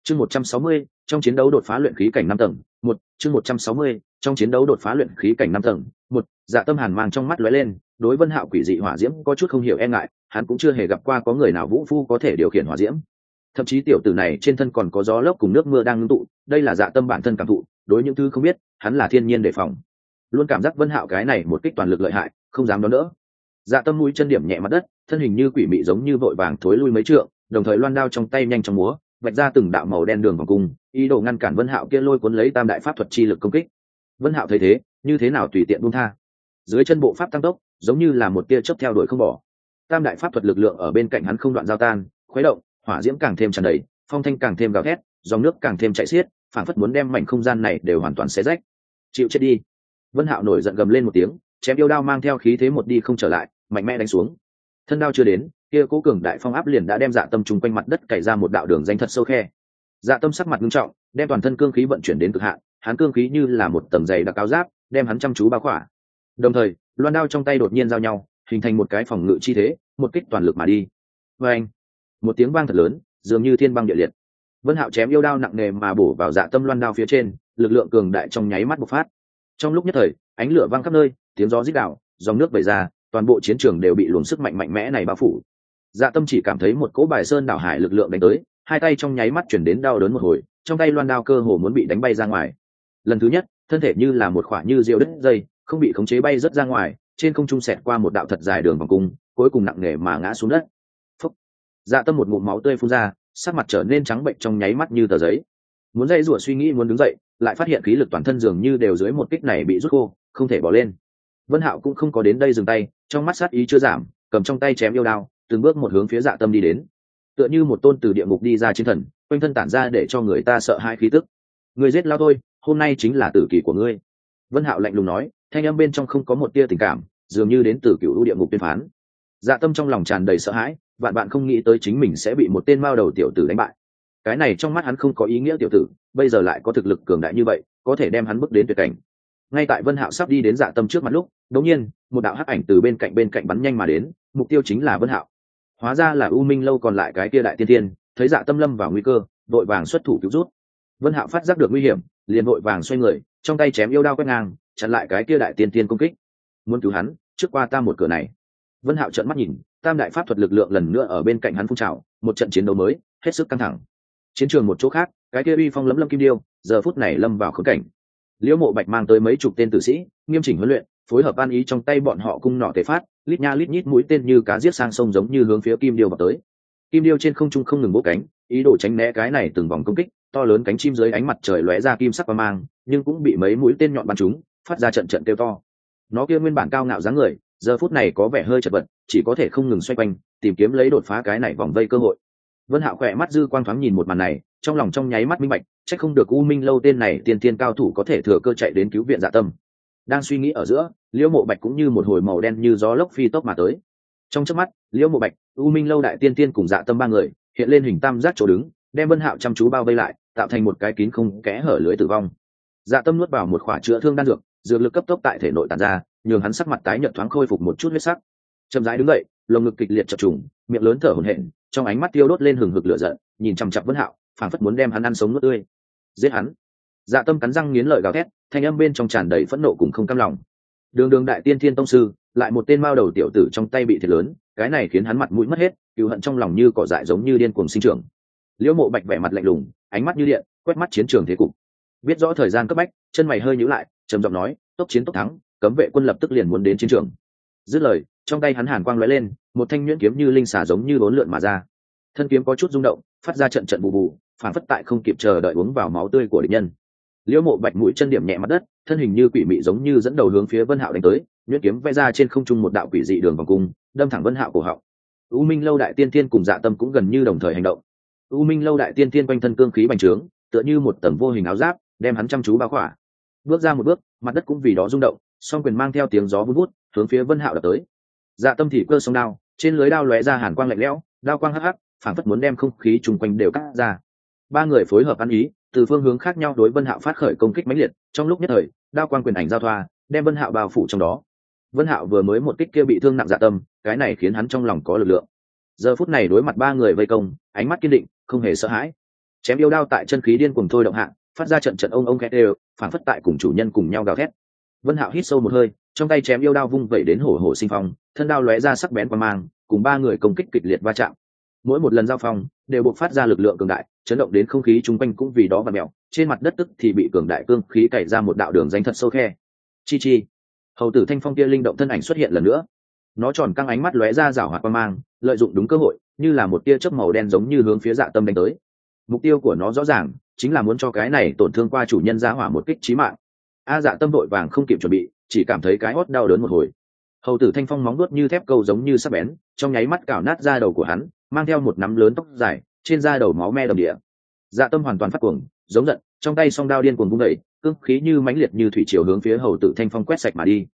Chương 160, trong chiến đấu đột phá luyện khí cảnh 5 tầng, 1, chương 160, trong chiến đấu đột phá luyện khí cảnh 5 tầng, 1, Dạ Tâm hàn mang trong mắt lóe lên, đối Vân Hạo quỷ dị hỏa diễm có chút không hiểu e ngại, hắn cũng chưa hề gặp qua có người nào vũ phu có thể điều khiển hỏa diễm. Thậm chí tiểu tử này trên thân còn có gió lốc cùng nước mưa đang ngưng tụ, đây là Dạ Tâm bản thân cảm thụ, đối những thứ không biết, hắn là thiên nhiên đề phòng. Luôn cảm giác Vân Hạo cái này một kích toàn lực lợi hại, không dám đón đỡ. Dạ Tâm mũi chân điểm nhẹ mặt đất, thân hình như quỷ mị giống như vội vàng thối lui mấy trượng, đồng thời loan đao trong tay nhanh chóng múa, vạch ra từng đạo màu đen đường vòng cung, ý đồ ngăn cản Vân Hạo kia lôi cuốn lấy tam đại pháp thuật chi lực công kích. Vân Hạo thấy thế, như thế nào tùy tiện buông tha. Dưới chân bộ pháp tăng tốc, giống như là một tia chớp theo đuổi không bỏ. Tam đại pháp thuật lực lượng ở bên cạnh hắn không đoạn giao tan, khuấy động, hỏa diễm càng thêm tràn đầy, phong thanh càng thêm gào thét, dòng nước càng thêm chảy xiết, phảng phất muốn đem mảnh không gian này đều hoàn toàn xé rách. Chịu chết đi. Vân Hạo nổi giận gầm lên một tiếng, chém yêu đao mang theo khí thế một đi không trở lại, mạnh mẽ đánh xuống. Thân đao chưa đến, kia cố cường đại phong áp liền đã đem Dạ Tâm trùng quanh mặt đất cày ra một đạo đường danh thật sâu khe. Dạ Tâm sắc mặt nghiêm trọng, đem toàn thân cương khí vận chuyển đến cực hạn, hắn cương khí như là một tầng dày đặc áo giáp, đem hắn chăm chú bao khỏa. Đồng thời, loan đao trong tay đột nhiên giao nhau, hình thành một cái phòng ngự chi thế, một kích toàn lực mà đi. Oeng! Một tiếng vang thật lớn, dường như thiên băng địa liệt. Vân Hạo chém yêu đao nặng nề mà bổ vào Dạ Tâm loan đao phía trên, lực lượng cường đại trong nháy mắt bộc phát. Trong lúc nhất thời, ánh lửa vang khắp nơi, tiếng gió rít gào, dòng nước vẩy ra, toàn bộ chiến trường đều bị luồng sức mạnh mạnh mẽ này bao phủ. Dạ Tâm chỉ cảm thấy một cỗ bài sơn đảo hải lực lượng đánh tới, hai tay trong nháy mắt chuyển đến đau đớn một hồi, trong tay loan đao cơ hồ muốn bị đánh bay ra ngoài. Lần thứ nhất, thân thể như là một khỏa như diều đứt dây, không bị khống chế bay rất ra ngoài, trên không trung xẹt qua một đạo thật dài đường vòng cung, cuối cùng nặng nề mà ngã xuống đất. Phúc! Dạ Tâm một ngụm máu tươi phun ra, sắc mặt trở nên trắng bệnh trong nháy mắt như tờ giấy. Muốn dậy rủa suy nghĩ muốn đứng dậy, lại phát hiện khí lực toàn thân dường như đều dưới một kích này bị rút khô, không thể bỏ lên. Vân Hạo cũng không có đến đây dừng tay, trong mắt sát ý chưa giảm, cầm trong tay chém yêu đao, từng bước một hướng phía Dạ Tâm đi đến. Tựa như một tôn từ địa ngục đi ra chiến thần, quanh thân tản ra để cho người ta sợ hãi khí tức. Ngươi giết lao tôi, hôm nay chính là tử kỳ của ngươi. Vân Hạo lạnh lùng nói, thanh âm bên trong không có một tia tình cảm, dường như đến từ cựu lũ địa ngục tuyên phán. Dạ Tâm trong lòng tràn đầy sợ hãi, vạn bạn không nghĩ tới chính mình sẽ bị một tên mao đầu tiểu tử đánh bại. Cái này trong mắt hắn không có ý nghĩa tiểu tử, bây giờ lại có thực lực cường đại như vậy, có thể đem hắn bước đến tuyệt cảnh. Ngay tại Vân Hạo sắp đi đến Dạ Tâm trước mặt lúc, đột nhiên, một đạo hắc ảnh từ bên cạnh bắn nhanh mà đến, mục tiêu chính là Vân Hạo. Hóa ra là U Minh lâu còn lại cái kia đại tiên tiên, thấy Dạ Tâm lâm vào nguy cơ, vội vàng xuất thủ cứu rút. Vân Hạo phát giác được nguy hiểm, liền vội vàng xoay người, trong tay chém yêu đao quét ngang, chặn lại cái kia đại tiên tiên công kích. Muốn cứu hắn, trước qua ta một cửa này. Vân Hạo trợn mắt nhìn, tam đại pháp thuật lực lượng lần nữa ở bên cạnh hắn phun trào, một trận chiến đấu mới, hết sức căng thẳng. Chiến trường một chỗ khác, cái kia uy phong lấm lâm kim điêu, giờ phút này lâm vào khốn cảnh. Liễu Mộ Bạch mang tới mấy chục tên tử sĩ, nghiêm chỉnh huấn luyện, phối hợp an ý trong tay bọn họ cung nỏ thể phát, lít nha lít nhít mũi tên như cá giết sang sông giống như hướng phía kim điêu vào tới. Kim điêu trên không trung không ngừng vỗ cánh, ý đồ tránh né cái này từng vòng công kích, to lớn cánh chim dưới ánh mặt trời lóe ra kim sắc quang mang, nhưng cũng bị mấy mũi tên nhọn bắn trúng, phát ra trận trận kêu to. Nó kia nguyên bản cao ngạo dáng người, giờ phút này có vẻ hơi chật vật, chỉ có thể không ngừng xoay quanh, tìm kiếm lấy đột phá cái này vòng vây cơ hội. Vân Hạo khỏe mắt dư quang thoáng nhìn một màn này, trong lòng trong nháy mắt minh bạch, chắc không được U Minh lâu tên này tiên tiên cao thủ có thể thừa cơ chạy đến cứu viện Dạ Tâm. Đang suy nghĩ ở giữa, Liễu Mộ Bạch cũng như một hồi màu đen như gió lốc phi tốc mà tới. Trong chớp mắt, Liễu Mộ Bạch, U Minh lâu đại tiên tiên cùng Dạ Tâm ba người hiện lên hình tam giác chỗ đứng, đem Vân Hạo chăm chú bao vây lại, tạo thành một cái kín không kẽ hở lưới tử vong. Dạ Tâm nuốt vào một khỏa chữa thương đan dược, dược lực cấp tốc tại thể nội tản ra, nhường hắn sắc mặt tái nhợt thoáng khôi phục một chút huyết sắc. Chậm rãi đứng dậy, lồng ngực kịch liệt chập trùng, miệng lớn thở hổn hển, trong ánh mắt tiêu đốt lên hừng hực lửa giận, nhìn chằm chằm Vân Hạo, phảng phất muốn đem hắn ăn sống nuốt tươi. Giết hắn! Dạ Tâm cắn răng nghiến lợi gào thét, thanh âm bên trong tràn đầy phẫn nộ cùng không cam lòng. Đường đại tiên thiên tông sư, lại một tên mao đầu tiểu tử trong tay bị thiệt lớn, cái này khiến hắn mặt mũi mất hết, cừu hận trong lòng như cỏ dại giống như điên cuồng sinh trưởng. Liễu Mộ Bạch vẻ mặt lạnh lùng, ánh mắt như điện, quét mắt chiến trường thế cục. Biết rõ thời gian cấp bách, chân mày hơi nhíu lại, trầm giọng nói, tốc chiến tốc thắng, cấm vệ quân lập tức liền muốn đến chiến trường. Dứt lời, trong tay hắn hàn quang lóe lên, một thanh nhuyễn kiếm như linh xà giống như bốn lượn mà ra. Thân kiếm có chút rung động, phát ra trận trận bù bù, phản phất tại không kịp chờ đợi uống vào máu tươi của địch nhân. Liễu Mộ Bạch mũi chân điểm nhẹ mặt đất, thân hình như quỷ mị giống như dẫn đầu hướng phía Vân Hạo đánh tới, nhuyễn kiếm vẽ ra trên không trung một đạo quỷ dị đường vòng cung, đâm thẳng Vân Hạo cổ họng. U Minh lâu đại tiên thiên cùng Dạ Tâm cũng gần như đồng thời hành động. U Minh lâu đại tiên thiên quanh thân cương khí bành trướng, tựa như một tầng vô hình áo giáp, đem hắn chăm chú bao khỏa. Bước ra một bước, mặt đất cũng vì đó rung động, song quyền mang theo tiếng gió vun vút, hướng phía Vân Hạo đập tới. Dạ Tâm thì cơ song đao, trên lưới đao lóe ra hàn quang lạnh lẽo, đao quang hắc hắc, phảng phất muốn đem không khí chung quanh đều cắt ra. Ba người phối hợp ăn ý, từ phương hướng khác nhau đối Vân Hạo phát khởi công kích mãnh liệt, trong lúc nhất thời, đao quang quyền ảnh giao thoa, đem Vân Hạo bao phủ trong đó. Vân Hạo vừa mới một kích kia bị thương nặng Dạ Tâm, cái này khiến hắn trong lòng có lực lượng. Giờ phút này đối mặt ba người vây công, ánh mắt kiên định, không hề sợ hãi. Chém yêu đao tại chân khí điên cuồng thôi động hạ, phát ra trận trận ông khét đều, phản phất tại cùng chủ nhân cùng nhau gào thét. Vân Hạo hít sâu một hơi, trong tay chém yêu đao vung vẩy đến hổ hổ sinh phong, thân đao lóe ra sắc bén quang mang, cùng ba người công kích kịch liệt va chạm. Mỗi một lần giao phong đều bộc phát ra lực lượng cường đại, chấn động đến không khí chung quanh cũng vì đó vặn mèo, trên mặt đất tức thì bị cường đại cương khí cày ra một đạo đường rãnh thật sâu khe. Chi chi. Hầu tử Thanh Phong kia linh động thân ảnh xuất hiện lần nữa. Nó tròn căng ánh mắt lóe ra rảo hoạt quang mang, lợi dụng đúng cơ hội, như là một tia chớp màu đen giống như hướng phía Dạ Tâm đánh tới. Mục tiêu của nó rõ ràng, chính là muốn cho cái này tổn thương qua chủ nhân giá hỏa một kích chí mạng. Dạ Tâm vội vàng không kịp chuẩn bị, chỉ cảm thấy cái hót đau đớn một hồi. Hầu tử Thanh Phong móng vuốt như thép câu giống như sắc bén, trong nháy mắt cào nát da đầu của hắn, mang theo một nắm lớn tóc dài, trên da đầu máu me đầm địa. Dạ Tâm hoàn toàn phát cuồng, giống giận, trong tay song đao điên cuồng vung đẩy, cương khí như mãnh liệt như thủy triều hướng phía Hầu tử Thanh Phong quét sạch mà đi.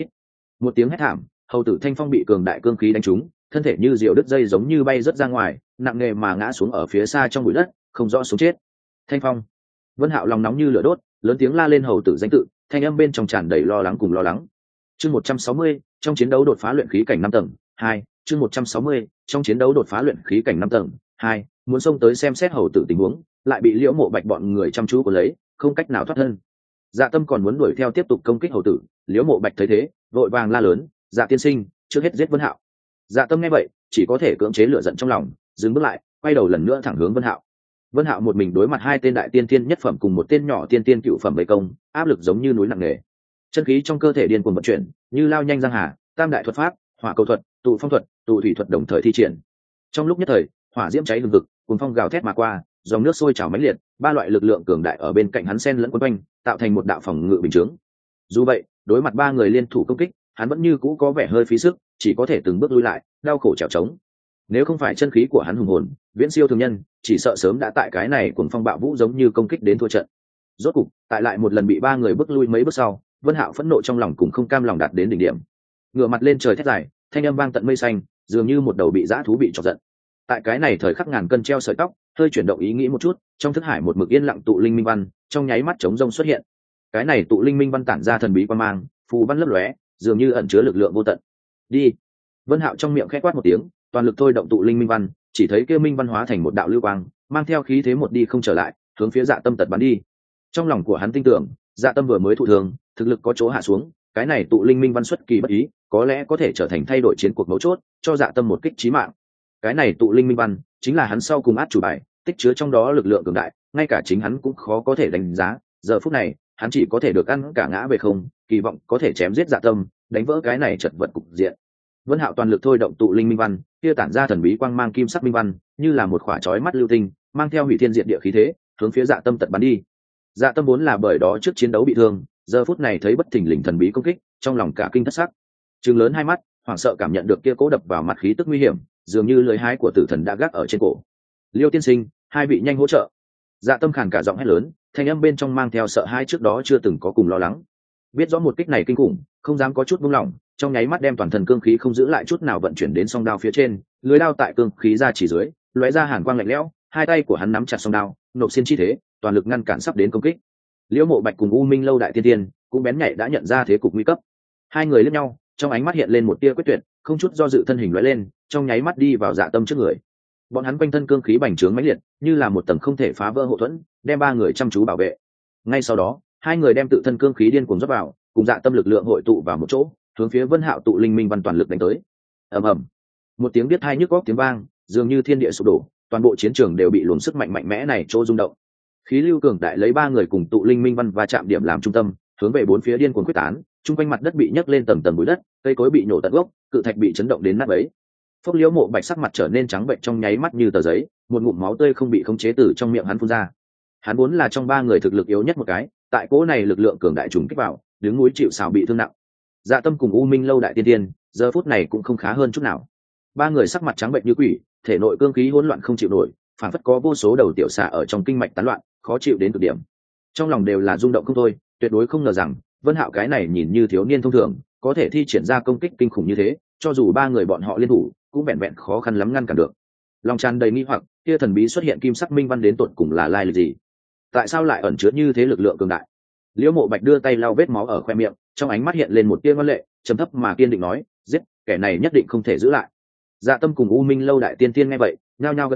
Một tiếng hét thảm, Hầu tử Thanh Phong bị cường đại cương khí đánh trúng, thân thể như diều đứt dây giống như bay rớt ra ngoài, nặng nề mà ngã xuống ở phía xa trong bụi đất, không rõ sống chết. Thanh Phong. Vân Hạo lòng nóng như lửa đốt, lớn tiếng la lên Hầu tử danh tự, thanh âm bên trong tràn đầy lo lắng cùng lo lắng. Chương 160, trong chiến đấu đột phá luyện khí cảnh 5 tầng 2, chương 160, trong chiến đấu đột phá luyện khí cảnh 5 tầng 2, muốn xông tới xem xét Hầu tử tình huống, lại bị Liễu Mộ Bạch bọn người chăm chú của lấy, không cách nào thoát thân. Dạ Tâm còn muốn đuổi theo tiếp tục công kích Hầu tử, Liễu Mộ Bạch thấy thế, vội vàng la lớn, "Dạ tiên sinh, trước hết giết Vân Hạo." Dạ Tâm nghe vậy, chỉ có thể cưỡng chế lửa giận trong lòng, dừng bước lại, quay đầu lần nữa thẳng hướng Vân Hạo. Vân Hạo một mình đối mặt hai tên đại tiên tiên nhất phẩm cùng một tên nhỏ tiên tiên cựu phẩm vây công, áp lực giống như núi nặng nề. Chân khí trong cơ thể điên cuồng vận chuyển, như lao nhanh giang hà, tam đại thuật pháp, hỏa cầu thuật, tụ phong thuật, tụ thủy thuật đồng thời thi triển. Trong lúc nhất thời, hỏa diễm cháy hừng hực, cuồng phong gào thét mà qua, dòng nước sôi trào mãnh liệt, ba loại lực lượng cường đại ở bên cạnh hắn xen lẫn quấn quanh, tạo thành một đạo phòng ngự bình chướng. Dù vậy, đối mặt ba người liên thủ công kích, hắn vẫn như cũ có vẻ hơi phí sức, chỉ có thể từng bước lùi lại, đau khổ trèo trống. Nếu không phải chân khí của hắn hùng hồn, viễn siêu thường nhân, chỉ sợ sớm đã tại cái này cuồng phong bạo vũ giống như công kích đến thua trận. Rốt cục, tại lại một lần bị ba người bước lui mấy bước sau, Vân Hạo phẫn nộ trong lòng cũng không cam lòng đạt đến đỉnh điểm. Ngửa mặt lên trời thét dài, thanh âm vang tận mây xanh, dường như một đầu bị dã thú bị chọc giận. Tại cái này thời khắc ngàn cân treo sợi tóc, hơi chuyển động ý nghĩ một chút, trong thức hải một mực yên lặng tụ linh minh văn, trong nháy mắt chống rông xuất hiện. Cái này tụ linh minh văn tản ra thần bí quang mang, phù văn lấp lóe, dường như ẩn chứa lực lượng vô tận. Đi. Vân Hạo trong miệng khẽ quát một tiếng, toàn lực thôi động tụ linh minh văn, chỉ thấy kia minh văn hóa thành một đạo lưu quang, mang theo khí thế một đi không trở lại, hướng phía Dạ Tâm tật bắn đi. Trong lòng của hắn tin tưởng, Dạ Tâm vừa mới thụ thương, thực lực có chỗ hạ xuống, cái này tụ linh minh văn xuất kỳ bất ý, có lẽ có thể trở thành thay đổi chiến cuộc mấu chốt, cho Dạ Tâm một kích chí mạng. Cái này tụ linh minh văn chính là hắn sau cùng át chủ bài, tích chứa trong đó lực lượng cường đại, ngay cả chính hắn cũng khó có thể đánh giá. Giờ phút này, hắn chỉ có thể được ăn cả ngã về không, kỳ vọng có thể chém giết Dạ Tâm, đánh vỡ cái này chật vật cục diện. Vân Hạo toàn lực thôi động tụ linh minh văn, kia tản ra thần bí quang mang kim sắc minh văn, như là một quả chói mắt lưu tinh, mang theo hủy thiên diệt địa khí thế, hướng phía Dạ Tâm tật bắn đi. Dạ Tâm vốn là bởi đó trước chiến đấu bị thương, giờ phút này thấy bất thình lình thần bí công kích, trong lòng cả kinh thất sắc. Trừng lớn hai mắt, hoảng sợ cảm nhận được kia cố đập vào mặt khí tức nguy hiểm, dường như lưỡi hái của tử thần đã gác ở trên cổ. Liêu tiên sinh, hai vị nhanh hỗ trợ. Dạ Tâm khàn cả giọng hét lớn, thanh âm bên trong mang theo sợ hãi trước đó chưa từng có cùng lo lắng. Biết rõ một kích này kinh khủng, không dám có chút buông lỏng, trong nháy mắt đem toàn thân cương khí không giữ lại chút nào vận chuyển đến song đao phía trên, lưới đao tại cương khí ra chỉ dưới, lóe ra hàn quang lạnh lẽo, hai tay của hắn nắm chặt song đao, nộp xiên chi thế, toàn lực ngăn cản sắp đến công kích. Liễu Mộ Bạch cùng U Minh Lâu đại tiên tiên cũng bén nhạy đã nhận ra thế cục nguy cấp. Hai người liếc nhau, trong ánh mắt hiện lên một tia quyết tuyệt, không chút do dự thân hình lóe lên, trong nháy mắt đi vào Dạ Tâm trước người. Bọn hắn quanh thân cương khí bành trướng mãnh liệt, như là một tầng không thể phá vỡ hộ thuẫn, đem ba người chăm chú bảo vệ. Ngay sau đó, hai người đem tự thân cương khí điên cuồng rót vào, cùng Dạ Tâm lực lượng hội tụ vào một chỗ, hướng phía Vân Hạo tụ linh minh văn toàn lực đánh tới. Ầm ầm, một tiếng biết tai nhức óc tiếng vang, dường như thiên địa sụp đổ, toàn bộ chiến trường đều bị luồng sức mạnh mạnh mẽ này chỗ rung động. Khí lưu cường đại lấy ba người cùng tụ linh minh văn và chạm điểm làm trung tâm, hướng về bốn phía điên cuồng quyết tán, trung quanh mặt đất bị nhấc lên tầng tầng bụi đất, cây cối bị nổ tận gốc, cự thạch bị chấn động đến nát bấy. Phốc Liễu Mộ Bạch sắc mặt trở nên trắng bệch trong nháy mắt như tờ giấy, một ngụm máu tươi không bị khống chế từ trong miệng hắn phun ra. Hắn vốn là trong ba người thực lực yếu nhất một cái, tại cỗ này lực lượng cường đại trùng kích vào, đứng núi chịu sào bị thương nặng. Dạ Tâm cùng U Minh Lâu đại tiên tiên, giờ phút này cũng không khá hơn chút nào. Ba người sắc mặt trắng bệch như quỷ, thể nội cương khí hỗn loạn không chịu nổi, phản phất có vô số đầu tiểu xà ở trong kinh mạch tán loạn, khó chịu đến cực điểm. Trong lòng đều là rung động không thôi, tuyệt đối không ngờ rằng Vân Hạo cái này nhìn như thiếu niên thông thường, có thể thi triển ra công kích kinh khủng như thế, cho dù ba người bọn họ liên thủ, cũng vẹn vẹn khó khăn lắm ngăn cản được. Lòng tràn đầy nghi hoặc, kia thần bí xuất hiện kim sắc minh văn đến tột cùng là lai lịch gì? Tại sao lại ẩn chứa như thế lực lượng cường đại? Liễu Mộ Bạch đưa tay lau vết máu ở khoe miệng, trong ánh mắt hiện lên một tia ngoan lệ, trầm thấp mà kiên định nói, giết, kẻ này nhất định không thể giữ lại. Dạ Tâm cùng U Minh Lâu đại tiên tiên nghe vậy, nhao nhao gật đầu,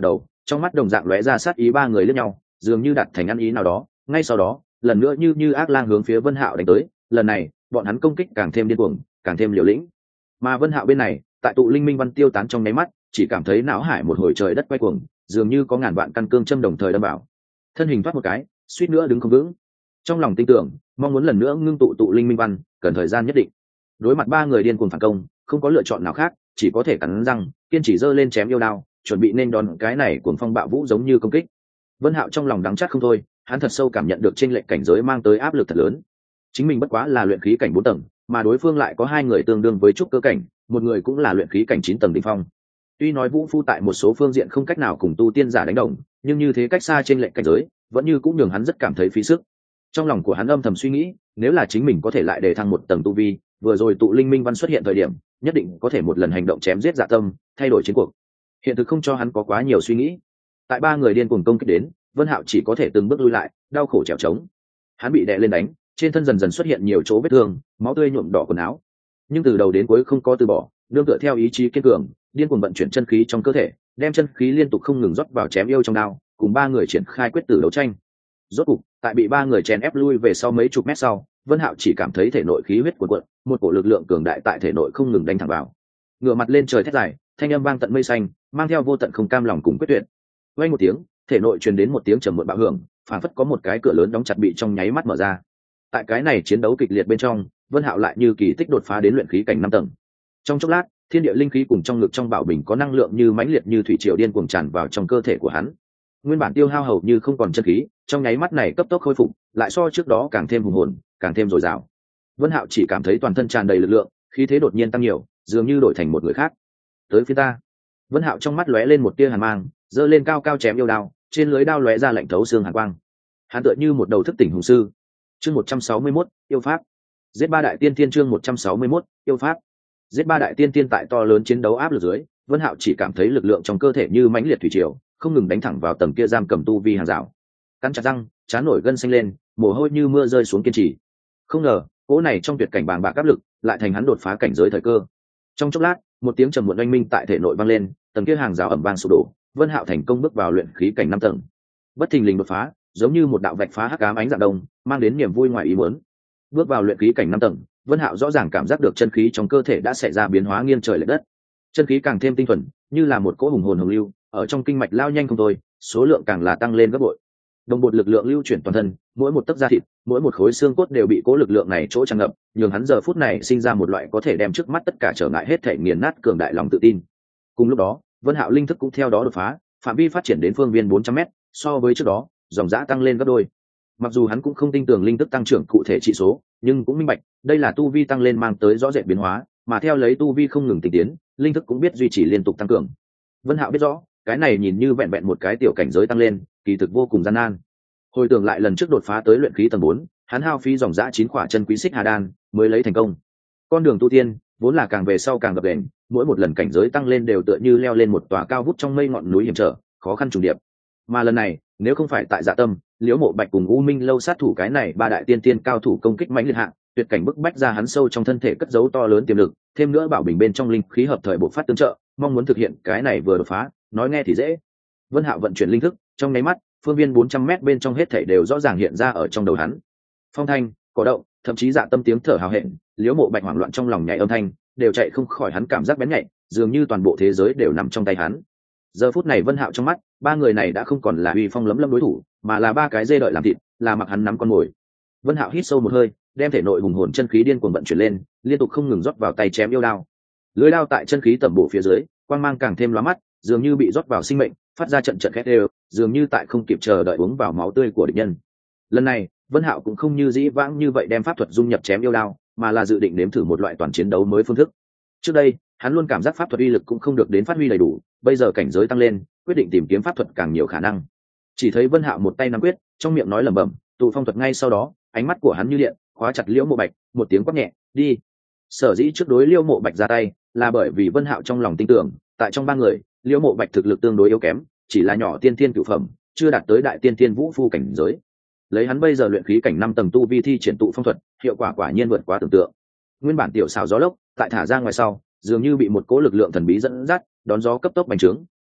Trong mắt đồng dạng lóe ra sát ý, ba người lướt nhau dường như đặt thành ăn ý nào đó. Ngay sau đó lần nữa như ác lang hướng phía Vân Hạo đánh tới. Lần này bọn hắn công kích càng thêm điên cuồng, càng thêm liều lĩnh. Mà Vân Hạo bên này, tại tụ linh minh văn tiêu tán trong nháy mắt, chỉ cảm thấy não hải một hồi trời đất quay cuồng, dường như có ngàn vạn căn cương châm đồng thời đâm vào. Thân hình thoát một cái, suýt nữa đứng không vững. Trong lòng tin tưởng, mong muốn lần nữa ngưng tụ tụ linh minh văn, cần thời gian nhất định. Đối mặt ba người điên cuồng phản công, không có lựa chọn nào khác, chỉ có thể cắn răng, kiên trì giơ lên chém yêu đao, chuẩn bị nên đón cái này cuồng phong bạo vũ giống như công kích. Vân Hạo trong lòng đắng chát không thôi, hắn thật sâu cảm nhận được chênh lệch cảnh giới mang tới áp lực thật lớn. Chính mình bất quá là luyện khí cảnh 4 tầng, mà đối phương lại có hai người tương đương với trúc cơ cảnh, một người cũng là luyện khí cảnh 9 tầng đỉnh phong. Tuy nói Vũ Phu tại một số phương diện không cách nào cùng tu tiên giả đánh đồng, nhưng như thế cách xa chênh lệch cảnh giới, vẫn như cũng nhường hắn rất cảm thấy phí sức. Trong lòng của hắn âm thầm suy nghĩ, nếu là chính mình có thể lại đề thăng một tầng tu vi, vừa rồi tụ linh minh văn xuất hiện thời điểm, nhất định có thể một lần hành động chém giết Dạ Tâm, thay đổi chiến cuộc. Hiện thực không cho hắn có quá nhiều suy nghĩ. Tại ba người điên cuồng công kích đến, Vân Hạo chỉ có thể từng bước lui lại, đau khổ trèo trống. Hắn bị đè lên đánh, trên thân dần dần xuất hiện nhiều chỗ vết thương, máu tươi nhuộm đỏ quần áo. Nhưng từ đầu đến cuối không có từ bỏ, nương tựa theo ý chí kiên cường, điên cuồng vận chuyển chân khí trong cơ thể, đem chân khí liên tục không ngừng rót vào chém yêu trong đao, cùng ba người triển khai quyết tử đấu tranh. Rốt cục, tại bị ba người chèn ép lui về sau mấy chục mét sau, Vân Hạo chỉ cảm thấy thể nội khí huyết cuộn cuộn, một cổ lực lượng cường đại tại thể nội không ngừng đánh thẳng vào. Ngửa mặt lên trời thét dài, thanh âm vang tận mây xanh, mang theo vô tận không cam lòng cùng quyết tuyệt. Vang một tiếng, thể nội truyền đến một tiếng trầm muộn bạo hưởng, phảng phất có một cái cửa lớn đóng chặt bị trong nháy mắt mở ra. Tại cái này chiến đấu kịch liệt bên trong, Vân Hạo lại như kỳ tích đột phá đến luyện khí cảnh 5 tầng. Trong chốc lát, thiên địa linh khí cùng trong ngực trong bảo bình có năng lượng như mãnh liệt như thủy triều điên cuồng tràn vào trong cơ thể của hắn. Nguyên bản tiêu hao hầu như không còn chân khí, trong nháy mắt này cấp tốc khôi phục, lại so trước đó càng thêm hùng hồn, càng thêm dồi dào. Vân Hạo chỉ cảm thấy toàn thân tràn đầy lực lượng, khí thế đột nhiên tăng nhiều, dường như đổi thành một người khác. Tới phía ta. Vân Hạo trong mắt lóe lên một tia hàn mang, giơ lên cao cao chém yêu đao, trên lưới đao lóe ra lạnh thấu xương hàn quang. Hắn tựa như một đầu thức tỉnh hùng sư. Chương 161, yêu pháp. Giết ba đại tiên tiên. Chương 161, yêu pháp. Giết ba đại tiên tiên. Tại to lớn chiến đấu áp lực dưới, Vân Hạo chỉ cảm thấy lực lượng trong cơ thể như mãnh liệt thủy triều, không ngừng đánh thẳng vào tầng kia giam cầm tu vi hàng rào. Cắn chặt răng, trán nổi gân xanh lên, mồ hôi như mưa rơi xuống, kiên trì. Không ngờ, cỗ này trong tuyệt cảnh bàng bạc áp lực, lại thành hắn đột phá cảnh giới thời cơ. Trong chốc lát, một tiếng trầm muộn oanh minh tại thể nội vang lên, tầng kia hàng rào ầm vang sụp đổ, Vân Hạo thành công bước vào luyện khí cảnh 5 tầng. Bất thình lình đột phá, giống như một đạo vạch phá hắc ám ánh dạng đông, mang đến niềm vui ngoài ý muốn. Bước vào luyện khí cảnh 5 tầng, Vân Hạo rõ ràng cảm giác được chân khí trong cơ thể đã xảy ra biến hóa nghiêng trời lệch đất. Chân khí càng thêm tinh thuần, như là một cỗ hùng hồn hồng lưu, ở trong kinh mạch lao nhanh không thôi, số lượng càng là tăng lên gấp bội. Đồng bộ lực lượng lưu chuyển toàn thân, mỗi một tấc da thịt, mỗi một khối xương cốt đều bị cỗ lực lượng này chỗ tràn ngập, nhường hắn giờ phút này sinh ra một loại có thể đem trước mắt tất cả trở ngại hết thể nghiền nát cường đại lòng tự tin. Cùng lúc đó, Vân Hạo linh thức cũng theo đó đột phá, phạm vi phát triển đến phương viên 400m, so với trước đó, dòng dã tăng lên gấp đôi. Mặc dù hắn cũng không tin tưởng linh thức tăng trưởng cụ thể trị số, nhưng cũng minh bạch, đây là tu vi tăng lên mang tới rõ rệt biến hóa, mà theo lấy tu vi không ngừng tinh tiến, linh thức cũng biết duy trì liên tục tăng cường. Vân Hạo biết rõ, cái này nhìn như vẹn vẹn một cái tiểu cảnh giới tăng lên, kỳ thực vô cùng gian nan. Hồi tưởng lại lần trước đột phá tới luyện khí tầng 4, hắn hao phí dòng dã 9 khỏa chân quý xích hà đan mới lấy thành công. Con đường tu tiên vốn là càng về sau càng gập ghềnh, mỗi một lần cảnh giới tăng lên đều tựa như leo lên một tòa cao vút trong mây ngọn núi hiểm trở, khó khăn trùng điệp. Mà lần này, nếu không phải tại Dạ Tâm, Liễu Mộ Bạch cùng U Minh lâu sát thủ cái này ba đại tiên tiên cao thủ công kích mãnh liệt hạ, tuyệt cảnh bức bách ra hắn sâu trong thân thể cất giấu to lớn tiềm lực, thêm nữa bảo bình bên trong linh khí hợp thời bộc phát tương trợ, mong muốn thực hiện cái này vừa đột phá, nói nghe thì dễ. Vân Hạo vận chuyển linh thức, trong nháy mắt, phương viên 400m bên trong hết thảy đều rõ ràng hiện ra ở trong đầu hắn. Phong thanh, cỏ động, thậm chí Dạ Tâm tiếng thở hào hẹn, Liễu Mộ Bạch hoảng loạn trong lòng nhảy âm thanh, đều chạy không khỏi hắn cảm giác bén nhạy, dường như toàn bộ thế giới đều nằm trong tay hắn. Giờ phút này Vân Hạo trong mắt, ba người này đã không còn là uy phong lấm lấm đối thủ, mà là ba cái dê đợi làm thịt, là mặc hắn nắm con mồi. Vân Hạo hít sâu một hơi, đem thể nội hùng hồn chân khí điên cuồng vận chuyển lên, liên tục không ngừng rót vào tay chém yêu đao. Lưỡi đao tại chân khí tẩm bổ phía dưới, quang mang càng thêm lóa mắt, dường như bị rót vào sinh mệnh, phát ra trận trận khét đều, dường như tại không kịp chờ đợi uống vào máu tươi của địch nhân. Lần này, Vân Hạo cũng không như dĩ vãng như vậy đem pháp thuật dung nhập chém yêu đao, mà là dự định nếm thử một loại toàn chiến đấu mới phương thức. Trước đây, hắn luôn cảm giác pháp thuật uy lực cũng không được đến phát huy đầy đủ, bây giờ cảnh giới tăng lên, quyết định tìm kiếm pháp thuật càng nhiều khả năng. Chỉ thấy Vân Hạo một tay nắm quyết, trong miệng nói lẩm bẩm, tụ phong thuật ngay sau đó, ánh mắt của hắn như điện, khóa chặt Liễu Mộ Bạch, một tiếng quát nhẹ, đi. Sở dĩ trước đối Liễu Mộ Bạch ra tay, là bởi vì Vân Hạo trong lòng tin tưởng, tại trong ba người, Liễu Mộ Bạch thực lực tương đối yếu kém, chỉ là nhỏ tiên thiên cửu phẩm, chưa đạt tới đại tiên thiên vũ phu cảnh giới. Lấy hắn bây giờ luyện khí cảnh 5 tầng tu vi thi triển tụ phong thuật, hiệu quả quả nhiên vượt quá tưởng tượng. Nguyên bản tiểu xào gió lốc, tại thả ra ngoài sau, dường như bị một cỗ lực lượng thần bí dẫn dắt, đón gió cấp tốc bành trướng,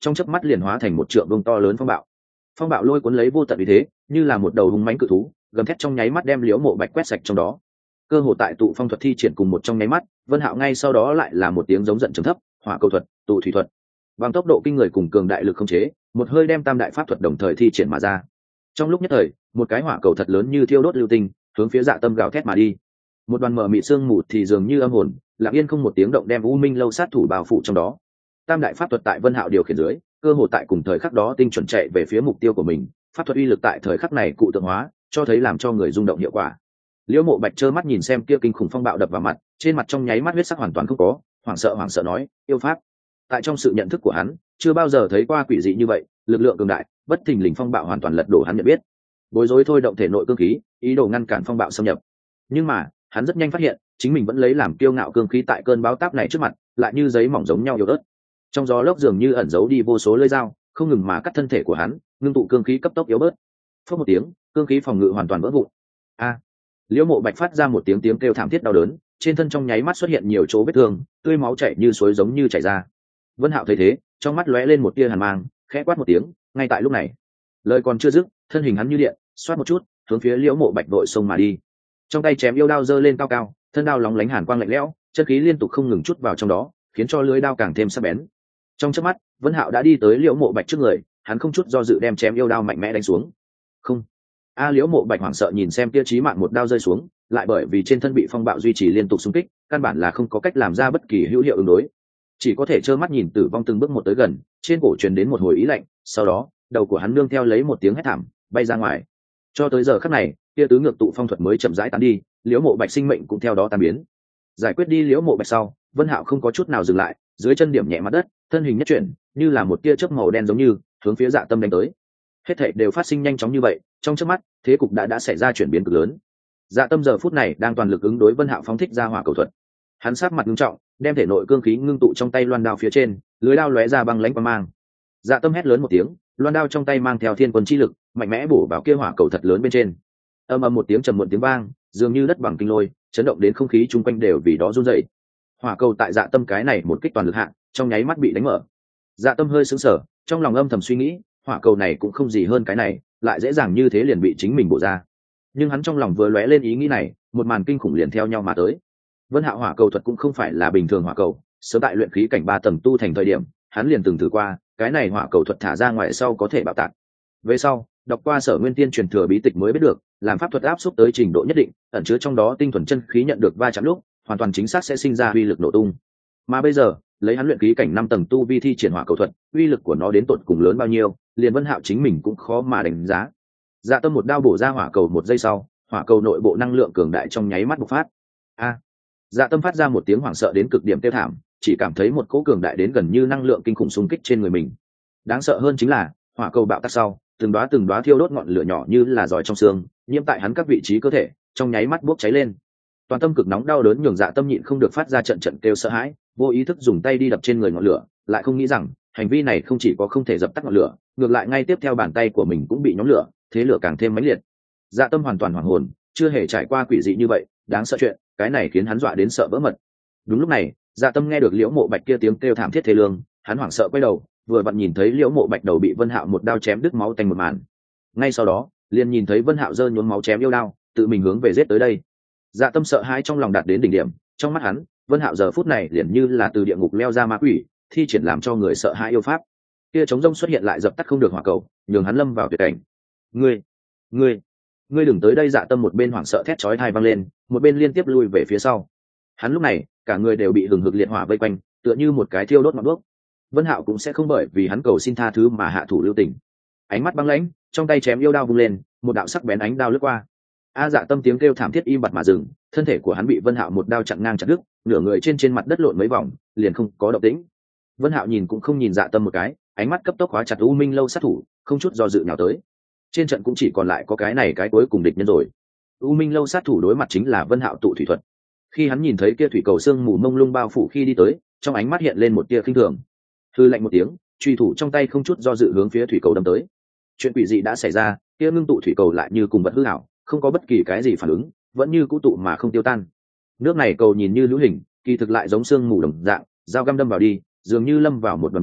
trong chớp mắt liền hóa thành một trượng vông to lớn phong bạo lôi cuốn lấy vô tận vì thế như là một đầu hung mãnh cự thú gầm thét trong nháy mắt đem liễu mộ bạch quét sạch trong đó. Cơ hồ tại tụ phong thuật thi triển cùng một trong nháy mắt, Vân Hạo ngay sau đó lại là một tiếng giống giận trầm thấp, hỏa cầu thuật, tụ thủy thuật. Bằng tốc độ kinh người cùng cường đại lực khống chế, một hơi đem tam đại pháp thuật đồng thời thi triển mà ra. Trong lúc nhất thời, một cái hỏa cầu thật lớn như thiêu đốt lưu tinh, hướng phía Dạ Tâm gào thét mà đi. Một đoàn mờ mịt sương mù thì dường như âm hồn, lặng yên không một tiếng động đem U Minh lâu sát thủ bao phủ trong đó. Tam đại pháp thuật tại Vân Hạo điều khiển dưới, cơ hồ tại cùng thời khắc đó tinh chuẩn chạy về phía mục tiêu của mình, pháp thuật uy lực tại thời khắc này cụ tượng hóa, cho thấy làm cho người rung động hiệu quả. Liễu Mộ Bạch trơ mắt nhìn xem kia kinh khủng phong bạo đập vào mặt, trên mặt trong nháy mắt huyết sắc hoàn toàn không có, hoảng sợ nói, yêu pháp. Tại trong sự nhận thức của hắn, chưa bao giờ thấy qua quỷ dị như vậy, lực lượng cường đại, bất thình lình phong bạo hoàn toàn lật đổ hắn nhận biết. Bối rối thôi động thể nội cương khí, ý đồ ngăn cản phong bạo xâm nhập. Nhưng mà, hắn rất nhanh phát hiện, chính mình vẫn lấy làm kiêu ngạo cương khí tại cơn bão táp này trước mặt, lại như giấy mỏng giống nhau yếu ớt. Trong gió lốc dường như ẩn giấu đi vô số lưỡi dao, không ngừng mà cắt thân thể của hắn, ngưng tụ cương khí cấp tốc yếu bớt. Phất một tiếng, cương khí phòng ngự hoàn toàn vỡ vụn. A! Liễu Mộ Bạch phát ra một tiếng kêu thảm thiết đau đớn, trên thân trong nháy mắt xuất hiện nhiều chỗ vết thương, tươi máu chảy như suối giống như chảy ra. Vân Hạo thấy thế, trong mắt lóe lên một tia hàn mang, khẽ quát một tiếng, ngay tại lúc này, lời còn chưa dứt, thân hình hắn như điện, xoát một chút, hướng phía Liễu Mộ Bạch đội sông mà đi. Trong tay chém yêu đao giơ lên cao cao, thân đao lóng lánh hàn quang lạnh lẽo, chân khí liên tục không ngừng chút vào trong đó, khiến cho lưỡi đao càng thêm sắc bén. Trong chớp mắt, Vân Hạo đã đi tới Liễu Mộ Bạch trước người, hắn không chút do dự đem chém yêu đao mạnh mẽ đánh xuống. Không. Liễu Mộ Bạch hoảng sợ nhìn xem kia chí mạng một đao rơi xuống, lại bởi vì trên thân bị phong bạo duy trì liên tục xung kích, căn bản là không có cách làm ra bất kỳ hữu hiệu ứng đối, chỉ có thể trơ mắt nhìn tử vong từng bước một tới gần, trên cổ truyền đến một hồi ý lạnh, sau đó, đầu của hắn nương theo lấy một tiếng hét thảm, bay ra ngoài. Cho tới giờ khắc này, kia tứ ngược tụ phong thuật mới chậm rãi tán đi, Liễu Mộ Bạch sinh mệnh cũng theo đó tan biến. Giải quyết đi Liễu Mộ Bạch sau, Vân Hạo không có chút nào dừng lại, dưới chân điểm nhẹ mặt đất, thân hình nhất chuyển, như là một tia chớp màu đen giống như hướng phía Dạ Tâm đánh tới. Hết thảy đều phát sinh nhanh chóng như vậy, trong chớp mắt, thế cục đã xảy ra chuyển biến cực lớn. Dạ Tâm giờ phút này đang toàn lực ứng đối Vân Hạo phóng thích ra hỏa cầu thuật. Hắn sát mặt nghiêm trọng, đem thể nội cương khí ngưng tụ trong tay loan đao phía trên, lưới đao lóe ra băng lãnh quang mang. Dạ Tâm hét lớn một tiếng, loan đao trong tay mang theo thiên quân chi lực, mạnh mẽ bổ vào kia hỏa cầu thật lớn bên trên. Ầm ầm một tiếng trầm muộn tiếng vang, dường như đất bằng kinh lôi, chấn động đến không khí chung quanh đều vì đó run rẩy. Hỏa cầu tại Dạ Tâm cái này một kích toàn lực hạ, trong nháy mắt bị đánh mở. Dạ Tâm hơi sững sờ, trong lòng âm thầm suy nghĩ, hỏa cầu này cũng không gì hơn cái này, lại dễ dàng như thế liền bị chính mình bổ ra. Nhưng hắn trong lòng vừa lóe lên ý nghĩ này, một màn kinh khủng liền theo nhau mà tới. Vân Hạo hỏa cầu thuật cũng không phải là bình thường hỏa cầu, sớm tại luyện khí cảnh 3 tầng tu thành thời điểm, hắn liền từng thử qua, cái này hỏa cầu thuật thả ra ngoài sau có thể bạo tạc. Về sau, đọc qua Sở Nguyên Tiên truyền thừa bí tịch mới biết được, làm pháp thuật áp xúc tới trình độ nhất định, ẩn chứa trong đó tinh thuần chân khí nhận được va chạm lúc, hoàn toàn chính xác sẽ sinh ra uy lực nổ tung. Mà bây giờ, lấy hắn luyện khí cảnh 5 tầng tu vi thi triển hỏa cầu thuật, uy lực của nó đến tột cùng lớn bao nhiêu, liền Vân Hạo chính mình cũng khó mà đánh giá. Dạ Tâm một đao bổ ra hỏa cầu một giây sau, hỏa cầu nội bộ năng lượng cường đại trong nháy mắt bộc phát. Dạ Tâm phát ra một tiếng hoảng sợ đến cực điểm kêu thảm, chỉ cảm thấy một cỗ cường đại đến gần như năng lượng kinh khủng xung kích trên người mình. Đáng sợ hơn chính là, hỏa cầu bạo tạc sau, từng đóa thiêu đốt ngọn lửa nhỏ như là giòi trong xương, nhiễm tại hắn các vị trí cơ thể, trong nháy mắt bốc cháy lên. Toàn tâm cực nóng đau đớn nhường Dạ Tâm nhịn không được phát ra trận trận kêu sợ hãi, vô ý thức dùng tay đi đập trên người ngọn lửa, lại không nghĩ rằng, hành vi này không chỉ có không thể dập tắt ngọn lửa, ngược lại ngay tiếp theo bàn tay của mình cũng bị nhóm lửa, thế lửa càng thêm mãnh liệt. Dạ Tâm hoàn toàn hoảng hồn, chưa hề trải qua quỷ dị như vậy, đáng sợ chuyện, cái này khiến hắn dọa đến sợ vỡ mật. Đúng lúc này, Dạ Tâm nghe được Liễu Mộ Bạch kia tiếng kêu thảm thiết thê lương, hắn hoảng sợ quay đầu, vừa vặn nhìn thấy Liễu Mộ Bạch đầu bị Vân Hạo một đao chém đứt máu tanh một màn. Ngay sau đó, liền nhìn thấy Vân Hạo giơ nhuốm máu chém yêu đao, tự mình hướng về giết tới đây. Dạ Tâm sợ hãi trong lòng đạt đến đỉnh điểm, trong mắt hắn, Vân Hạo giờ phút này liền như là từ địa ngục leo ra ma quỷ, thi triển làm cho người sợ hãi yêu pháp. Kia trống rông xuất hiện lại dập tắt không được hỏa cầu, nhường hắn lâm vào tuyệt cảnh. Ngươi đừng tới đây! Dạ Tâm một bên hoảng sợ thét chói tai vang lên, một bên liên tiếp lui về phía sau. Hắn lúc này, cả người đều bị hừng hực liệt hỏa vây quanh, tựa như một cái thiêu đốt ngọn đuốc. Vân Hạo cũng sẽ không bởi vì hắn cầu xin tha thứ mà hạ thủ lưu tình. Ánh mắt băng lãnh, trong tay chém yêu đao vung lên, một đạo sắc bén ánh đao lướt qua. Dạ Tâm tiếng kêu thảm thiết im bặt mà dừng, thân thể của hắn bị Vân Hạo một đao chặn ngang chặt đứt, nửa người trên mặt đất lộn mấy vòng, liền không có động tĩnh. Vân Hạo nhìn cũng không nhìn Dạ Tâm một cái, ánh mắt cấp tốc khóa chặt U Minh lâu sát thủ, không chút do dự nào tới. Trên trận cũng chỉ còn lại có cái này cái cuối cùng địch nhân rồi. U Minh lâu sát thủ đối mặt chính là Vân Hạo tụ thủy thuật. Khi hắn nhìn thấy kia thủy cầu xương mù mông lung bao phủ khi đi tới, trong ánh mắt hiện lên một tia khinh thường. Hư lạnh một tiếng, truy thủ trong tay không chút do dự hướng phía thủy cầu đâm tới. Chuyện quỷ dị đã xảy ra, kia ngưng tụ thủy cầu lại như cùng vật hư ảo, không có bất kỳ cái gì phản ứng, vẫn như cũ tụ mà không tiêu tan. Nước này cầu nhìn như hữu hình, kỳ thực lại giống xương mù đồng dạng, dao găm đâm vào đi, dường như lâm vào một đoàn đông,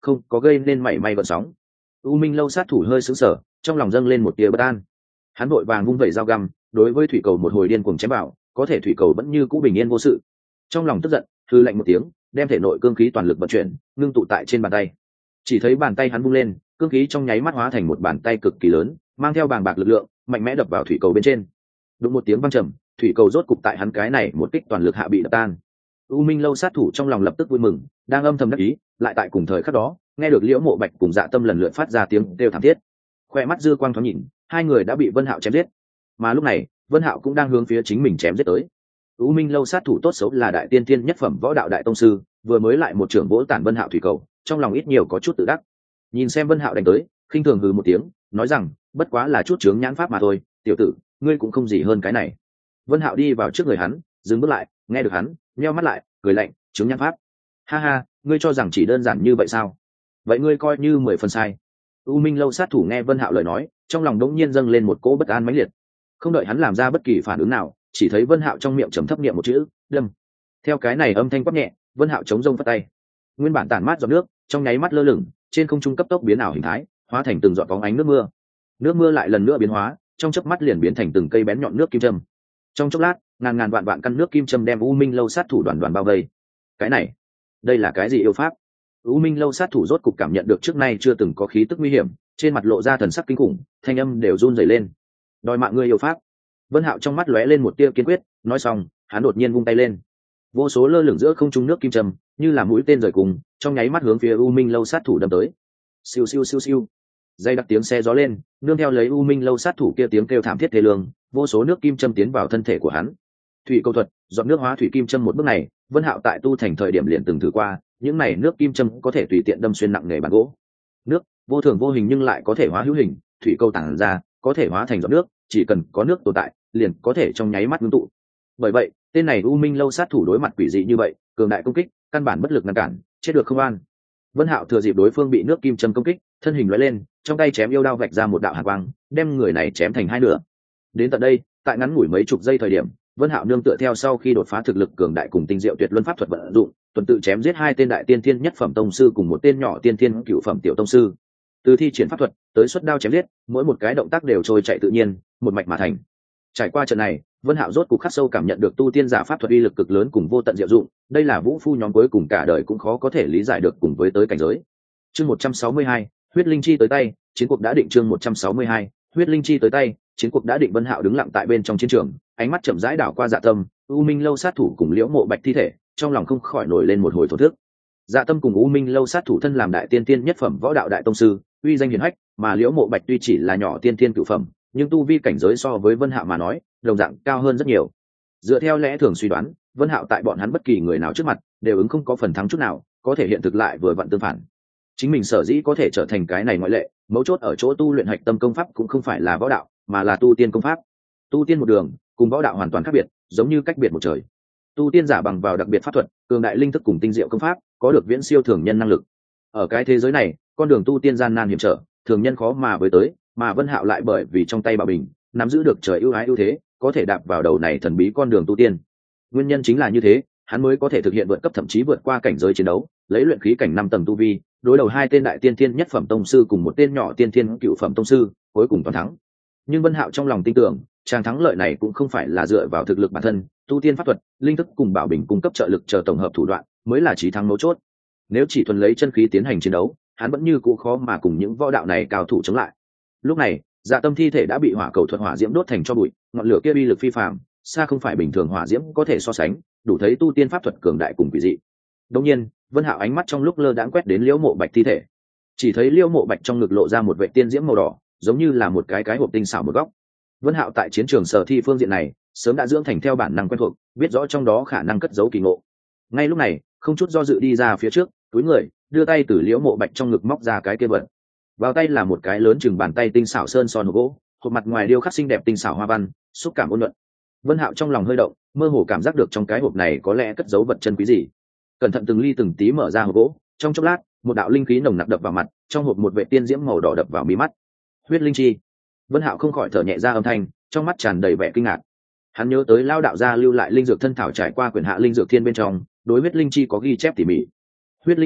không có gây nên mảy may gợn sóng. U Minh lâu sát thủ hơi sững sờ, trong lòng dâng lên một tia bất an. Hắn vội vàng vung vẩy dao găm, đối với thủy cầu một hồi điên cuồng chém vào, có thể thủy cầu vẫn như cũ bình yên vô sự. Trong lòng tức giận, hừ lạnh một tiếng, đem thể nội cương khí toàn lực vận chuyển, ngưng tụ tại trên bàn tay. Chỉ thấy bàn tay hắn vung lên, cương khí trong nháy mắt hóa thành một bàn tay cực kỳ lớn, mang theo bàng bạc lực lượng, mạnh mẽ đập vào thủy cầu bên trên. Đụng một tiếng vang trầm, thủy cầu rốt cục tại hắn cái này một kích toàn lực hạ bị đập tan. U Minh lâu sát thủ trong lòng lập tức vui mừng, đang âm thầm đắc ý, lại tại cùng thời khắc đó, nghe được Liễu Mộ Bạch cùng Dạ Tâm lần lượt phát ra tiếng kêu thảm thiết. Khoe mắt dư quang thoáng nhìn, hai người đã bị Vân Hạo chém giết. Mà lúc này, Vân Hạo cũng đang hướng phía chính mình chém giết tới. U Minh lâu sát thủ tốt xấu là đại tiên tiên nhất phẩm võ đạo đại tông sư, vừa mới lại một trưởng vỗ tản Vân Hạo thủy cầu, trong lòng ít nhiều có chút tự đắc. Nhìn xem Vân Hạo đánh tới, khinh thường hừ một tiếng, nói rằng, bất quá là chút chướng nhãn pháp mà thôi, tiểu tử, ngươi cũng không gì hơn cái này. Vân Hạo đi vào trước người hắn, dừng bước lại, nghe được hắn, nheo mắt lại, cười lạnh, chướng nhãn pháp. Ha ha, ngươi cho rằng chỉ đơn giản như vậy sao? Vậy ngươi coi như 10 phần sai. U Minh lâu sát thủ nghe Vân Hạo lời nói, trong lòng đống nhiên dâng lên một cỗ bất an mãnh liệt. Không đợi hắn làm ra bất kỳ phản ứng nào, chỉ thấy Vân Hạo trong miệng trầm thấp niệm một chữ, "Đâm." Theo cái này âm thanh quát nhẹ, Vân Hạo chống rông phất tay. Nguyên bản tản mát giọt nước, trong nháy mắt lơ lửng, trên không trung cấp tốc biến ảo hình thái, hóa thành từng giọt bóng ánh nước mưa. Nước mưa lại lần nữa biến hóa, trong chớp mắt liền biến thành từng cây bén nhọn nước kim châm. Trong chốc lát, ngàn ngàn vạn vạn căn nước kim châm đem U Minh lâu sát thủ đoàn đoàn bao vây. Cái này, đây là cái gì yêu pháp? U Minh lâu sát thủ rốt cục cảm nhận được trước nay chưa từng có khí tức nguy hiểm, trên mặt lộ ra thần sắc kinh khủng, thanh âm đều run rẩy lên. Đòi mạng ngươi yêu pháp. Vân Hạo trong mắt lóe lên một tia kiên quyết, nói xong, hắn đột nhiên vung tay lên. Vô số lơ lửng giữa không trung nước kim châm, như là mũi tên rời cùng, trong nháy mắt hướng phía U Minh lâu sát thủ đâm tới. Siêu siêu siêu siêu. Dây đặc tiếng xe gió lên, nương theo lấy U Minh lâu sát thủ kia tiếng kêu thảm thiết thê lương, vô số nước kim châm tiến vào thân thể của hắn. Thủy câu thuật, dọn nước hóa thủy kim châm một bước này, Vân Hạo tại tu thành thời điểm liền từng thử qua, những này nước kim châm có thể tùy tiện đâm xuyên nặng nghề bàn gỗ. Nước vô thường vô hình nhưng lại có thể hóa hữu hình, thủy câu tản ra, có thể hóa thành giọt nước, chỉ cần có nước tồn tại, liền có thể trong nháy mắt ngưng tụ. Bởi vậy, tên này U Minh lâu sát thủ đối mặt quỷ dị như vậy, cường đại công kích, căn bản bất lực ngăn cản, chết được không an. Vân Hạo thừa dịp đối phương bị nước kim châm công kích, thân hình lóe lên, trong tay chém yêu đao vạch ra một đạo hàn quang, đem người này chém thành hai nửa. Đến tận đây, tại ngắn ngủi mấy chục giây thời điểm, Vân Hạo nương tựa theo sau khi đột phá thực lực cường đại cùng tinh diệu tuyệt luân pháp thuật vận dụng, tuần tự chém giết hai tên đại tiên thiên nhất phẩm tông sư cùng một tên nhỏ tiên thiên cửu phẩm tiểu tông sư. Từ thi triển pháp thuật tới xuất đao chém giết, mỗi một cái động tác đều trôi chạy tự nhiên, một mạch mà thành. Trải qua trận này, Vân Hạo rốt cục khắc sâu cảm nhận được tu tiên giả pháp thuật uy lực cực lớn cùng vô tận diệu dụng, đây là vũ phu nhóm cuối cùng cả đời cũng khó có thể lý giải được cùng với tới cảnh giới. Chương 162, huyết linh chi tới tay, chiến cuộc đã định. Chương 162, huyết linh chi tới tay, chiến cuộc đã định. Vân Hạo đứng lặng tại bên trong chiến trường, ánh mắt chậm rãi đảo qua Dạ Tâm, U Minh lâu sát thủ cùng Liễu Mộ Bạch thi thể, trong lòng không khỏi nổi lên một hồi thổ thức. Dạ Tâm cùng U Minh lâu sát thủ thân làm đại tiên tiên nhất phẩm võ đạo đại tông sư, uy danh hiển hách, mà Liễu Mộ Bạch tuy chỉ là nhỏ tiên tiên cửu phẩm, nhưng tu vi cảnh giới so với Vân Hạo mà nói, đồng dạng cao hơn rất nhiều. Dựa theo lẽ thường suy đoán, Vân Hạo tại bọn hắn bất kỳ người nào trước mặt, đều ứng không có phần thắng chút nào, có thể hiện thực lại vừa vặn tương phản. Chính mình sở dĩ có thể trở thành cái này ngoại lệ, mấu chốt ở chỗ tu luyện hạch tâm công pháp cũng không phải là võ đạo, mà là tu tiên công pháp. Tu tiên một đường, cùng võ đạo hoàn toàn khác biệt, giống như cách biệt một trời. Tu tiên giả bằng vào đặc biệt pháp thuật, cường đại linh thức cùng tinh diệu công pháp, có được viễn siêu thường nhân năng lực. Ở cái thế giới này, con đường tu tiên gian nan hiểm trở, thường nhân khó mà với tới, mà Vân Hạo lại bởi vì trong tay bảo bình, nắm giữ được trời ưu ái ưu thế, có thể đạp vào đầu này thần bí con đường tu tiên. Nguyên nhân chính là như thế, hắn mới có thể thực hiện vượt cấp thậm chí vượt qua cảnh giới chiến đấu, lấy luyện khí cảnh 5 tầng tu vi, đối đầu hai tên đại tiên thiên nhất phẩm tông sư cùng một tên nhỏ tiên thiên cựu phẩm tông sư, cuối cùng toàn thắng. Nhưng Vân Hạo trong lòng tin tưởng, tràng thắng lợi này cũng không phải là dựa vào thực lực bản thân, tu tiên pháp thuật, linh thức cùng bảo bình cung cấp trợ lực chờ tổng hợp thủ đoạn, mới là chí thắng mấu chốt. Nếu chỉ thuần lấy chân khí tiến hành chiến đấu, hắn vẫn như cũ khó mà cùng những võ đạo này cao thủ chống lại. Lúc này, Dạ Tâm thi thể đã bị hỏa cầu thuật hỏa diễm đốt thành tro bụi, ngọn lửa kia uy lực phi phàm, xa không phải bình thường hỏa diễm có thể so sánh, đủ thấy tu tiên pháp thuật cường đại cùng quỷ dị. Đương nhiên, Vân Hạo ánh mắt trong lúc lơ đãng quét đến Liễu Mộ Bạch thi thể, chỉ thấy Liễu Mộ Bạch trong ngực lộ ra một vệt tiên diễm màu đỏ, giống như là một cái hộp tinh xảo một góc. Vân Hạo tại chiến trường sở thi phương diện này, sớm đã dưỡng thành theo bản năng quen thuộc, biết rõ trong đó khả năng cất giấu kỳ ngộ. Ngay lúc này, không chút do dự đi ra phía trước, túi người, đưa tay từ Liễu Mộ Bạch trong ngực móc ra cái kia vật. Vào tay là một cái lớn chừng bàn tay tinh xảo sơn son gỗ, hộp mặt ngoài điêu khắc xinh đẹp tinh xảo hoa văn, xúc cảm ôn nhuận. Vân Hạo trong lòng hơi động, mơ hồ cảm giác được trong cái hộp này có lẽ cất giấu vật chân quý gì. Cẩn thận từng ly từng tí mở ra hộp gỗ, trong chốc lát, một đạo linh khí nồng nặc đập vào mặt, trong hộp một vệ tiên diễm màu đỏ đập vào mí mắt. Huyết linh chi. Vân Hạo không khỏi thở nhẹ ra âm thanh, trong mắt tràn đầy vẻ kinh ngạc. Hắn nhớ tới Lão đạo gia lưu lại linh dược thân thảo trải qua quyển hạ linh dược thiên bên trong, đối huyết linh chi có ghi chép tỉ mỉ. Huyết linh chi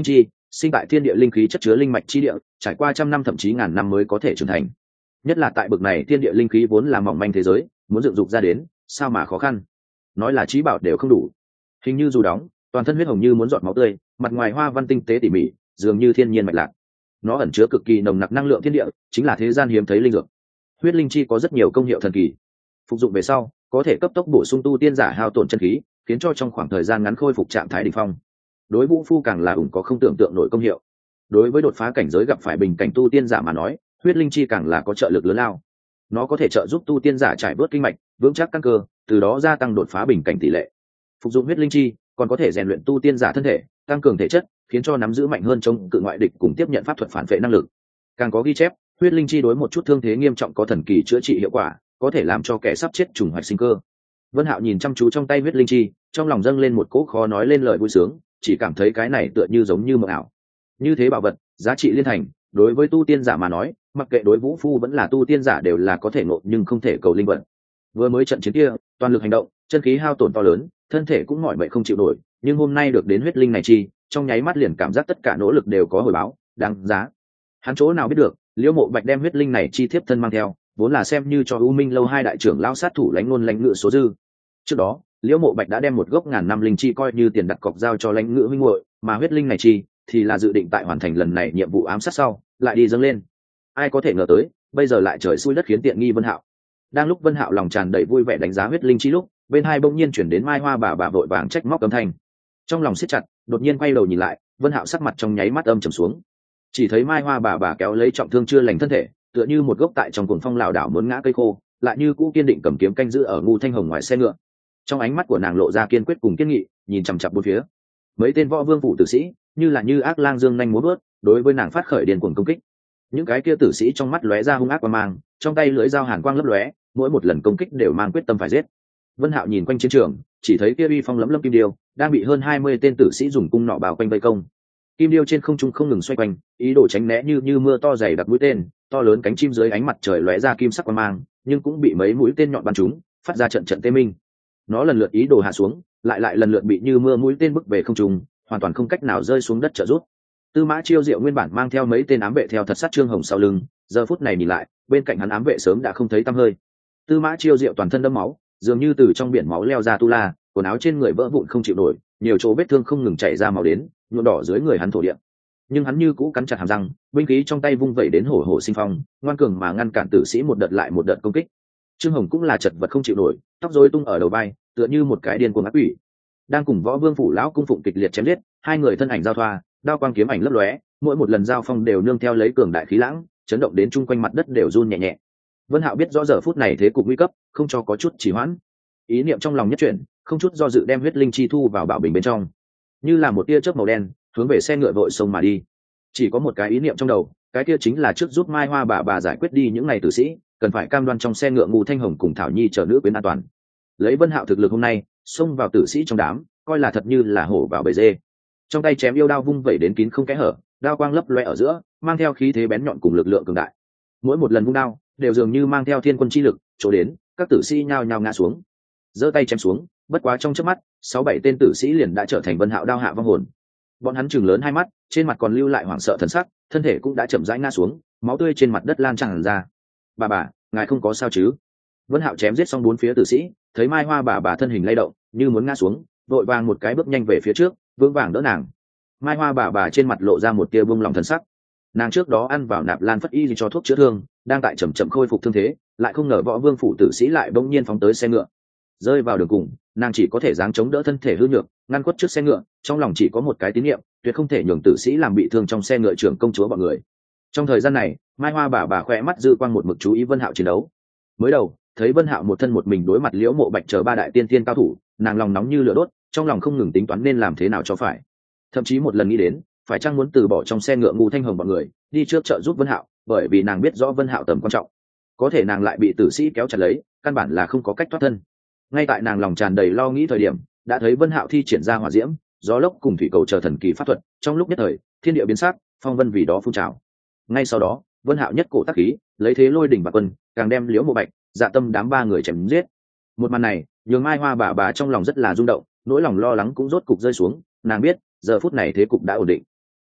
sinh tại thiên địa linh khí chất chứa linh mạch chi địa, trải qua trăm năm thậm chí ngàn năm mới có thể trưởng thành. Nhất là tại bực này thiên địa linh khí vốn là mỏng manh thế giới, muốn dựng dục ra đến sao mà khó khăn. Nói là trí bảo đều không đủ. Hình như dù đóng, toàn thân huyết hồng như muốn giọt máu tươi, mặt ngoài hoa văn tinh tế tỉ mỉ, dường như thiên nhiên mạch lạc. Nó ẩn chứa cực kỳ nồng nặc năng lượng thiên địa, chính là thế gian hiếm thấy linh dược. Huyết linh chi có rất nhiều công hiệu thần kỳ, phục dụng về sau có thể cấp tốc bổ sung tu tiên giả hao tổn chân khí, khiến cho trong khoảng thời gian ngắn khôi phục trạng thái đỉnh phong. Đối vũ phu càng là ủng có không tưởng tượng nổi công hiệu. Đối với đột phá cảnh giới gặp phải bình cảnh tu tiên giả mà nói, huyết linh chi càng là có trợ lực lớn lao. Nó có thể trợ giúp tu tiên giả trải bớt kinh mạch, vững chắc căn cơ, từ đó gia tăng đột phá bình cảnh tỷ lệ. Phục dụng huyết linh chi còn có thể rèn luyện tu tiên giả thân thể, tăng cường thể chất, khiến cho nắm giữ mạnh hơn chống cự ngoại địch cùng tiếp nhận pháp thuật phản vệ năng lực. Càng có ghi chép, huyết linh chi đối một chút thương thế nghiêm trọng có thần kỳ chữa trị hiệu quả, có thể làm cho kẻ sắp chết trùng hoạch sinh cơ. Vân Hạo nhìn chăm chú trong tay huyết linh chi, trong lòng dâng lên một cỗ khó nói lên lời vui sướng, chỉ cảm thấy cái này tựa như giống như mộng ảo. Như thế bảo vật, giá trị liên thành, đối với tu tiên giả mà nói, mặc kệ đối vũ phu vẫn là tu tiên giả đều là có thể ngộ nhưng không thể cầu linh vật. Vừa mới trận chiến kia, toàn lực hành động, chân khí hao tổn to lớn, thân thể cũng mỏi mệt không chịu nổi, nhưng hôm nay được đến huyết linh này chi, trong nháy mắt liền cảm giác tất cả nỗ lực đều có hồi báo, đáng giá. Hắn chỗ nào biết được, Liễu Mộ Bạch đem huyết linh này chi thiếp thân mang theo, vốn là xem như cho U Minh lâu hai đại trưởng lão sát thủ lãnh ngôn lãnh ngự số dư. Trước đó, Liễu Mộ Bạch đã đem một gốc ngàn năm linh chi coi như tiền đặt cọc giao cho lãnh ngự huynh muội, mà huyết linh này chi thì là dự định tại hoàn thành lần này nhiệm vụ ám sát sau, lại đi dâng lên. Ai có thể ngờ tới, bây giờ lại trời xui đất khiến tiện nghi Vân Hạo. Đang lúc Vân Hạo lòng tràn đầy vui vẻ đánh giá huyết linh chi lúc, bên hai bỗng nhiên chuyển đến Mai Hoa bà vội vàng trách móc âm thanh. Trong lòng siết chặt, đột nhiên quay đầu nhìn lại, Vân Hạo sắc mặt trong nháy mắt âm trầm xuống. Chỉ thấy Mai Hoa bà kéo lấy trọng thương chưa lành thân thể, tựa như một gốc tại trong cuồng phong lảo đảo muốn ngã cây khô, lại như cũ kiên định cầm kiếm canh giữ ở Ngu Thanh Hồng ngoài xe ngựa. Trong ánh mắt của nàng lộ ra kiên quyết cùng kiên nghị, nhìn chằm chằm bốn phía. Mấy tên võ vương phủ tử sĩ, như ác lang dương nhanh múa vớt, đối với nàng phát khởi điên cuồng công kích. Những cái kia tử sĩ trong mắt lóe ra hung ác quang mang, trong tay lưỡi dao hàn quang lấp lóe, mỗi một lần công kích đều mang quyết tâm phải giết. Vân Hạo nhìn quanh chiến trường, chỉ thấy kia uy phong lẫm lẫm kim điêu đang bị hơn 20 tên tử sĩ dùng cung nỏ bao quanh vây công. Kim điêu trên không trung không ngừng xoay quanh, ý đồ tránh né như mưa to dày đặc mũi tên, to lớn cánh chim dưới ánh mặt trời lóe ra kim sắc quang mang, nhưng cũng bị mấy mũi tên nhọn bắn trúng, phát ra trận trận tê minh. Nó lần lượt ý đồ hạ xuống, lại lần lượt bị như mưa mũi tên bức về không trung, hoàn toàn không cách nào rơi xuống đất trợ giúp. Tư Mã Chiêu Diệu nguyên bản mang theo mấy tên ám vệ theo thật sát Trương Hồng sau lưng, giờ phút này nhìn lại, bên cạnh hắn ám vệ sớm đã không thấy tăm hơi. Tư Mã Chiêu Diệu toàn thân đẫm máu, dường như từ trong biển máu leo ra tu la, quần áo trên người vỡ vụn không chịu nổi, nhiều chỗ vết thương không ngừng chảy ra máu đến, nhuộm đỏ dưới người hắn thổ địa. Nhưng hắn như cũ cắn chặt hàm răng, binh khí trong tay vung vẩy đến hổ hổ sinh phong, ngoan cường mà ngăn cản tử sĩ một đợt lại một đợt công kích. Trương Hồng cũng là chật vật không chịu nổi, tóc rối tung ở đầu vai, tựa như một cái điên cuồng ác quỷ. Đang cùng Võ Vương phủ lão cung phụng kịch liệt chém giết, hai người thân ảnh giao thoa, đao quang kiếm ảnh lấp lóe, mỗi một lần giao phong đều nương theo lấy cường đại khí lãng, chấn động đến chung quanh mặt đất đều run nhẹ nhẹ. Vân Hạo biết rõ giờ phút này thế cục nguy cấp, không cho có chút trì hoãn. Ý niệm trong lòng nhất chuyển, không chút do dự đem huyết linh chi thu vào bảo bình bên trong, như là một tia chớp màu đen, hướng về xe ngựa vội xông mà đi. Chỉ có một cái ý niệm trong đầu, cái kia chính là trước giúp Mai Hoa bà giải quyết đi những ngày tử sĩ, cần phải cam đoan trong xe ngựa Ngô Thanh Hồng cùng Thảo Nhi chờ nữ quyến an toàn. Lấy Vân Hạo thực lực hôm nay, xông vào tử sĩ trong đám, coi là thật như là hổ vào bầy dê. Trong tay chém yêu đao vung vẩy đến kín không kẽ hở, đao quang lấp loe ở giữa, mang theo khí thế bén nhọn cùng lực lượng cường đại. Mỗi một lần vung đao, đều dường như mang theo thiên quân chi lực, chỗ đến, các tử sĩ nhao nhao ngã xuống. Giơ tay chém xuống, bất quá trong chớp mắt, 6-7 tên tử sĩ liền đã trở thành Vân Hạo đao hạ vong hồn. Bọn hắn trừng lớn hai mắt, trên mặt còn lưu lại hoảng sợ thần sắc, thân thể cũng đã chậm rãi ngã xuống, máu tươi trên mặt đất lan tràn ra. Bà, ngài không có sao chứ? Vân Hạo chém giết xong bốn phía tử sĩ, thấy Mai Hoa bà thân hình lay động, như muốn ngã xuống, vội vàng một cái bước nhanh về phía trước, vững vàng đỡ nàng. Mai Hoa bà trên mặt lộ ra một tia bông lòng thần sắc. Nàng trước đó ăn vào nạp lan phất y cho thuốc chữa thương, đang tại chậm khôi phục thương thế, lại không ngờ Võ Vương phủ tử sĩ lại bỗng nhiên phóng tới xe ngựa. Rơi vào đường cùng, nàng chỉ có thể giáng chống đỡ thân thể hư nhược, ngăn quất trước xe ngựa, trong lòng chỉ có một cái tín niệm, tuyệt không thể nhường tử sĩ làm bị thương trong xe ngựa trưởng công chúa bọn người. Trong thời gian này, Mai Hoa bà khỏe mắt dư quang một mực chú ý Vân Hạo chiến đấu. Mới đầu, thấy Vân Hạo một thân một mình đối mặt Liễu Mộ Bạch chờ ba đại tiên tiên cao thủ, nàng lòng nóng như lửa đốt, trong lòng không ngừng tính toán nên làm thế nào cho phải. Thậm chí một lần nghĩ đến, phải chăng muốn từ bỏ trong xe ngựa Ngô Thanh Hồng bọn người, đi trước trợ giúp Vân Hạo, bởi vì nàng biết rõ Vân Hạo tầm quan trọng. Có thể nàng lại bị tử sĩ kéo chặt lấy, căn bản là không có cách thoát thân. Ngay tại nàng lòng tràn đầy lo nghĩ thời điểm, đã thấy Vân Hạo thi triển ra hỏa diễm, gió lốc cùng thủy cầu chờ thần kỳ pháp thuật, trong lúc nhất thời, thiên địa biến sắc, phong vân vì đó phun trào. Ngay sau đó, Vân Hạo nhất cổ tác khí, lấy thế lôi đỉnh bạc quân, càng đem Liễu Mộ Bạch, Dạ Tâm đám ba người chém giết. Một màn này, nhường Mai Hoa bà trong lòng rất là rung động, nỗi lòng lo lắng cũng rốt cục rơi xuống, nàng biết, giờ phút này thế cục đã ổn định.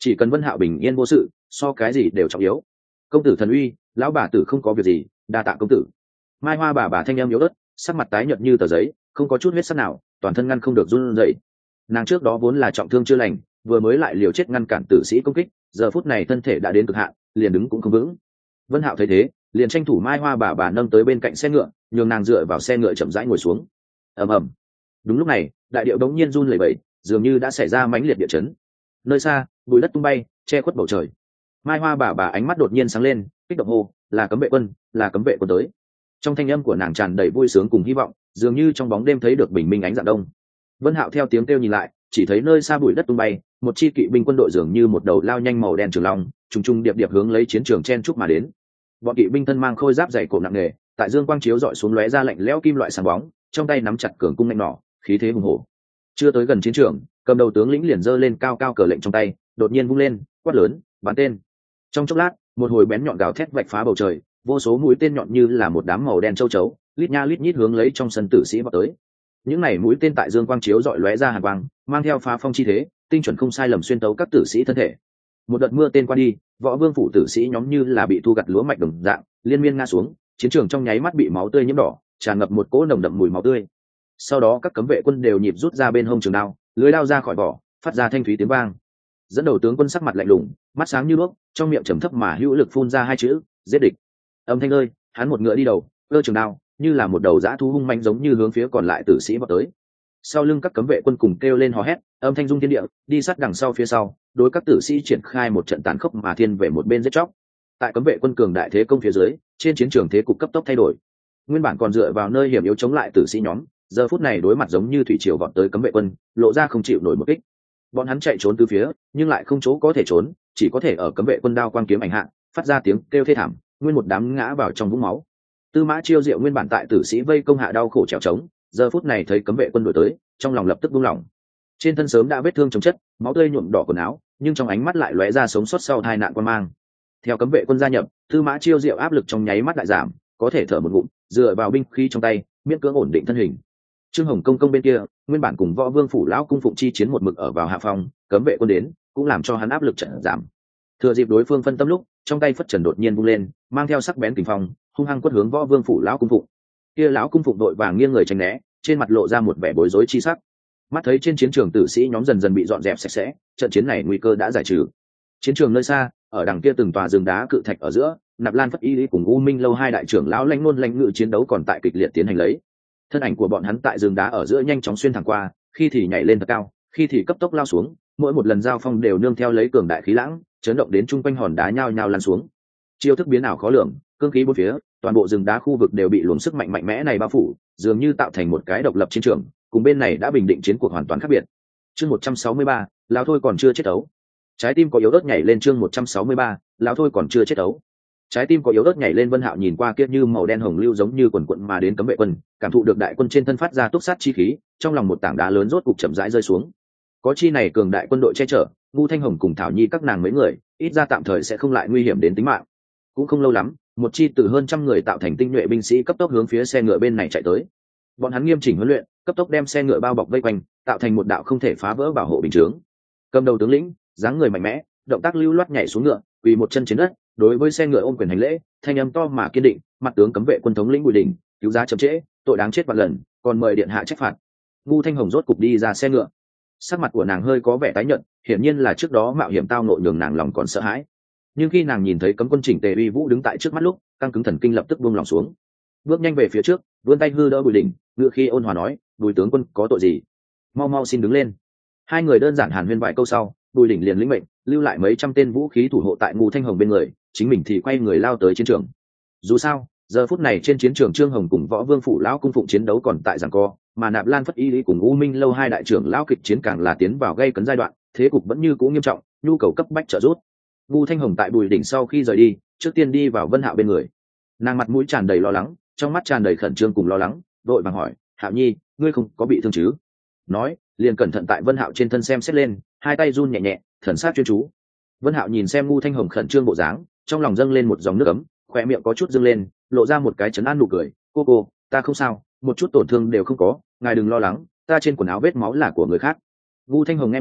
chỉ cần Vân Hạo bình yên vô sự, so cái gì đều trọng yếu. Công tử thần uy, lão bà tử không có việc gì, đa tạ công tử. Mai Hoa bà thanh em yếu ớt, sắc mặt tái nhợt như tờ giấy, không có chút huyết sắc nào, toàn thân ngăn không được run rẩy. Nàng trước đó vốn là trọng thương chưa lành, vừa mới lại liều chết ngăn cản tử sĩ công kích, giờ phút này thân thể đã đến cực hạn, liền đứng cũng không vững. Vân Hạo thấy thế, liền tranh thủ Mai Hoa bà nâng tới bên cạnh xe ngựa, nhường nàng dựa vào xe ngựa chậm rãi ngồi xuống. Ầm ầm. Đúng lúc này, đại điệu đống nhiên run lẩy bẩy, dường như đã xảy ra mãnh liệt địa chấn. Nơi xa, bụi đất tung bay, che khuất bầu trời. Mai Hoa bà ánh mắt đột nhiên sáng lên, kích động hô, là cấm vệ quân, là cấm vệ quân tới. Trong thanh âm của nàng tràn đầy vui sướng cùng hy vọng, dường như trong bóng đêm thấy được bình minh ánh rạng đông. Vân Hạo theo tiếng kêu nhìn lại, chỉ thấy nơi xa bụi đất tung bay, một chi kỵ binh quân đội dường như một đầu lao nhanh màu đen trường long, trùng trùng điệp điệp hướng lấy chiến trường chen chúc mà đến. Bọn kỵ binh thân mang khôi giáp dày cộm nặng nề, tại dương quang chiếu dọi xuống lóe ra lạnh lẽo kim loại sáng bóng, trong tay nắm chặt cường cung nanh nỏ, khí thế hùng hổ. Chưa tới gần chiến trường, cầm đầu tướng lĩnh liền giơ lên cao cao cờ lệnh trong tay, đột nhiên vung lên, quát lớn, bắn tên. Trong chốc lát, một hồi bén nhọn gào thét vạch phá bầu trời, vô số mũi tên nhọn như là một đám màu đen châu chấu, lít nha lít nhít hướng lấy trong sân tử sĩ vào tới. Những này mũi tên tại dương quang chiếu dọi lóe ra hàn quang, mang theo phá phong chi thế, tinh chuẩn không sai lầm xuyên tấu các tử sĩ thân thể. Một đợt mưa tên qua đi, võ vương phủ tử sĩ nhóm như là bị thu gặt lúa mạch đồng dạng, liên miên ngã xuống, chiến trường trong nháy mắt bị máu tươi nhiễm đỏ, tràn ngập một cỗ nồng đậm mùi máu tươi. Sau đó các cấm vệ quân đều nhịp rút ra bên hông trường đao, lưới đao ra khỏi vỏ, phát ra thanh thúy tiếng vang. Dẫn đầu tướng quân sắc mặt lạnh lùng, mắt sáng như đuốc, trong miệng trầm thấp mà hữu lực phun ra hai chữ, giết địch. Âm thanh ơi, hắn một ngựa đi đầu, cơ trường đao, như là một đầu dã thú hung manh giống như hướng phía còn lại tử sĩ vào tới. Sau lưng các cấm vệ quân cùng kêu lên hò hét, âm thanh rung thiên địa, đi sát đằng sau phía sau, đối các tử sĩ triển khai một trận tàn khốc mà thiên về một bên giết chóc. Tại cấm vệ quân cường đại thế công phía dưới, trên chiến trường thế cục cấp tốc thay đổi. Nguyên bản còn dựa vào nơi hiểm yếu chống lại tử sĩ nhóm, giờ phút này đối mặt giống như thủy triều vọt tới cấm vệ quân, lộ ra không chịu nổi một kích. Bọn hắn chạy trốn từ phía, nhưng lại không chỗ có thể trốn, chỉ có thể ở cấm vệ quân đao quang kiếm ảnh hạ, phát ra tiếng kêu thê thảm, nguyên một đám ngã vào trong vũng máu. Tư Mã Chiêu Diệu nguyên bản tại tử sĩ vây công hạ đau khổ trèo trống, giờ phút này thấy cấm vệ quân đuổi tới, trong lòng lập tức buông lỏng. Trên thân sớm đã vết thương chồng chất, máu tươi nhuộm đỏ quần áo, nhưng trong ánh mắt lại lóe ra sống sót sau tai nạn quan mang. Theo cấm vệ quân gia nhập, Tư Mã Chiêu Diệu áp lực trong nháy mắt đại giảm, có thể thở một ngụm, dựa vào binh khí trong tay, miễn cưỡng ổn định thân hình. Trương Hồng công bên kia, nguyên bản cùng Võ Vương phủ lão cung phụng chi chiến một mực ở vào hạ phòng, cấm vệ quân đến, cũng làm cho hắn áp lực trận giảm. Thừa dịp đối phương phân tâm lúc, trong tay phất trần đột nhiên vung lên, mang theo sắc bén kình phong, hung hăng quất hướng Võ Vương phủ lão cung phụng. Kia lão cung phụng đội vàng nghiêng người tránh né, trên mặt lộ ra một vẻ bối rối chi sắc. Mắt thấy trên chiến trường tử sĩ nhóm dần dần bị dọn dẹp sạch sẽ, trận chiến này nguy cơ đã giải trừ. Chiến trường nơi xa, ở đằng kia từng tòa rừng đá cự thạch ở giữa, Nạp Lan Phất Y cùng U Minh lâu hai đại trưởng lão lãnh ngôn lãnh ngự chiến đấu còn tại kịch liệt tiến hành lấy. Thân ảnh của bọn hắn tại rừng đá ở giữa nhanh chóng xuyên thẳng qua, khi thì nhảy lên thật cao, khi thì cấp tốc lao xuống, mỗi một lần giao phong đều nương theo lấy cường đại khí lãng, chấn động đến trung quanh hòn đá nhao nhao lăn xuống. Chiêu thức biến ảo khó lường, cương khí bốn phía, toàn bộ rừng đá khu vực đều bị luồng sức mạnh mạnh mẽ này bao phủ, dường như tạo thành một cái độc lập chiến trường, cùng bên này đã bình định chiến cuộc hoàn toàn khác biệt. Chương 163, lão thôi còn chưa chết đấu. Trái tim có yếu ớt nhảy lên chương 163, lão thôi còn chưa chết đấu. Trái tim có yếu ớt nhảy lên. Vân Hạo nhìn qua kia như màu đen hồng lưu giống như quần quần mà đến cấm vệ quân, cảm thụ được đại quân trên thân phát ra túc sát chi khí, trong lòng một tảng đá lớn rốt cục chậm rãi rơi xuống. Có chi này cường đại quân đội che chở, Ngu Thanh Hồng cùng Thảo Nhi các nàng mấy người, ít ra tạm thời sẽ không lại nguy hiểm đến tính mạng. Cũng không lâu lắm, một chi từ hơn trăm người tạo thành tinh nhuệ binh sĩ cấp tốc hướng phía xe ngựa bên này chạy tới. Bọn hắn nghiêm chỉnh huấn luyện, cấp tốc đem xe ngựa bao bọc vây quanh, tạo thành một đạo không thể phá vỡ bảo hộ bình chướng. Cầm đầu tướng lĩnh, dáng người mạnh mẽ, động tác lưu loát nhảy xuống ngựa, quỳ một chân trên đất, đối với xe ngựa ôm quyền hành lễ, thanh âm to mà kiên định, mặt tướng cấm vệ quân thống lĩnh Bùi Đình, cứu giá chậm trễ, tội đáng chết vạn lần, còn mời điện hạ trách phạt. Ngu Thanh Hồng rốt cục đi ra xe ngựa, sắc mặt của nàng hơi có vẻ tái nhợt, hiển nhiên là trước đó mạo hiểm tao ngộ nhường nàng lòng còn sợ hãi. Nhưng khi nàng nhìn thấy cấm quân chỉnh tề uy vũ đứng tại trước mắt lúc, căng cứng thần kinh lập tức buông lòng xuống, bước nhanh về phía trước, vươn tay hư đỡ Bùi Đình, ngựa khi ôn hòa nói, Bùi tướng quân có tội gì, mau mau xin đứng lên. Hai người đơn giản hàn huyên vài câu sau, Bùi Đình liền lĩnh mệnh, lưu lại mấy trăm tên vũ khí thủ hộ tại Ngu Thanh Hồng bên người, chính mình thì quay người lao tới chiến trường. Dù sao, giờ phút này trên chiến trường Trương Hồng cùng Võ Vương phủ lão cung phụng chiến đấu còn tại giằng co, mà Nạp Lan Phất Y Lý cùng U Minh lâu hai đại trưởng lão kịch chiến càng là tiến vào gây cấn giai đoạn, thế cục vẫn như cũ nghiêm trọng, nhu cầu cấp bách trợ giúp. Ngu Thanh Hồng tại Bùi Đình sau khi rời đi, trước tiên đi vào Vân Hạo bên người. Nàng mặt mũi tràn đầy lo lắng, trong mắt tràn đầy khẩn trương cùng lo lắng, đội vàng hỏi, Hạo Nhi, ngươi không có bị thương chứ? Nói, liền cẩn thận tại Vân Hạo trên thân xem xét lên, hai tay run nhẹ nhẹ, thần sắc chuyên chú. Vân Hạo nhìn xem Ngu Thanh Hồng khẩn trương bộ dáng, trong lòng dâng lên một dòng nước ấm, khóe miệng có chút dâng lên, lộ ra một cái trấn an nụ cười, cô, ta không sao, một chút tổn thương đều không có, ngài đừng lo lắng, ta trên quần áo vết máu là của người khác. Ngu Thanh Hồng nghe vậy,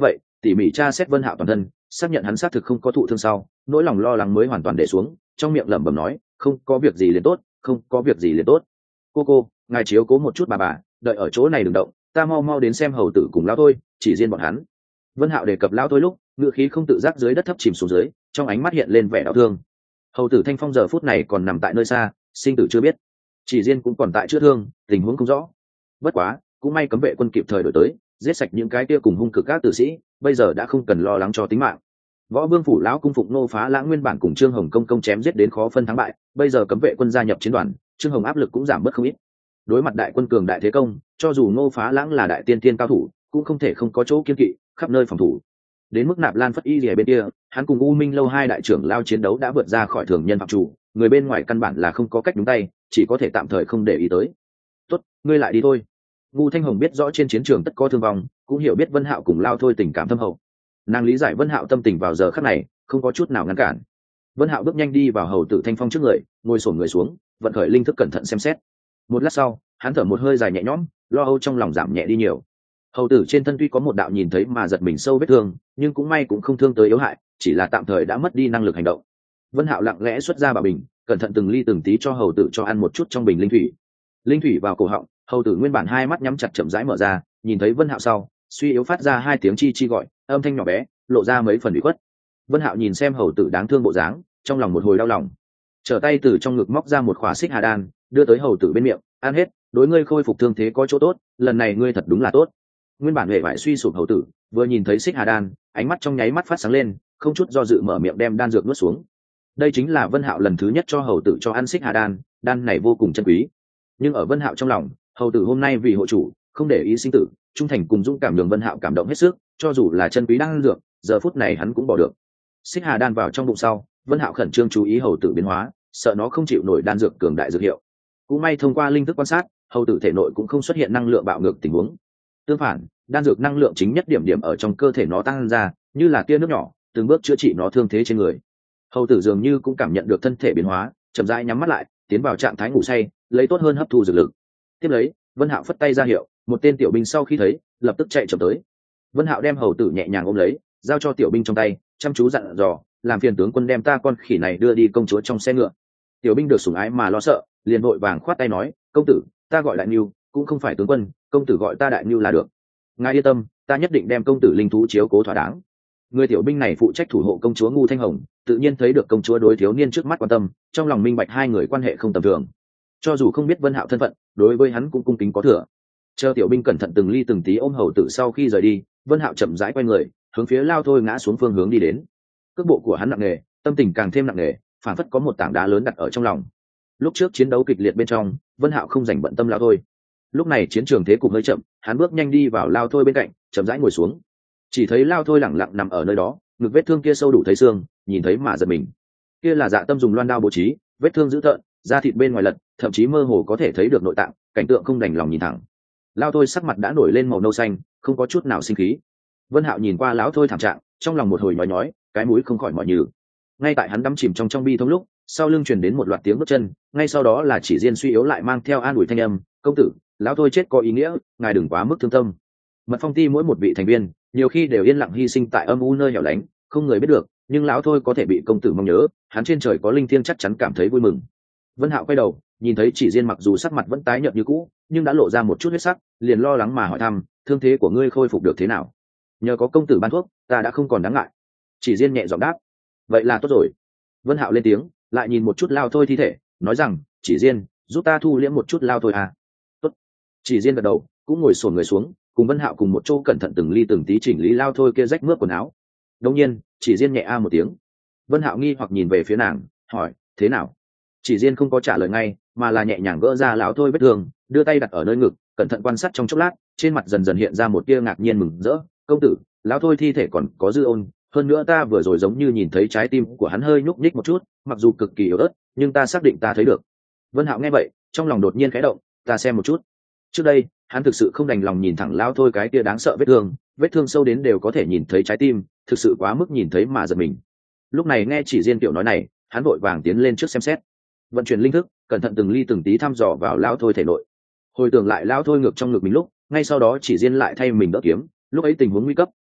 tỉ mỉ tra xét Vân Hạo toàn thân, xác nhận hắn xác thực không có thụ thương sau, nỗi lòng lo lắng mới hoàn toàn để xuống, trong miệng lẩm bẩm nói, không có việc gì liền tốt, không có việc gì liền tốt. Cô, ngài chiếu cố một chút bà, đợi ở chỗ này đừng động, ta mau mau đến xem hầu tử cùng lão thôi, chỉ riêng bọn hắn. Vân Hạo đề cập lão thôi lúc, ngựa khí không tự giác dưới đất thấp chìm xuống dưới, trong ánh mắt hiện lên vẻ đau thương. Hầu tử Thanh Phong giờ phút này còn nằm tại nơi xa, sinh tử chưa biết, chỉ riêng cũng còn tại chữa thương, tình huống không rõ. Bất quá, cũng may cấm vệ quân kịp thời đổi tới, giết sạch những cái kia cùng hung cực các tử sĩ, bây giờ đã không cần lo lắng cho tính mạng. Võ Vương phủ lão cung phụng Nô Phá Lãng nguyên bản cùng Trương Hồng công công chém giết đến khó phân thắng bại, bây giờ cấm vệ quân gia nhập chiến đoàn, Trương Hồng áp lực cũng giảm bớt không ít. Đối mặt đại quân cường đại thế công, cho dù Nô Phá Lãng là đại tiên tiên cao thủ, cũng không thể không có chỗ kiên kỵ, khắp nơi phòng thủ. Đến mức Nạp Lan Phất Y ở bên kia, hắn cùng U Minh lâu hai đại trưởng lao chiến đấu đã vượt ra khỏi thường nhân phạm chủ, người bên ngoài căn bản là không có cách nhúng tay, chỉ có thể tạm thời không để ý tới. Tốt, ngươi lại đi thôi. Ngu Thanh Hồng biết rõ trên chiến trường tất có thương vong, cũng hiểu biết Vân Hạo cùng Lao Thôi tình cảm thâm hậu. Nàng lý giải Vân Hạo tâm tình vào giờ khắc này, không có chút nào ngăn cản. Vân Hạo bước nhanh đi vào hầu tử Thanh Phong trước người, ngồi xổm người xuống, vận khởi linh thức cẩn thận xem xét. Một lát sau, hắn thở một hơi dài nhẹ nhõm, lo âu trong lòng giảm nhẹ đi nhiều. Hầu tử trên thân tuy có một đạo nhìn thấy mà giật mình sâu vết thương, nhưng cũng may cũng không thương tới yếu hại, chỉ là tạm thời đã mất đi năng lực hành động. Vân Hạo lặng lẽ xuất ra bảo bình, cẩn thận từng ly từng tí cho hầu tử cho ăn một chút trong bình linh thủy. Linh thủy vào cổ họng, hầu tử nguyên bản hai mắt nhắm chặt chậm rãi mở ra, nhìn thấy Vân Hạo sau, suy yếu phát ra hai tiếng chi chi gọi, âm thanh nhỏ bé, lộ ra mấy phần ủy khuất. Vân Hạo nhìn xem hầu tử đáng thương bộ dáng, trong lòng một hồi đau lòng. Trở tay từ trong ngực móc ra một khỏa xích hà đan, đưa tới hầu tử bên miệng, ăn hết, đối ngươi khôi phục thương thế có chỗ tốt, lần này ngươi thật đúng là tốt. Nguyên bản hệ vải suy sụp hầu tử, vừa nhìn thấy xích hà đan, ánh mắt trong nháy mắt phát sáng lên, không chút do dự mở miệng đem đan dược nuốt xuống. Đây chính là Vân Hạo lần thứ nhất cho hầu tử cho ăn xích hà đan, đan này vô cùng chân quý. Nhưng ở Vân Hạo trong lòng, hầu tử hôm nay vì hộ chủ, không để ý sinh tử, trung thành cùng dũng cảm nhường Vân Hạo cảm động hết sức, cho dù là chân quý đan dược, giờ phút này hắn cũng bỏ được. Xích hà đan vào trong bụng sau, Vân Hạo khẩn trương chú ý hầu tử biến hóa, sợ nó không chịu nổi đan dược cường đại dược hiệu. Cũng may thông qua linh thức quan sát, hầu tử thể nội cũng không xuất hiện năng lượng bạo ngược tình huống. Tương phản, đan dược năng lượng chính nhất điểm ở trong cơ thể nó tăng ra, như là tia nước nhỏ, từng bước chữa trị nó thương thế trên người. Hầu tử dường như cũng cảm nhận được thân thể biến hóa, chậm rãi nhắm mắt lại, tiến vào trạng thái ngủ say, lấy tốt hơn hấp thu dược lực. Tiếp lấy, Vân Hạo phất tay ra hiệu, một tên tiểu binh sau khi thấy, lập tức chạy chậm tới. Vân Hạo đem hầu tử nhẹ nhàng ôm lấy, giao cho tiểu binh trong tay, chăm chú dặn dò, làm phiền tướng quân đem ta con khỉ này đưa đi công chúa trong xe ngựa. Tiểu binh được sủng ái mà lo sợ, liền vội vàng khoát tay nói, công tử, ta gọi Đại Nưu, cũng không phải tướng quân, công tử gọi ta Đại Nưu là được. Ngài yên tâm, ta nhất định đem công tử linh thú chiếu cố thỏa đáng. Người tiểu binh này phụ trách thủ hộ công chúa Ngu Thanh Hồng, tự nhiên thấy được công chúa đối thiếu niên trước mắt quan tâm, trong lòng minh bạch hai người quan hệ không tầm thường. Cho dù không biết Vân Hạo thân phận, đối với hắn cũng cung kính có thừa. Chờ tiểu binh cẩn thận từng ly từng tí ôm hầu tử sau khi rời đi, Vân Hạo chậm rãi quay người, hướng phía Lao Thôi ngã xuống phương hướng đi đến. Cước bộ của hắn nặng nề, tâm tình càng thêm nặng nề, phản phất có một tảng đá lớn đặt ở trong lòng. Lúc trước chiến đấu kịch liệt bên trong, Vân Hạo không dành bận tâm Lao Thôi. Lúc này chiến trường thế cục hơi chậm, hắn bước nhanh đi vào Lao Thôi bên cạnh, chậm rãi ngồi xuống. Chỉ thấy Lao Thôi lẳng lặng nằm ở nơi đó, ngực vết thương kia sâu đủ thấy xương, nhìn thấy mà giật mình. Kia là Dạ Tâm dùng loan đao bố trí, vết thương dữ tợn, da thịt bên ngoài lật, thậm chí mơ hồ có thể thấy được nội tạng, cảnh tượng không đành lòng nhìn thẳng. Lao Thôi sắc mặt đã nổi lên màu nâu xanh, không có chút nào sinh khí. Vân Hạo nhìn qua lão Thôi thảm trạng, trong lòng một hồi nhói nhói, cái mũi không khỏi mỏi nhừ. Ngay tại hắn đắm chìm trong bi thống lúc, sau lưng truyền đến một loạt tiếng bước chân, ngay sau đó là chỉ riêng suy yếu lại mang theo an ủi thanh âm, công tử, lão Thôi chết có ý nghĩa, ngài đừng quá mức thương tâm. Mật Phong Ti mỗi một vị thành viên, nhiều khi đều yên lặng hy sinh tại âm u nơi hẻo lánh, không người biết được, nhưng lão Thôi có thể bị công tử mong nhớ, hắn trên trời có linh thiêng chắc chắn cảm thấy vui mừng. Vân Hạo quay đầu, nhìn thấy chỉ riêng mặc dù sắc mặt vẫn tái nhợt như cũ, nhưng đã lộ ra một chút huyết sắc, liền lo lắng mà hỏi thăm, thương thế của ngươi khôi phục được thế nào? Nhờ có công tử ban thuốc, ta đã không còn đáng ngại. Chỉ riêng nhẹ giọng đáp, vậy là tốt rồi. Vân Hạo lên tiếng, lại nhìn một chút Lao Thôi thi thể, nói rằng, chỉ riêng, giúp ta thu liễm một chút Lao Thôi à? Tốt. Chỉ riêng gật đầu, cũng ngồi xổm người xuống, cùng Vân Hạo cùng một chỗ cẩn thận từng ly từng tí chỉnh lý Lao Thôi kia rách mướp quần áo. Đương nhiên, chỉ riêng nhẹ a một tiếng. Vân Hạo nghi hoặc nhìn về phía nàng, hỏi, thế nào? Chỉ riêng không có trả lời ngay, mà là nhẹ nhàng gỡ ra lão Thôi vết thương, đưa tay đặt ở nơi ngực, cẩn thận quan sát trong chốc lát, trên mặt dần dần hiện ra một tia ngạc nhiên mừng rỡ. Công tử, lão Thôi thi thể còn có dư ôn, hơn nữa ta vừa rồi giống như nhìn thấy trái tim của hắn hơi nhúc nhích một chút, mặc dù cực kỳ yếu ớt, nhưng ta xác định ta thấy được. Vân Hạo nghe vậy, trong lòng đột nhiên khẽ động, ta xem một chút. Trước đây, hắn thực sự không đành lòng nhìn thẳng lão Thôi cái tia đáng sợ vết thương sâu đến đều có thể nhìn thấy trái tim, thực sự quá mức nhìn thấy mà giật mình. Lúc này nghe chỉ riêng tiểu nói này, hắn vội vàng tiến lên trước xem xét, vận chuyển linh thức, cẩn thận từng ly từng tí thăm dò vào lão Thôi thể nội. Hồi tưởng lại lão Thôi ngược trong ngực mình lúc, ngay sau đó chỉ riêng lại thay mình đỡ kiếm, lúc ấy tình huống nguy cấp,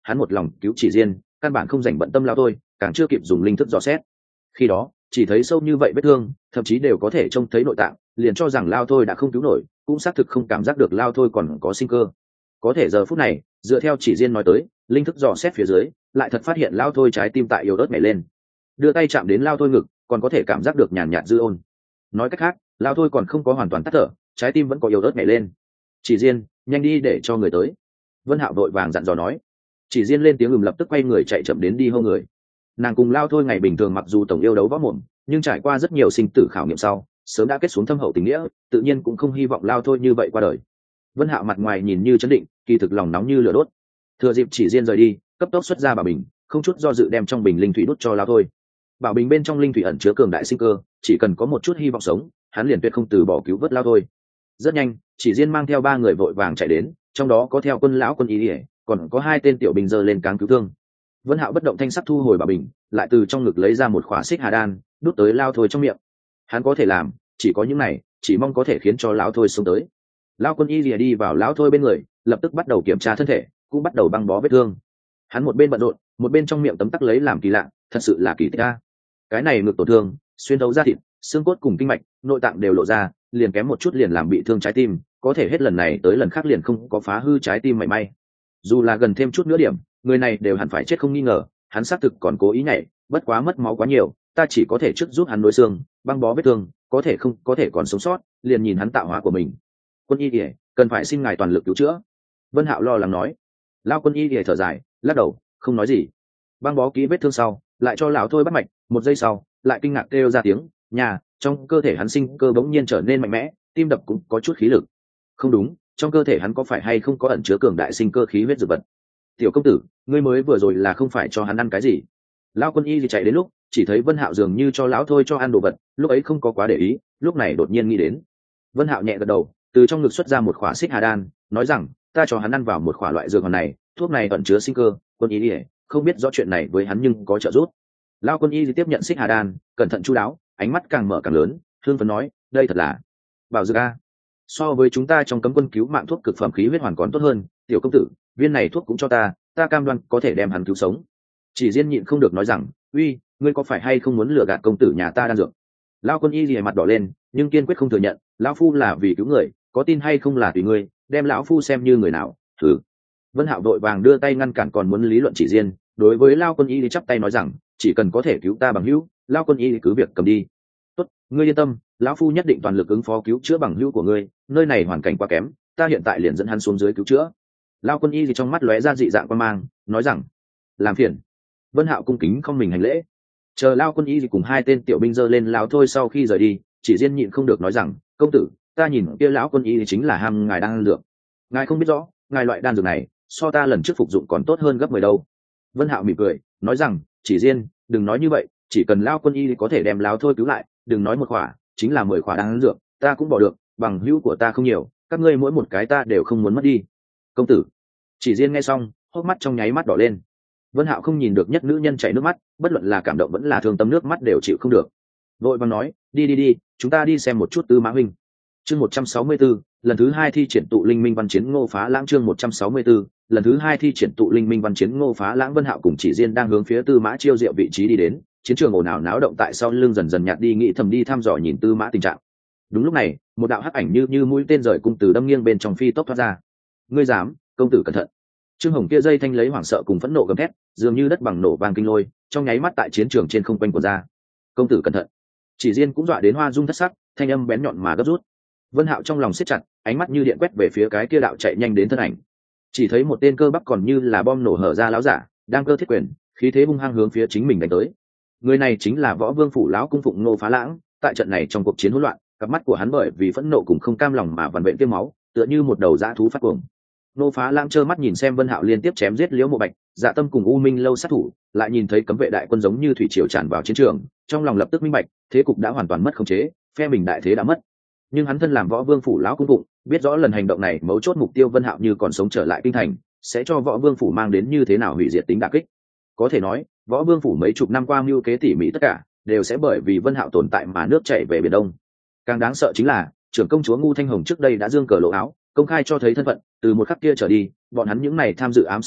hắn một lòng cứu chỉ riêng, căn bản không dành bận tâm lao thôi, càng chưa kịp dùng linh thức dò xét. Khi đó chỉ thấy sâu như vậy vết thương, thậm chí đều có thể trông thấy nội tạng, liền cho rằng lao thôi đã không cứu nổi, cũng xác thực không cảm giác được lao thôi còn có sinh cơ. Có thể giờ phút này, dựa theo chỉ riêng nói tới, linh thức dò xét phía dưới, lại thật phát hiện lao thôi trái tim tại yếu ớt nhảy lên. Đưa tay chạm đến lao thôi ngực, còn có thể cảm giác được nhàn nhạt dư ôn. Nói cách khác, lao thôi còn không có hoàn toàn tắt thở, trái tim vẫn có yếu ớt nhảy lên. Chỉ riêng, nhanh đi để cho người tới. Vân Hạo vội vàng dặn dò nói. Chỉ riêng lên tiếng lập tức quay người chạy chậm đến đi hô người. Nàng cùng lao thôi ngày bình thường mặc dù tổng yêu đấu võ mồm, nhưng trải qua rất nhiều sinh tử khảo nghiệm sau, sớm đã kết xuống thâm hậu tình nghĩa, tự nhiên cũng không hy vọng lao thôi như vậy qua đời. Vân Hạo mặt ngoài nhìn như chấn định, kỳ thực lòng nóng như lửa đốt. Thừa dịp chỉ riêng rời đi, cấp tốc xuất ra bảo bình, không chút do dự đem trong bình linh thủy đút cho lao thôi. Bảo bình bên trong linh thủy ẩn chứa cường đại sinh cơ, chỉ cần có một chút hy vọng sống, hắn liền tuyệt không từ bỏ cứu vớt lao thôi. Rất nhanh, chỉ riêng mang theo 3 người vội vàng chạy đến, trong đó có theo quân lão quân ý ỉa, còn có 2 tên tiểu binh giơ lên cáng cứu thương. Vân Hạo bất động thanh sắc thu hồi bảo bình, lại từ trong ngực lấy ra một khỏa xích hà đan, đút tới lao thôi trong miệng. Hắn có thể làm, chỉ có những này, chỉ mong có thể khiến cho lão thôi sống tới. Lão quân y lìa đi vào lão thôi bên người, lập tức bắt đầu kiểm tra thân thể, cũng bắt đầu băng bó vết thương. Hắn một bên bận rộn, một bên trong miệng tấm tắc lấy làm kỳ lạ, thật sự là kỳ tích a. Cái này ngực tổn thương, xuyên thấu da thịt, xương cốt cùng kinh mạch, nội tạng đều lộ ra, liền kém một chút liền làm bị thương trái tim, có thể hết lần này tới lần khác liền không có phá hư trái tim mảy may. Dù là gần thêm chút nữa điểm, người này đều hẳn phải chết không nghi ngờ, hắn xác thực còn cố ý nhảy, bất quá mất máu quá nhiều, ta chỉ có thể trước giúp hắn nối xương, băng bó vết thương, có thể không có thể còn sống sót, liền nhìn hắn tạo hóa của mình. Quân y Điề, cần phải xin ngài toàn lực cứu chữa. Vân Hạo lo lắng nói. Lão quân y Điề thở dài, lắc đầu, không nói gì. Băng bó kỹ vết thương sau, lại cho lão thôi bắt mạch, một giây sau, lại kinh ngạc kêu ra tiếng, nhà, trong cơ thể hắn sinh cơ bỗng nhiên trở nên mạnh mẽ, tim đập cũng có chút khí lực. Không đúng, trong cơ thể hắn có phải hay không có ẩn chứa cường đại sinh cơ khí huyết dược vật? Tiểu công tử, ngươi mới vừa rồi là không phải cho hắn ăn cái gì? Lão quân y thì chạy đến lúc, chỉ thấy Vân Hạo dường như cho lão thôi cho ăn đồ vật, lúc ấy không có quá để ý, lúc này đột nhiên nghĩ đến. Vân Hạo nhẹ gật đầu, từ trong ngực xuất ra một khỏa xích hà đan, nói rằng, ta cho hắn ăn vào một khỏa loại dược hoàn này, thuốc này ẩn chứa sinh cơ, quân y đi, không biết rõ chuyện này với hắn nhưng có trợ giúp. Lão quân y tiếp nhận xích hà đan, cẩn thận chu đáo, ánh mắt càng mở càng lớn, hương phấn nói, đây thật là bảo dược a. So với chúng ta trong cấm quân cứu mạng thuốc cực phẩm khí huyết hoàn còn tốt hơn, tiểu công tử, viên này thuốc cũng cho ta cam đoan có thể đem hắn cứu sống. Chỉ Diên nhịn không được nói rằng, uy, ngươi có phải hay không muốn lừa gạt công tử nhà ta đan dược? Lão quân y lìa mặt đỏ lên, nhưng kiên quyết không thừa nhận, lão phu là vì cứu người, có tin hay không là tùy ngươi, đem lão phu xem như người nào. Thử. Vân Hạo đội vàng đưa tay ngăn cản còn muốn lý luận Chỉ Diên, đối với Lão quân y đi chắp tay nói rằng, chỉ cần có thể cứu ta bằng hữu, Lão quân y cứ việc cầm đi. Tốt, ngươi yên tâm, lão phu nhất định toàn lực ứng phó cứu chữa bằng hữu của ngươi, nơi này hoàn cảnh quá kém, ta hiện tại liền dẫn hắn xuống dưới cứu chữa. Lão quân y thì trong mắt lóe ra dị dạng quan mang, nói rằng, làm phiền. Vân Hạo cung kính không mình hành lễ. Chờ Lão quân y thì cùng 2 tên tiểu binh giơ lên lão thôi sau khi rời đi, Chỉ Diên nhịn không được nói rằng, công tử, ta nhìn kia lão quân y thì chính là ham ngài đan dược. Ngài không biết rõ, ngài loại đan dược này, so ta lần trước phục dụng còn tốt hơn gấp 10 đâu. Vân Hạo mỉm cười, nói rằng, Chỉ Diên, đừng nói như vậy, chỉ cần lão quân y thì có thể đem lão thôi cứu lại, đừng nói một khỏa, chính là 10 khỏa đan dược, ta cũng bỏ được, bằng hữu của ta không nhiều, các ngươi mỗi một cái ta đều không muốn mất đi. Công tử. Chỉ Diên nghe xong, hốc mắt trong nháy mắt đỏ lên. Vân Hạo không nhìn được nhất nữ nhân chảy nước mắt, bất luận là cảm động vẫn là thương tâm nước mắt đều chịu không được. Vội vàng nói, đi, chúng ta đi xem một chút Tư Mã huynh. Chương 164, lần thứ 2 thi triển tụ linh minh văn chiến Ngô Phá Lãng. Chương 164, lần thứ 2 thi triển tụ linh minh văn chiến Ngô Phá Lãng. Vân Hạo cùng Chỉ Diên đang hướng phía Tư Mã Chiêu Diệu vị trí đi đến, chiến trường ồn ào náo động tại sau lưng dần dần nhạt đi, nghĩ thầm đi thăm dò nhìn Tư Mã tình trạng. Đúng lúc này, một đạo hắc ảnh như mũi tên rời cung từ đâm nghiêng bên trong phi tốc thoát ra. Ngươi dám, công tử cẩn thận. Trương Hồng kia dây thanh lấy hoảng sợ cùng phẫn nộ gầm thét, dường như đất bằng nổ vang kinh lôi, trong nháy mắt tại chiến trường trên không quanh của ra. Công tử cẩn thận. Chỉ Diên cũng dọa đến hoa dung thất sắc, thanh âm bén nhọn mà gấp rút. Vân Hạo trong lòng siết chặt, ánh mắt như điện quét về phía cái kia đạo chạy nhanh đến thân ảnh. Chỉ thấy một tên cơ bắp còn như là bom nổ hở ra láo giả, đang cơ thiết quyền, khí thế hung hăng hướng phía chính mình đánh tới. Người này chính là Võ Vương phủ lão cung phụng Ngô Phá Lãng. Tại trận này trong cuộc chiến hỗn loạn, cặp mắt của hắn bởi vì phẫn nộ cùng không cam lòng mà vằn vện tiêm máu, tựa như một đầu dã thú phát cuồng. Ngô Phá Lãng trơ mắt nhìn xem Vân Hạo liên tiếp chém giết Liễu Mộ Bạch, Dạ Tâm cùng U Minh lâu sát thủ, lại nhìn thấy cấm vệ đại quân giống như thủy triều tràn vào chiến trường, trong lòng lập tức minh bạch, thế cục đã hoàn toàn mất khống chế, phe mình đại thế đã mất. Nhưng hắn thân làm Võ Vương phủ lão cung phụng, biết rõ lần hành động này mấu chốt mục tiêu Vân Hạo như còn sống trở lại kinh thành, sẽ cho Võ Vương phủ mang đến như thế nào hủy diệt tính đả kích. Có thể nói, Võ Vương phủ mấy chục năm qua mưu kế tỉ mỉ tất cả, đều sẽ bởi vì Vân Hạo tồn tại mà nước chảy về biển đông. Càng đáng sợ chính là, trưởng công chúa Ngu Thanh Hồng trước đây đã dương cờ lộ áo, công khai cho thấy thân phận, từ một khắc kia trở đi, bọn hắn những này tham dự ám sát người,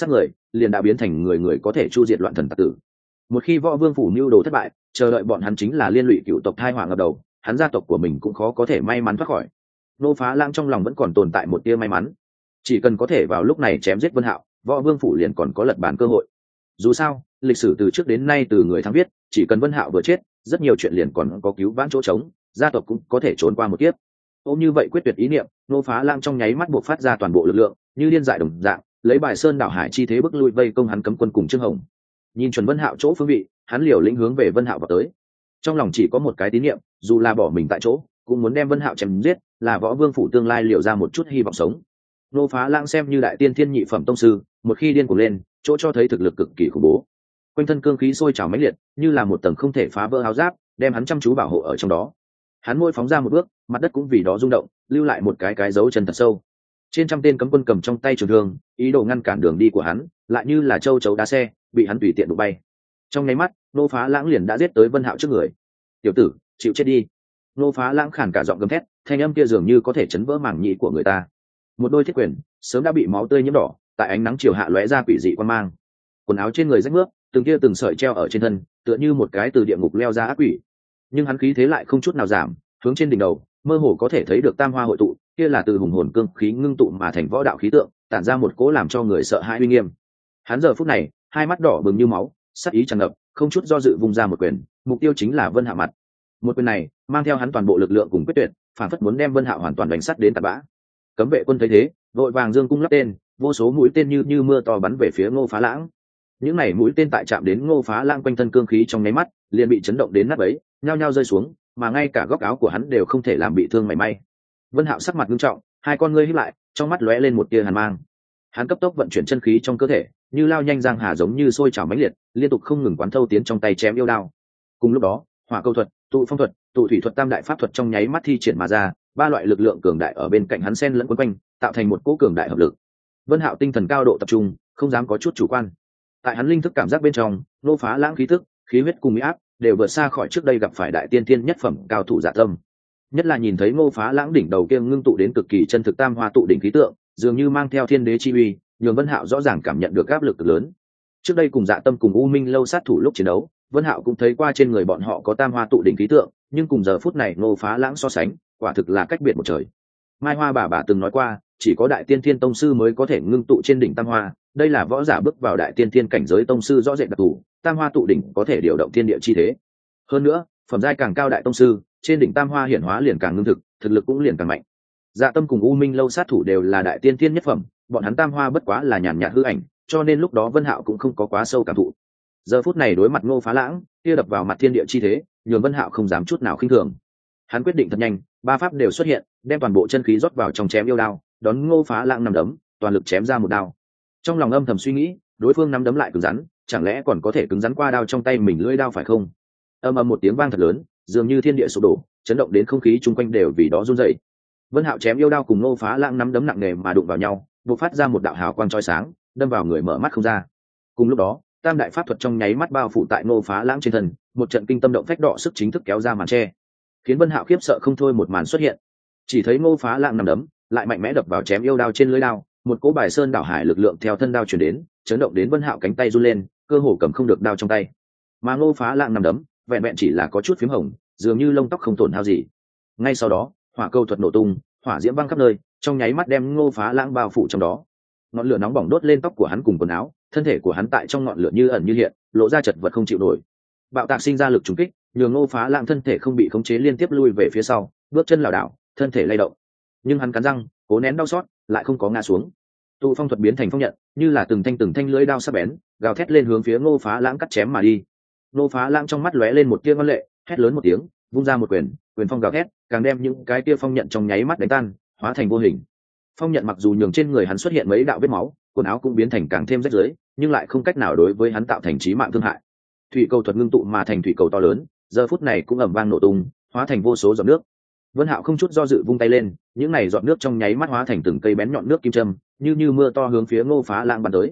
liền đã biến thành người người có thể chu diệt loạn thần tặc tử. Một khi võ vương phủ mưu đồ thất bại, chờ đợi bọn hắn chính là liên lụy cựu tộc thai họa ngập đầu, hắn gia tộc của mình cũng khó có thể may mắn thoát khỏi. Nô Phá Lãng trong lòng vẫn còn tồn tại một tia may mắn, chỉ cần có thể vào lúc này chém giết Vân Hạo, võ vương phủ liền còn có lật bàn cơ hội. Dù sao lịch sử từ trước đến nay từ người thắng viết, chỉ cần Vân Hạo vừa chết, rất nhiều chuyện liền còn có cứu vãn chỗ trống, gia tộc cũng có thể trốn qua một kiếp. Ôm như vậy quyết tuyệt ý niệm, Nô Phá Lãng trong nháy mắt buộc phát ra toàn bộ lực lượng, như điên dại đồng dạng, lấy bài sơn đảo hải chi thế bức lui vây công hắn cấm quân cùng Trương Hồng. Nhìn chuẩn Vân Hạo chỗ phương vị, hắn liều lĩnh hướng về Vân Hạo vào tới. Trong lòng chỉ có một cái tín niệm, dù là bỏ mình tại chỗ, cũng muốn đem Vân Hạo chém giết, là võ vương phủ tương lai liều ra một chút hy vọng sống. Nô Phá Lãng xem như đại tiên thiên nhị phẩm tông sư, một khi điên cuồng lên, chỗ cho thấy thực lực cực kỳ khủng bố. Quanh thân cương khí sôi trào mãnh liệt, như là một tầng không thể phá vỡ áo giáp, đem hắn chăm chú bảo hộ ở trong đó. Hắn môi phóng ra một bước, mặt đất cũng vì đó rung động, lưu lại một cái dấu chân thật sâu. Trên trăm tên cấm quân cầm trong tay trường thương, ý đồ ngăn cản đường đi của hắn, lại như là châu chấu đá xe, bị hắn tùy tiện đụng bay. Trong nháy mắt, Nô Phá Lãng liền đã giết tới Vân Hạo trước người. "Tiểu tử, chịu chết đi!" Nô Phá Lãng khàn cả giọng gầm thét, thanh âm kia dường như có thể chấn vỡ màng nhĩ của người ta. Một đôi thiết quyền sớm đã bị máu tươi nhiễm đỏ, tại ánh nắng chiều hạ lóe ra quỷ dị quan mang. Quần áo trên người rách rưới, từng sợi treo ở trên thân, tựa như một cái từ địa ngục leo ra ác quỷ. Nhưng hắn khí thế lại không chút nào giảm, hướng trên đỉnh đầu, mơ hồ có thể thấy được tam hoa hội tụ, kia là từ hùng hồn cương khí ngưng tụ mà thành võ đạo khí tượng, tản ra một cỗ làm cho người sợ hãi uy nghiêm. Hắn giờ phút này, hai mắt đỏ bừng như máu, sắc ý tràn ngập, không chút do dự vung ra một quyền, mục tiêu chính là Vân Hạo mặt. Một quyền này, mang theo hắn toàn bộ lực lượng cùng quyết tuyệt, phản phất muốn đem Vân Hạo hoàn toàn đánh sắt đến tạt bã. Cấm vệ quân thấy thế, vội vàng giương cung lắp tên, vô số mũi tên như mưa to bắn về phía Ngô Phá Lãng. Những này mũi tên tại chạm đến Ngô Phá Lãng quanh thân cương khí trong nháy mắt, liền bị chấn động đến nát bấy, nhao nhao rơi xuống, mà ngay cả góc áo của hắn đều không thể làm bị thương mảy may. Vân Hạo sắc mặt nghiêm trọng, hai con ngươi híp lại, trong mắt lóe lên một tia hàn mang. Hắn cấp tốc vận chuyển chân khí trong cơ thể, như lao nhanh giang hà giống như sôi trào mãnh liệt, liên tục không ngừng quán thâu tiến trong tay chém yêu đao. Cùng lúc đó, hỏa câu thuật, tụ phong thuật, tụ thủy thuật tam đại pháp thuật trong nháy mắt thi triển mà ra, ba loại lực lượng cường đại ở bên cạnh hắn xen lẫn quấn quanh, tạo thành một cỗ cường đại hợp lực. Vân Hạo tinh thần cao độ tập trung, không dám có chút chủ quan. Tại hắn linh thức cảm giác bên trong, Nô Phá Lãng khí tức, khí huyết cùng mỹ áp đều vượt xa khỏi trước đây gặp phải đại tiên thiên nhất phẩm cao thủ Dạ Tâm. Nhất là nhìn thấy Ngô Phá Lãng đỉnh đầu kia ngưng tụ đến cực kỳ chân thực tam hoa tụ đỉnh khí tượng, dường như mang theo thiên đế chi uy, nhường Vân Hạo rõ ràng cảm nhận được áp lực cực lớn. Trước đây cùng Dạ Tâm cùng U Minh lâu sát thủ lúc chiến đấu, Vân Hạo cũng thấy qua trên người bọn họ có tam hoa tụ đỉnh khí tượng, nhưng cùng giờ phút này Ngô Phá Lãng so sánh, quả thực là cách biệt một trời. Mai Hoa bà từng nói qua, chỉ có đại tiên thiên tông sư mới có thể ngưng tụ trên đỉnh tam hoa, đây là võ giả bước vào đại tiên thiên cảnh giới tông sư rõ rệt đặc thù, tam hoa tụ đỉnh có thể điều động thiên địa chi thế. Hơn nữa, phẩm giai càng cao đại tông sư, trên đỉnh tam hoa hiển hóa liền càng ngưng thực, thực lực cũng liền càng mạnh. Dạ Tâm cùng U Minh lâu sát thủ đều là đại tiên thiên nhất phẩm, bọn hắn tam hoa bất quá là nhàn nhạt hư ảnh, cho nên lúc đó Vân Hạo cũng không có quá sâu cảm thụ. Giờ phút này đối mặt Ngô Phá Lãng, kia đập vào mặt thiên địa chi thế, nhường Vân Hạo không dám chút nào khinh thường. Hắn quyết định thật nhanh, ba pháp đều xuất hiện, đem toàn bộ chân khí rót vào trong chém yêu đao, đón Ngô Phá Lãng nằm đấm, toàn lực chém ra một đao. Trong lòng âm thầm suy nghĩ, đối phương nắm đấm lại cứng rắn, chẳng lẽ còn có thể cứng rắn qua đao trong tay mình lưỡi đao phải không? Ầm ầm một tiếng vang thật lớn, dường như thiên địa sụp đổ, chấn động đến không khí chung quanh đều vì đó run rẩy. Vân Hạo chém yêu đao cùng Ngô Phá Lãng nắm đấm nặng nề mà đụng vào nhau, bộc phát ra một đạo hào quang chói sáng, đâm vào người mở mắt không ra. Cùng lúc đó, tam đại pháp thuật trong nháy mắt bao phủ tại Ngô Phá Lãng trên thân, một trận kinh tâm động phách đọ sức chính thức kéo ra màn che, khiến Vân Hạo khiếp sợ không thôi. Một màn xuất hiện, chỉ thấy Ngô Phá Lãng nằm đấm, lại mạnh mẽ đập vào chém yêu đao trên lưỡi đao, một cỗ bài sơn đảo hải lực lượng theo thân đao truyền đến, chấn động đến Vân Hạo cánh tay run lên, cơ hồ cầm không được đao trong tay. Mà Ngô Phá Lãng nằm đấm, vẹn vẹn chỉ là có chút phím hồng, dường như lông tóc không tổn hao gì. Ngay sau đó, hỏa câu thuật nổ tung, hỏa diễm văng khắp nơi, trong nháy mắt đem Ngô Phá Lãng bao phủ trong đó. Ngọn lửa nóng bỏng đốt lên tóc của hắn cùng quần áo, thân thể của hắn tại trong ngọn lửa như ẩn như hiện, lộ ra chật vật không chịu nổi. Bạo tạc sinh ra lực trùng kích, nhường Ngô Phá Lãng thân thể không bị khống chế liên tiếp lui về phía sau, bước chân lảo đảo, thân thể lay động. Nhưng hắn cắn răng, cố nén đau xót, lại không có ngã xuống. Tụ phong thuật biến thành phong nhận, như là từng thanh lưỡi đao sắc bén, gào thét lên hướng phía Ngô Phá Lãng cắt chém mà đi. Ngô Phá Lãng trong mắt lóe lên một tia ngoan lệ, hét lớn một tiếng, vung ra một quyền, quyền phong gào thét, càng đem những cái tia phong nhận trong nháy mắt đánh tan, hóa thành vô hình. Phong nhận mặc dù nhường trên người hắn xuất hiện mấy đạo vết máu, quần áo cũng biến thành càng thêm rách rưới, nhưng lại không cách nào đối với hắn tạo thành chí mạng thương hại. Thủy cầu thuật ngưng tụ mà thành thủy cầu to lớn, giờ phút này cũng ầm vang nổ tung, hóa thành vô số giọt nước. Vân Hạo không chút do dự vung tay lên, những này giọt nước trong nháy mắt hóa thành từng cây bén nhọn nước kim châm, như mưa to hướng phía Ngô Phá Lãng bắn tới.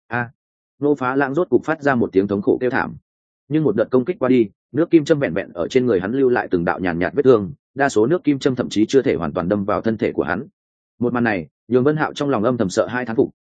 Ngô Phá Lãng rốt cục phát ra một tiếng thống khổ kêu thảm. Nhưng một đợt công kích qua đi, nước kim châm vẹn vẹn ở trên người hắn lưu lại từng đạo nhàn nhạt vết thương, đa số nước kim châm thậm chí chưa thể hoàn toàn đâm vào thân thể của hắn. Một màn này, nhường Vân Hạo trong lòng âm thầm sợ hai thán phục,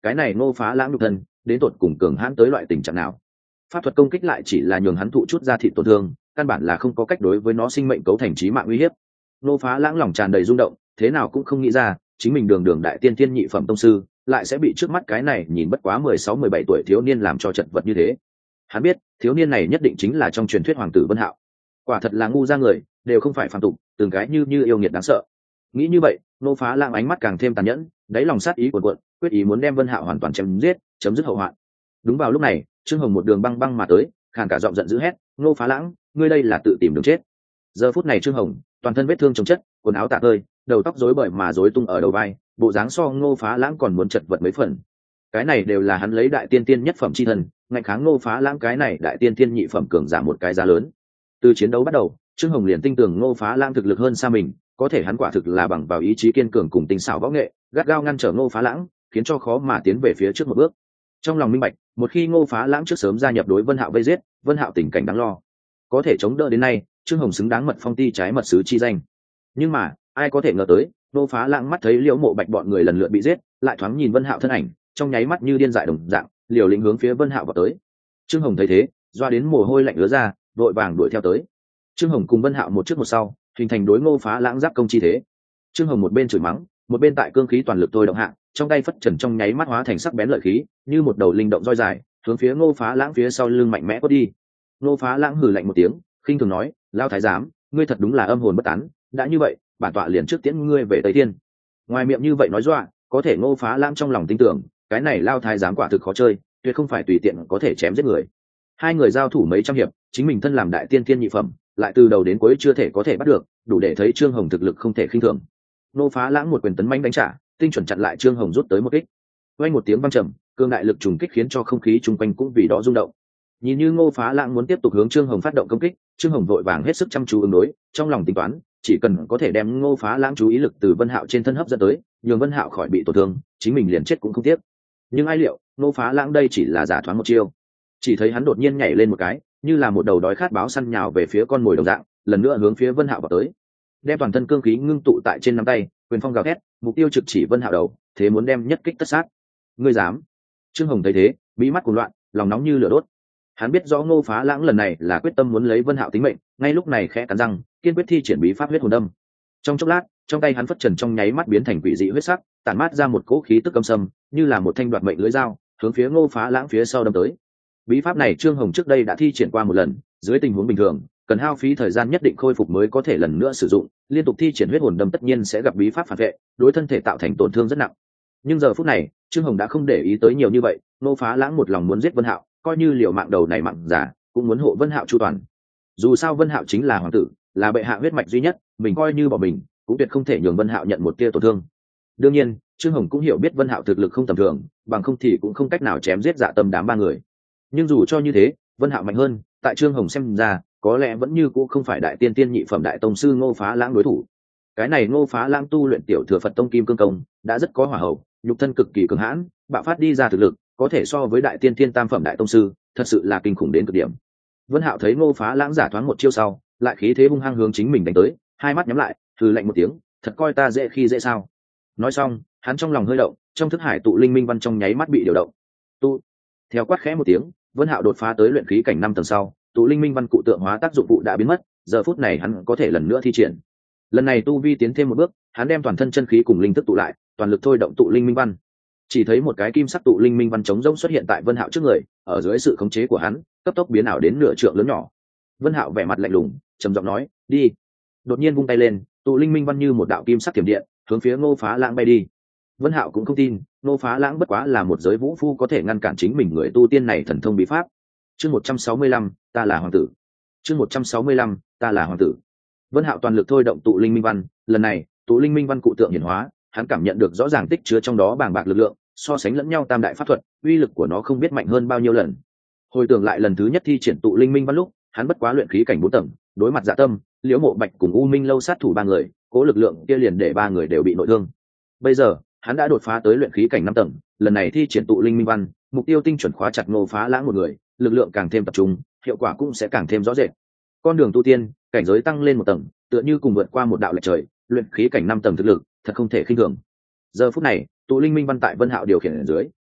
cái này Ngô Phá Lãng nhục thân đến tột cùng cường hãn tới loại tình trạng nào. Pháp thuật công kích lại chỉ là nhường hắn thụ chút ra thịt tổn thương, căn bản là không có cách đối với nó sinh mệnh cấu thành chí mạng uy hiếp. Ngô Phá Lãng lòng tràn đầy rung động, thế nào cũng không nghĩ ra chính mình đường đường đại tiên thiên nhị phẩm tông sư lại sẽ bị trước mắt cái này nhìn bất quá 16-17 tuổi thiếu niên làm cho chật vật như thế. Hắn biết thiếu niên này nhất định chính là trong truyền thuyết hoàng tử Vân Hạo. Quả thật là ngu ra người đều không phải phàm tục, từng cái như yêu nghiệt đáng sợ. Nghĩ như vậy, Ngô Phá Lãng ánh mắt càng thêm tàn nhẫn, đáy lòng sát ý cuồn cuộn, quyết ý muốn đem Vân Hạo hoàn toàn chém giết, chấm dứt hậu hoạn. Đúng vào lúc này, Trương Hồng một đường băng băng mà tới, khàn cả giọng giận dữ hét: Ngô Phá Lãng, ngươi đây là tự tìm đường chết. Giờ phút này Trương Hồng toàn thân vết thương chồng chất, quần áo tả tơi, đầu tóc rối bời mà rối tung ở đầu vai, bộ dáng so Ngô Phá Lãng còn muốn chật vật mấy phần. Cái này đều là hắn lấy đại tiên tiên nhất phẩm chi thần ngạnh kháng Ngô Phá Lãng cái này đại tiên tiên nhị phẩm cường giả một cái giá lớn. Từ chiến đấu bắt đầu, Trương Hồng liền tin tưởng Ngô Phá Lãng thực lực hơn xa mình, có thể hắn quả thực là bằng vào ý chí kiên cường cùng tinh xảo võ nghệ, gắt gao ngăn trở Ngô Phá Lãng, khiến cho khó mà tiến về phía trước một bước. Trong lòng minh bạch, một khi Ngô Phá Lãng trước sớm gia nhập đối Vân Hạo vây giết, Vân Hạo tình cảnh đáng lo. Có thể chống đỡ đến nay, Trương Hồng xứng đáng mật phong ti trái mật sứ chi danh. Nhưng mà, ai có thể ngờ tới, Ngô Phá Lãng mắt thấy Liễu Mộ Bạch bọn người lần lượt bị giết, lại thoáng nhìn Vân Hạo thân ảnh, trong nháy mắt như điên dại đồng dạng, liều lĩnh hướng phía Vân Hạo vào tới. Trương Hồng thấy thế, doa đến mồ hôi lạnh ứa ra, vội vàng đuổi theo tới. Trương Hồng cùng Vân Hạo một trước một sau, hình thành đối Ngô Phá Lãng giáp công chi thế. Trương Hồng một bên chửi mắng, một bên tại cương khí toàn lực thôi động hạ, trong tay phất trần trong nháy mắt hóa thành sắc bén lợi khí, như một đầu linh động roi dài, hướng phía Ngô Phá Lãng phía sau lưng mạnh mẽ quất đi. Ngô Phá Lãng hừ lạnh một tiếng, khinh thường nói: "Lão thái giám, ngươi thật đúng là âm hồn bất tán, đã như vậy, bản tọa liền trước tiễn ngươi về Tây Thiên." Ngoài miệng như vậy nói dọa, có thể Ngô Phá Lãng trong lòng tin tưởng, cái này Lão thái giám quả thực khó chơi, tuyệt không phải tùy tiện có thể chém giết người. Hai người giao thủ mấy trăm hiệp, chính mình thân làm đại tiên tiên nhị phẩm, lại từ đầu đến cuối chưa thể có thể bắt được, đủ để thấy Trương Hồng thực lực không thể khinh thường. Ngô Phá Lãng một quyền tấn mãnh đánh trả, tinh chuẩn chặn lại Trương Hồng rút tới một kích. Vang một tiếng vang trầm, cương đại lực trùng kích khiến cho không khí chung quanh cũng vì đó rung động. Nhìn như Ngô Phá Lãng muốn tiếp tục hướng Trương Hồng phát động công kích, Trương Hồng vội vàng hết sức chăm chú ứng đối, trong lòng tính toán, chỉ cần có thể đem Ngô Phá Lãng chú ý lực từ Vân Hạo trên thân hấp dẫn tới, nhường Vân Hạo khỏi bị tổn thương, chính mình liền chết cũng không tiếc. Nhưng ai liệu, Ngô Phá Lãng đây chỉ là giả thoáng một chiêu. Chỉ thấy hắn đột nhiên nhảy lên một cái, như là một đầu đói khát báo săn nhào về phía con mồi đồng dạng, lần nữa hướng phía Vân Hạo vào tới. Đem toàn thân cương khí ngưng tụ tại trên nắm tay, quyền phong gào thét, mục tiêu trực chỉ Vân Hạo đầu, thế muốn đem nhất kích tất sát. Ngươi dám? Trương Hồng thấy thế, mỹ mắt cuồng loạn, lòng nóng như lửa đốt. Hắn biết rõ Ngô Phá Lãng lần này là quyết tâm muốn lấy Vân Hạo tính mệnh, ngay lúc này khẽ cắn răng, kiên quyết thi triển bí pháp huyết hồn đâm. Trong chốc lát, trong tay hắn phất trần trong nháy mắt biến thành quỷ dị huyết sắc, tản mát ra một cỗ khí tức âm sâm, như là một thanh đoạt mệnh lưỡi dao, hướng phía Ngô Phá Lãng phía sau đâm tới. Bí pháp này Trương Hồng trước đây đã thi triển qua một lần, dưới tình huống bình thường, cần hao phí thời gian nhất định khôi phục mới có thể lần nữa sử dụng, liên tục thi triển huyết hồn đâm tất nhiên sẽ gặp bí pháp phản vệ, đối thân thể tạo thành tổn thương rất nặng. Nhưng giờ phút này, Trương Hồng đã không để ý tới nhiều như vậy, Ngô Phá Lãng một lòng muốn giết Vân Hạo, coi như liều mạng đầu này mạng giả, cũng muốn hộ Vân Hạo chu toàn. Dù sao Vân Hạo chính là hoàng tử, là bệ hạ huyết mạch duy nhất, mình coi như bỏ mình, cũng tuyệt không thể nhường Vân Hạo nhận một tia tổn thương. Đương nhiên, Trương Hồng cũng hiểu biết Vân Hạo thực lực không tầm thường, bằng không thì cũng không cách nào chém giết Dạ Tâm đám ba người. Nhưng dù cho như thế, Vân Hạo mạnh hơn, tại Trương Hồng xem ra, có lẽ vẫn như cũ không phải đại tiên tiên nhị phẩm đại tông sư Ngô Phá Lãng đối thủ. Cái này Ngô Phá Lãng tu luyện tiểu thừa Phật tông kim cương công, đã rất có hỏa hậu, nhục thân cực kỳ cường hãn, bạo phát đi ra thực lực, có thể so với đại tiên tiên tam phẩm đại tông sư, thật sự là kinh khủng đến cực điểm. Vân Hạo thấy Ngô Phá Lãng giả thoáng một chiêu sau, lại khí thế hung hăng hướng chính mình đánh tới, hai mắt nhắm lại, hừ lạnh một tiếng, thật coi ta dễ khi dễ sao? Nói xong, hắn trong lòng hơi động, trong thức hải tụ linh minh văn trong nháy mắt bị điều động. Theo quát khẽ một tiếng, Vân Hạo đột phá tới luyện khí cảnh 5 tầng sau, tụ linh minh văn cụ tượng hóa tác dụng phụ đã biến mất, giờ phút này hắn có thể lần nữa thi triển. Lần này tu vi tiến thêm một bước, hắn đem toàn thân chân khí cùng linh thức tụ lại, toàn lực thôi động tụ linh minh văn. Chỉ thấy một cái kim sắc tụ linh minh văn trống rỗng xuất hiện tại Vân Hạo trước người, ở dưới sự khống chế của hắn, cấp tốc biến ảo đến nửa trượng lớn nhỏ. Vân Hạo vẻ mặt lạnh lùng, trầm giọng nói: "Đi." Đột nhiên vung tay lên, tụ linh minh văn như một đạo kim sắc thiểm điện, hướng phía Ngô Phá Lãng bay đi. Vân Hạo cũng không tin, Ngô Phá Lãng bất quá là một giới vũ phu có thể ngăn cản chính mình người tu tiên này thần thông bí pháp. Chương 165, ta là hoàng tử. Chương 165, ta là hoàng tử. Vân Hạo toàn lực thôi động tụ linh minh văn, lần này, tụ linh minh văn cụ tượng hiển hóa, hắn cảm nhận được rõ ràng tích chứa trong đó bàng bạc lực lượng, so sánh lẫn nhau tam đại pháp thuật, uy lực của nó không biết mạnh hơn bao nhiêu lần. Hồi tưởng lại lần thứ nhất thi triển tụ linh minh văn lúc, hắn bất quá luyện khí cảnh 4 tầng, đối mặt Dạ Tâm, Liễu Mộ Bạch cùng U Minh Lâu sát thủ ba người, cố lực lượng kia liền để ba người đều bị nội thương. Bây giờ, hắn đã đột phá tới luyện khí cảnh 5 tầng, lần này thi triển tụ linh minh văn, mục tiêu tinh chuẩn khóa chặt Ngô Phá Lãng một người, lực lượng càng thêm tập trung, hiệu quả cũng sẽ càng thêm rõ rệt. Con đường tu tiên, cảnh giới tăng lên một tầng, tựa như cùng vượt qua một đạo lệch trời, luyện khí cảnh 5 tầng thực lực, thật không thể khinh thường. Giờ phút này, tụ linh minh văn tại Vân Hạo điều khiển ở dưới,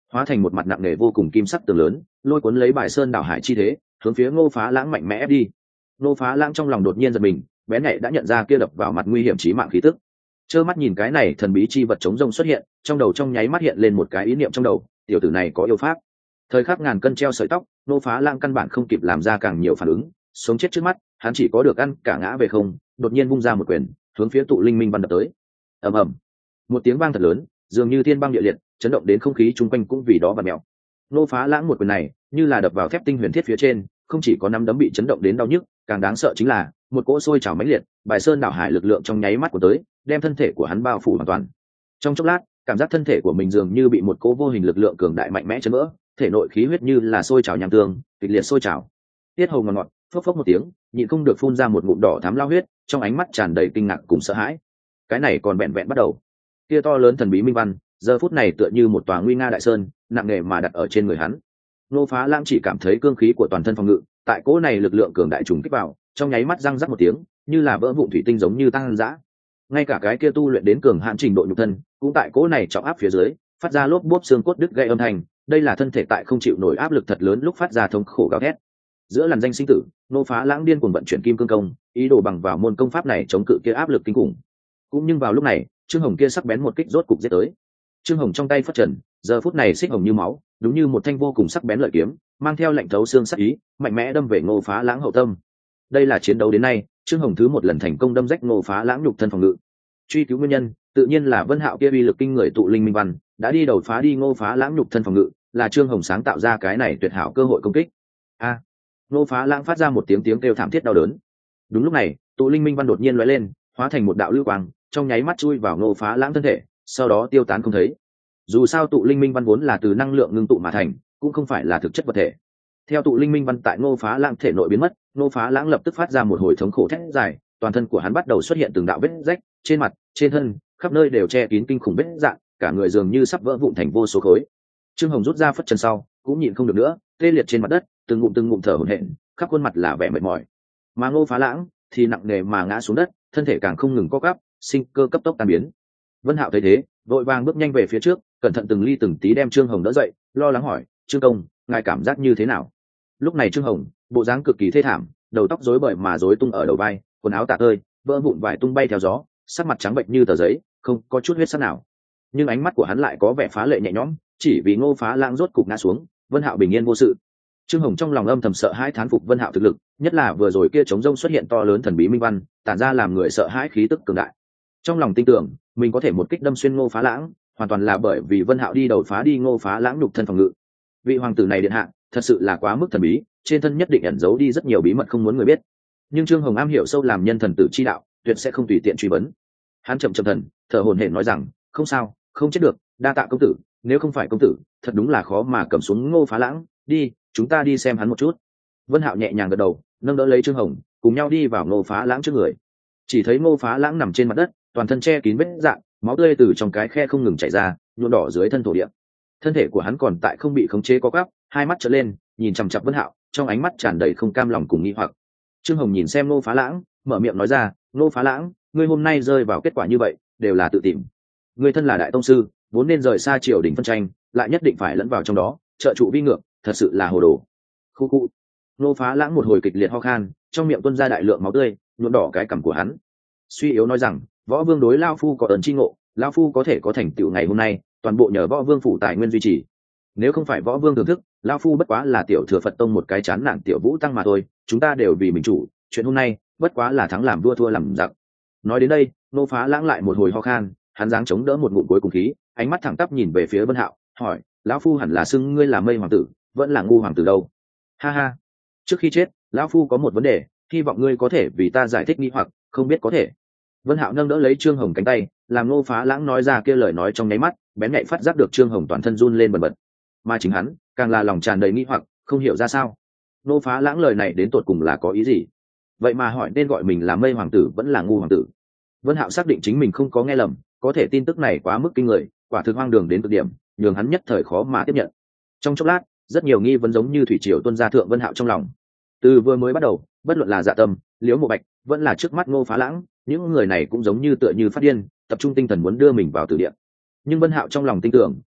hóa thành một mặt nặng nề vô cùng kim sắc tường lớn, lôi cuốn lấy bài sơn đảo hải chi thế, hướng phía Ngô Phá Lãng mạnh mẽ ép đi. Ngô Phá Lãng trong lòng đột nhiên giật mình, bé nhạy đã nhận ra kia đập vào mặt nguy hiểm chí mạng khí tức. Trơ mắt nhìn cái này thần bí chi vật chống rông xuất hiện, trong đầu trong nháy mắt hiện lên một cái ý niệm trong đầu, tiểu tử này có yêu pháp. Thời khắc ngàn cân treo sợi tóc, Ngô Phá Lãng căn bản không kịp làm ra càng nhiều phản ứng, sống chết trước mắt, hắn chỉ có được ăn cả ngã về không, đột nhiên vung ra một quyền, hướng phía tụ linh minh văn đập tới. Ầm ầm, một tiếng vang thật lớn, dường như thiên băng địa liệt, chấn động đến không khí chung quanh cũng vì đó vặn mèo. Ngô Phá Lãng một quyền này, như là đập vào thép tinh huyền thiết phía trên, không chỉ có nắm đấm bị chấn động đến đau nhức, càng đáng sợ chính là một cỗ sôi trào mãnh liệt, bài sơn đảo hải lực lượng trong nháy mắt của tới, đem thân thể của hắn bao phủ hoàn toàn. Trong chốc lát, cảm giác thân thể của mình dường như bị một cỗ vô hình lực lượng cường đại mạnh mẽ chấn vỡ, thể nội khí huyết như là sôi trào nham tương, kịch liệt sôi trào. Tiết hầu ngọt ngọt, phốc phốc một tiếng, nhịn không được phun ra một ngụm đỏ thắm lao huyết, trong ánh mắt tràn đầy kinh ngạc cùng sợ hãi. Cái này còn vẹn vẹn bắt đầu. Kia to lớn thần bí minh văn, giờ phút này tựa như một tòa nguy nga đại sơn, nặng nề mà đặt ở trên người hắn. Ngô Phá Lãng chỉ cảm thấy cương khí của toàn thân phòng ngự, tại cỗ này lực lượng cường đại trùng kích vào, trong nháy mắt răng rắc một tiếng, như là vỡ vụn thủy tinh giống như tăng dã. Ngay cả cái kia tu luyện đến cường hãn trình độ nhục thân, cũng tại cỗ này trọng áp phía dưới, phát ra lốp bốp xương cốt đứt gãy âm thanh, đây là thân thể tại không chịu nổi áp lực thật lớn lúc phát ra thống khổ gào thét. Giữa làn danh sinh tử, Ngô Phá Lãng điên cuồng vận chuyển kim cương công, ý đồ bằng vào môn công pháp này chống cự kia áp lực kinh khủng. Cũng nhưng vào lúc này, Trương Hồng kia sắc bén một kích rốt cục giết tới. Trương Hồng trong tay phất trần, giờ phút này xích hồng như máu, đúng như một thanh vô cùng sắc bén lợi kiếm, mang theo lạnh thấu xương sắc ý, mạnh mẽ đâm về Ngô Phá Lãng hậu tâm. Đây là chiến đấu đến nay, Trương Hồng thứ một lần thành công đâm rách Ngô Phá Lãng nhục thân phòng ngự. Truy cứu nguyên nhân, tự nhiên là Vân Hạo kia uy lực kinh người tụ linh minh văn, đã đi đầu phá đi Ngô Phá Lãng nhục thân phòng ngự, là Trương Hồng sáng tạo ra cái này tuyệt hảo cơ hội công kích. A! Ngô Phá Lãng phát ra một tiếng kêu thảm thiết đau đớn. Đúng lúc này, tụ linh minh văn đột nhiên lóe lên, hóa thành một đạo lưu quang, trong nháy mắt chui vào Ngô Phá Lãng thân thể, sau đó tiêu tán không thấy. Dù sao tụ linh minh văn vốn là từ năng lượng ngưng tụ mà thành, cũng không phải là thực chất vật thể. Theo tụ linh minh văn tại Ngô Phá Lãng thể nội biến mất, Ngô Phá Lãng lập tức phát ra một hồi thống khổ thét dài, toàn thân của hắn bắt đầu xuất hiện từng đạo vết rách, trên mặt, trên thân, khắp nơi đều che kín kinh khủng vết rạn, cả người dường như sắp vỡ vụn thành vô số khối. Trương Hồng rút ra phất chân sau, cũng nhịn không được nữa, tê liệt trên mặt đất, từng ngụm thở hổn hển, khắp khuôn mặt là vẻ mệt mỏi. Mà Ngô Phá Lãng thì nặng nề mà ngã xuống đất, thân thể càng không ngừng co quắp, sinh cơ cấp tốc tan biến. Vân Hạo thấy thế, vội vàng bước nhanh về phía trước, cẩn thận từng ly từng tí đem Trương Hồng đỡ dậy, lo lắng hỏi: "Trương công, ngài cảm giác như thế nào?" Lúc này Trương Hồng, bộ dáng cực kỳ thê thảm, đầu tóc rối bời mà rối tung ở đầu vai, quần áo tả tơi, vỡ vụn vải tung bay theo gió, sắc mặt trắng bệnh như tờ giấy, không có chút huyết sắc nào. Nhưng ánh mắt của hắn lại có vẻ phá lệ nhẹ nhõm, chỉ vì Ngô Phá Lãng rốt cục ngã xuống, Vân Hạo bình yên vô sự. Trương Hồng trong lòng âm thầm sợ hãi thán phục Vân Hạo thực lực, nhất là vừa rồi kia chống rông xuất hiện to lớn thần bí minh văn, tản ra làm người sợ hãi khí tức cường đại. Trong lòng tin tưởng, mình có thể một kích đâm xuyên Ngô Phá Lãng, hoàn toàn là bởi vì Vân Hạo đi đầu phá đi Ngô Phá Lãng nhục thân phòng ngự. Vị hoàng tử này điện hạ, thật sự là quá mức thần bí, trên thân nhất định ẩn giấu đi rất nhiều bí mật không muốn người biết. Nhưng Trương Hồng am hiểu sâu làm nhân thần tử chi đạo, tuyệt sẽ không tùy tiện truy vấn. Hắn chậm thần, thở hổn hển nói rằng: "Không sao, không chết được, đa tạ công tử, nếu không phải công tử, thật đúng là khó mà cầm xuống Ngô Phá Lãng, đi, chúng ta đi xem hắn một chút." Vân Hạo nhẹ nhàng gật đầu, nâng đỡ lấy Trương Hồng, cùng nhau đi vào Ngô Phá Lãng trước người. Chỉ thấy Ngô Phá Lãng nằm trên mặt đất, toàn thân che kín vết rạn, máu tươi từ trong cái khe không ngừng chảy ra, nhuộm đỏ dưới thân thổ địa. Thân thể của hắn còn tại không bị khống chế co quắp, hai mắt trợn lên, nhìn chằm chằm Vân Hạo, trong ánh mắt tràn đầy không cam lòng cùng nghi hoặc. Trương Hồng nhìn xem Ngô Phá Lãng, mở miệng nói ra: "Ngô Phá Lãng, ngươi hôm nay rơi vào kết quả như vậy, đều là tự tìm. Ngươi thân là đại tông sư, vốn nên rời xa triều đình phân tranh, lại nhất định phải lẫn vào trong đó, trợ trụ vi ngược, thật sự là hồ đồ." Khu khu. Ngô Phá Lãng một hồi kịch liệt ho khan, trong miệng tuôn ra đại lượng máu tươi, nhuộm đỏ cái cằm của hắn. Suy yếu nói rằng: "Võ Vương đối lão phu có ơn chi ngộ, lão phu có thể có thành tựu ngày hôm nay, toàn bộ nhờ Võ Vương phủ tài nguyên duy trì. Nếu không phải Võ Vương thưởng thức, lão phu bất quá là tiểu thừa Phật tông một cái chán nản tiểu vũ tăng mà thôi, chúng ta đều vì mình chủ, chuyện hôm nay bất quá là thắng làm vua thua làm giặc." Nói đến đây, Ngô Phá Lãng lại một hồi ho khan, hắn dáng chống đỡ một ngụm cuối cùng khí, ánh mắt thẳng tắp nhìn về phía Vân Hạo, hỏi: "Lão phu hẳn là xưng ngươi là Mây hoàng tử, vẫn là Ngu hoàng tử đâu?" Ha ha, trước khi chết, lão phu có một vấn đề, hy vọng ngươi có thể vì ta giải thích nghi hoặc, không biết có thể. Vân Hạo nâng đỡ lấy Trương Hồng cánh tay, làm Ngô Phá Lãng nói ra kia lời nói trong nháy mắt, bén nhạy phát giác được Trương Hồng toàn thân run lên bần bật. Mà chính hắn, càng là lòng tràn đầy nghi hoặc, không hiểu ra sao. Ngô Phá Lãng lời này đến tột cùng là có ý gì? Vậy mà hỏi nên gọi mình là Mây hoàng tử vẫn là Ngu hoàng tử. Vân Hạo xác định chính mình không có nghe lầm, có thể tin tức này quá mức kinh người, quả thực hoang đường đến cực điểm, nhường hắn nhất thời khó mà tiếp nhận. Trong chốc lát, rất nhiều nghi vấn giống như thủy triều tuôn ra thượng Vân Hạo trong lòng. Từ vừa mới bắt đầu, bất luận là Dạ Tâm, Liễu Mộ Bạch, vẫn là trước mắt Ngô Phá Lãng, những người này cũng giống như tựa như phát điên, tập trung tinh thần muốn đưa mình vào tử địa. Nhưng Vân Hạo trong lòng tin tưởng,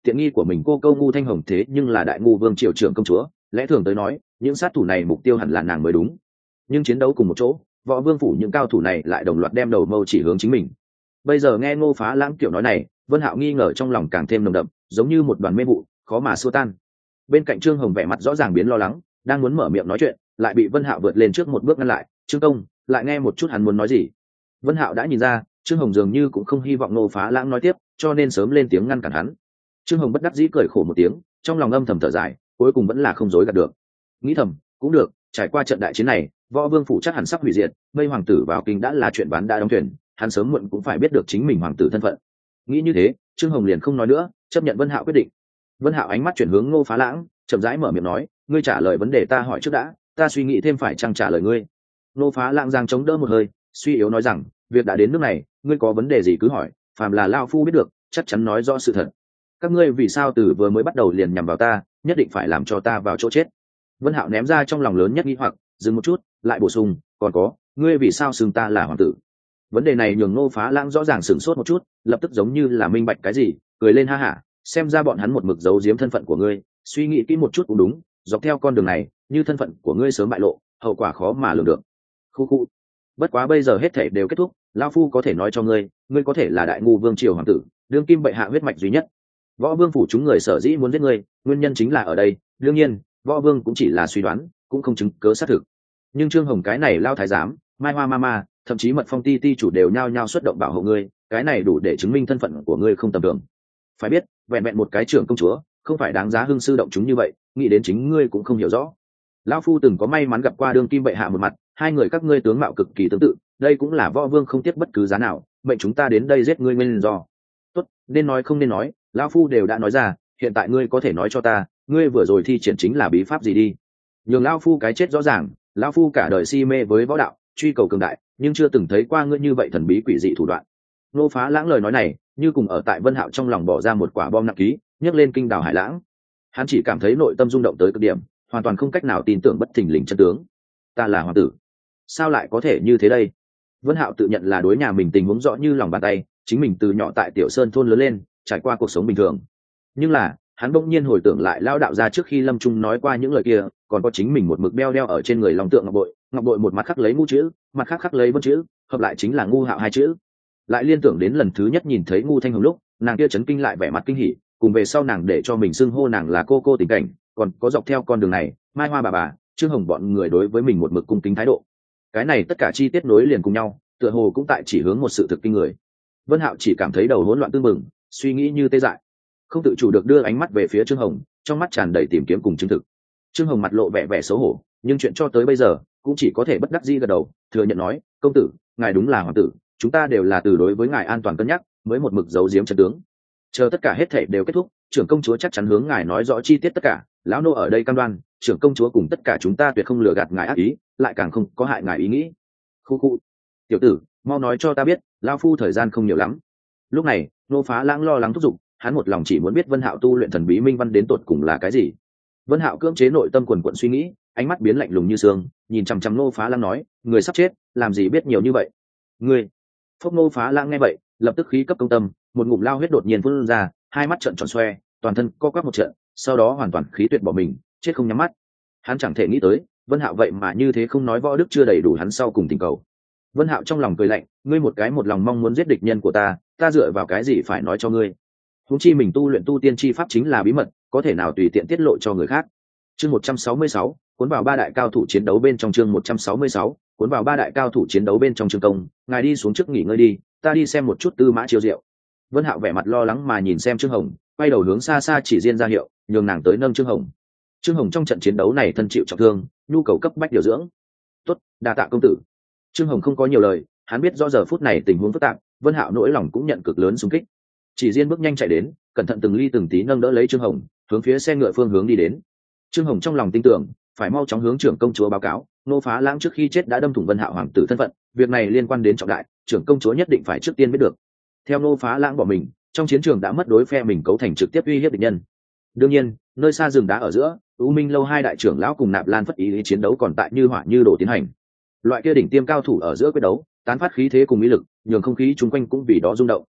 tiện nghi của mình cô câu ngu thanh hồng thế nhưng là đại ngu vương triều trưởng công chúa, lẽ thường tới nói những sát thủ này mục tiêu hẳn là nàng mới đúng. Nhưng chiến đấu cùng một chỗ, võ vương phủ những cao thủ này lại đồng loạt đem đầu mâu chỉ hướng chính mình. Bây giờ nghe Ngô Phá Lãng kiểu nói này, Vân Hạo nghi ngờ trong lòng càng thêm nồng đậm, giống như một đoàn mê vụ khó mà xua tan. Bên cạnh Trương Hồng vẻ mặt rõ ràng biến lo lắng, đang muốn mở miệng nói chuyện, lại bị Vân Hạo vượt lên trước một bước ngăn lại. Trương công, lại nghe một chút hắn muốn nói gì. Vân Hạo đã nhìn ra Trương Hồng dường như cũng không hy vọng Ngô Phá Lãng nói tiếp, cho nên sớm lên tiếng ngăn cản hắn. Trương Hồng bất đắc dĩ cười khổ một tiếng, trong lòng âm thầm thở dài, cuối cùng vẫn là không dối gạt được. Nghĩ thầm, cũng được, trải qua trận đại chiến này, võ vương phủ chắc hẳn sắp hủy diệt, mây hoàng tử vào kinh đã là chuyện bán đã đóng thuyền, hắn sớm muộn cũng phải biết được chính mình hoàng tử thân phận. Nghĩ như thế, Trương Hồng liền không nói nữa, chấp nhận Vân Hạo quyết định. Vân Hạo ánh mắt chuyển hướng Ngô Phá Lãng, chậm rãi mở miệng nói, ngươi trả lời vấn đề ta hỏi trước đã, ta suy nghĩ thêm phải chăng trả lời ngươi. Ngô Phá Lãng giang chống đỡ một hơi, suy yếu nói rằng, việc đã đến nước này, ngươi có vấn đề gì cứ hỏi, phàm là lão phu biết được, chắc chắn nói rõ sự thật. Các ngươi vì sao từ vừa mới bắt đầu liền nhằm vào ta, nhất định phải làm cho ta vào chỗ chết. Vân Hạo ném ra trong lòng lớn nhất nghi hoặc, dừng một chút, lại bổ sung, còn có, ngươi vì sao xưng ta là hoàng tử. Vấn đề này nhường Ngô Phá Lãng rõ ràng sửng sốt một chút, lập tức giống như là minh bạch cái gì, cười lên ha hả, xem ra bọn hắn một mực giấu giếm thân phận của ngươi, suy nghĩ kỹ một chút cũng đúng, dọc theo con đường này, như thân phận của ngươi sớm bại lộ, hậu quả khó mà lường được. Khu khu. Bất quá bây giờ hết thảy đều kết thúc, lão phu có thể nói cho ngươi, ngươi có thể là đại ngu vương triều hoàng tử, đương kim bệ hạ huyết mạch duy nhất. Võ vương phủ chúng người sở dĩ muốn giết ngươi, nguyên nhân chính là ở đây, đương nhiên, võ vương cũng chỉ là suy đoán, cũng không chứng cớ xác thực. Nhưng Trương Hồng cái này lao thái giám, Mai Hoa Mama, thậm chí Mật Phong ti ti chủ đều nhao nhao xuất động bảo hộ ngươi, cái này đủ để chứng minh thân phận của ngươi không tầm thường. Phải biết, vẹn vẹn một cái trưởng công chúa, không phải đáng giá hưng sư động chúng như vậy, nghĩ đến chính ngươi cũng không hiểu rõ. Lão phu từng có may mắn gặp qua đương kim bệ hạ một mặt, hai người các ngươi tướng mạo cực kỳ tương tự, đây cũng là võ vương không tiếc bất cứ giá nào, mệnh chúng ta đến đây giết ngươi nguyên do. Tốt, nên nói không nên nói, lão phu đều đã nói ra, hiện tại ngươi có thể nói cho ta, ngươi vừa rồi thi triển chính là bí pháp gì đi. Nhường lão phu cái chết rõ ràng, lão phu cả đời si mê với võ đạo, truy cầu cường đại, nhưng chưa từng thấy qua ngươi như vậy thần bí quỷ dị thủ đoạn. Ngô Phá Lãng lời nói này, như cùng ở tại Vân Hạo trong lòng bỏ ra một quả bom nặng ký, nhấc lên kinh đảo hải lãng. Hắn chỉ cảm thấy nội tâm rung động tới cực điểm, hoàn toàn không cách nào tin tưởng bất thình lình chân tướng. Ta là hoàng tử, sao lại có thể như thế đây? Vân Hạo tự nhận là đối nhà mình tình huống rõ như lòng bàn tay, chính mình từ nhỏ tại Tiểu Sơn thôn lớn lên, trải qua cuộc sống bình thường. Nhưng là, hắn bỗng nhiên hồi tưởng lại lão đạo gia trước khi lâm trung nói qua những lời kia, còn có chính mình một mực đeo ở trên người long tượng ngọc bội một mặt khắc lấy ngu chữ, mặt khác khắc lấy vân chữ, hợp lại chính là ngu hạo hai chữ. Lại liên tưởng đến lần thứ nhất nhìn thấy ngu thanh hồng lúc, nàng kia chấn kinh lại vẻ mặt kinh hỉ, cùng về sau nàng để cho mình xưng hô nàng là cô tình cảnh, còn có dọc theo con đường này, Mai Hoa bà, Trương Hồng bọn người đối với mình một mực cung kính thái độ. Cái này tất cả chi tiết nối liền cùng nhau, tựa hồ cũng tại chỉ hướng một sự thực kinh người. Vân Hạo chỉ cảm thấy đầu hỗn loạn tương mừng, suy nghĩ như tê dại, không tự chủ được đưa ánh mắt về phía Trương Hồng, trong mắt tràn đầy tìm kiếm cùng chứng thực. Trương Hồng mặt lộ vẻ vẻ xấu hổ, nhưng chuyện cho tới bây giờ cũng chỉ có thể bất đắc dĩ gật đầu, thừa nhận nói, công tử, ngài đúng là hoàng tử, chúng ta đều là từ đối với ngài an toàn cân nhắc, mới một mực giấu giếm chân tướng. Chờ tất cả hết thảy đều kết thúc, trưởng công chúa chắc chắn hướng ngài nói rõ chi tiết tất cả, lão nô ở đây cam đoan, trưởng công chúa cùng tất cả chúng ta tuyệt không lừa gạt ngài ác ý, lại càng không có hại ngài ý nghĩ. Khu khu, tiểu tử, mau nói cho ta biết, lão phu thời gian không nhiều lắm. Lúc này, Ngô Phá Lãng lo lắng thúc giục, hắn một lòng chỉ muốn biết Vân Hạo tu luyện thần bí minh văn đến tột cùng là cái gì. Vân Hạo cưỡng chế nội tâm quần quận suy nghĩ, ánh mắt biến lạnh lùng như xương, nhìn chằm chằm Ngô Phá Lãng nói, người sắp chết, làm gì biết nhiều như vậy? Ngươi. Phốc Ngô Phá Lãng nghe vậy, lập tức khí cấp công tâm, một ngụm lao huyết đột nhiên phun ra, hai mắt trợn tròn xoe, toàn thân co quắp một trận, sau đó hoàn toàn khí tuyệt bỏ mình, chết không nhắm mắt. Hắn chẳng thể nghĩ tới, Vân Hạo vậy mà như thế không nói võ đức chưa đầy đủ hắn sau cùng tình cầu. Vân Hạo trong lòng cười lạnh, ngươi một cái một lòng mong muốn giết địch nhân của ta dựa vào cái gì phải nói cho ngươi? Huống chi mình tu luyện tu tiên chi pháp chính là bí mật, có thể nào tùy tiện tiết lộ cho người khác. Chương 166, cuốn vào ba đại cao thủ chiến đấu bên trong chương 166, cuốn vào ba đại cao thủ chiến đấu bên trong chương công, ngài đi xuống trước nghỉ ngơi đi, ta đi xem một chút Tư Mã Chiêu Diệu. Vân Hạo vẻ mặt lo lắng mà nhìn xem Trương Hồng, quay đầu hướng xa xa chỉ riêng ra hiệu, nhường nàng tới nâng Trương Hồng. Trương Hồng trong trận chiến đấu này thân chịu trọng thương, nhu cầu cấp bách điều dưỡng. Tốt, đa tạ công tử. Trương Hồng không có nhiều lời, hắn biết do giờ phút này tình huống phức tạp, Vân Hạo nỗi lòng cũng nhận cực lớn xung kích. Chỉ riêng bước nhanh chạy đến, cẩn thận từng ly từng tí nâng đỡ lấy Trương Hồng, hướng phía xe ngựa phương hướng đi đến. Trương Hồng trong lòng tin tưởng, phải mau chóng hướng trưởng công chúa báo cáo, Ngô Phá Lãng trước khi chết đã đâm thủng Vân Hạo hoàng tử thân phận, việc này liên quan đến trọng đại, trưởng công chúa nhất định phải trước tiên biết được. Theo Ngô Phá Lãng bỏ mình, trong chiến trường đã mất đối phe mình cấu thành trực tiếp uy hiếp địch nhân. Đương nhiên, nơi xa rừng đá ở giữa, U Minh lâu hai đại trưởng lão cùng Nạp Lan Phất Ý chiến đấu còn tại như hỏa như đổ tiến hành. Loại kia đỉnh tiêm cao thủ ở giữa quyết đấu, tán phát khí thế cùng ý lực, nhường không khí chung quanh cũng vì đó rung động.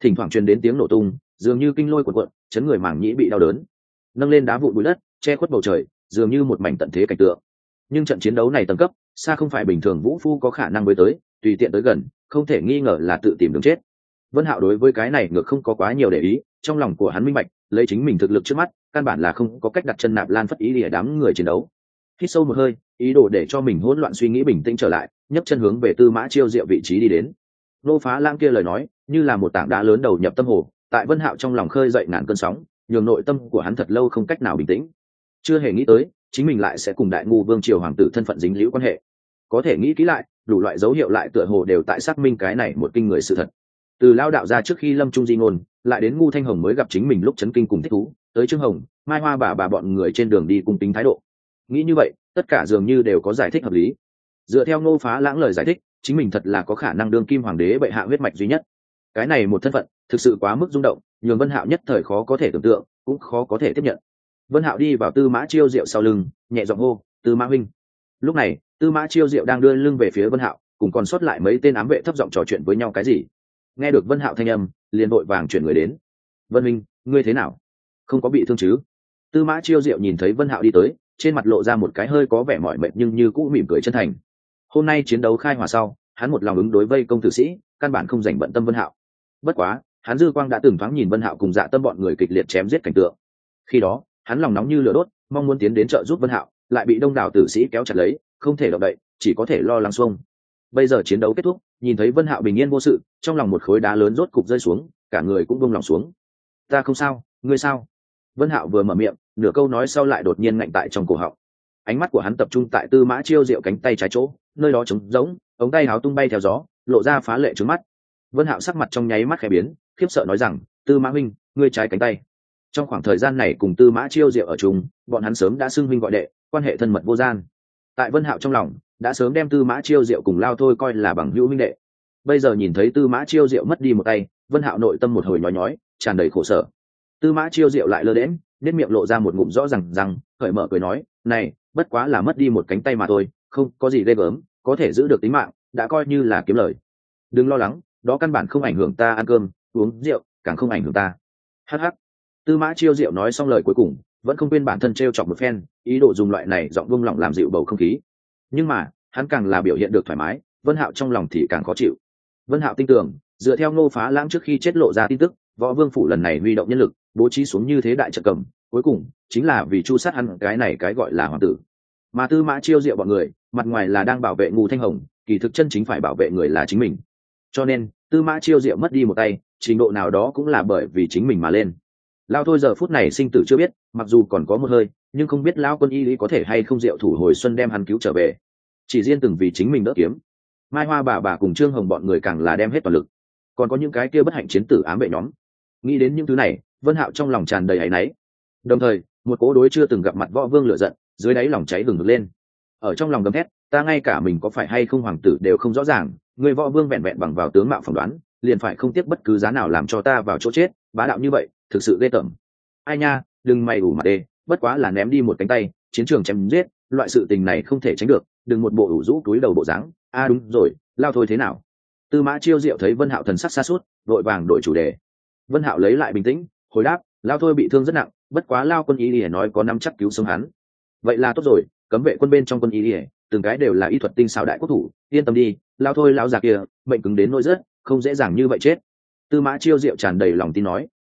thỉnh thoảng truyền đến tiếng nổ tung, dường như kinh lôi cuộn cuộn, chấn người màng nhĩ bị đau đớn. Nâng lên đá vụn bụi đất, che khuất bầu trời, dường như một mảnh tận thế cảnh tượng. Nhưng trận chiến đấu này tầng cấp xa không phải bình thường vũ phu có khả năng với tới, tùy tiện tới gần không thể nghi ngờ là tự tìm đường chết. Vân Hạo đối với cái này ngược không có quá nhiều để ý, trong lòng của hắn minh bạch, lấy chính mình thực lực trước mắt căn bản là không có cách đặt chân Nạp Lan Phất Ý để đám người chiến đấu. Hít sâu một hơi, ý đồ để cho mình hỗn loạn suy nghĩ bình tĩnh trở lại, nhấc chân hướng về Tư Mã Chiêu Diệu vị trí đi đến. Nô Phá Lãng kia lời nói như là một tảng đá lớn đầu nhập tâm hồ, tại Vân Hạo trong lòng khơi dậy ngàn cơn sóng, nhường nội tâm của hắn thật lâu không cách nào bình tĩnh. Chưa hề nghĩ tới chính mình lại sẽ cùng Đại Ngu Vương triều hoàng tử thân phận dính líu quan hệ. Có thể nghĩ kỹ lại, đủ loại dấu hiệu lại tựa hồ đều tại xác minh cái này một kinh người sự thật. Từ Lao đạo ra trước khi lâm trung di ngôn, lại đến Ngu Thanh Hồng mới gặp chính mình lúc chấn kinh cùng thích thú, tới Trương Hồng, Mai Hoa bà bọn người trên đường đi cùng tính thái độ. Nghĩ như vậy, tất cả dường như đều có giải thích hợp lý. Dựa theo Ngô Phá Lãng lời giải thích, chính mình thật là có khả năng đương kim hoàng đế bệ hạ huyết mạch duy nhất. Cái này một thân phận thực sự quá mức rung động, nhường Vân Hạo nhất thời khó có thể tưởng tượng, cũng khó có thể tiếp nhận. Vân Hạo đi vào Tư Mã Chiêu Diệu sau lưng, nhẹ giọng hô, "Tư Mã huynh." Lúc này, Tư Mã Chiêu Diệu đang đưa lưng về phía Vân Hạo, cùng còn sót lại mấy tên ám vệ thấp giọng trò chuyện với nhau cái gì. Nghe được Vân Hạo thanh âm, liền vội vàng chuyển người đến. "Vân huynh, ngươi thế nào? Không có bị thương chứ?" Tư Mã Chiêu Diệu nhìn thấy Vân Hạo đi tới, trên mặt lộ ra một cái hơi có vẻ mỏi mệt nhưng như cũ mỉm cười chân thành. Hôm nay chiến đấu khai hỏa sau, hắn một lòng ứng đối vây công tử sĩ, căn bản không dành bận tâm Vân Hạo. Bất quá, hắn dư quang đã từng thoáng nhìn Vân Hạo cùng Dạ Tâm bọn người kịch liệt chém giết cảnh tượng. Khi đó, hắn lòng nóng như lửa đốt, mong muốn tiến đến trợ giúp Vân Hạo, lại bị đông đảo tử sĩ kéo chặt lấy, không thể động đậy, chỉ có thể lo lắng xuông. Bây giờ chiến đấu kết thúc, nhìn thấy Vân Hạo bình yên vô sự, trong lòng một khối đá lớn rốt cục rơi xuống, cả người cũng buông lòng xuống. "Ta không sao, ngươi sao?" Vân Hạo vừa mở miệng, nửa câu nói sau lại đột nhiên ngạnh tại trong cổ họng. Ánh mắt của hắn tập trung tại Tư Mã Chiêu Diệu cánh tay trái chỗ, nơi đó trống rỗng, ống tay áo tung bay theo gió, lộ ra phá lệ trước mắt. Vân Hạo sắc mặt trong nháy mắt khẽ biến, khiếp sợ nói rằng, "Tư Mã huynh, ngươi trái cánh tay." Trong khoảng thời gian này cùng Tư Mã Chiêu Diệu ở chung, bọn hắn sớm đã xưng huynh gọi đệ, quan hệ thân mật vô gian. Tại Vân Hạo trong lòng, đã sớm đem Tư Mã Chiêu Diệu cùng Lao Thôi coi là bằng hữu huynh đệ. Bây giờ nhìn thấy Tư Mã Chiêu Diệu mất đi một tay, Vân Hạo nội tâm một hồi nhói nhói, tràn đầy khổ sở. Tư Mã Chiêu Diệu lại lơ đễnh, nét miệng lộ ra một ngụm rõ ràng, cởi mở cười nói, "Này, bất quá là mất đi một cánh tay mà thôi, không có gì ghê gớm, có thể giữ được tính mạng, đã coi như là kiếm lời. Đừng lo lắng, đó căn bản không ảnh hưởng ta ăn cơm, uống rượu, càng không ảnh hưởng ta." Hắc hắc. Tư Mã Chiêu Diệu nói xong lời cuối cùng, vẫn không quên bản thân trêu chọc một phen, ý đồ dùng loại này giọng buông lỏng làm dịu bầu không khí. Nhưng mà, hắn càng là biểu hiện được thoải mái, Vân Hạo trong lòng thì càng khó chịu. Vân Hạo tin tưởng, dựa theo Ngô Phá Lãng trước khi chết lộ ra tin tức, Võ Vương phủ lần này huy động nhân lực, bố trí xuống như thế đại trận cầm, cuối cùng chính là vì chu sát hắn cái này cái gọi là hoàng tử. Mà Tư Mã Chiêu Diệu bọn người, mặt ngoài là đang bảo vệ Ngô Thanh Hồng, kỳ thực chân chính phải bảo vệ người là chính mình. Cho nên, Tư Mã Chiêu Diệu mất đi một tay, trình độ nào đó cũng là bởi vì chính mình mà lên. Lao Thôi giờ phút này sinh tử chưa biết, mặc dù còn có một hơi, nhưng không biết Lão Quân Y lý có thể hay không Diệu thủ hồi xuân đem hắn cứu trở về. Chỉ riêng từng vì chính mình đỡ kiếm. Mai Hoa bà cùng Trương Hồng bọn người càng là đem hết toàn lực. Còn có những cái kia bất hạnh chiến tử ám vệ nhóm. Nghĩ đến những thứ này, Vân Hạo trong lòng tràn đầy áy náy. Đồng thời, một cố đối chưa từng gặp mặt Võ Vương lửa giận, dưới đáy lòng cháy hừng hực lên. Ở trong lòng gầm thét, ta ngay cả mình có phải hay không hoàng tử đều không rõ ràng, người Võ Vương vẹn vẹn bằng vào tướng mạo phỏng đoán, liền phải không tiếc bất cứ giá nào làm cho ta vào chỗ chết, bá đạo như vậy, thực sự ghê tởm. Ai nha, đừng mày ủ mặt đê, bất quá là ném đi một cánh tay, chiến trường chém giết, loại sự tình này không thể tránh được, đừng một bộ ủ rũ túi đầu bộ dáng. Đúng rồi, Lao Thôi thế nào? Tư Mã Chiêu Diệu thấy Vân Hạo thần sắc xa suốt, vội vàng đổi chủ đề. Vân Hạo lấy lại bình tĩnh, hồi đáp, Lao Thôi bị thương rất nặng, bất quá Lao Quân Y Lìa nói có nắm chắc cứu sống hắn. Vậy là tốt rồi, cấm vệ quân bên trong Quân Y Lìa, từng cái đều là y thuật tinh xảo đại quốc thủ, yên tâm đi, Lao Thôi lão già kia, mệnh cứng đến nỗi rất, không dễ dàng như vậy chết. Tư Mã Chiêu Diệu tràn đầy lòng tin nói,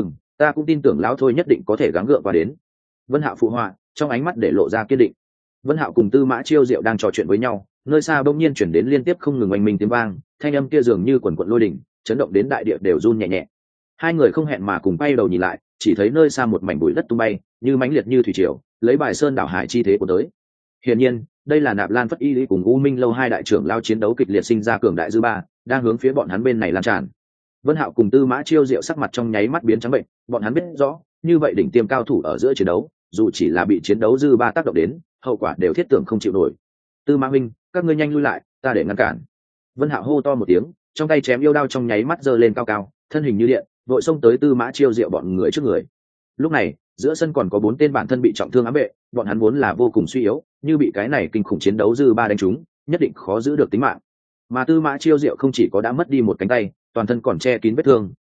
ta cũng tin tưởng Lão Thôi nhất định có thể gắng gượng qua đến. Vân Hạo phụ họa, trong ánh mắt để lộ ra kiên định. Vân Hạo cùng Tư Mã Chiêu Diệu đang trò chuyện với nhau, nơi xa bỗng nhiên chuyển đến liên tiếp không ngừng oanh minh tiếng vang, thanh âm kia dường như quần quần lôi đỉnh, chấn động đến đại địa đều run nhẹ nhẹ. Hai người không hẹn mà cùng bay đầu nhìn lại, chỉ thấy nơi xa một mảnh bụi đất tung bay, như mãnh liệt như thủy triều, lấy bài sơn đảo hải chi thế của tới. Hiển nhiên, đây là Nạp Lan Phất Y Lý cùng U Minh lâu hai đại trưởng lao chiến đấu kịch liệt sinh ra cường đại dư ba, đang hướng phía bọn hắn bên này lan tràn. Vân Hạo cùng Tư Mã Chiêu Diệu sắc mặt trong nháy mắt biến trắng bệnh, bọn hắn biết rõ, như vậy đỉnh tiêm cao thủ ở giữa chiến đấu, dù chỉ là bị chiến đấu dư ba tác động đến, hậu quả đều thiết tưởng không chịu nổi. Tư Mã huynh, các ngươi nhanh lui lại, ta để ngăn cản. Vân Hạo hô to một tiếng, trong tay chém yêu đao trong nháy mắt giơ lên cao cao, thân hình như điện, vội xông tới Tư Mã Chiêu Diệu bọn người trước người. Lúc này, giữa sân còn có 4 tên bản thân bị trọng thương ám vệ, bọn hắn vốn là vô cùng suy yếu, như bị cái này kinh khủng chiến đấu dư ba đánh trúng, nhất định khó giữ được tính mạng. Mà Tư Mã Chiêu Diệu không chỉ có đã mất đi một cánh tay, toàn thân còn che kín vết thương,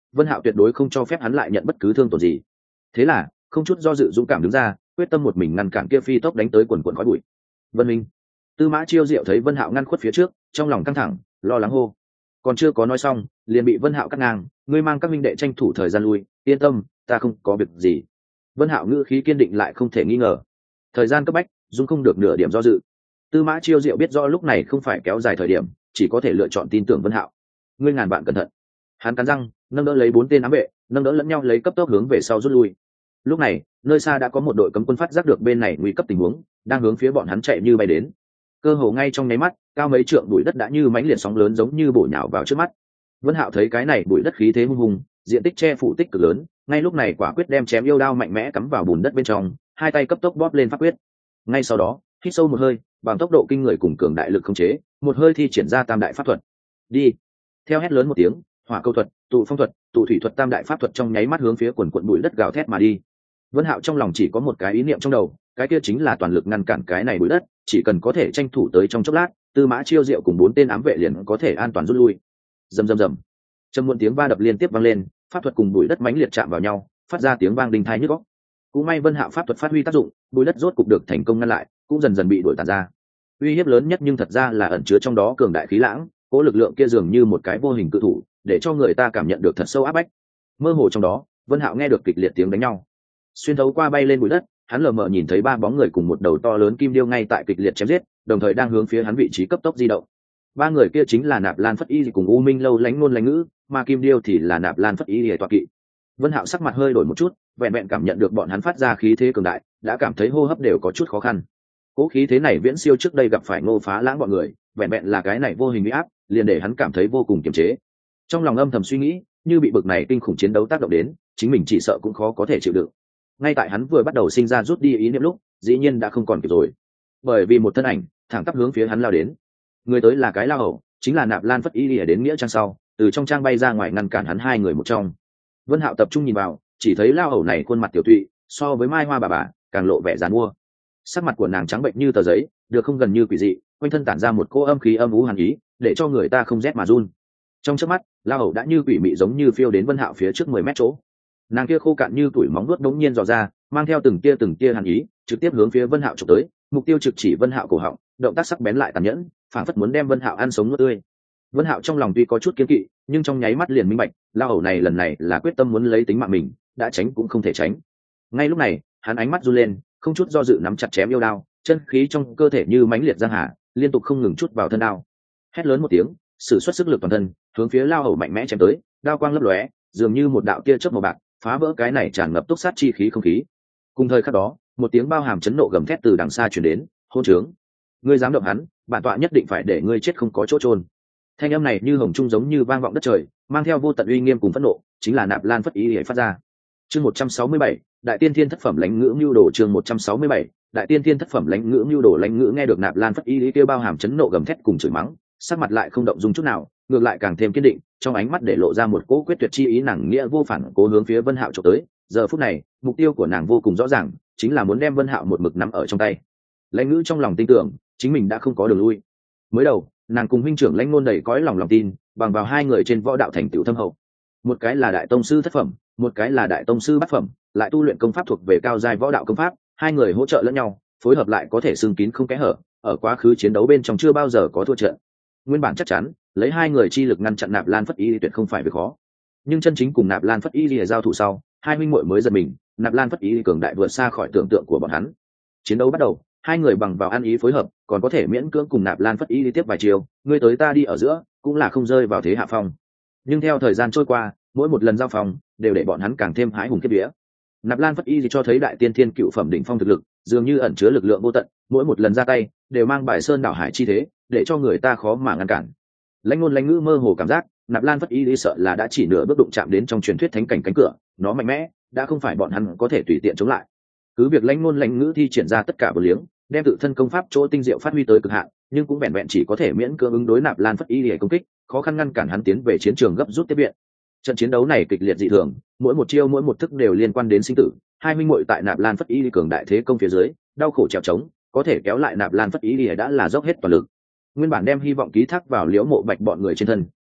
Vân Hạo tuyệt đối không cho phép hắn lại nhận bất cứ thương tổn gì. Thế là không chút do dự dũng cảm đứng ra, quyết tâm một mình ngăn cản kia phi tốc đánh tới quần quần khói bụi. Vân Minh. Tư Mã Chiêu Diệu thấy Vân Hạo ngăn khuất phía trước, trong lòng căng thẳng, lo lắng hô. Còn chưa có nói xong, liền bị Vân Hạo cắt ngang, ngươi mang các minh đệ tranh thủ thời gian lui, yên tâm, ta không có việc gì. Vân Hạo ngữ khí kiên định lại không thể nghi ngờ. Thời gian cấp bách, dung không được nửa điểm do dự. Tư Mã Chiêu Diệu biết rõ lúc này không phải kéo dài thời điểm, chỉ có thể lựa chọn tin tưởng Vân Hạo. Ngươi ngàn bạn cẩn thận. Hắn cắn răng, nâng đỡ lấy 4 tên ám vệ, nâng đỡ lẫn nhau lấy cấp tốc hướng về sau rút lui. Lúc này, nơi xa đã có một đội cấm quân phát giác được bên này nguy cấp tình huống, đang hướng phía bọn hắn chạy như bay đến. Cơ hồ ngay trong nháy mắt, cao mấy trượng bụi đất đã như mãnh liệt sóng lớn giống như bổ nhào vào trước mắt. Vân Hạo thấy cái này bụi đất khí thế hung hùng, diện tích che phủ tích cực lớn, ngay lúc này quả quyết đem chém yêu đao mạnh mẽ cắm vào bùn đất bên trong, hai tay cấp tốc bóp lên pháp quyết. Ngay sau đó, hít sâu một hơi, bằng tốc độ kinh người cùng cường đại lực khống chế, một hơi thi triển ra tam đại pháp thuật. Đi! Theo hét lớn một tiếng, hỏa câu thuật, tụ phong thuật, tụ thủy thuật tam đại pháp thuật trong nháy mắt hướng phía quần quần bụi đất gào thét mà đi. Vân Hạo trong lòng chỉ có một cái ý niệm trong đầu, cái kia chính là toàn lực ngăn cản cái này bụi đất, chỉ cần có thể tranh thủ tới trong chốc lát, Tư Mã Chiêu Diệu cùng 4 tên ám vệ liền có thể an toàn rút lui. Rầm rầm rầm. Trầm muộn tiếng va đập liên tiếp vang lên, pháp thuật cùng bụi đất mãnh liệt chạm vào nhau, phát ra tiếng vang đinh tai nhức óc. Cũng may Vân Hạo pháp thuật phát huy tác dụng, bụi đất rốt cục được thành công ngăn lại, cũng dần dần bị đuổi tàn ra. Uy hiếp lớn nhất nhưng thật ra là ẩn chứa trong đó cường đại khí lãng, cỗ lực lượng kia dường như một cái vô hình cự thủ, để cho người ta cảm nhận được thật sâu áp bách. Mơ hồ trong đó, Vân Hạo nghe được kịch liệt tiếng đánh nhau. Xuyên thấu qua bay lên bụi đất, hắn lờ mờ nhìn thấy 3 bóng người cùng một đầu to lớn kim điêu ngay tại kịch liệt chém giết, đồng thời đang hướng phía hắn vị trí cấp tốc di động. 3 người kia chính là Nạp Lan Phất Y cùng U Minh Lâu Lãnh Ngôn Lãnh Ngữ, mà kim điêu thì là Nạp Lan Phất Y liệt tọa kỵ. Vân Hạo sắc mặt hơi đổi một chút, vẹn vẹn cảm nhận được bọn hắn phát ra khí thế cường đại, đã cảm thấy hô hấp đều có chút khó khăn. Cố khí thế này viễn siêu trước đây gặp phải Ngô Phá Lãng bọn người, vẹn vẹn là cái này vô hình uy áp, liền để hắn cảm thấy vô cùng kiềm chế. Trong lòng âm thầm suy nghĩ, như bị bực này kinh khủng chiến đấu tác động đến, chính mình chỉ sợ cũng khó có thể chịu đựng. Ngay tại hắn vừa bắt đầu sinh ra rút đi ý niệm lúc, dĩ nhiên đã không còn kịp rồi, bởi vì một thân ảnh thẳng tắp hướng phía hắn lao đến. Người tới là cái lao hầu, chính là Nạp Lan Phất Y lìa đến nghĩa trang sau, từ trong trang bay ra ngoài ngăn cản hắn 2 người một trong. Vân Hạo tập trung nhìn vào, chỉ thấy lao hầu này khuôn mặt tiểu tụy, so với Mai Hoa bà càng lộ vẻ giàn mua. Sắc mặt của nàng trắng bệnh như tờ giấy, được không gần như quỷ dị, quanh thân tản ra một cỗ âm khí âm u hàn ý, để cho người ta không rét mà run. Trong chớp mắt, lao hầu đã như quỷ mị giống như phiêu đến Vân Hạo phía trước 10 mét chỗ. Nàng kia khô cạn như tuổi móng vuốt đống nhiên dò ra, mang theo từng tia hàn ý, trực tiếp hướng phía Vân Hạo chụp tới, mục tiêu trực chỉ Vân Hạo cổ họng, động tác sắc bén lại tàn nhẫn, phảng phất muốn đem Vân Hạo ăn sống nuốt tươi. Vân Hạo trong lòng tuy có chút kiêng kỵ, nhưng trong nháy mắt liền minh bạch, lao hầu này lần này là quyết tâm muốn lấy tính mạng mình, đã tránh cũng không thể tránh. Ngay lúc này, hắn ánh mắt run lên, không chút do dự nắm chặt chém yêu đao, chân khí trong cơ thể như mãnh liệt giang hà, liên tục không ngừng chút vào thân đao. Hét lớn một tiếng, sử xuất sức lực toàn thân, hướng phía lao hầu mạnh mẽ chém tới, đao quang lấp lóe, dường như một đạo tia chớp màu bạc, phá vỡ cái này tràn ngập túc sát chi khí không khí. Cùng thời khắc đó, một tiếng bao hàm chấn nộ gầm thét từ đằng xa truyền đến, hôn trướng, ngươi dám động hắn, bản tọa nhất định phải để ngươi chết không có chỗ trôn. Thanh âm này như hồng trung giống như vang vọng đất trời, mang theo vô tận uy nghiêm cùng phẫn nộ, chính là Nạp Lan Phất Y để phát ra. Chương 167, Đại Tiên Thiên Thất Phẩm Lãnh Ngữ Nưu Đồ. Chương 167, Đại Tiên Thiên Thất Phẩm Lãnh Ngữ Nưu Đồ. Lãnh Ngữ nghe được Nạp Lan Phất Y kêu bao hàm chấn nộ gầm thét cùng chửi mắng, sắc mặt lại không động dung chút nào, ngược lại càng thêm kiên định, trong ánh mắt để lộ ra một cỗ quyết tuyệt chi ý, nàng nghĩa vô phản cố hướng phía Vân Hạo chụp tới. Giờ phút này, mục tiêu của nàng vô cùng rõ ràng, chính là muốn đem Vân Hạo một mực nắm ở trong tay. Lãnh Ngữ trong lòng tin tưởng, chính mình đã không có đường lui. Mới đầu, nàng cùng huynh trưởng Lãnh Ngôn đầy cõi lòng tin, bằng vào 2 người trên võ đạo thành tựu thâm hậu. Một cái là đại tông sư thất phẩm, một cái là đại tông sư bát phẩm, lại tu luyện công pháp thuộc về cao giai võ đạo công pháp, 2 người hỗ trợ lẫn nhau, phối hợp lại có thể xương kín không kẽ hở, ở quá khứ chiến đấu bên trong chưa bao giờ có thua trận. Nguyên bản chắc chắn, lấy 2 người chi lực ngăn chặn Nạp Lan Phất Y tuyệt không phải việc khó. Nhưng chân chính cùng Nạp Lan Phất Y lìa giao thủ sau, 2 huynh muội mới giật mình, Nạp Lan Phất Y cường đại vượt xa khỏi tưởng tượng của bọn hắn. Chiến đấu bắt đầu, 2 người bằng vào ăn ý phối hợp, còn có thể miễn cưỡng cùng Nạp Lan Phất Y đi tiếp vài chiều, ngươi tới ta đi ở giữa, cũng là không rơi vào thế hạ phong. Nhưng theo thời gian trôi qua, mỗi một lần giao phòng đều để bọn hắn càng thêm hãi hùng kiếp vía. Nạp Lan Phất Y cho thấy Đại Tiên Thiên Cựu Phẩm đỉnh phong thực lực, dường như ẩn chứa lực lượng vô tận, mỗi một lần ra tay đều mang bài sơn đảo hải chi thế, để cho người ta khó mà ngăn cản. Lãnh Ngôn Lãnh Ngữ mơ hồ cảm giác, Nạp Lan Phất Y sợ là đã chỉ nửa bước đụng chạm đến trong truyền thuyết thánh cảnh cánh cửa, nó mạnh mẽ, đã không phải bọn hắn có thể tùy tiện chống lại. Cứ việc Lãnh Ngôn Lãnh Ngữ thi triển ra tất cả bờ liếng, đem tự thân công pháp chỗ tinh diệu phát huy tới cực hạn, nhưng cũng vẹn vẹn chỉ có thể miễn cưỡng ứng đối Nạp Lan Phất Y để công kích, khó khăn ngăn cản hắn tiến về chiến trường gấp rút tiếp viện. Trận chiến đấu này kịch liệt dị thường, mỗi một chiêu mỗi một thức đều liên quan đến sinh tử. 2 huynh muội tại Nạp Lan Phất Y cường đại thế công phía dưới, đau khổ trèo trống, có thể kéo lại Nạp Lan Phất Y đã là dốc hết toàn lực. Nguyên bản đem hy vọng ký thác vào Liễu Mộ Bạch bọn người trên thân,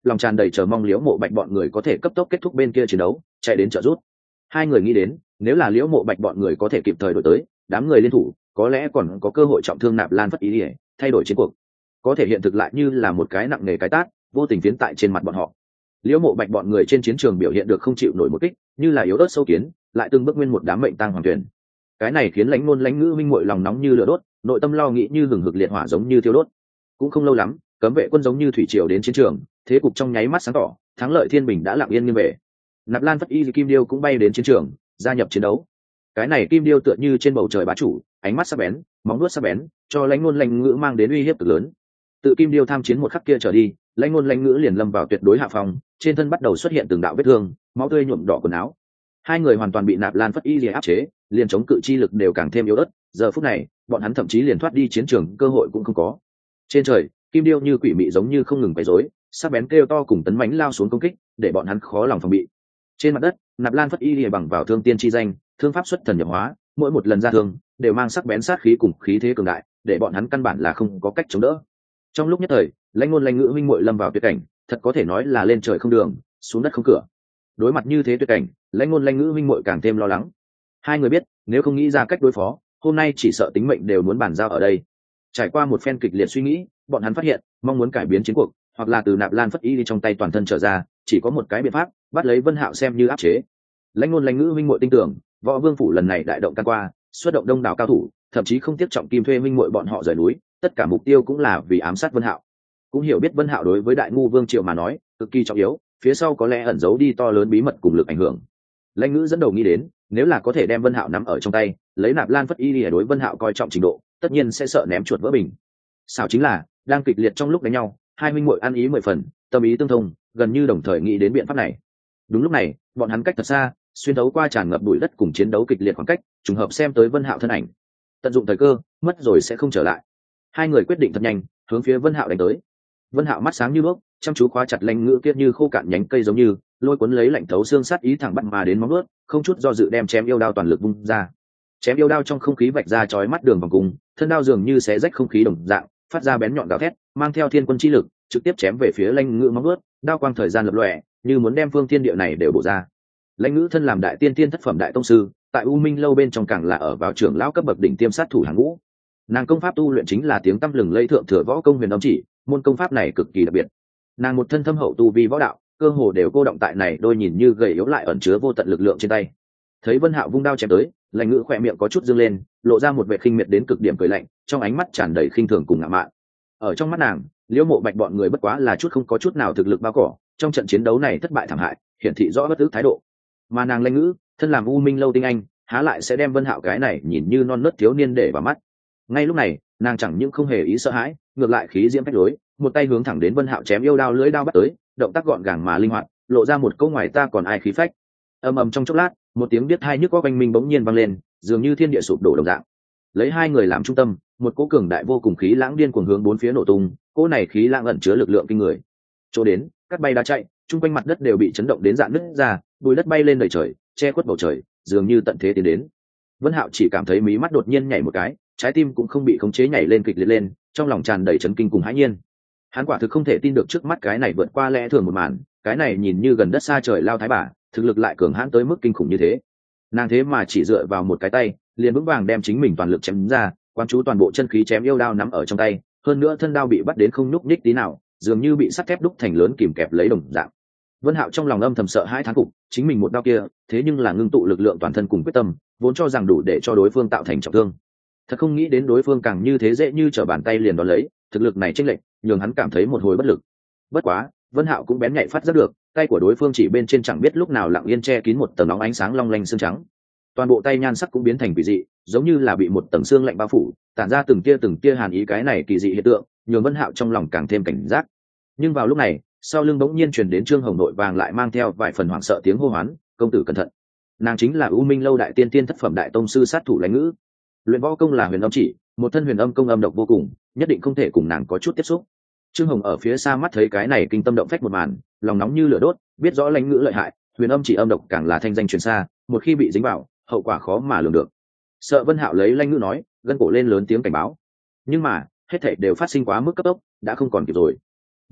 lòng tràn đầy chờ mong liễu mộ bạch bọn người có thể cấp tốc kết thúc bên kia chiến đấu, chạy đến trợ giúp. Hai người nghĩ đến, nếu là liễu mộ bạch bọn người có thể kịp thời đổi tới, đám người liên thủ có lẽ còn có cơ hội trọng thương Nạp Lan Phất Ý để thay đổi chiến cuộc. Có thể hiện thực lại như là một cái nặng nề cái tát vô tình phiến tại trên mặt bọn họ. Liễu mộ bạch bọn người trên chiến trường biểu hiện được không chịu nổi một kích, như là yếu ớt sâu kiến, lại từng bước nguyên một đám mệnh tang hoàng tuyển. Cái này khiến lãnh ngôn lãnh ngữ minh muội lòng nóng như lửa đốt, nội tâm lo nghĩ như hừng hực liệt hỏa giống như thiêu đốt. Cũng không lâu lắm, cấm vệ quân giống như thủy triều đến chiến trường, thế cục trong nháy mắt sáng tỏ, thắng lợi thiên bình đã lặng yên nghiêng về. Nạp Lan Phất Y Kim Điêu cũng bay đến chiến trường, gia nhập chiến đấu. Cái này Kim Điêu tựa như trên bầu trời bá chủ, ánh mắt sắc bén, móng vuốt sắc bén, cho lãnh ngôn lãnh ngữ mang đến uy hiếp cực lớn. Tự Kim Điêu tham chiến một khắc kia trở đi, lãnh ngôn lãnh ngữ liền lâm vào tuyệt đối hạ phòng, trên thân bắt đầu xuất hiện từng đạo vết thương, máu tươi nhuộm đỏ quần áo. Hai người hoàn toàn bị Nạp Lan Phất Y áp chế, liền chống cự chi lực đều càng thêm yếu ớt. Giờ phút này, bọn hắn thậm chí liền thoát đi chiến trường cơ hội cũng không có. Trên trời, Kim Điêu như quỷ mị giống như không ngừng quấy rối, sắc bén kêu to cùng tấn mãnh lao xuống công kích, để bọn hắn khó lòng phòng bị. Trên mặt đất, Nạp Lan Phất Y lìa bằng vào thương tiên chi danh, thương pháp xuất thần nhập hóa, mỗi một lần ra thương đều mang sắc bén sát khí cùng khí thế cường đại, để bọn hắn căn bản là không có cách chống đỡ. Trong lúc nhất thời, lãnh ngôn lãnh ngữ huynh muội lâm vào tuyệt cảnh, thật có thể nói là lên trời không đường, xuống đất không cửa. Đối mặt như thế tuyệt cảnh, lãnh ngôn lãnh ngữ huynh muội càng thêm lo lắng. Hai người biết, nếu không nghĩ ra cách đối phó, hôm nay chỉ sợ tính mệnh đều muốn bàn giao ở đây. Trải qua một phen kịch liệt suy nghĩ, bọn hắn phát hiện, mong muốn cải biến chiến cuộc, hoặc là từ Nạp Lan Phất Y đi trong tay toàn thân trở ra, chỉ có một cái biện pháp, bắt lấy Vân Hạo xem như áp chế. Lãnh ngôn lãnh ngữ huynh muội tin tưởng, Võ Vương phủ lần này đại động can qua, xuất động đông đảo cao thủ, thậm chí không tiếc trọng kim thuê huynh muội bọn họ rời núi, tất cả mục tiêu cũng là vì ám sát Vân Hạo. Cũng hiểu biết Vân Hạo đối với Đại Ngu Vương Triệu mà nói, cực kỳ trọng yếu, phía sau có lẽ ẩn giấu đi to lớn bí mật cùng lực ảnh hưởng. Lãnh ngữ dẫn đầu nghĩ đến, nếu là có thể đem Vân Hạo nắm ở trong tay, lấy Nạp Lan Phất Y để đối Vân Hạo coi trọng trình độ, tất nhiên sẽ sợ ném chuột vỡ bình. Sao chính là, đang kịch liệt trong lúc đánh nhau, hai huynh muội ăn ý 10 phần, tâm ý tương thông, gần như đồng thời nghĩ đến biện pháp này. Đúng lúc này, bọn hắn cách thật xa, xuyên thấu qua tràn ngập bụi đất cùng chiến đấu kịch liệt khoảng cách, trùng hợp xem tới Vân Hạo thân ảnh. Tận dụng thời cơ, mất rồi sẽ không trở lại. Hai người quyết định thật nhanh, hướng phía Vân Hạo đánh tới. Vân Hạo mắt sáng như đuốc, chăm chú khóa chặt lãnh ngữ kia như khô cạn nhánh cây giống như, lôi cuốn lấy lạnh thấu xương sát ý thẳng bắt mà đến móng vuốt, không chút do dự đem chém yêu đao toàn lực vung ra. Chém yêu đao trong không khí vạch ra chói mắt đường vòng cung, thân đao dường như xé rách không khí đồng dạng, phát ra bén nhọn gào thét, mang theo thiên quân chi lực, trực tiếp chém về phía lãnh ngữ móng vuốt, đao quang thời gian lập lòe, như muốn đem phương thiên địa này đều bổ ra. Lãnh ngữ thân làm đại tiên tiên thất phẩm đại tông sư, tại U Minh lâu bên trong càng là ở vào trưởng lão cấp bậc đỉnh tiêm sát thủ hàng ngũ. Nàng công pháp tu luyện chính là tiếng tăm lừng lẫy thượng thừa võ công huyền âm chỉ, môn công pháp này cực kỳ đặc biệt. Nàng một thân thâm hậu tu vi võ đạo, cơ hồ đều cô động tại này đôi nhìn như gầy yếu lại ẩn chứa vô tận lực lượng trên tay. Thấy Vân Hạo vung đao chém tới, Lãnh ngữ khỏe miệng có chút dương lên, lộ ra một vẻ khinh miệt đến cực điểm cười lạnh, trong ánh mắt tràn đầy khinh thường cùng ngạo mạn. Ở trong mắt nàng, Liễu Mộ Bạch bọn người bất quá là chút không có chút nào thực lực bao cỏ, trong trận chiến đấu này thất bại thảm hại, hiển thị rõ bất ức thái độ. Mà nàng Lãnh ngữ, thân làm U Minh lâu tinh anh, há lại sẽ đem Vân Hạo cái này nhìn như non nớt thiếu niên để vào mắt. Ngay lúc này, nàng chẳng những không hề ý sợ hãi, ngược lại khí diễm phách lối, một tay hướng thẳng đến Vân Hạo chém yêu đao lưỡi đao bắt tới, động tác gọn gàng mà linh hoạt, lộ ra một câu ngoài ta còn ai khí phách. Ầm ầm trong chốc lát, một tiếng biết hai nhức có oanh minh bỗng nhiên vang lên, dường như thiên địa sụp đổ đồng dạng. Lấy hai người làm trung tâm, một cỗ cường đại vô cùng khí lãng điên cuồng hướng bốn phía nổ tung, cỗ này khí lãng ẩn chứa lực lượng kinh người. Chỗ đến, cát bay đá chạy, chung quanh mặt đất đều bị chấn động đến rạn nứt ra, bụi đất bay lên đầy trời, che khuất bầu trời, dường như tận thế tiến đến. Vân Hạo chỉ cảm thấy mí mắt đột nhiên nhảy một cái, trái tim cũng không bị khống chế nhảy lên kịch liệt lên, trong lòng tràn đầy chấn kinh cùng hãi nhiên. Hắn quả thực không thể tin được trước mắt cái này vượt qua lẽ thường một màn, cái này nhìn như gần đất xa trời lao thái bà, thực lực lại cường hãn tới mức kinh khủng như thế. Nàng thế mà chỉ dựa vào một cái tay, liền vững vàng đem chính mình toàn lực chém ra, quan chú toàn bộ chân khí chém yêu đao nắm ở trong tay, hơn nữa thân đao bị bắt đến không nhúc nhích tí nào, dường như bị sắt thép đúc thành lớn kìm kẹp lấy đồng dạng. Vân Hạo trong lòng âm thầm sợ hãi thán phục, chính mình một đao kia, thế nhưng là ngưng tụ lực lượng toàn thân cùng quyết tâm, vốn cho rằng đủ để cho đối phương tạo thành trọng thương. Thật không nghĩ đến đối phương càng như thế dễ như trở bàn tay liền đón lấy, thực lực này chênh lệch, nhường hắn cảm thấy một hồi bất lực. Bất quá, Vân Hạo cũng bén nhạy phát giác được, tay của đối phương chỉ bên trên chẳng biết lúc nào lặng yên che kín một tầng nóng ánh sáng long lanh xương trắng. Toàn bộ tay nhan sắc cũng biến thành kỳ dị, giống như là bị một tầng xương lạnh bao phủ, tản ra từng tia hàn ý. Cái này kỳ dị hiện tượng, nhường Vân Hạo trong lòng càng thêm cảnh giác. Nhưng vào lúc này, sau lưng bỗng nhiên truyền đến Trương Hồng nội vàng lại mang theo vài phần hoảng sợ tiếng hô hoán, "Công tử cẩn thận!" Nàng chính là U Minh lâu đại tiên tiên thất phẩm đại tông sư sát thủ Lãnh ngữ. Luyện võ công là huyền âm chỉ, một thân huyền âm công âm độc vô cùng, nhất định không thể cùng nàng có chút tiếp xúc. Trương Hồng ở phía xa mắt thấy cái này kinh tâm động phách một màn, lòng nóng như lửa đốt, biết rõ Lãnh ngữ lợi hại, huyền âm chỉ âm độc càng là thanh danh truyền xa, một khi bị dính vào, hậu quả khó mà lường được. Sợ Vân Hạo lấy Lãnh ngữ nói, gân cổ lên lớn tiếng cảnh báo. Nhưng mà, hết thảy đều phát sinh quá mức cấp tốc, đã không còn kịp rồi.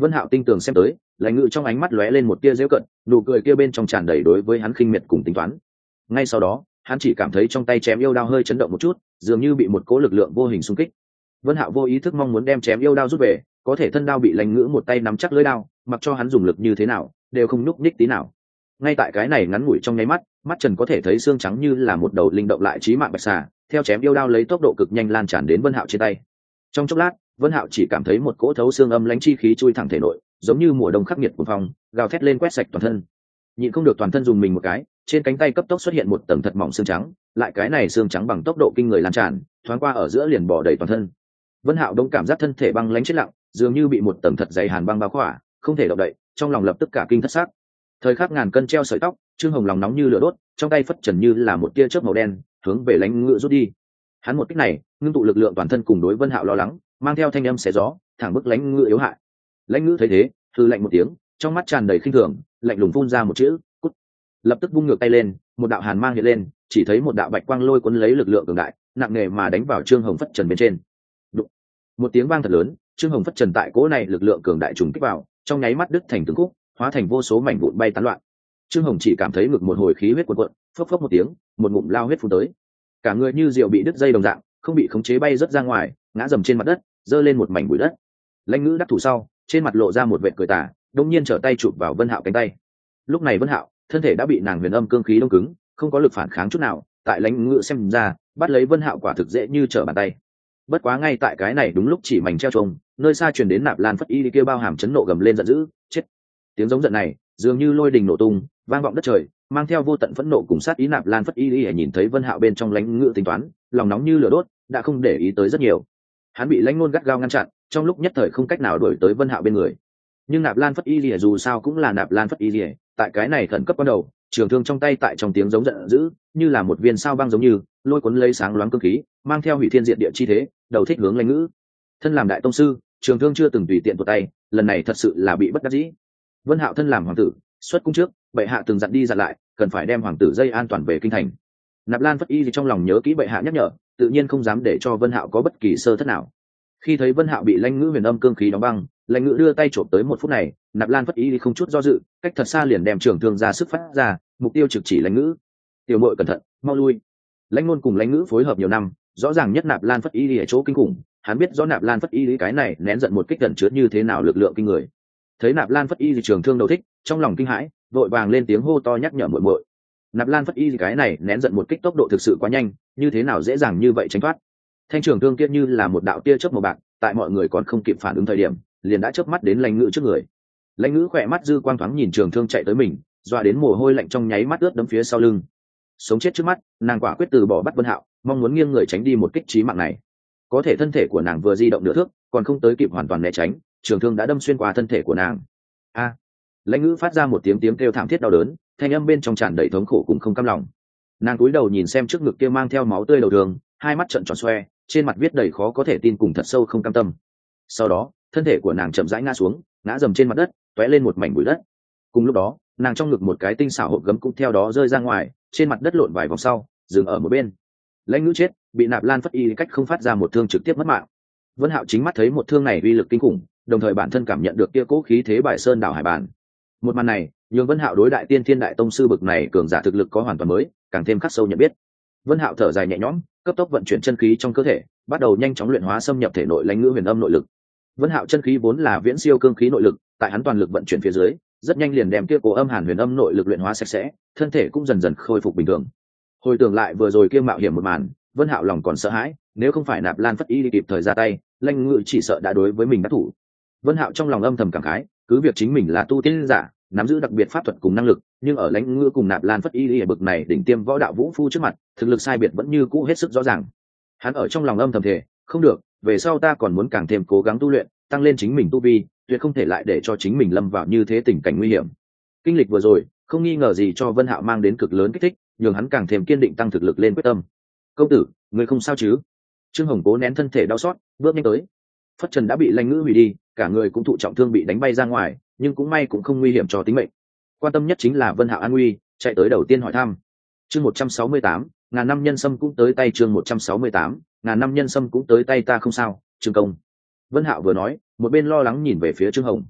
Vân Hạo tinh tường xem tới, Lãnh Ngữ trong ánh mắt lóe lên một tia giễu cận, nụ cười kia bên trong tràn đầy đối với hắn khinh miệt cùng tính toán. Ngay sau đó, hắn chỉ cảm thấy trong tay chém yêu đao hơi chấn động một chút, dường như bị một cỗ lực lượng vô hình xung kích. Vân Hạo vô ý thức mong muốn đem chém yêu đao rút về, có thể thân đao bị Lãnh Ngữ một tay nắm chắc lưỡi đao, mặc cho hắn dùng lực như thế nào, đều không nhúc nhích tí nào. Ngay tại cái này ngắn ngủi trong nháy mắt, mắt Trần có thể thấy xương trắng như là một đầu linh động lại chí mạng bạch xà, theo chém yêu đao lấy tốc độ cực nhanh lan tràn đến Vân Hạo trên tay. Trong chốc lát, Vân Hạo chỉ cảm thấy một cỗ thấu xương âm lãnh chi khí chui thẳng thể nội, giống như mùa đông khắc nghiệt cuồng phong, gào thét lên quét sạch toàn thân. Nhịn không được toàn thân dùng mình một cái, trên cánh tay cấp tốc xuất hiện một tầng thật mỏng xương trắng, lại cái này xương trắng bằng tốc độ kinh người lan tràn, thoáng qua ở giữa liền bò đầy toàn thân. Vân Hạo đông cảm giác thân thể băng lãnh chết lặng, dường như bị một tầng thật dày hàn băng bao khỏa, không thể động đậy, trong lòng lập tức cả kinh thất xác. Thời khắc ngàn cân treo sợi tóc, Trương Hồng lòng nóng như lửa đốt, trong tay phất trần như là một tia chớp màu đen, hướng về Lãnh Ngữ rút đi. Hắn một kích này, ngưng tụ lực lượng toàn thân cùng đối Vân Hạo lo lắng, mang theo thanh âm xé gió, thẳng bức Lãnh Ngữ yếu hại. Lãnh Ngữ thấy thế, hừ lạnh một tiếng, trong mắt tràn đầy khinh thường, lạnh lùng phun ra một chữ, cút. Lập tức vung ngược tay lên, một đạo hàn mang hiện lên, chỉ thấy một đạo bạch quang lôi cuốn lấy lực lượng cường đại, nặng nề mà đánh vào Trương Hồng phất trần bên trên. Đụng. Một tiếng vang thật lớn, Trương Hồng phất trần tại cỗ này lực lượng cường đại trùng kích vào, trong nháy mắt đứt thành từng khúc, hóa thành vô số mảnh vụn bay tán loạn. Trương Hồng chỉ cảm thấy ngực một hồi khí huyết cuồn cuộn, phốc phốc một tiếng, một ngụm lao huyết phun tới. Cả người như diều bị đứt dây đồng dạng, không bị khống chế bay rất ra ngoài, ngã dầm trên mặt đất, giơ lên một mảnh bụi đất. Lãnh Ngữ đắc thủ sau, trên mặt lộ ra một vệt cười tà, đột nhiên trở tay chụp vào Vân Hạo cánh tay. Lúc này Vân Hạo, thân thể đã bị nàng huyền âm cương khí đông cứng, không có lực phản kháng chút nào, tại Lãnh Ngữ xem ra, bắt lấy Vân Hạo quả thực dễ như trở bàn tay. Bất quá ngay tại cái này đúng lúc chỉ mảnh treo trông, nơi xa truyền đến Nạp Lan Phất Y kia bao hàm chấn nộ gầm lên giận dữ, chết. Tiếng giống giận này, dường như lôi đình nổ tung, vang vọng đất trời, mang theo vô tận phẫn nộ cùng sát ý. Nạp Lan Phất Y nhìn thấy Vân Hạo bên trong Lãnh Ngữ tính toán, lòng nóng như lửa đốt, đã không để ý tới rất nhiều. Hắn bị Lãnh Nôn gắt gao ngăn chặn, trong lúc nhất thời không cách nào đuổi tới Vân Hạo bên người. Nhưng Nạp Lan Phất Y dù sao cũng là Nạp Lan Phất Y, tại cái này khẩn cấp ban đầu, trường thương trong tay tại trong tiếng giống giận dữ, như là một viên sao băng giống như lôi cuốn lấy sáng loáng cương khí, mang theo hủy thiên diệt địa chi thế, đầu thích hướng Lãnh Ngữ. Thân làm đại tông sư, trường thương chưa từng tùy tiện tuột tay, lần này thật sự là bị bất đắc dĩ. Vân Hạo thân làm hoàng tử, xuất cung trước, bệ hạ từng dặn đi dặn lại, cần phải đem hoàng tử dây an toàn về kinh thành. Nạp Lan Phất Y trong lòng nhớ kỹ bệ hạ nhắc nhở, tự nhiên không dám để cho Vân Hạo có bất kỳ sơ thất nào. Khi thấy Vân Hạo bị Lãnh Ngữ huyền âm cương khí đóng băng, Lãnh Ngữ đưa tay chộp tới một phút này, Nạp Lan Phất Y không chút do dự, cách thật xa liền đem trường thương ra sức phát ra, mục tiêu trực chỉ Lãnh Ngữ. Tiểu muội cẩn thận, mau lui. Lãnh Nôn cùng Lãnh Ngữ phối hợp nhiều năm, rõ ràng nhất Nạp Lan Phất Y ở chỗ kinh khủng, hắn biết rõ Nạp Lan Phất Y cái này nén giận một kích gần chứa như thế nào lực lượng kinh người. Thấy Nạp Lan Phất Y trường thương đầu thích, trong lòng kinh hãi, vội vàng lên tiếng hô to nhắc nhở muội muội. Nạp Lan Phất Y cái này nén giận một kích tốc độ thực sự quá nhanh, như thế nào dễ dàng như vậy tránh thoát. Thanh trường thương kia như là một đạo tia chớp màu bạc, tại mọi người còn không kịp phản ứng thời điểm, liền đã chớp mắt đến Lãnh Ngữ trước người. Lãnh Ngữ khỏe mắt dư quang thoáng nhìn trường thương chạy tới mình, dọa đến mồ hôi lạnh trong nháy mắt ướt đẫm phía sau lưng. Sống chết trước mắt, nàng quả quyết từ bỏ bắt Vân Hạo, mong muốn nghiêng người tránh đi một kích chí mạng này. Có thể thân thể của nàng vừa di động nửa thước, còn không tới kịp hoàn toàn né tránh, trường thương đã đâm xuyên qua thân thể của nàng. A! Lãnh Ngữ phát ra một tiếng kêu thảm thiết đau đớn, thanh âm bên trong tràn đầy thống khổ cùng không cam lòng. Nàng cúi đầu nhìn xem trước ngực kia mang theo máu tươi đầu đường, hai mắt trợn tròn xoe, trên mặt viết đầy khó có thể tin cùng thật sâu không cam tâm. Sau đó, thân thể của nàng chậm rãi ngã xuống, ngã dầm trên mặt đất, tóe lên một mảnh bụi đất. Cùng lúc đó, nàng trong ngực một cái tinh xảo hộp gấm cũng theo đó rơi ra ngoài, trên mặt đất lộn vài vòng sau, dừng ở một bên. Lãnh Ngữ chết, bị Nạp Lan Phất Y cách không phát ra một thương trực tiếp mất mạng. Vân Hạo chính mắt thấy một thương này uy lực kinh khủng, đồng thời bản thân cảm nhận được kia cố khí thế bài sơn đảo hải bản. Một màn này, nhường Vân Hạo đối đại tiên thiên đại tông sư bực này cường giả thực lực có hoàn toàn mới, càng thêm khắc sâu nhận biết. Vân Hạo thở dài nhẹ nhõm, cấp tốc vận chuyển chân khí trong cơ thể, bắt đầu nhanh chóng luyện hóa xâm nhập thể nội Lãnh Ngữ huyền âm nội lực. Vân Hạo chân khí vốn là viễn siêu cương khí nội lực, tại hắn toàn lực vận chuyển phía dưới, rất nhanh liền đem kia cổ âm hàn huyền âm nội lực luyện hóa sạch sẽ, thân thể cũng dần dần khôi phục bình thường. Hồi tưởng lại vừa rồi kia mạo hiểm một màn, Vân Hạo lòng còn sợ hãi, nếu không phải Nạp Lan Phất Y kịp thời ra tay, Lãnh Ngữ chỉ sợ đã đối với mình đắc thủ. Vân Hạo trong lòng âm thầm cảm khái, cứ việc chính mình là tu tiên giả, nắm giữ đặc biệt pháp thuật cùng năng lực, nhưng ở Lãnh Ngữ cùng Nạp Lan Phất Y ở bậc này đỉnh tiêm võ đạo vũ phu trước mặt, thực lực sai biệt vẫn như cũ hết sức rõ ràng. Hắn ở trong lòng âm thầm thề, không được, về sau ta còn muốn càng thêm cố gắng tu luyện, tăng lên chính mình tu vi, tuyệt không thể lại để cho chính mình lâm vào như thế tình cảnh nguy hiểm. Kinh lịch vừa rồi, không nghi ngờ gì cho Vân Hạo mang đến cực lớn kích thích, nhường hắn càng thêm kiên định tăng thực lực lên quyết tâm. "Công tử, người không sao chứ?" Trương Hồng cố nén thân thể đau xót, bước nhanh tới. Phất trần đã bị Lãnh Ngữ hủy đi, cả người cũng thụ trọng thương bị đánh bay ra ngoài, nhưng cũng may cũng không nguy hiểm cho tính mệnh. Quan tâm nhất chính là Vân Hạo an nguy, chạy tới đầu tiên hỏi thăm. Chương 168, ngàn năm nhân sâm cũng tới tay. Chương 168, ngàn năm nhân sâm cũng tới tay ta không sao, Trương công. Vân Hạo vừa nói, một bên lo lắng nhìn về phía Trương Hồng.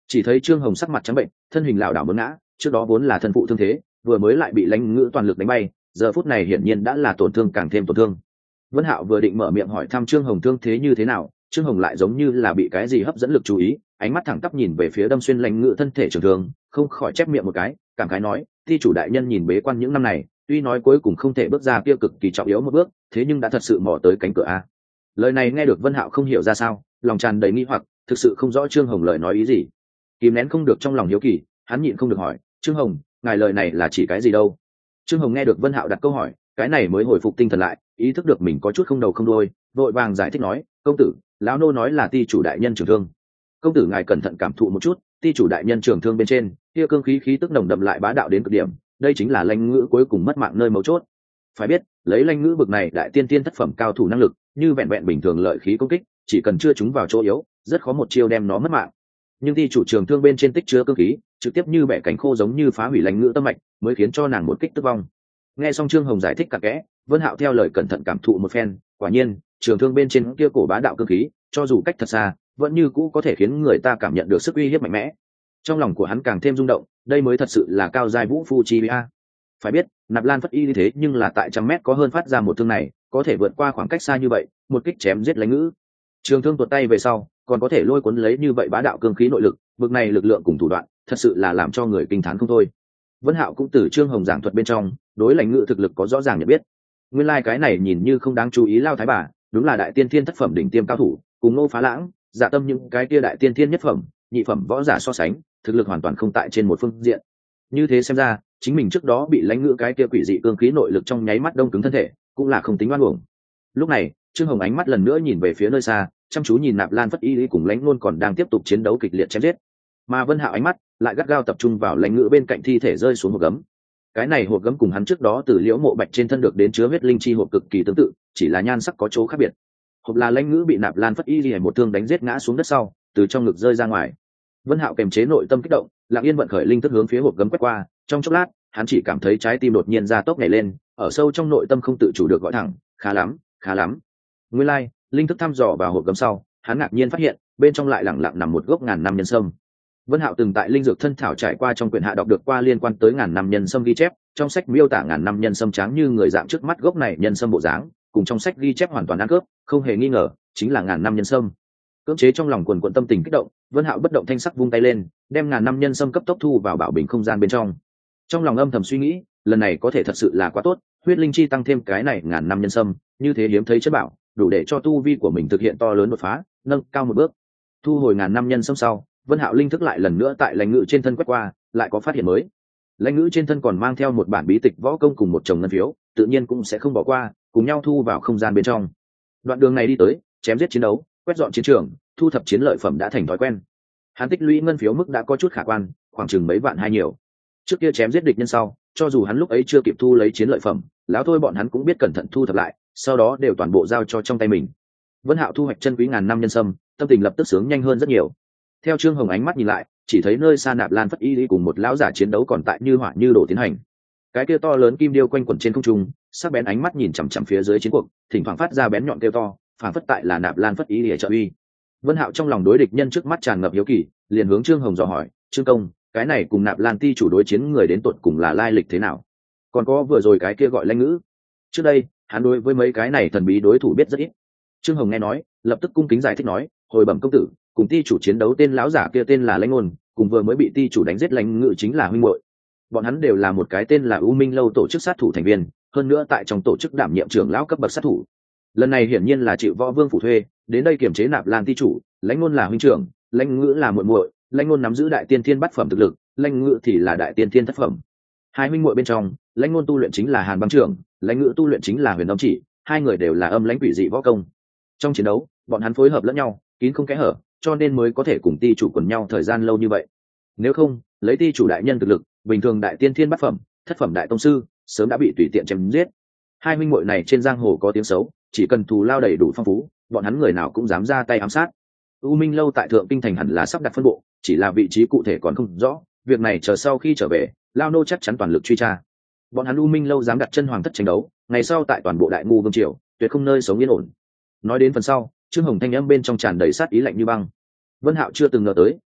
Chỉ thấy Trương Hồng sắc mặt trắng bệnh, thân hình lảo đảo muốn ngã, trước đó vốn là thân phụ thương thế, vừa mới lại bị lãnh ngữ toàn lực đánh bay, giờ phút này hiển nhiên đã là tổn thương càng thêm tổn thương. Vân Hạo vừa định mở miệng hỏi thăm Trương Hồng thương thế như thế nào, Trương Hồng lại giống như là bị cái gì hấp dẫn lực chú ý, ánh mắt thẳng tắp nhìn về phía đâm xuyên lãnh ngữ thân thể trường thương, không khỏi chép miệng một cái, cảm khái nói: "Ty chủ đại nhân nhìn bế quan những năm này, tuy nói cuối cùng không thể bước ra kia cực kỳ trọng yếu một bước, thế nhưng đã thật sự mò tới cánh cửa a." Lời này nghe được Vân Hạo không hiểu ra sao, lòng tràn đầy nghi hoặc, thực sự không rõ Trương Hồng lời nói ý gì. Kìm nén không được trong lòng hiếu kỳ, hắn nhịn không được hỏi: "Trương Hồng, ngài lời này là chỉ cái gì đâu?" Trương Hồng nghe được Vân Hạo đặt câu hỏi, cái này mới hồi phục tinh thần lại, ý thức được mình có chút không đầu không đuôi, vội vàng giải thích nói: "Công tử, lão nô nói là ty chủ đại nhân trường thương. Công tử ngài cẩn thận cảm thụ một chút, ty chủ đại nhân trường thương bên trên, kia cương khí khí tức nồng đậm lại bá đạo đến cực điểm, đây chính là lãnh ngữ cuối cùng mất mạng nơi mấu chốt. Phải biết, lấy lãnh ngữ bực này đại tiên tiên thất phẩm cao thủ năng lực, như vẹn vẹn bình thường lợi khí công kích, chỉ cần chưa trúng vào chỗ yếu, rất khó một chiêu đem nó mất mạng. Nhưng ty chủ trường thương bên trên tích chứa cương khí, trực tiếp như bẻ cánh khô giống như phá hủy lãnh ngữ tâm mạch, mới khiến cho nàng một kích tức vong." Nghe xong Trương Hồng giải thích cặn kẽ, Vân Hạo theo lời cẩn thận cảm thụ một phen, quả nhiên, trường thương bên trên kia cổ bá đạo cương khí, cho dù cách thật xa, vẫn như cũ có thể khiến người ta cảm nhận được sức uy hiếp mạnh mẽ. Trong lòng của hắn càng thêm rung động, đây mới thật sự là cao giai vũ phu chi a. Phải biết, Nạp Lan Phất Y như thế nhưng là tại trăm mét có hơn phát ra một thương này, có thể vượt qua khoảng cách xa như vậy, một kích chém giết lãnh ngữ. Trường thương tuột tay về sau, còn có thể lôi cuốn lấy như vậy bá đạo cương khí nội lực, bực này lực lượng cùng thủ đoạn, thật sự là làm cho người kinh thán không thôi. Vân Hạo cũng từ Trương Hồng giảng thuật bên trong, đối lãnh ngữ thực lực có rõ ràng nhận biết. Nguyên lai cái này nhìn như không đáng chú ý lao thái bà, đúng là đại tiên thiên thất phẩm đỉnh tiêm cao thủ, cùng Ngô Phá Lãng, Dạ Tâm những cái kia đại tiên thiên nhất phẩm, nhị phẩm võ giả so sánh, thực lực hoàn toàn không tại trên một phương diện. Như thế xem ra, chính mình trước đó bị lãnh ngữ cái kia quỷ dị cương khí nội lực trong nháy mắt đông cứng thân thể, cũng là không tính oan uổng. Lúc này, Trương Hồng ánh mắt lần nữa nhìn về phía nơi xa, chăm chú nhìn Nạp Lan Phất Y cùng lãnh ngôn còn đang tiếp tục chiến đấu kịch liệt chém giết. Mà Vân Hạo ánh mắt lại gắt gao tập trung vào lãnh ngữ bên cạnh thi thể rơi xuống hộp gấm. Cái này hộp gấm cùng hắn trước đó từ Liễu Mộ Bạch trên thân được đến chứa huyết linh chi hộp cực kỳ tương tự, chỉ là nhan sắc có chỗ khác biệt. Hộp là lãnh ngữ bị Nạp Lan Phất Y một thương đánh giết ngã xuống đất sau, từ trong ngực rơi ra ngoài. Vân Hạo kềm chế nội tâm kích động, lặng yên vận khởi linh thức hướng phía hộp gấm quét qua, trong chốc lát, hắn chỉ cảm thấy trái tim đột nhiên ra tốc nhảy lên, ở sâu trong nội tâm không tự chủ được gọi thẳng: "Khá lắm, khá lắm." Nguyên lai, linh thức thăm dò vào hộp gấm sau, hắn ngạc nhiên phát hiện, bên trong lại lặng lặng nằm một gốc ngàn năm nhân sâm. Vân Hạo từng tại linh dược thân thảo trải qua trong quyển hạ đọc được qua liên quan tới ngàn năm nhân sâm ghi chép, trong sách miêu tả ngàn năm nhân sâm trắng như người dạng trước mắt gốc này nhân sâm bộ dáng, cùng trong sách ghi chép hoàn toàn ăn khớp, không hề nghi ngờ, chính là ngàn năm nhân sâm. Cưỡng chế trong lòng quần quần tâm tình kích động, Vân Hạo bất động thanh sắc vung tay lên, đem ngàn năm nhân sâm cấp tốc thu vào bảo bình không gian bên trong. Trong lòng âm thầm suy nghĩ, lần này có thể thật sự là quá tốt, huyết linh chi tăng thêm cái này ngàn năm nhân sâm, như thế hiếm thấy chất bảo, đủ để cho tu vi của mình thực hiện to lớn đột phá, nâng cao một bước. Thu hồi ngàn năm nhân sâm sau, Vân Hạo linh thức lại lần nữa tại lãnh ngữ trên thân quét qua, lại có phát hiện mới. Lãnh ngữ trên thân còn mang theo một bản bí tịch võ công cùng một chồng ngân phiếu, tự nhiên cũng sẽ không bỏ qua, cùng nhau thu vào không gian bên trong. Đoạn đường này đi tới, chém giết chiến đấu, quét dọn chiến trường, thu thập chiến lợi phẩm đã thành thói quen. Hắn tích lũy ngân phiếu mức đã có chút khả quan, khoảng chừng mấy vạn hay nhiều. Trước kia chém giết địch nhân sau, cho dù hắn lúc ấy chưa kịp thu lấy chiến lợi phẩm, lão thôi bọn hắn cũng biết cẩn thận thu thập lại, sau đó đều toàn bộ giao cho trong tay mình. Vân Hạo thu hoạch chân quý ngàn năm nhân sâm, tâm tình lập tức sướng nhanh hơn rất nhiều. Theo Trương Hồng ánh mắt nhìn lại, chỉ thấy nơi xa Nạp Lan Phất Y cùng một lão giả chiến đấu còn tại như hỏa như đổ tiến hành. Cái kia to lớn kim điêu quanh quẩn trên không trung, sắc bén ánh mắt nhìn chằm chằm phía dưới chiến cuộc, thỉnh thoảng phát ra bén nhọn kêu to, phản phất tại là Nạp Lan Phất Y để trợ uy. Vân Hạo trong lòng đối địch nhân trước mắt tràn ngập hiếu kỳ, liền hướng Trương Hồng dò hỏi: "Trương công, cái này cùng Nạp Lan ti chủ đối chiến người đến tột cùng là lai lịch thế nào? Còn có vừa rồi cái kia gọi lãnh ngữ." Trước đây, hắn đối với mấy cái này thần bí đối thủ biết rất ít. Trương Hồng nghe nói, lập tức cung kính giải thích nói: "Hồi bẩm công tử, cùng ti chủ chiến đấu tên lão giả kia tên là Lãnh Ngôn, cùng vừa mới bị ti chủ đánh giết lãnh ngữ chính là huynh muội. Bọn hắn đều là một cái tên là U Minh lâu tổ chức sát thủ thành viên, hơn nữa tại trong tổ chức đảm nhiệm trưởng lão cấp bậc sát thủ. Lần này hiển nhiên là chịu Võ Vương phủ thuê, đến đây kiểm chế Nạp Lan ti chủ, Lãnh Ngôn là huynh trưởng, Lãnh Ngữ là muội muội, Lãnh Ngôn nắm giữ đại tiên thiên bát phẩm thực lực, Lãnh Ngữ thì là đại tiên thiên thất phẩm. Hai huynh muội bên trong, Lãnh Ngôn tu luyện chính là Hàn Băng trưởng, Lãnh Ngữ tu luyện chính là Huyền Âm chỉ, hai người đều là âm lãnh quỷ dị võ công. Trong chiến đấu, bọn hắn phối hợp lẫn nhau, kín không kẽ hở, cho nên mới có thể cùng ti chủ quần nhau thời gian lâu như vậy. Nếu không, lấy ti chủ đại nhân thực lực, bình thường đại tiên thiên bát phẩm, thất phẩm đại tông sư, sớm đã bị tùy tiện chém giết. Hai huynh muội này trên giang hồ có tiếng xấu, chỉ cần thù lao đầy đủ phong phú, bọn hắn người nào cũng dám ra tay ám sát. U Minh lâu tại Thượng Kinh thành hẳn là sắp đặt phân bộ, chỉ là vị trí cụ thể còn không rõ, việc này chờ sau khi trở về, Lao nô chắc chắn toàn lực truy tra. Bọn hắn U Minh lâu dám đặt chân hoàng thất tranh đấu, ngày sau tại toàn bộ Đại Ngu vương triều, tuyệt không nơi sống yên ổn. Nói đến phần sau, Trương Hồng thanh âm bên trong tràn đầy sát ý lạnh như băng. Vân Hạo chưa từng ngờ tới,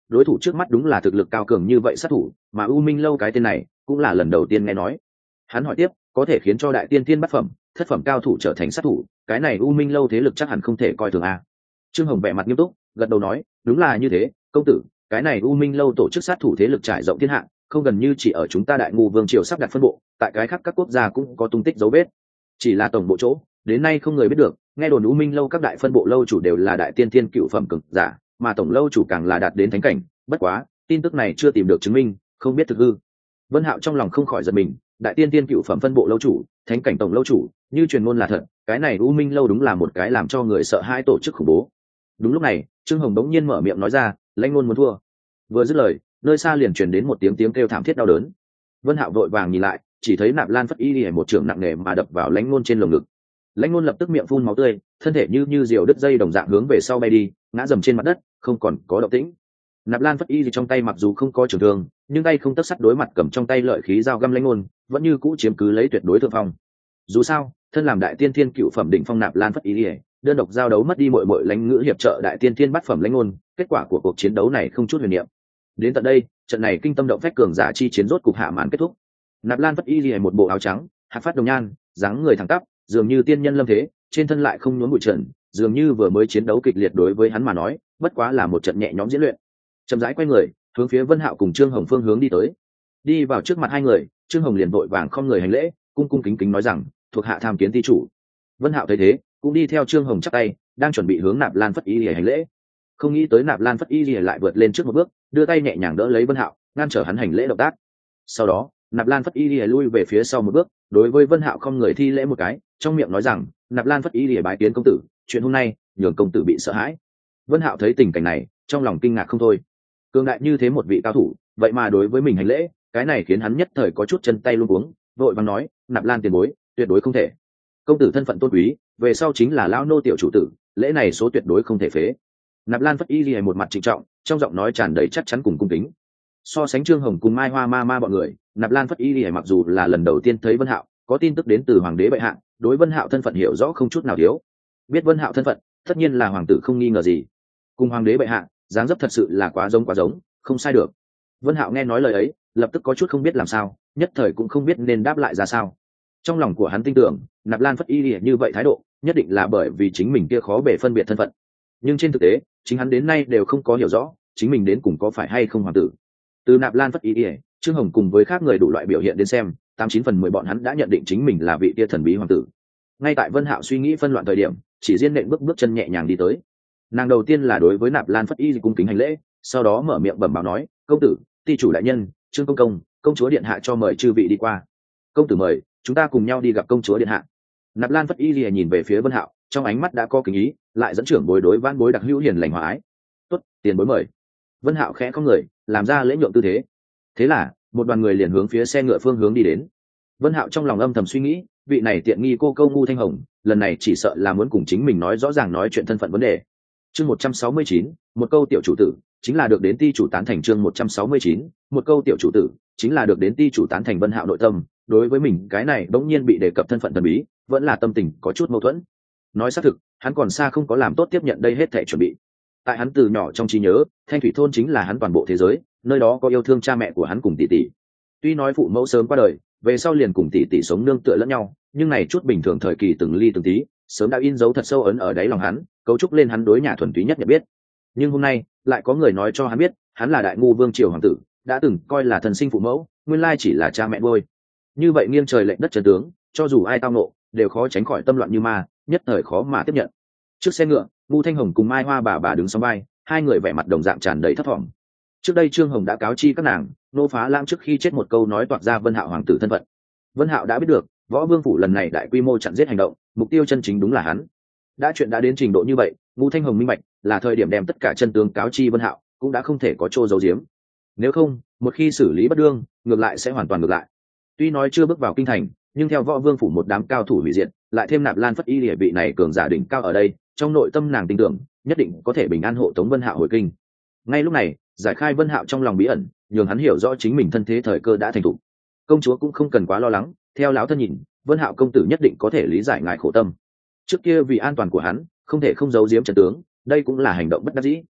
đối thủ trước mắt đúng là thực lực cao cường như vậy sát thủ, mà U Minh lâu cái tên này cũng là lần đầu tiên nghe nói. Hắn hỏi tiếp, có thể khiến cho đại tiên tiên bát phẩm, thất phẩm cao thủ trở thành sát thủ, cái này U Minh lâu thế lực chắc hẳn không thể coi thường a. Trương Hồng vẻ mặt nghiêm túc, gật đầu nói, đúng là như thế, công tử, cái này U Minh lâu tổ chức sát thủ thế lực trải rộng thiên hạ, không gần như chỉ ở chúng ta Đại Ngu Vương triều sắp đặt phân bộ, tại cái khác các quốc gia cũng có tung tích dấu vết. Chỉ là tổng bộ chỗ, đến nay không người biết được, nghe đồn U Minh lâu các đại phân bộ lâu chủ đều là đại tiên tiên cựu phẩm cường giả, mà tổng lâu chủ càng là đạt đến thánh cảnh, bất quá, tin tức này chưa tìm được chứng minh, không biết thực hư. Vân Hạo trong lòng không khỏi giật mình, đại tiên tiên cựu phẩm phân bộ lâu chủ, thánh cảnh tổng lâu chủ, như truyền ngôn là thật, cái này U Minh lâu đúng là một cái làm cho người sợ hãi tổ chức khủng bố. Đúng lúc này, Trương Hồng đống nhiên mở miệng nói ra, lãnh ngôn muốn thua. Vừa dứt lời, nơi xa liền truyền đến một tiếng kêu thảm thiết đau đớn. Vân Hạo vội vàng nhìn lại, chỉ thấy Nạp Lan Phất Y lìa một trường nặng nề mà đập vào lãnh ngôn trên lồng ngực. Lãnh ngôn lập tức miệng phun máu tươi, thân thể như diều đứt dây đồng dạng hướng về sau bay đi, ngã dầm trên mặt đất, không còn có động tĩnh. Nạp Lan Phất Y thì trong tay mặc dù không có trường thương, nhưng tay không tấc sắt đối mặt cầm trong tay lợi khí dao găm lãnh ngôn, vẫn như cũ chiếm cứ lấy tuyệt đối thượng phong. Dù sao, thân làm đại tiên thiên cựu phẩm đỉnh phong Nạp Lan Phất Y lìa, đơn độc giao đấu mất đi mọi lãnh ngữ hiệp trợ đại tiên thiên bát phẩm lãnh ngôn, kết quả của cuộc chiến đấu này không chút huyền niệm. Đến tận đây, trận này kinh tâm động phách cường giả chi chiến rốt cục hạ màn kết thúc. Nạp Lan Phất Y lìa một bộ áo trắng, hạc phát đồng nhan, dáng người thẳng tắp, dường như tiên nhân lâm thế, trên thân lại không nhuốm bụi trần, dường như vừa mới chiến đấu kịch liệt đối với hắn mà nói, bất quá là một trận nhẹ nhõm diễn luyện. Chậm rãi quay người, hướng phía Vân Hạo cùng Trương Hồng phương hướng đi tới. Đi vào trước mặt hai người, Trương Hồng liền vội vàng không người hành lễ, cung cung kính kính nói rằng, thuộc hạ tham kiến ty chủ. Vân Hạo thấy thế, cũng đi theo Trương Hồng chắp tay, đang chuẩn bị hướng Nạp Lan Phất Y lìa hành lễ. Không nghĩ tới Nạp Lan Phất Y lìa lại vượt lên trước một bước, đưa tay nhẹ nhàng đỡ lấy Vân Hạo, ngăn trở hắn hành lễ động tác. Sau đó, Nạp Lan Phất Y lìa lui về phía sau một bước, đối với Vân Hạo không người thi lễ một cái, trong miệng nói rằng, Nạp Lan Phất Y lìa bái kiến công tử, chuyện hôm nay nhường công tử bị sợ hãi. Vân Hạo thấy tình cảnh này, trong lòng kinh ngạc không thôi. Cường đại như thế một vị cao thủ, vậy mà đối với mình hành lễ, cái này khiến hắn nhất thời có chút chân tay luống cuống, vội vàng nói, Nạp Lan tiền bối, tuyệt đối không thể. Công tử thân phận tôn quý, về sau chính là lão nô tiểu chủ tử, lễ này số tuyệt đối không thể phế. Nạp Lan Phất Y lìa một mặt trịnh trọng, trong giọng nói tràn đầy chắc chắn cùng cung kính. So sánh Trương Hồng cùng Mai Hoa ma bọn người, Nạp Lan Phất Y lìa mặc dù là lần đầu tiên thấy Vân Hạo, có tin tức đến từ hoàng đế bệ hạ, đối Vân Hạo thân phận hiểu rõ không chút nào thiếu. Biết Vân Hạo thân phận, tất nhiên là hoàng tử không nghi ngờ gì. Cùng hoàng đế bệ hạ, dáng dấp thật sự là quá giống, không sai được. Vân Hạo nghe nói lời ấy, lập tức có chút không biết làm sao, nhất thời cũng không biết nên đáp lại ra sao. Trong lòng của hắn tin tưởng, Nạp Lan Phất Y lìa như vậy thái độ, nhất định là bởi vì chính mình kia khó bề phân biệt thân phận. Nhưng trên thực tế, chính hắn đến nay đều không có hiểu rõ, chính mình đến cùng có phải hay không hoàng tử. Từ Nạp Lan Phất Y lìa, Trương Hồng cùng với khác người đủ loại biểu hiện đến xem, 89/10 bọn hắn đã nhận định chính mình là vị tia thần bí hoàng tử. Ngay tại Vân Hạo suy nghĩ phân loạn thời điểm, chỉ riêng nện bước chân nhẹ nhàng đi tới. Nàng đầu tiên là đối với Nạp Lan Phất Y cung kính hành lễ, sau đó mở miệng bẩm báo nói, công tử, ty chủ đại nhân, Trương công chúa điện hạ cho mời chư vị đi qua. Công tử mời, chúng ta cùng nhau đi gặp công chúa điện hạ. Nạp Lan Phất Y lìa nhìn về phía Vân Hạo, trong ánh mắt đã có kính ý, lại dẫn trưởng bối đối vãn bối đặc hữu hiền lành hòa ái. Tốt, tiền bối mời. Vân Hạo khẽ không người, làm ra lễ nhượng tư thế. Thế là, một đoàn người liền hướng phía xe ngựa phương hướng đi đến. Vân Hạo trong lòng âm thầm suy nghĩ, vị này tiện nghi cô câu ngu thanh hồng, lần này chỉ sợ là muốn cùng chính mình nói rõ ràng nói chuyện thân phận vấn đề. Chương 169, một câu tiểu chủ tử, chính là được đến ty chủ tán thành. Chương 169, một câu tiểu chủ tử, chính là được đến ty chủ tán thành. Vân Hạo nội tâm, đối với mình cái này bỗng nhiên bị đề cập thân phận thần bí, vẫn là tâm tình có chút mâu thuẫn. Nói xác thực, hắn còn xa không có làm tốt tiếp nhận đây hết thảy chuẩn bị. Tại hắn từ nhỏ trong trí nhớ, Thanh Thủy thôn chính là hắn toàn bộ thế giới, nơi đó có yêu thương cha mẹ của hắn cùng tỷ tỷ. Tuy nói phụ mẫu sớm qua đời, về sau liền cùng tỷ tỷ sống nương tựa lẫn nhau, nhưng này chút bình thường thời kỳ từng ly từng tí, sớm đã in dấu thật sâu ấn ở đáy lòng hắn, cấu trúc lên hắn đối nhà thuần túy nhất nhận biết. Nhưng hôm nay, lại có người nói cho hắn biết, hắn là Đại Ngu Vương triều hoàng tử, đã từng coi là thần sinh phụ mẫu, nguyên lai chỉ là cha mẹ nuôi. Như vậy nghiêng trời lệch đất chân tướng, cho dù ai tao nộ, đều khó tránh khỏi tâm loạn như ma, nhất thời khó mà tiếp nhận. Trước xe ngựa, Ngu Thanh Hồng cùng Mai Hoa bà đứng song vai, hai người vẻ mặt đồng dạng tràn đầy thất vọng. Trước đây Trương Hồng đã cáo chi các nàng, Nô Phá Lãng trước khi chết một câu nói toạc ra Vân Hạo hoàng tử thân phận. Vân Hạo đã biết được, Võ Vương phủ lần này đại quy mô chặn giết hành động, mục tiêu chân chính đúng là hắn. Đã chuyện đã đến trình độ như vậy, Ngu Thanh Hồng minh bạch, là thời điểm đem tất cả chân tướng cáo chi Vân Hạo, cũng đã không thể có chỗ giấu giếm. Nếu không, một khi xử lý bất đương, ngược lại sẽ hoàn toàn ngược lại. Tuy nói chưa bước vào kinh thành, nhưng theo Võ Vương phủ một đám cao thủ hủy diệt, lại thêm Nạp Lan Phất Y địa vị này cường giả đỉnh cao ở đây, trong nội tâm nàng tin tưởng, nhất định có thể bình an hộ tống Vân Hạo hồi kinh. Ngay lúc này, giải khai Vân Hạo trong lòng bí ẩn, nhường hắn hiểu rõ chính mình thân thế thời cơ đã thành thủ. Công chúa cũng không cần quá lo lắng, theo lão thân nhìn, Vân Hạo công tử nhất định có thể lý giải ngài khổ tâm. Trước kia vì an toàn của hắn, không thể không giấu giếm trận tướng, đây cũng là hành động bất đắc dĩ.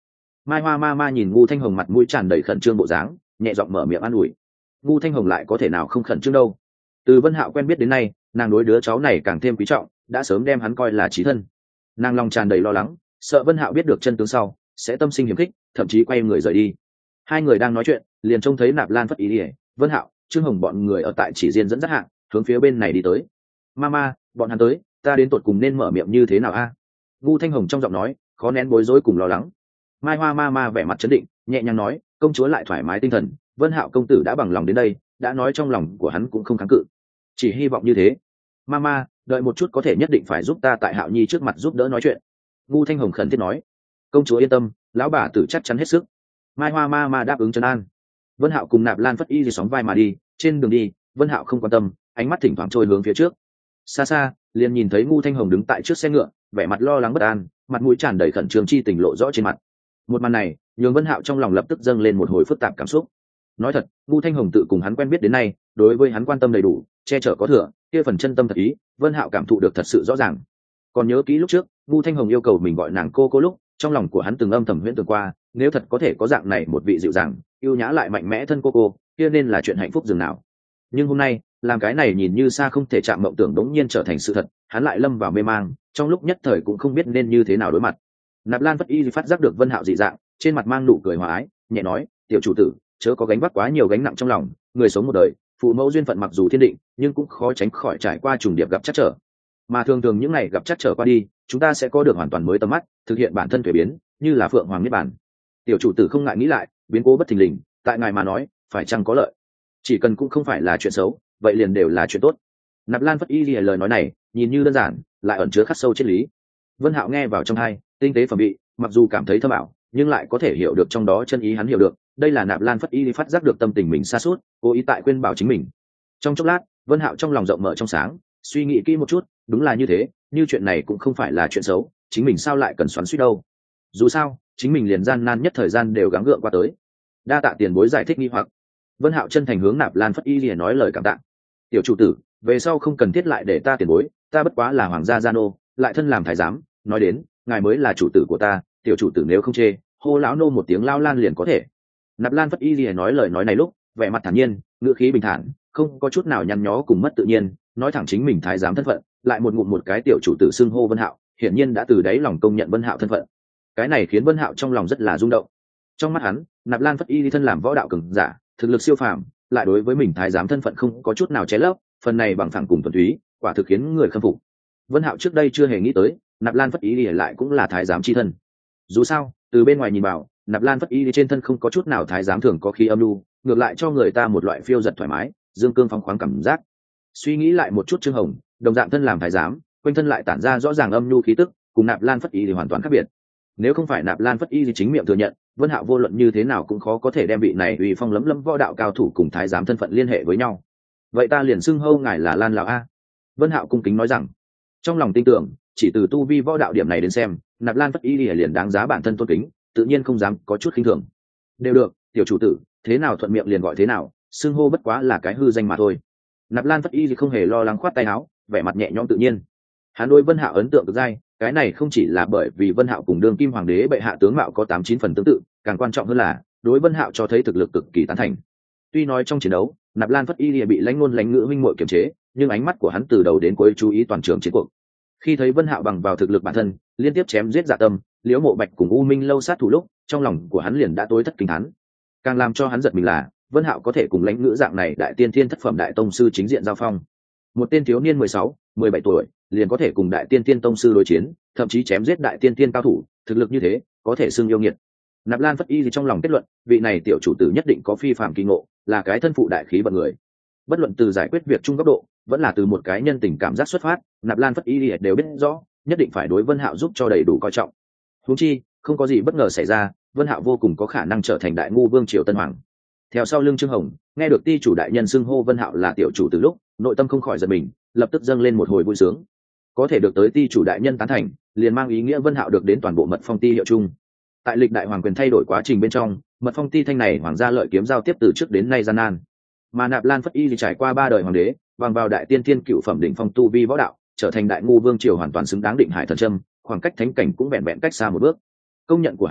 Mai Hoa ma ma nhìn Ngu Thanh Hồng mặt mũi tràn đầy khẩn trương bộ dáng, nhẹ giọng mở miệng an ủi. Ngu Thanh Hồng lại có thể nào không khẩn trương đâu. Từ Vân Hạo quen biết đến nay, nàng đối đứa cháu này càng thêm quý trọng, đã sớm đem hắn coi là chí thân. Nàng lòng tràn đầy lo lắng, sợ Vân Hạo biết được chân tướng sau sẽ tâm sinh hiểm khích, thậm chí quay người rời đi. Hai người đang nói chuyện, liền trông thấy Nạp Lan Phất Ý, Vân Hạo, Trương Hồng bọn người ở tại Chỉ Diên dẫn dắt hạng, hướng phía bên này đi tới. Mama, bọn hắn tới, ta đến tột cùng nên mở miệng như thế nào a? Ngu Thanh Hồng trong giọng nói khó nén bối rối cùng lo lắng. Mai Hoa Mama vẻ mặt trấn định, nhẹ nhàng nói, công chúa lại thoải mái tinh thần, Vân Hạo công tử đã bằng lòng đến đây, đã nói trong lòng của hắn cũng không kháng cự, chỉ hy vọng như thế. Mama, đợi một chút có thể nhất định phải giúp ta tại Hạo Nhi trước mặt giúp đỡ nói chuyện. Ngu Thanh Hồng khẩn thiết nói. Công chúa yên tâm, lão bà tử chắc chắn hết sức. Mai Hoa Mama đáp ứng trấn an. Vân Hạo cùng Nạp Lan Phất Y sóng vai mà đi, trên đường đi, Vân Hạo không quan tâm, ánh mắt thỉnh thoảng trôi hướng phía trước. Xa xa, liền nhìn thấy Ngu Thanh Hồng đứng tại trước xe ngựa, vẻ mặt lo lắng bất an, mặt mũi tràn đầy khẩn trương chi tình lộ rõ trên mặt. Một màn này, nhường Vân Hạo trong lòng lập tức dâng lên một hồi phức tạp cảm xúc. Nói thật, Ngu Thanh Hồng tự cùng hắn quen biết đến nay, đối với hắn quan tâm đầy đủ, che chở có thừa, kia phần chân tâm thật ý, Vân Hạo cảm thụ được thật sự rõ ràng. Còn nhớ kỹ lúc trước, Ngu Thanh Hồng yêu cầu mình gọi nàng cô lúc, trong lòng của hắn từng âm thầm huyễn tưởng qua, nếu thật có thể có dạng này một vị dịu dàng, yêu nhã lại mạnh mẽ thân cô, kia nên là chuyện hạnh phúc dường nào. Nhưng hôm nay, làm cái này nhìn như xa không thể chạm mộng tưởng đống nhiên trở thành sự thật, hắn lại lâm vào mê mang, trong lúc nhất thời cũng không biết nên như thế nào đối mặt. Nạp Lan Phất Y phát giác được Vân Hạo dị dạng, trên mặt mang nụ cười hòa ái, nhẹ nói, tiểu chủ tử, chớ có gánh vác quá nhiều gánh nặng trong lòng, người sống một đời, phụ mẫu duyên phận mặc dù thiên định, nhưng cũng khó tránh khỏi trải qua trùng điệp gặp trắc trở. Mà thường thường những ngày gặp trắc trở qua đi, chúng ta sẽ có được hoàn toàn mới tầm mắt, thực hiện bản thân thuế biến, như là phượng hoàng niết bàn. Tiểu chủ tử không ngại nghĩ lại, biến cố bất thình lình, tại ngài mà nói, phải chăng có lợi? Chỉ cần cũng không phải là chuyện xấu, vậy liền đều là chuyện tốt. Nạp Lan Phất Y lìa lời nói này, nhìn như đơn giản, lại ẩn chứa khắc sâu triết lý. Vân Hạo nghe vào trong tai, tinh tế phẩm vị, mặc dù cảm thấy thâm ảo, nhưng lại có thể hiểu được trong đó chân ý hắn hiểu được. Đây là Nạp Lan Phất Y phát giác được tâm tình mình sa sút, cố ý tại khuyên bảo chính mình. Trong chốc lát, Vân Hạo trong lòng rộng mở trong sáng, suy nghĩ kỹ một chút, đúng là như thế, như chuyện này cũng không phải là chuyện xấu, chính mình sao lại cần xoắn xuýt đâu? Dù sao, chính mình liền gian nan nhất thời gian đều gắng gượng qua tới. Đa tạ tiền bối giải thích nghi hoặc. Vân Hạo chân thành hướng Nạp Lan Phất Y lìa nói lời cảm tạ. Tiểu chủ tử, về sau không cần thiết lại để ta tiền bối, ta bất quá là hoàng gia gia nô, lại thân làm thái giám, nói đến, ngài mới là chủ tử của ta, tiểu chủ tử nếu không chê, hô lão nô một tiếng lao lan liền có thể. Nạp Lan Phất Y lìa nói lời nói này lúc, vẻ mặt thản nhiên, ngữ khí bình thản, không có chút nào nhăn nhó cùng mất tự nhiên, nói thẳng chính mình thái giám thân phận, lại một ngụm một cái tiểu chủ tử xưng hô Vân Hạo, hiển nhiên đã từ đáy lòng công nhận Vân Hạo thân phận. Cái này khiến Vân Hạo trong lòng rất là rung động. Trong mắt hắn, Nạp Lan Phất Y thân làm võ đạo cường giả, thực lực siêu phàm, lại đối với mình thái giám thân phận không có chút nào che lấp, phần này bằng phẳng cùng thuần túy, quả thực khiến người khâm phục. Vân Hạo trước đây chưa hề nghĩ tới, Nạp Lan Phất Y lại cũng là thái giám chi thân. Dù sao, từ bên ngoài nhìn vào, Nạp Lan Phất Y trên thân không có chút nào thái giám thường có khí âm lưu, ngược lại cho người ta một loại phiêu giật thoải mái, dương cương phóng khoáng cảm giác. Suy nghĩ lại một chút Trương Hồng, đồng dạng thân làm thái giám, quanh thân lại tản ra rõ ràng âm nhu khí tức, cùng Nạp Lan Phất Y thì hoàn toàn khác biệt. Nếu không phải Nạp Lan Phất Y chính miệng thừa nhận, Vân Hạo vô luận như thế nào cũng khó có thể đem vị này uy phong lấm lấm võ đạo cao thủ cùng thái giám thân phận liên hệ với nhau. Vậy ta liền xưng hô ngài là Lan lão a. Vân Hạo cung kính nói rằng, trong lòng tin tưởng, chỉ từ tu vi võ đạo điểm này đến xem, Nạp Lan Phất Y liền đáng giá bản thân tôn kính, tự nhiên không dám có chút khinh thường. Đều được, tiểu chủ tử, thế nào thuận miệng liền gọi thế nào, xưng hô bất quá là cái hư danh mà thôi. Nạp Lan Phất Y không hề lo lắng, khoát tay áo, vẻ mặt nhẹ nhõm tự nhiên. Hắn đối Vân Hạo ấn tượng cực dai, cái này không chỉ là bởi vì Vân Hạo cùng đương kim hoàng đế bệ hạ tướng mạo có 8-9 phần tương tự, càng quan trọng hơn là đối Vân Hạo cho thấy thực lực cực kỳ tán thành. Tuy nói trong chiến đấu, Nạp Lan Phất Y bị lãnh ngôn lãnh ngữ huynh muội kiềm chế, nhưng ánh mắt của hắn từ đầu đến cuối chú ý toàn trường chiến cuộc. Khi thấy Vân Hạo bằng vào thực lực bản thân, liên tiếp chém giết Dạ Tâm, Liễu Mộ Bạch cùng U Minh Lâu sát thủ lúc, trong lòng của hắn liền đã tối thất kinh thán. Càng làm cho hắn giật mình là, Vân Hạo có thể cùng lãnh ngữ dạng này đại tiên thiên thất phẩm đại tông sư chính diện giao phong. Một tên thiếu niên 16-17 tuổi, liền có thể cùng đại tiên thiên tông sư đối chiến, thậm chí chém giết đại tiên thiên cao thủ, thực lực như thế, có thể xưng yêu nghiệt. Nạp Lan Phất Y trong lòng kết luận, vị này tiểu chủ tử nhất định có phi phàm kỳ ngộ, là cái thân phụ đại khí vận người. Bất luận từ giải quyết việc chung góc độ, vẫn là từ một cái nhân tình cảm giác xuất phát, Nạp Lan Phất Y đều biết rõ, nhất định phải đối Vân Hạo giúp cho đầy đủ coi trọng. Huống chi, không có gì bất ngờ xảy ra, Vân Hạo vô cùng có khả năng trở thành đại ngu vương triều tân hoàng. Theo sau lưng Trương Hồng, nghe được ty chủ đại nhân xưng hô Vân Hạo là tiểu chủ từ lúc, nội tâm không khỏi giật mình, lập tức dâng lên một hồi vui sướng. Có thể được tới ty chủ đại nhân tán thành, liền mang ý nghĩa Vân Hạo được đến toàn bộ mật phong ty hiệu chung. Tại lịch đại hoàng quyền thay đổi quá trình bên trong, mật phong ty thanh này hoàng gia lợi kiếm giao tiếp từ trước đến nay gian nan. Mà Nạp Lan Phất Y trải qua 3 đời hoàng đế, bằng vào đại tiên thiên cựu phẩm đỉnh phong tu vi võ đạo, trở thành đại ngu vương triều hoàn toàn xứng đáng định hải thần châm, khoảng cách thánh cảnh cũng vẹn vẹn cách xa một bước. Công nhận của hắn,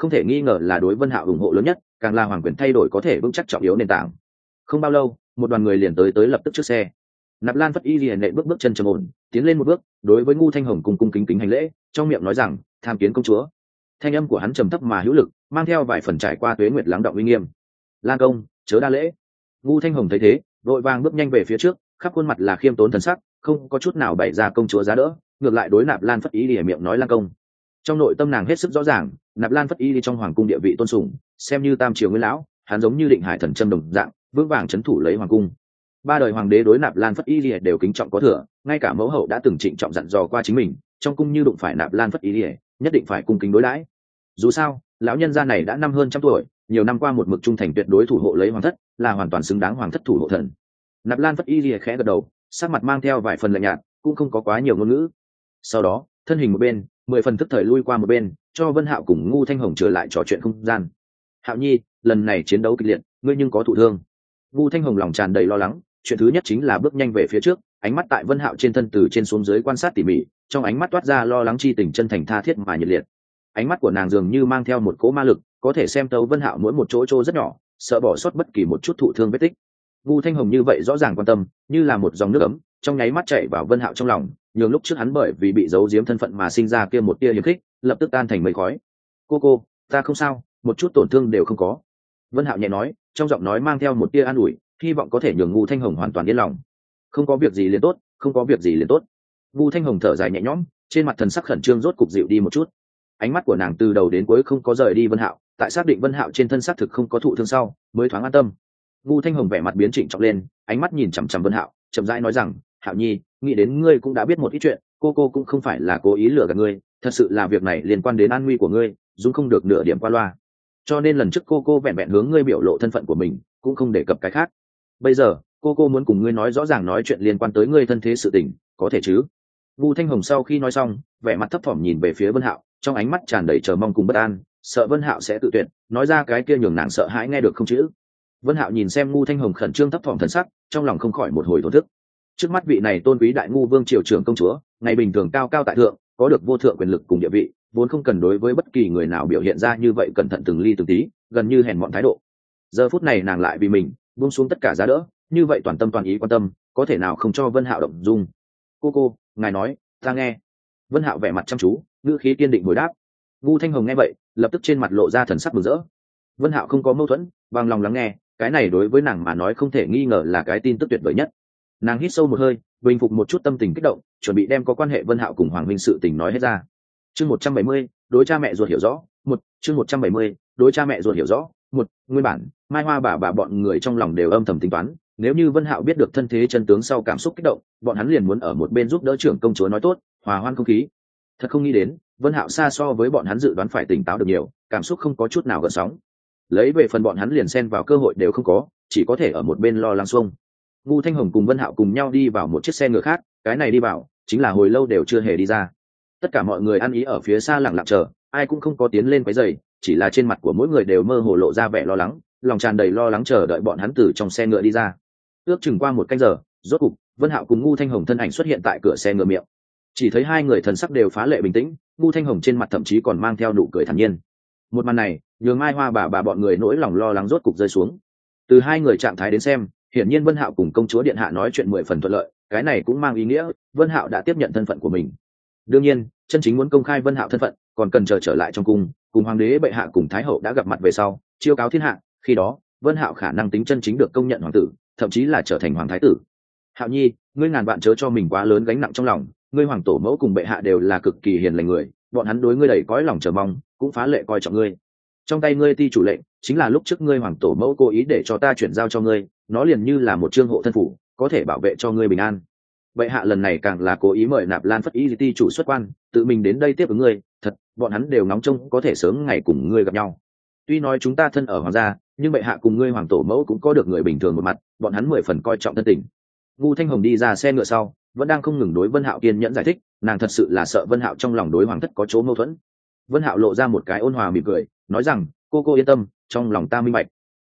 không thể nghi ngờ là đối Vân Hạo ủng hộ lớn nhất, càng là hoàng quyền thay đổi có thể vững chắc trọng yếu nền tảng. Không bao lâu, một đoàn người liền tới lập tức trước xe. Nạp Lan Phất Y liền nệ bước chân trầm ổn, tiến lên một bước, đối với Ngu Thanh Hồng cung kính hành lễ, trong miệng nói rằng, tham kiến công chúa. Thanh âm của hắn trầm thấp mà hữu lực, mang theo vài phần trải qua tuế nguyệt lắng đọng uy nghiêm. Lan công, chớ đa lễ. Ngu Thanh Hồng thấy thế, vội vàng bước nhanh về phía trước, khắp khuôn mặt là khiêm tốn thần sắc, không có chút nào bày ra công chúa giá đỡ, ngược lại đối Nạp Lan Phất Y lìa miệng nói Lan công. Trong nội tâm nàng hết sức rõ ràng, Nạp Lan Phất Y trong hoàng cung địa vị tôn sùng, xem như tam triều nguyên lão, hắn giống như định hải thần châm đồng dạng, vững vàng trấn thủ lấy hoàng cung. Ba đời hoàng đế đối Nạp Lan Phất Y lìa đều kính trọng có thừa, ngay cả mẫu hậu đã từng trịnh trọng dặn dò qua chính mình, trong cung như đụng phải Nạp Lan Phất Y lìa, nhất định phải cung kính đối đãi. Dù sao, lão nhân gia này đã năm hơn trăm tuổi, nhiều năm qua một mực trung thành tuyệt đối thủ hộ lấy hoàng thất, là hoàn toàn xứng đáng hoàng thất thủ hộ thần. Nạp Lan Phất Y lìa khẽ gật đầu, sắc mặt mang theo vài phần lạnh nhạt, cũng không có quá nhiều ngôn ngữ. Sau đó, thân hình một bên, 10 phần tức thời lui qua một bên, cho Vân Hạo cùng Ngu Thanh Hồng trở lại trò chuyện không gian. Hạo Nhi, lần này chiến đấu kịch liệt, ngươi nhưng có thụ thương? Ngu Thanh Hồng lòng tràn đầy lo lắng, chuyện thứ nhất chính là bước nhanh về phía trước, ánh mắt tại Vân Hạo trên thân từ trên xuống dưới quan sát tỉ mỉ, trong ánh mắt toát ra lo lắng chi tình chân thành tha thiết mà nhiệt liệt. Ánh mắt của nàng dường như mang theo một cỗ ma lực, có thể xem tấu Vân Hạo mỗi một chỗ rất nhỏ, sợ bỏ sót bất kỳ một chút thụ thương vết tích. Ngu Thanh Hồng như vậy rõ ràng quan tâm, như là một dòng nước ấm, trong nháy mắt chảy vào Vân Hạo trong lòng, nhường lúc trước hắn bởi vì bị giấu giếm thân phận mà sinh ra kia một tia hiềm khích, lập tức tan thành mây khói. Cô, ta không sao, một chút tổn thương đều không có. Vân Hạo nhẹ nói, trong giọng nói mang theo một tia an ủi, hy vọng có thể nhường Ngu Thanh Hồng hoàn toàn yên lòng. Không có việc gì liền tốt, không có việc gì liền tốt. Ngu Thanh Hồng thở dài nhẹ nhõm, trên mặt thần sắc khẩn trương rốt cục dịu đi một chút. Ánh mắt của nàng từ đầu đến cuối không có rời đi Vân Hạo, tại xác định Vân Hạo trên thân xác thực không có thụ thương sau, mới thoáng an tâm. Ngu Thanh Hồng vẻ mặt biến trịnh trọng lên, ánh mắt nhìn chằm chằm Vân Hạo, chậm rãi nói rằng, Hạo Nhi, nghĩ đến ngươi cũng đã biết một ít chuyện, cô cũng không phải là cố ý lừa gạt ngươi, thật sự là việc này liên quan đến an nguy của ngươi, dung không được nửa điểm qua loa. Cho nên lần trước cô vẹn vẹn hướng ngươi biểu lộ thân phận của mình, cũng không đề cập cái khác. Bây giờ, cô muốn cùng ngươi nói rõ ràng nói chuyện liên quan tới ngươi thân thế sự tình, có thể chứ? Ngu Thanh Hồng sau khi nói xong, vẻ mặt thấp thỏm nhìn về phía Vân Hạo, trong ánh mắt tràn đầy chờ mong cùng bất an, sợ Vân Hạo sẽ tự tuyệt, nói ra cái kia nhường nàng sợ hãi nghe được không chữ. Vân Hạo nhìn xem Ngu Thanh Hồng khẩn trương thấp thỏm thần sắc, trong lòng không khỏi một hồi thổn thức. Trước mắt vị này tôn quý đại ngu vương triều trưởng công chúa, ngày bình thường cao cao tại thượng, có được vô thượng quyền lực cùng địa vị, vốn không cần đối với bất kỳ người nào biểu hiện ra như vậy cẩn thận từng ly từng tí, gần như hèn mọn thái độ. Giờ phút này nàng lại vì mình buông xuống tất cả giá đỡ, như vậy toàn tâm toàn ý quan tâm, có thể nào không cho Vân Hạo động dung. Cô, ngài nói, ta nghe. Vân Hạo vẻ mặt chăm chú, ngữ khí kiên định hồi đáp. Ngu Thanh Hồng nghe vậy, lập tức trên mặt lộ ra thần sắc mừng rỡ. Vân Hạo không có mâu thuẫn, bằng lòng lắng nghe, cái này đối với nàng mà nói không thể nghi ngờ là cái tin tức tuyệt vời nhất. Nàng hít sâu một hơi, bình phục một chút tâm tình kích động, chuẩn bị đem có quan hệ Vân Hạo cùng Hoàng huynh sự tình nói hết ra. Chương 170, đối cha mẹ ruột hiểu rõ. Chương 170, đối cha mẹ ruột hiểu rõ. Nguyên bản, Mai Hoa bà bọn người trong lòng đều âm thầm tính toán, nếu như Vân Hạo biết được thân thế chân tướng sau cảm xúc kích động, bọn hắn liền muốn ở một bên giúp đỡ trưởng công chúa nói tốt, hòa hoan không khí. Thật không nghĩ đến, Vân Hạo xa so với bọn hắn dự đoán phải tỉnh táo được nhiều, cảm xúc không có chút nào gợn sóng. Lấy về phần bọn hắn liền xen vào cơ hội đều không có, chỉ có thể ở một bên lo lắng xuông. Ngu Thanh Hồng cùng Vân Hạo cùng nhau đi vào một chiếc xe ngựa khác, cái này đi vào chính là hồi lâu đều chưa hề đi ra. Tất cả mọi người ăn ý ở phía xa lặng lặng chờ, ai cũng không có tiến lên quấy rầy, chỉ là trên mặt của mỗi người đều mơ hồ lộ ra vẻ lo lắng, lòng tràn đầy lo lắng chờ đợi bọn hắn từ trong xe ngựa đi ra. Ước chừng qua một canh giờ, rốt cục Vân Hạo cùng Ngu Thanh Hồng thân ảnh xuất hiện tại cửa xe ngựa miệng. Chỉ thấy hai người thần sắc đều phá lệ bình tĩnh, Ngu Thanh Hồng trên mặt thậm chí còn mang theo nụ cười thản nhiên. Một màn này nhường Mai Hoa bà bọn người nỗi lòng lo lắng rốt cục rơi xuống. Từ hai người trạng thái đến xem, hiển nhiên Vân Hạo cùng công chúa điện hạ nói chuyện 10 phần thuận lợi, cái này cũng mang ý nghĩa Vân Hạo đã tiếp nhận thân phận của mình. Đương nhiên, chân chính muốn công khai Vân Hạo thân phận, còn cần chờ trở lại trong cung, cùng hoàng đế bệ hạ cùng thái hậu đã gặp mặt về sau, chiêu cáo thiên hạ, khi đó, Vân Hạo khả năng tính chân chính được công nhận hoàng tử, thậm chí là trở thành hoàng thái tử. Hạo Nhi, ngươi ngàn vạn chớ cho mình quá lớn gánh nặng trong lòng, ngươi hoàng tổ mẫu cùng bệ hạ đều là cực kỳ hiền lành người, bọn hắn đối ngươi đầy cõi lòng chờ mong, cũng phá lệ coi trọng ngươi. Trong tay ngươi ti chủ lệnh, chính là lúc trước ngươi hoàng tổ mẫu cố ý để cho ta chuyển giao cho ngươi, nó liền như là một chương hộ thân phủ, có thể bảo vệ cho ngươi bình an. Bệ hạ lần này càng là cố ý mời Nạp Lan Phất Y ti chủ xuất quan, tự mình đến đây tiếp ứng ngươi, thật, bọn hắn đều nóng trông có thể sớm ngày cùng ngươi gặp nhau. Tuy nói chúng ta thân ở hoàng gia, nhưng bệ hạ cùng ngươi hoàng tổ mẫu cũng có được người bình thường một mặt, bọn hắn 10 phần coi trọng thân tình. Ngu Thanh Hồng đi ra xe ngựa sau, vẫn đang không ngừng đối Vân Hạo kiên nhẫn giải thích, nàng thật sự là sợ Vân Hạo trong lòng đối hoàng thất có chỗ mâu thuẫn. Vân Hạo lộ ra một cái ôn hòa mỉm cười, nói rằng, cô yên tâm, trong lòng ta minh bạch.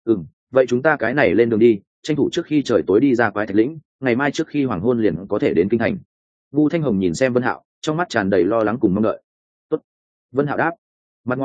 Vậy chúng ta cái này lên đường đi, tranh thủ trước khi trời tối đi ra Quái Thạch Lĩnh, ngày mai trước khi hoàng hôn liền có thể đến kinh thành. Ngu Thanh Hồng nhìn xem Vân Hạo, trong mắt tràn đầy lo lắng cùng mong đợi. Tốt. Vân Hạo đáp. Mặt ngoài,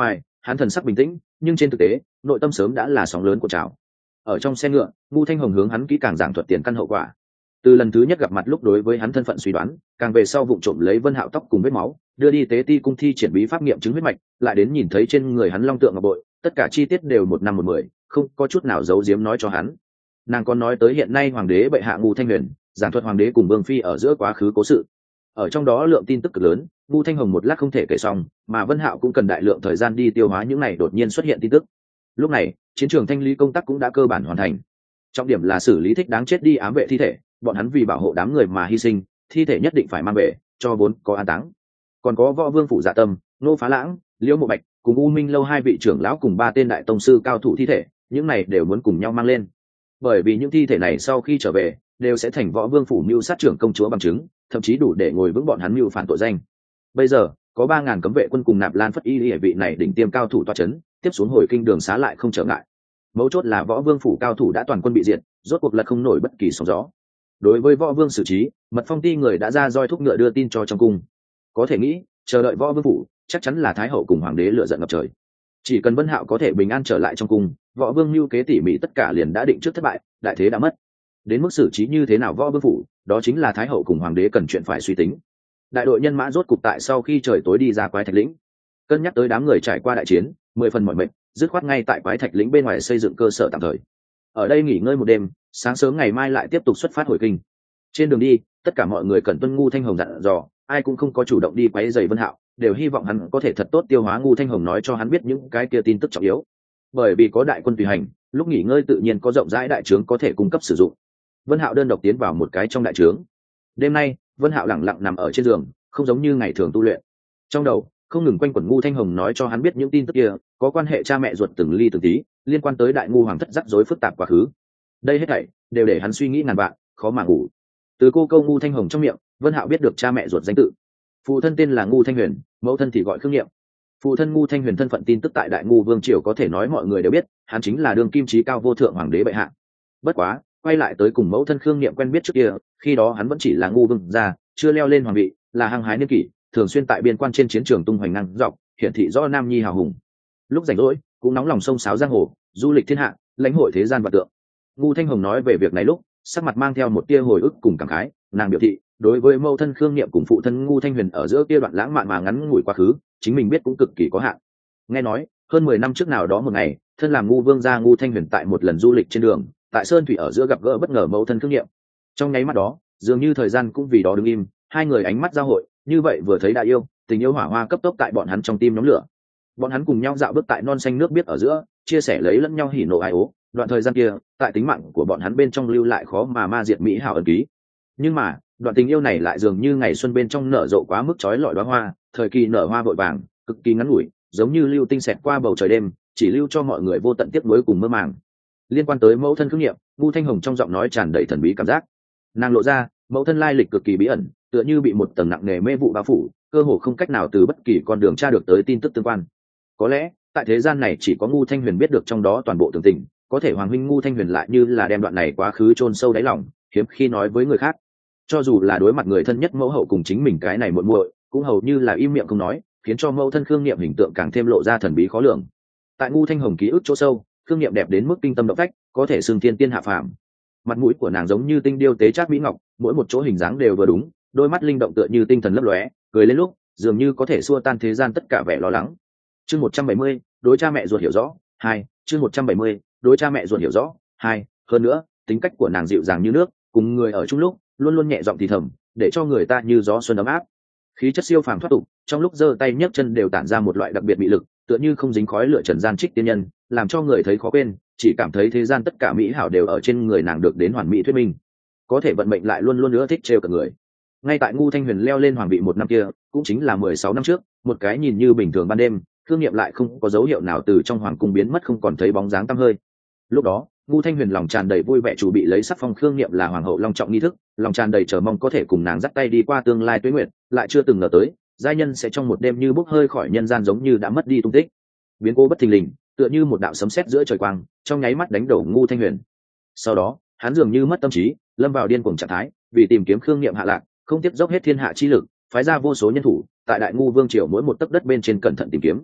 Hắn thần sắc bình tĩnh, nhưng trên thực tế nội tâm sớm đã là sóng lớn của trào. Ở trong xe ngựa, Ngu Thanh Hồng hướng hắn kỹ càng giảng thuật tiền căn hậu quả. Từ lần thứ nhất gặp mặt lúc đối với hắn thân phận suy đoán, càng về sau vụng trộm lấy Vân Hạo tóc cùng vết máu đưa đi tế ti cung thi triển bí pháp nghiệm chứng huyết mạch, lại đến nhìn thấy trên người hắn long tượng ngọc bội, tất cả chi tiết đều một năm một mười, không có chút nào giấu giếm nói cho hắn. Nàng còn nói tới hiện nay hoàng đế bệ hạ Ngu Thanh Huyền giảng thuật hoàng đế cùng vương phi ở giữa quá khứ cố sự. Ở trong đó lượng tin tức cực lớn, Ngu Thanh Hồng một lát không thể kể xong, mà Vân Hạo cũng cần đại lượng thời gian đi tiêu hóa những này đột nhiên xuất hiện tin tức. Lúc này, chiến trường thanh lý công tác cũng đã cơ bản hoàn thành. Trọng điểm là xử lý thích đáng chết đi ám vệ thi thể, bọn hắn vì bảo hộ đám người mà hy sinh, thi thể nhất định phải mang về, cho vốn có an táng. Còn có Võ Vương phủ Dạ Tâm, Nô Phá Lãng, Liễu Mộ Bạch cùng U Minh lâu hai vị trưởng lão cùng ba tên đại tông sư cao thủ thi thể, những này đều muốn cùng nhau mang lên. Bởi vì những thi thể này sau khi trở về, đều sẽ thành Võ Vương phủ mưu sát trưởng công chúa bằng chứng, thậm chí đủ để ngồi vững bọn hắn mưu phản tội danh. Bây giờ, có 3000 cấm vệ quân cùng Nạp Lan Phất Y Lý vị này đỉnh tiêm cao thủ tọa chấn, tiếp xuống hồi kinh đường xá lại không trở ngại. Mấu chốt là Võ Vương phủ cao thủ đã toàn quân bị diệt, rốt cuộc lật không nổi bất kỳ sóng gió. Đối với Võ Vương xử trí, Mật Phong ti người đã ra roi thúc ngựa đưa tin cho trong cung. Có thể nghĩ, chờ đợi Võ Vương phủ, chắc chắn là thái hậu cùng hoàng đế lựa giận ngập trời. Chỉ cần Vân Hạo có thể bình an trở lại trong cung, Võ Vương mưu kế tỉ mỉ tất cả liền đã định trước thất bại, đại thế đã mất. Đến mức xử trí như thế nào Võ Vương phủ, đó chính là thái hậu cùng hoàng đế cần chuyện phải suy tính. Đại đội nhân mã rốt cục tại sau khi trời tối đi ra Quái Thạch lĩnh. Cân nhắc tới đám người trải qua đại chiến, 10 phần mỏi mệt, dứt khoát ngay tại Quái Thạch lĩnh bên ngoài xây dựng cơ sở tạm thời. Ở đây nghỉ ngơi một đêm, sáng sớm ngày mai lại tiếp tục xuất phát hồi kinh. Trên đường đi, tất cả mọi người cần tuân Ngu Thanh Hồng dặn dò, ai cũng không có chủ động đi quấy rầy Vân Hạo, đều hy vọng hắn có thể thật tốt tiêu hóa Ngu Thanh Hồng nói cho hắn biết những cái kia tin tức trọng yếu. Bởi vì có đại quân tùy hành, lúc nghỉ ngơi tự nhiên có rộng rãi đại trướng có thể cung cấp sử dụng. Vân Hạo đơn độc tiến vào một cái trong đại trướng. Đêm nay, Vân Hạo lặng lặng nằm ở trên giường, không giống như ngày thường tu luyện. Trong đầu không ngừng quanh quẩn Ngu Thanh Hồng nói cho hắn biết những tin tức kia, có quan hệ cha mẹ ruột từng ly từng tí, liên quan tới Đại Ngu hoàng thất rắc rối phức tạp quá khứ. Đây hết thảy đều để hắn suy nghĩ ngàn vạn, khó mà ngủ. Từ cô câu Ngu Thanh Hồng trong miệng, Vân Hạo biết được cha mẹ ruột danh tự. Phụ thân tên là Ngu Thanh Huyền, mẫu thân thì gọi Khương Nghiệm. Phụ thân Ngu Thanh Huyền thân phận tin tức tại Đại Ngu vương triều có thể nói mọi người đều biết, hắn chính là đương kim chí cao vô thượng hoàng đế bệ hạ. Bất quá, quay lại tới cùng mẫu thân Khương Nghiệm quen biết trước kia, khi đó hắn vẫn chỉ là ngu vương gia, chưa leo lên hoàng vị, là hăng hái niên kỷ, thường xuyên tại biên quan trên chiến trường tung hoành ngang dọc, hiển thị rõ nam nhi hào hùng. Lúc rảnh rỗi, cũng nóng lòng sông sáo giang hồ, du lịch thiên hạ, lãnh hội thế gian vật tượng. Ngu Thanh Hồng nói về việc này lúc, sắc mặt mang theo một tia hồi ức cùng cảm khái, nàng biểu thị, đối với mẫu thân Khương Nghiệm cùng phụ thân Ngu Thanh Huyền ở giữa kia đoạn lãng mạn mà ngắn ngủi quá khứ, chính mình biết cũng cực kỳ có hạn. Nghe nói, hơn 10 năm trước nào đó một ngày, thân làm ngu vương gia Ngu Thanh Huyền tại một lần du lịch trên đường, tại sơn thủy ở giữa gặp gỡ bất ngờ mẫu thân Khương Nghiệm. Trong nháy mắt đó, dường như thời gian cũng vì đó đứng im, hai người ánh mắt giao hội, như vậy vừa thấy đã yêu, tình yêu hỏa hoa cấp tốc tại bọn hắn trong tim nhóm lửa. Bọn hắn cùng nhau dạo bước tại non xanh nước biếc ở giữa, chia sẻ lấy lẫn nhau hỉ nộ ai ố. Đoạn thời gian kia, tại tính mạng của bọn hắn bên trong lưu lại khó mà ma diệt mỹ hảo ẩn ký. Nhưng mà, đoạn tình yêu này lại dường như ngày xuân bên trong nở rộ quá mức chói lọi đóa hoa, thời kỳ nở hoa vội vàng, cực kỳ ngắn ngủi, giống như lưu tinh xẹt qua bầu trời đêm, chỉ lưu cho mọi người vô tận tiếc nuối cùng mơ màng. Liên quan tới mẫu thân Khương Nghiệm, Ngu Thanh Hồng trong giọng nói tràn đầy thần bí cảm giác. Nàng lộ ra, mẫu thân lai lịch cực kỳ bí ẩn, tựa như bị một tầng nặng nề mê vụ bao phủ, cơ hồ không cách nào từ bất kỳ con đường tra được tới tin tức tương quan. Có lẽ, tại thế gian này chỉ có Ngu Thanh Huyền biết được trong đó toàn bộ tường tình, có thể hoàng huynh Ngu Thanh Huyền lại như là đem đoạn này quá khứ chôn sâu đáy lòng, hiếm khi nói với người khác. Cho dù là đối mặt người thân nhất mẫu hậu cùng chính mình cái này muội muội, cũng hầu như là im miệng không nói, khiến cho mẫu thân Khương Nghiệm hình tượng càng thêm lộ ra thần bí khó lường. Tại Ngu Thanh Hồng ký ức chỗ sâu, Khương Nghiệm đẹp đến mức kinh tâm động phách, có thể xưng thiên tiên hạ phàm. Mặt mũi của nàng giống như tinh điêu tế trác mỹ ngọc, mỗi một chỗ hình dáng đều vừa đúng, đôi mắt linh động tựa như tinh thần lấp lóe, cười lên lúc dường như có thể xua tan thế gian tất cả vẻ lo lắng. Chương 170, đối cha mẹ ruột hiểu rõ 2. Chương 170, đối cha mẹ ruột hiểu rõ 2. Hơn nữa, tính cách của nàng dịu dàng như nước, cùng người ở chung lúc luôn luôn nhẹ giọng thì thầm, để cho người ta như gió xuân ấm áp. Khí chất siêu phàm thoát tục, trong lúc giơ tay nhấc chân đều tản ra một loại đặc biệt mị lực, tựa như không dính khói lửa trần gian trích tiên nhân, làm cho người thấy khó quên, chỉ cảm thấy thế gian tất cả mỹ hảo đều ở trên người nàng được đến hoàn mỹ thuyết minh. Có thể vận mệnh lại luôn luôn nữa thích trêu cả người. Ngay tại Ngu Thanh Huyền leo lên hoàng vị một năm kia, cũng chính là 16 năm trước, một cái nhìn như bình thường ban đêm, Khương Nghiệm lại không có dấu hiệu nào từ trong hoàng cung biến mất không còn thấy bóng dáng tăm hơi. Lúc đó, Ngu Thanh Huyền lòng tràn đầy vui vẻ chuẩn bị lấy sắc phong Khương Nghiệm là hoàng hậu long trọng nghi thức, lòng tràn đầy chờ mong có thể cùng nàng dắt tay đi qua tương lai tuế nguyệt, lại chưa từng ngờ tới, giai nhân sẽ trong một đêm như bốc hơi khỏi nhân gian giống như đã mất đi tung tích. Biến cố bất thình lình, tựa như một đạo sấm sét giữa trời quang, trong nháy mắt đánh đổ Ngu Thanh Huyền. Sau đó, hắn dường như mất tâm trí, lâm vào điên cuồng trạng thái, vì tìm kiếm Khương Nghiệm hạ lạc, không tiếc dốc hết thiên hạ chi lực, phái ra vô số nhân thủ, tại Đại Ngu vương triều mỗi một tấc đất bên trên cẩn thận tìm kiếm.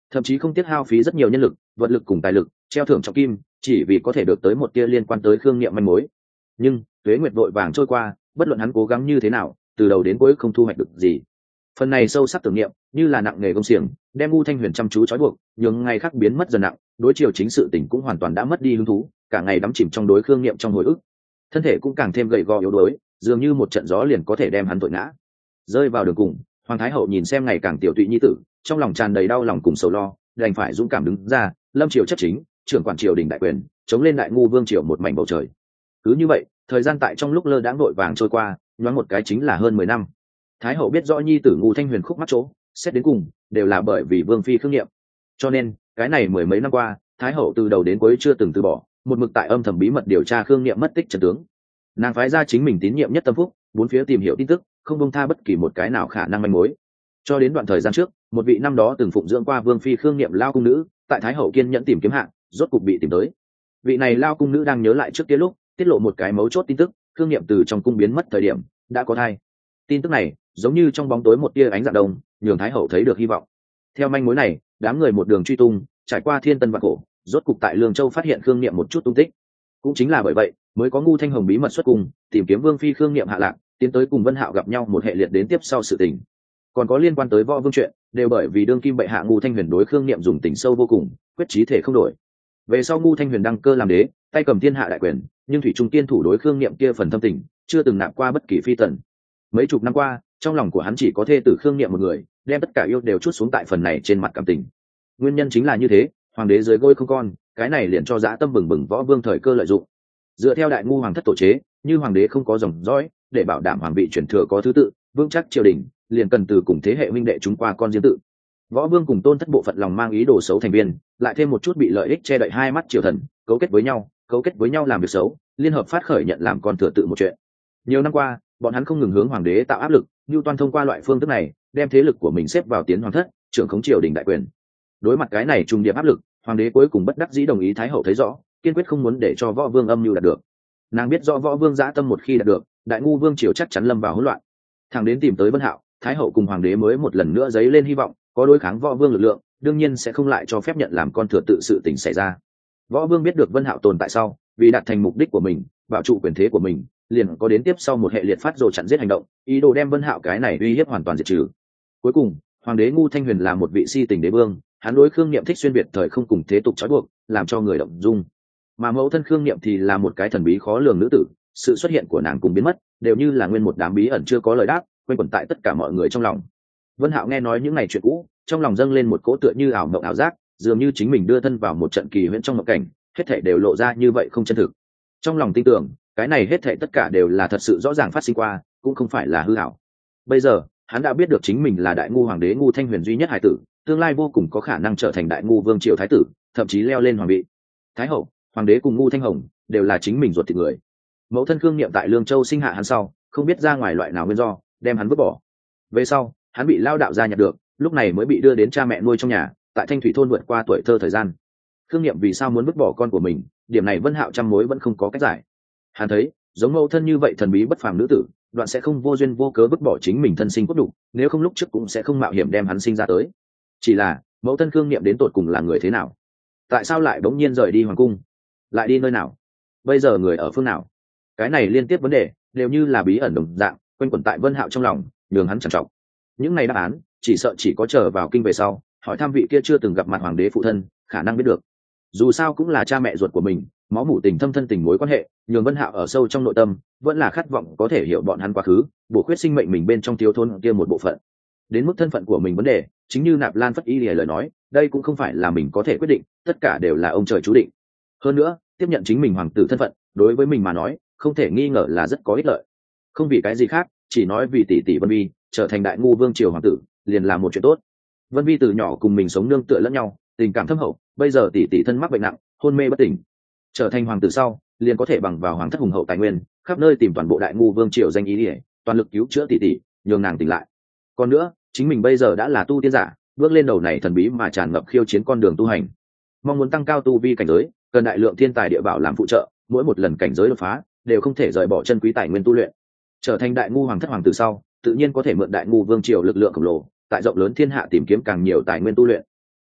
thậm chí không tiếc hao phí rất nhiều nhân lực, vật lực cùng tài lực, treo thưởng trọng kim, chỉ vì có thể được tới một tia liên quan tới Khương Niệm manh mối. Nhưng tuế nguyệt vội vàng trôi qua, bất luận hắn cố gắng như thế nào, từ đầu đến cuối không thu hoạch được gì. Phần này sâu sắc tưởng niệm, như là nặng nghề công xiềng, đem Ngô Thanh Huyền chăm chú trói buộc, nhường ngày khác biến mất dần nặng, đối chiều chính sự tình cũng hoàn toàn đã mất đi hứng thú, cả ngày đắm chìm trong đối Khương Niệm trong hồi ức. Thân thể cũng càng thêm gầy gò yếu đuối, dường như một trận gió liền có thể đem hắn thổi ngã. Rơi vào đường cùng, Hoàng Thái Hậu nhìn xem ngày càng tiểu tụy nhi tử, trong lòng tràn đầy đau lòng cùng sầu lo, đành phải dũng cảm đứng ra, lâm triều chấp chính, trưởng quản triều đình đại quyền, chống lên đại ngu vương triều một mảnh bầu trời. Cứ như vậy, thời gian tại trong lúc lơ đãng vội vàng trôi qua, nhoáng một cái chính là hơn 10 năm. Thái hậu biết rõ nhi tử Ngô Thanh Huyền khúc mắc chỗ, xét đến cùng đều là bởi vì vương phi Khương Niệm. Cho nên, cái này mười mấy năm qua, Thái hậu từ đầu đến cuối chưa từng từ bỏ, một mực tại âm thầm bí mật điều tra Khương Niệm mất tích chân tướng. Nàng phái ra chính mình tín nhiệm nhất Tâm Phúc, bốn phía tìm hiểu tin tức, không buông tha bất kỳ một cái nào khả năng manh mối. Cho đến đoạn thời gian trước, một vị năm đó từng phụng dưỡng qua vương phi Khương Niệm lao cung nữ, tại Thái hậu kiên nhẫn tìm kiếm hạng, rốt cục bị tìm tới. Vị này lao cung nữ đang nhớ lại trước kia lúc tiết lộ một cái mấu chốt tin tức, Khương Niệm từ trong cung biến mất thời điểm đã có thai. Tin tức này giống như trong bóng tối một tia ánh dạng đông, nhường Thái hậu thấy được hy vọng. Theo manh mối này, đám người một đường truy tung, trải qua thiên tân vạn cổ, rốt cục tại Lương Châu phát hiện Khương Niệm một chút tung tích. Cũng chính là bởi vậy, mới có Ngu Thanh Hồng bí mật xuất cung, tìm kiếm vương phi Khương Niệm hạ lạc, tiến tới cùng Vân Hạo gặp nhau một hệ liệt đến tiếp sau sự tình. Còn có liên quan tới Võ Vương chuyện, đều bởi vì đương kim bệ hạ Ngu Thanh Huyền đối Khương Niệm dùng tình sâu vô cùng, quyết chí thể không đổi. Về sau Ngu Thanh Huyền đăng cơ làm đế, tay cầm thiên hạ đại quyền, nhưng thủy trung tiên thủ đối Khương Niệm kia phần thâm tình, chưa từng nạp qua bất kỳ phi tần. Mấy chục năm qua, trong lòng của hắn chỉ có thê tử Khương Niệm một người, đem tất cả yêu đều trút xuống tại phần này trên mặt cảm tình. Nguyên nhân chính là như thế, hoàng đế dưới gối không con, cái này liền cho dã tâm bừng bừng Võ Vương thời cơ lợi dụng. Dựa theo đại ngu hoàng thất tổ chế, như hoàng đế không có dòng dõi, để bảo đảm hoàng vị truyền thừa có thứ tự, vững chắc triều đình, liền cần từ cùng thế hệ huynh đệ chúng qua con riêng tự. Võ Vương cùng Tôn Thất bộ phận lòng mang ý đồ xấu thành viên, lại thêm một chút bị lợi ích che đậy hai mắt triều thần, cấu kết với nhau làm việc xấu, liên hợp phát khởi nhận làm con thừa tự một chuyện. Nhiều năm qua, bọn hắn không ngừng hướng hoàng đế tạo áp lực, như toàn thông qua loại phương thức này, đem thế lực của mình xếp vào tiến hoàng thất, trưởng khống triều đình đại quyền. Đối mặt cái này trùng điệp áp lực, hoàng đế cuối cùng bất đắc dĩ đồng ý Thái hậu thấy rõ, kiên quyết không muốn để cho Võ Vương âm mưu đạt được. Nàng biết rõ Võ Vương dã tâm một khi đạt được, đại ngu vương triều chắc chắn lâm vào hỗn loạn. Thằng đến tìm tới Vân Hạo, Thái hậu cùng hoàng đế mới một lần nữa dấy lên hy vọng, có đối kháng Võ Vương lực lượng, đương nhiên sẽ không lại cho phép nhận làm con thừa tự sự tình xảy ra. Võ Vương biết được Vân Hạo tồn tại sau, vì đạt thành mục đích của mình, bảo trụ quyền thế của mình, liền có đến tiếp sau một hệ liệt phát rồ chặn giết hành động, ý đồ đem Vân Hạo cái này uy hiếp hoàn toàn diệt trừ. Cuối cùng, hoàng đế Ngu Thanh Huyền là một vị si tình đế vương, hắn đối Khương Niệm thích xuyên việt thời không cùng thế tục trói buộc, làm cho người động dung. Mà mẫu thân Khương Niệm thì là một cái thần bí khó lường nữ tử, sự xuất hiện của nàng cùng biến mất, đều như là nguyên một đám bí ẩn chưa có lời đáp, quanh quẩn tại tất cả mọi người trong lòng. Vân Hạo nghe nói những ngày chuyện cũ, trong lòng dâng lên một cỗ tựa như ảo mộng ảo giác, dường như chính mình đưa thân vào một trận kỳ huyễn trong mộng cảnh, hết thảy đều lộ ra như vậy không chân thực. Trong lòng tin tưởng, cái này hết thảy tất cả đều là thật sự rõ ràng phát sinh qua, cũng không phải là hư ảo. Bây giờ, hắn đã biết được chính mình là đại ngu hoàng đế Ngu Thanh Huyền duy nhất hải tử, tương lai vô cùng có khả năng trở thành đại ngu vương triều thái tử, thậm chí leo lên hoàng vị. Thái hậu, hoàng đế cùng Ngu Thanh Hồng đều là chính mình ruột thịt người. Mẫu thân Khương Niệm tại Lương Châu sinh hạ hắn sau, không biết ra ngoài loại nào nguyên do, đem hắn vứt bỏ. Về sau, hắn bị lao đạo gia nhặt được, lúc này mới bị đưa đến cha mẹ nuôi trong nhà, tại Thanh Thủy thôn vượt qua tuổi thơ thời gian. Khương Niệm vì sao muốn vứt bỏ con của mình, điểm này Vân Hạo trăm mối vẫn không có cách giải. Hắn thấy, giống mẫu thân như vậy thần bí bất phàm nữ tử, đoạn sẽ không vô duyên vô cớ vứt bỏ chính mình thân sinh cốt đủ, nếu không lúc trước cũng sẽ không mạo hiểm đem hắn sinh ra tới. Chỉ là, mẫu thân Khương Niệm đến tột cùng là người thế nào? Tại sao lại bỗng nhiên rời đi hoàng cung? Lại đi nơi nào? Bây giờ người ở phương nào? Cái này liên tiếp vấn đề, đều như là bí ẩn đồng dạng, quanh quẩn tại Vân Hạo trong lòng, nhường hắn trằn trọc. Những này đáp án, chỉ sợ chỉ có chờ vào kinh về sau, hỏi thăm vị kia chưa từng gặp mặt hoàng đế phụ thân, khả năng biết được. Dù sao cũng là cha mẹ ruột của mình, máu mủ tình thâm thân tình mối quan hệ, nhường Vân Hạo ở sâu trong nội tâm, vẫn là khát vọng có thể hiểu bọn hắn quá khứ, bổ khuyết sinh mệnh mình bên trong thiếu thốn kia một bộ phận. Đến mức thân phận của mình vấn đề, chính như Nạp Lan Phất Y lời nói, đây cũng không phải là mình có thể quyết định, tất cả đều là ông trời chú định. Hơn nữa, tiếp nhận chính mình hoàng tử thân phận, đối với mình mà nói, không thể nghi ngờ là rất có ích lợi. Không vì cái gì khác, chỉ nói vì tỷ tỷ Vân Vi trở thành đại ngu vương triều hoàng tử, liền là một chuyện tốt. Vân Vi từ nhỏ cùng mình sống nương tựa lẫn nhau, tình cảm thâm hậu, bây giờ tỷ tỷ thân mắc bệnh nặng, hôn mê bất tỉnh. Trở thành hoàng tử sau, liền có thể bằng vào hoàng thất hùng hậu tài nguyên, khắp nơi tìm toàn bộ đại ngu vương triều danh ý để toàn lực cứu chữa tỷ tỷ, nhường nàng tỉnh lại. Còn nữa, chính mình bây giờ đã là tu tiên giả, bước lên đầu này thần bí mà tràn ngập khiêu chiến con đường tu hành. Mong muốn tăng cao tu vi cảnh giới, cần đại lượng thiên tài địa bảo làm phụ trợ, mỗi một lần cảnh giới đột phá, đều không thể rời bỏ chân quý tài nguyên tu luyện. Trở thành đại ngu hoàng thất hoàng tử sau, tự nhiên có thể mượn đại ngu vương triều lực lượng khổng lồ, tại rộng lớn thiên hạ tìm kiếm càng nhiều tài nguyên tu luyện.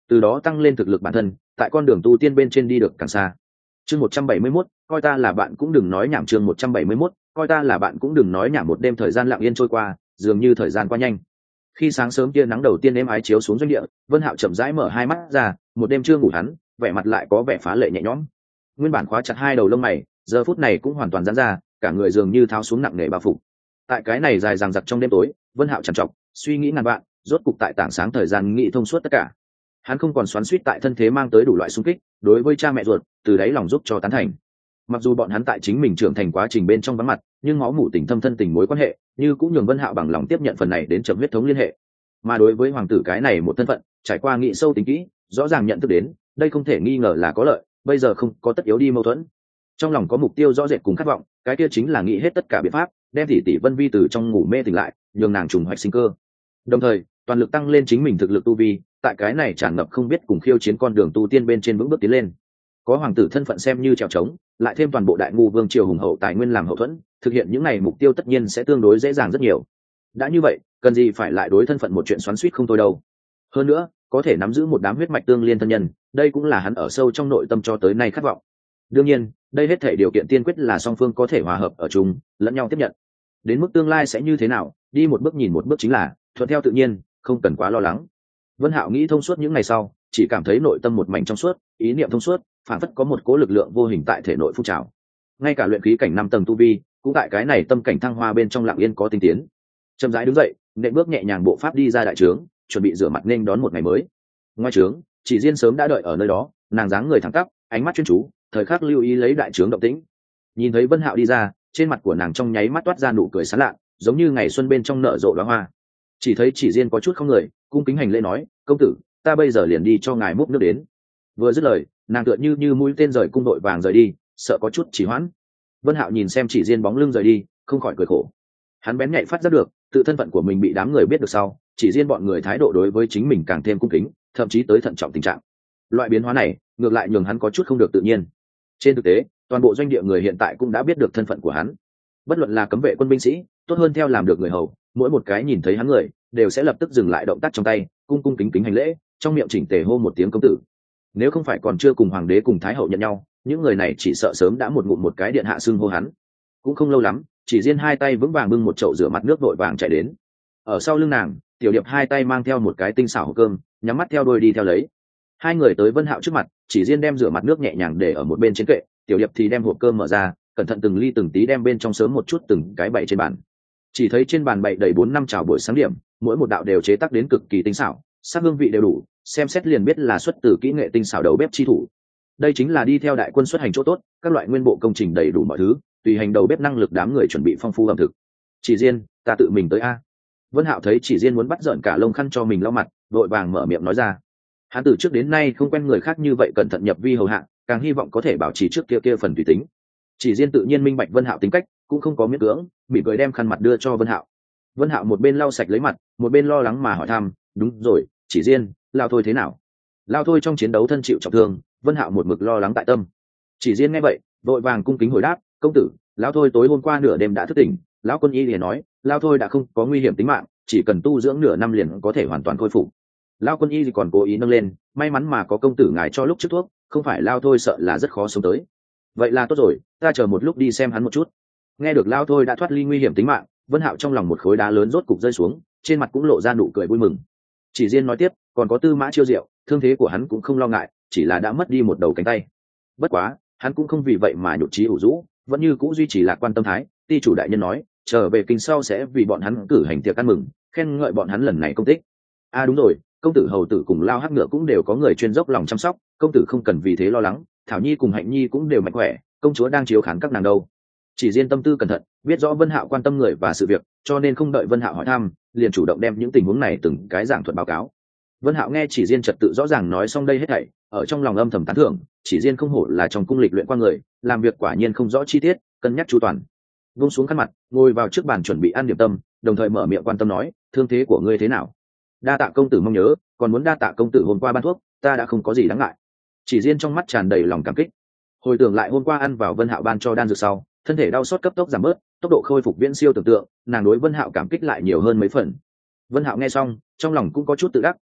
từ đó tăng lên thực lực bản thân, tại con đường tu tiên bên trên đi được càng xa. Chương 171, coi ta là bạn cũng đừng nói nhảm. Chương 171, coi ta là bạn cũng đừng nói nhảm. Một đêm thời gian lặng yên trôi qua, dường như thời gian qua nhanh. Khi sáng sớm tia nắng đầu tiên êm ái chiếu xuống doanh địa, Vân Hạo chậm rãi mở hai mắt ra, một đêm chưa ngủ hắn, vẻ mặt lại có vẻ phá lệ nhẹ nhõm. Nguyên bản khóa chặt hai đầu lông mày, giờ phút này cũng hoàn toàn giãn ra, cả người dường như tháo xuống nặng nề bao phủ. Tại cái này dài dằng dặc trong đêm tối, Vân Hạo trằn trọc, suy nghĩ ngàn vạn, rốt cục tại tảng sáng thời gian nghĩ thông suốt tất cả. Hắn không còn xoắn xuýt tại thân thế mang tới đủ loại xung kích, đối với cha mẹ ruột, từ đấy lòng giúp cho tán thành. Mặc dù bọn hắn tại chính mình trưởng thành quá trình bên trong vắng mặt, nhưng máu mủ tình thâm thân tình mối quan hệ, như cũng nhường Vân Hạo bằng lòng tiếp nhận phần này đến chậm huyết thống liên hệ. Mà đối với hoàng tử cái này một thân phận, trải qua nghĩ sâu tính kỹ, rõ ràng nhận thức đến, đây không thể nghi ngờ là có lợi, bây giờ không có tất yếu đi mâu thuẫn. Trong lòng có mục tiêu rõ rệt cùng khát vọng, cái kia chính là nghĩ hết tất cả biện pháp, đem tỷ Vân Vi từ trong ngủ mê tỉnh lại, nhường nàng trùng hoạch sinh cơ. Đồng thời, toàn lực tăng lên chính mình thực lực tu vi, tại cái này tràn ngập không biết cùng khiêu chiến con đường tu tiên bên trên vững bước tiến lên. Có hoàng tử thân phận xem như trèo trống, lại thêm toàn bộ đại ngu vương triều hùng hậu tài nguyên làm hậu thuẫn, thực hiện những này mục tiêu tất nhiên sẽ tương đối dễ dàng rất nhiều. Đã như vậy, cần gì phải lại đối thân phận một chuyện xoắn xuýt không thôi đâu. Hơn nữa, có thể nắm giữ một đám huyết mạch tương liên thân nhân, đây cũng là hắn ở sâu trong nội tâm cho tới nay khát vọng. Đương nhiên, đây hết thể điều kiện tiên quyết là song phương có thể hòa hợp ở chung, lẫn nhau tiếp nhận. Đến mức tương lai sẽ như thế nào, đi một bước nhìn một bước chính là thuận theo tự nhiên, không cần quá lo lắng. Vân Hạo nghĩ thông suốt những ngày sau, chỉ cảm thấy nội tâm một mảnh trong suốt, ý niệm thông suốt, phản phất có một cố lực lượng vô hình tại thể nội phun trào. Ngay cả luyện khí cảnh 5 tầng tu vi, cũng tại cái này tâm cảnh thăng hoa bên trong lặng yên có tinh tiến. Chậm rãi đứng dậy, nện bước nhẹ nhàng bộ pháp đi ra đại trướng, chuẩn bị rửa mặt nên đón một ngày mới. Ngoài trướng, Chỉ Diên sớm đã đợi ở nơi đó, nàng dáng người thẳng tắp, ánh mắt chuyên chú, thời khắc lưu ý lấy đại trướng động tĩnh. Nhìn thấy Vân Hạo đi ra, trên mặt của nàng trong nháy mắt toát ra nụ cười sán lạ, giống như ngày xuân bên trong nở rộ đóa hoa. Chỉ thấy Chỉ Diên có chút không người, cung kính hành lễ nói, công tử, ta bây giờ liền đi cho ngài múc nước đến. Vừa dứt lời, nàng tựa như mũi tên rời cung đội vàng rời đi, sợ có chút trì hoãn. Vân Hạo nhìn xem Chỉ Diên bóng lưng rời đi, không khỏi cười khổ. Hắn bén nhạy phát giác được, tự thân phận của mình bị đám người biết được sau, Chỉ Diên bọn người thái độ đối với chính mình càng thêm cung kính, thậm chí tới thận trọng tình trạng. Loại biến hóa này, ngược lại nhường hắn có chút không được tự nhiên. Trên thực tế, toàn bộ doanh địa người hiện tại cũng đã biết được thân phận của hắn. Bất luận là cấm vệ quân binh sĩ, tốt hơn theo làm được người hầu, mỗi một cái nhìn thấy hắn người, đều sẽ lập tức dừng lại động tác trong tay, cung cung kính kính hành lễ, trong miệng chỉnh tề hô một tiếng công tử. Nếu không phải còn chưa cùng hoàng đế cùng thái hậu nhận nhau, những người này chỉ sợ sớm đã một ngụm một cái điện hạ xưng hô hắn. Cũng không lâu lắm, Chỉ Diên hai tay vững vàng bưng một chậu rửa mặt nước vội vàng chạy đến. Ở sau lưng nàng, Tiểu Điệp hai tay mang theo một cái tinh xảo hộp cơm, nhắm mắt theo đuôi đi theo lấy. Hai người tới Vân Hạo trước mặt, Chỉ Diên đem rửa mặt nước nhẹ nhàng để ở một bên trên kệ, Tiểu Điệp thì đem hộp cơm mở ra, cẩn thận từng ly từng tí đem bên trong sớm một chút từng cái bày trên bàn. Chỉ thấy trên bàn bày đầy 4-5 chảo buổi sáng điểm, mỗi một đạo đều chế tác đến cực kỳ tinh xảo, sắc hương vị đều đủ, xem xét liền biết là xuất từ kỹ nghệ tinh xảo đầu bếp chi thủ. Đây chính là đi theo đại quân xuất hành chỗ tốt, các loại nguyên bộ công trình đầy đủ mọi thứ, tùy hành đầu bếp năng lực đám người chuẩn bị phong phú ẩm thực. Chỉ Diên, ta tự mình tới a. Vân Hạo thấy Chỉ Diên muốn bắt giận cả lông khăn cho mình lau mặt, vội vàng mở miệng nói ra. Hắn từ trước đến nay không quen người khác như vậy cẩn thận nhập vi hầu hạ, càng hy vọng có thể bảo trì trước kia phần tùy tính. Chỉ Diên tự nhiên minh bạch Vân Hạo tính cách, cũng không có miễn cưỡng, mỉm cười đem khăn mặt đưa cho Vân Hạo. Vân Hạo một bên lau sạch lấy mặt, một bên lo lắng mà hỏi thăm, đúng rồi, Chỉ Diên, Lao Thôi thế nào? Lao Thôi trong chiến đấu thân chịu trọng thương, Vân Hạo một mực lo lắng tại tâm. Chỉ Diên nghe vậy, vội vàng cung kính hồi đáp, công tử, Lao Thôi tối hôm qua nửa đêm đã thức tỉnh, lão quân y liền nói, Lao Thôi đã không có nguy hiểm tính mạng, chỉ cần tu dưỡng nửa năm liền có thể hoàn toàn khôi phục. Lao quân y còn cố ý nâng lên, may mắn mà có công tử ngài cho lúc trước thuốc, không phải Lao Thôi sợ là rất khó sống tới. Vậy là tốt rồi, ta chờ một lúc đi xem hắn một chút. Nghe được Lao Thôi đã thoát ly nguy hiểm tính mạng, Vân Hạo trong lòng một khối đá lớn rốt cục rơi xuống, trên mặt cũng lộ ra nụ cười vui mừng. Chỉ Diên nói tiếp, còn có Tư Mã Chiêu Diệu, thương thế của hắn cũng không lo ngại, chỉ là đã mất đi một đầu cánh tay. Bất quá, hắn cũng không vì vậy mà nhụt chí ủ rũ, vẫn như cũ duy trì lạc quan tâm thái. Ty chủ đại nhân nói, trở về kinh sau sẽ vì bọn hắn cử hành tiệc ăn mừng, khen ngợi bọn hắn lần này công tích. Đúng rồi, công tử hầu tử cùng Lao Hắc Ngựa cũng đều có người chuyên dốc lòng chăm sóc, công tử không cần vì thế lo lắng. Thảo Nhi cùng Hạnh Nhi cũng đều mạnh khỏe, công chúa đang chiếu khán các nàng đâu. Chỉ Diên tâm tư cẩn thận, biết rõ Vân Hạo quan tâm người và sự việc, cho nên không đợi Vân Hạo hỏi thăm, liền chủ động đem những tình huống này từng cái giảng thuật báo cáo. Vân Hạo nghe Chỉ Diên trật tự rõ ràng nói xong đây hết thảy, ở trong lòng âm thầm tán thưởng, Chỉ Diên không hổ là trong cung lịch luyện qua người, làm việc quả nhiên không rõ chi tiết, cân nhắc chu toàn. Vung xuống khăn mặt, ngồi vào trước bàn chuẩn bị ăn điểm tâm, đồng thời mở miệng quan tâm nói, thương thế của ngươi thế nào? Đa tạ công tử mong nhớ, còn muốn đa tạ công tử hôm qua ban thuốc, ta đã không có gì đáng ngại. Chỉ Diên trong mắt tràn đầy lòng cảm kích. Hồi tưởng lại hôm qua ăn vào Vân Hạo ban cho đan dược sau, thân thể đau xót cấp tốc giảm bớt, tốc độ khôi phục viễn siêu tưởng tượng, nàng đối Vân Hạo cảm kích lại nhiều hơn mấy phần. Vân Hạo nghe xong, trong lòng cũng có chút tự đắc,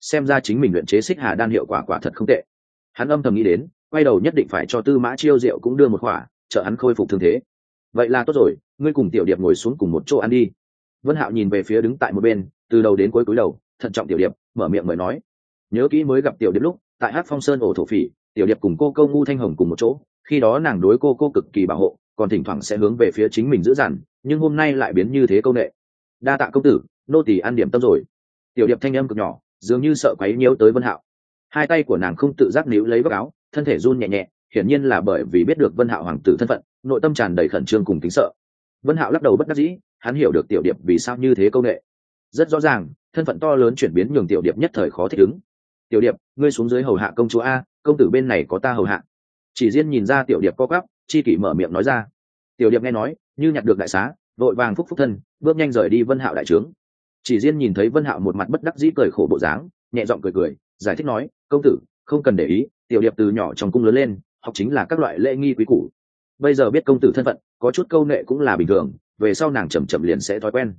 xem ra chính mình luyện chế xích hà đan hiệu quả quả thật không tệ. Hắn âm thầm nghĩ đến, quay đầu nhất định phải cho Tư Mã Chiêu Diệu cũng đưa một khỏa, trợ hắn khôi phục thương thế. Vậy là tốt rồi, ngươi cùng Tiểu Điệp ngồi xuống cùng một chỗ ăn đi. Vân Hạo nhìn về phía đứng tại một bên, từ đầu đến cuối cúi đầu, thận trọng Tiểu Điệp, mở miệng mời nói. Nhớ kỹ mới gặp Tiểu Điệp lúc, tại Hắc Phong Sơn ổ thổ phỉ, Tiểu Điệp cùng cô Câu Ngu Thanh Hồng cùng một chỗ, khi đó nàng đối cô cực kỳ bảo hộ, còn thỉnh thoảng sẽ hướng về phía chính mình giữ dằn, nhưng hôm nay lại biến như thế câu nệ. Đa tạ công tử, nô tỳ ăn điểm tâm rồi. Tiểu Điệp thanh âm cực nhỏ, dường như sợ quấy nhiễu tới Vân Hạo. Hai tay của nàng không tự giác níu lấy góc áo, thân thể run nhẹ nhẹ, hiển nhiên là bởi vì biết được Vân Hạo hoàng tử thân phận, nội tâm tràn đầy khẩn trương cùng kính sợ. Vân Hạo lắc đầu bất đắc dĩ, hắn hiểu được Tiểu Điệp vì sao như thế câu nệ. Rất rõ ràng, thân phận to lớn chuyển biến nhường Tiểu Điệp nhất thời khó thích ứng. Tiểu Điệp, ngươi xuống dưới hầu hạ công chúa a, công tử bên này có ta hầu hạ. Chỉ Diên nhìn ra Tiểu Điệp co quắp, chi kỷ mở miệng nói ra. Tiểu Điệp nghe nói, như nhặt được đại xá, vội vàng phúc thân, bước nhanh rời đi Vân Hạo đại trướng. Chỉ Diên nhìn thấy Vân Hạo một mặt bất đắc dĩ cười khổ bộ dáng, nhẹ giọng cười, giải thích nói, công tử không cần để ý, Tiểu Điệp từ nhỏ trong cung lớn lên, học chính là các loại lễ nghi quý củ. Bây giờ biết công tử thân phận, có chút câu nệ cũng là bình thường, về sau nàng chậm chậm liền sẽ thói quen.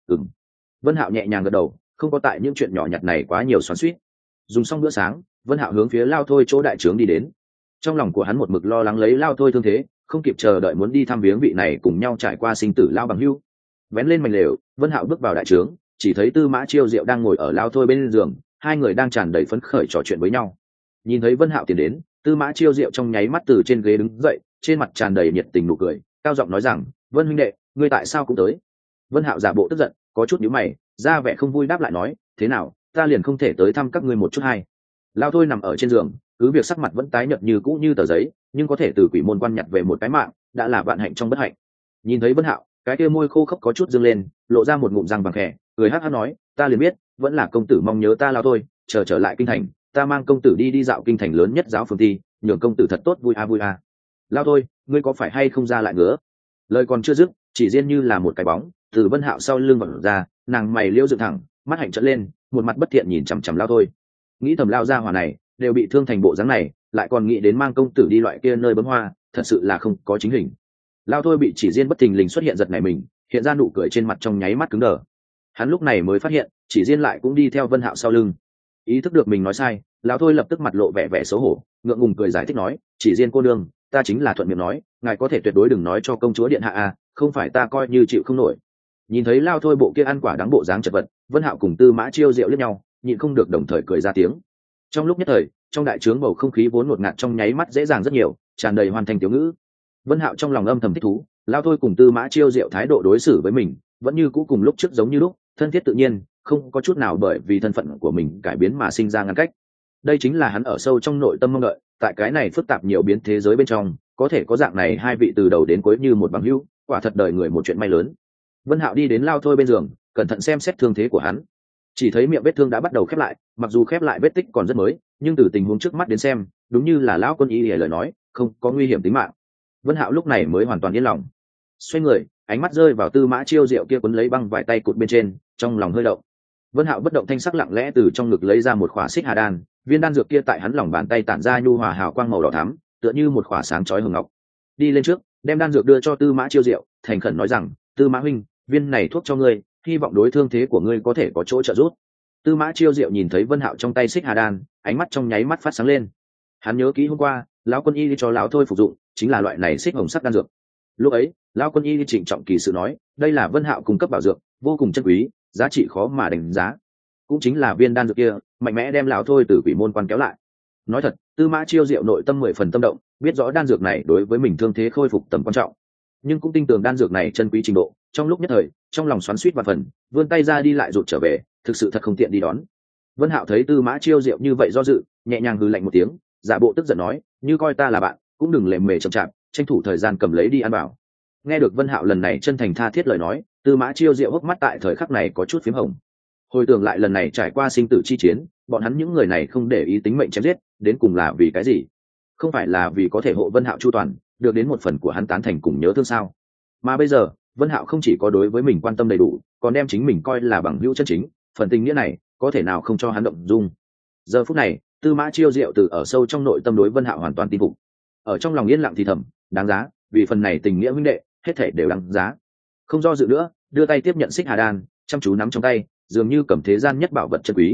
Vân Hạo nhẹ nhàng gật đầu, không có tại những chuyện nhỏ nhặt này quá nhiều xoắn xuýt. Dùng xong bữa sáng, Vân Hạo hướng phía Lao Thôi chỗ đại trướng đi đến. Trong lòng của hắn một mực lo lắng lấy Lao Thôi thương thế, không kịp chờ đợi muốn đi thăm viếng vị này cùng nhau trải qua sinh tử lao bằng hữu. Vén lên mành lều, Vân Hạo bước vào đại trướng, chỉ thấy Tư Mã Chiêu Diệu đang ngồi ở Lao Thôi bên giường, hai người đang tràn đầy phấn khởi trò chuyện với nhau. Nhìn thấy Vân Hạo tiến đến, Tư Mã Chiêu Diệu trong nháy mắt từ trên ghế đứng dậy, trên mặt tràn đầy nhiệt tình nụ cười, cao giọng nói rằng, "Vân huynh đệ, ngươi tại sao cũng tới?" Vân Hạo giả bộ tức giận, có chút nhíu mày, ra vẻ không vui đáp lại nói, "Thế nào, ta liền không thể tới thăm các ngươi một chút hay?" Lao Thôi nằm ở trên giường, cứ việc sắc mặt vẫn tái nhợt như cũ như tờ giấy, nhưng có thể từ quỷ môn quan nhặt về một cái mạng, đã là vạn hạnh trong bất hạnh. Nhìn thấy Vân Hạo, cái kia môi khô khốc có chút dương lên, lộ ra một ngụm răng vàng khẽ, cười hắc hắc nói, "Ta liền biết, vẫn là công tử mong nhớ ta Lao Thôi, chờ trở lại kinh thành, ta mang công tử đi đi dạo kinh thành lớn nhất giáo phường ti, nhường công tử thật tốt vui a vui a." Lao Thôi, ngươi có phải hay không ra lại ngứa? Lời còn chưa dứt, Chỉ Diên như là một cái bóng từ Vân Hạo sau lưng vọt ra, nàng mày liễu dựng thẳng, mắt hạnh trợn lên, một mặt bất thiện nhìn chằm chằm Lao Thôi. Nghĩ thầm Lao gia hỏa này đều bị thương thành bộ dáng này, lại còn nghĩ đến mang công tử đi loại kia nơi bấm hoa, thật sự là không có chính hình. Lao Thôi bị Chỉ Diên bất thình lình xuất hiện giật nảy mình, hiện ra nụ cười trên mặt trong nháy mắt cứng đờ. Hắn lúc này mới phát hiện, Chỉ Diên lại cũng đi theo Vân Hạo sau lưng. Ý thức được mình nói sai, Lão Thôi lập tức mặt lộ vẻ vẻ xấu hổ, ngượng ngùng cười giải thích nói, "Chỉ Diên cô nương, ta chính là thuận miệng nói, ngài có thể tuyệt đối đừng nói cho công chúa điện hạ à, không phải ta coi như chịu không nổi." Nhìn thấy Lao Thôi bộ kia ăn quả đắng bộ dáng chật vật, Vân Hạo cùng Tư Mã Chiêu Diệu liếc nhau, nhịn không được đồng thời cười ra tiếng. Trong lúc nhất thời, trong đại trướng bầu không khí vốn ngột ngạt trong nháy mắt dễ dàng rất nhiều, tràn đầy hoàn thành tiểu ngữ. Vân Hạo trong lòng âm thầm thích thú, Lao Thôi cùng Tư Mã Chiêu Diệu thái độ đối xử với mình vẫn như cũ cùng lúc trước giống như lúc, thân thiết tự nhiên, không có chút nào bởi vì thân phận của mình cải biến mà sinh ra ngăn cách. Đây chính là hắn ở sâu trong nội tâm mong đợi, tại cái này phức tạp nhiều biến thế giới bên trong, có thể có dạng này hai vị từ đầu đến cuối như một bằng hữu, quả thật đời người một chuyện may lớn. Vân Hạo đi đến Lao Thôi bên giường, cẩn thận xem xét thương thế của hắn. Chỉ thấy miệng vết thương đã bắt đầu khép lại, mặc dù khép lại vết tích còn rất mới, nhưng từ tình huống trước mắt đến xem, đúng như là lão quân y lời nói, không có nguy hiểm tính mạng. Vân Hạo lúc này mới hoàn toàn yên lòng. Xoay người, ánh mắt rơi vào Tư Mã Chiêu Diệu kia cuốn lấy băng vải tay cụt bên trên, trong lòng hơi động. Vân Hạo bất động thanh sắc lặng lẽ từ trong ngực lấy ra một khỏa xích hà đan, viên đan dược kia tại hắn lòng bàn tay tản ra nhu hòa hào quang màu đỏ thắm, tựa như một khỏa sáng chói hồng ngọc. Đi lên trước, đem đan dược đưa cho Tư Mã Chiêu Diệu, thành khẩn nói rằng, "Tư Mã huynh, viên này thuốc cho ngươi, hy vọng đối thương thế của ngươi có thể có chỗ trợ giúp." Tư Mã Chiêu Diệu nhìn thấy Vân Hạo trong tay xích hà đan, ánh mắt trong nháy mắt phát sáng lên. Hắn nhớ kỹ hôm qua, lão quân y cho lão Thôi phục dụng, chính là loại này xích hồng sắc đan dược. Lúc ấy, lão quân y trịnh trọng kỳ sự nói, đây là Vân Hạo cung cấp bảo dược, vô cùng chân quý, giá trị khó mà đánh giá. Cũng chính là viên đan dược kia, mạnh mẽ đem lão Thôi từ quỷ môn quan kéo lại. Nói thật, Tư Mã Chiêu Diệu nội tâm 10 phần tâm động, biết rõ đan dược này đối với mình thương thế khôi phục tầm quan trọng, nhưng cũng tin tưởng đan dược này chân quý trình độ, trong lúc nhất thời, trong lòng xoắn xuýt và phần, vươn tay ra đi lại rụt trở về, thực sự thật không tiện đi đón. Vân Hạo thấy Tư Mã Chiêu Diệu như vậy do dự, nhẹ nhàng hừ lạnh một tiếng, giả bộ tức giận nói, "Như coi ta là bạn, cũng đừng lề mề chậm chạp, tranh thủ thời gian cầm lấy đi ăn bảo." Nghe được Vân Hạo lần này chân thành tha thiết lời nói, Tư Mã Chiêu Diệu hốc mắt tại thời khắc này có chút phím hồng. Hồi tưởng lại lần này trải qua sinh tử chi chiến, bọn hắn những người này không để ý tính mệnh chém giết, đến cùng là vì cái gì? Không phải là vì có thể hộ Vân Hạo chu toàn, được đến một phần của hắn tán thành cùng nhớ thương sao? Mà bây giờ, Vân Hạo không chỉ có đối với mình quan tâm đầy đủ, còn đem chính mình coi là bằng hữu chân chính, phần tình nghĩa này, có thể nào không cho hắn động dung. Giờ phút này, Tư Mã Chiêu Diệu từ ở sâu trong nội tâm đối Vân Hạo hoàn toàn tin phục. Ở trong lòng yên lặng thì thầm, đáng giá, vì phần này tình nghĩa huynh đệ, hết thảy đều đáng giá. Không do dự nữa, đưa tay tiếp nhận xích hà đan, chăm chú nắm trong tay, dường như cầm thế gian nhất bảo vật chân quý.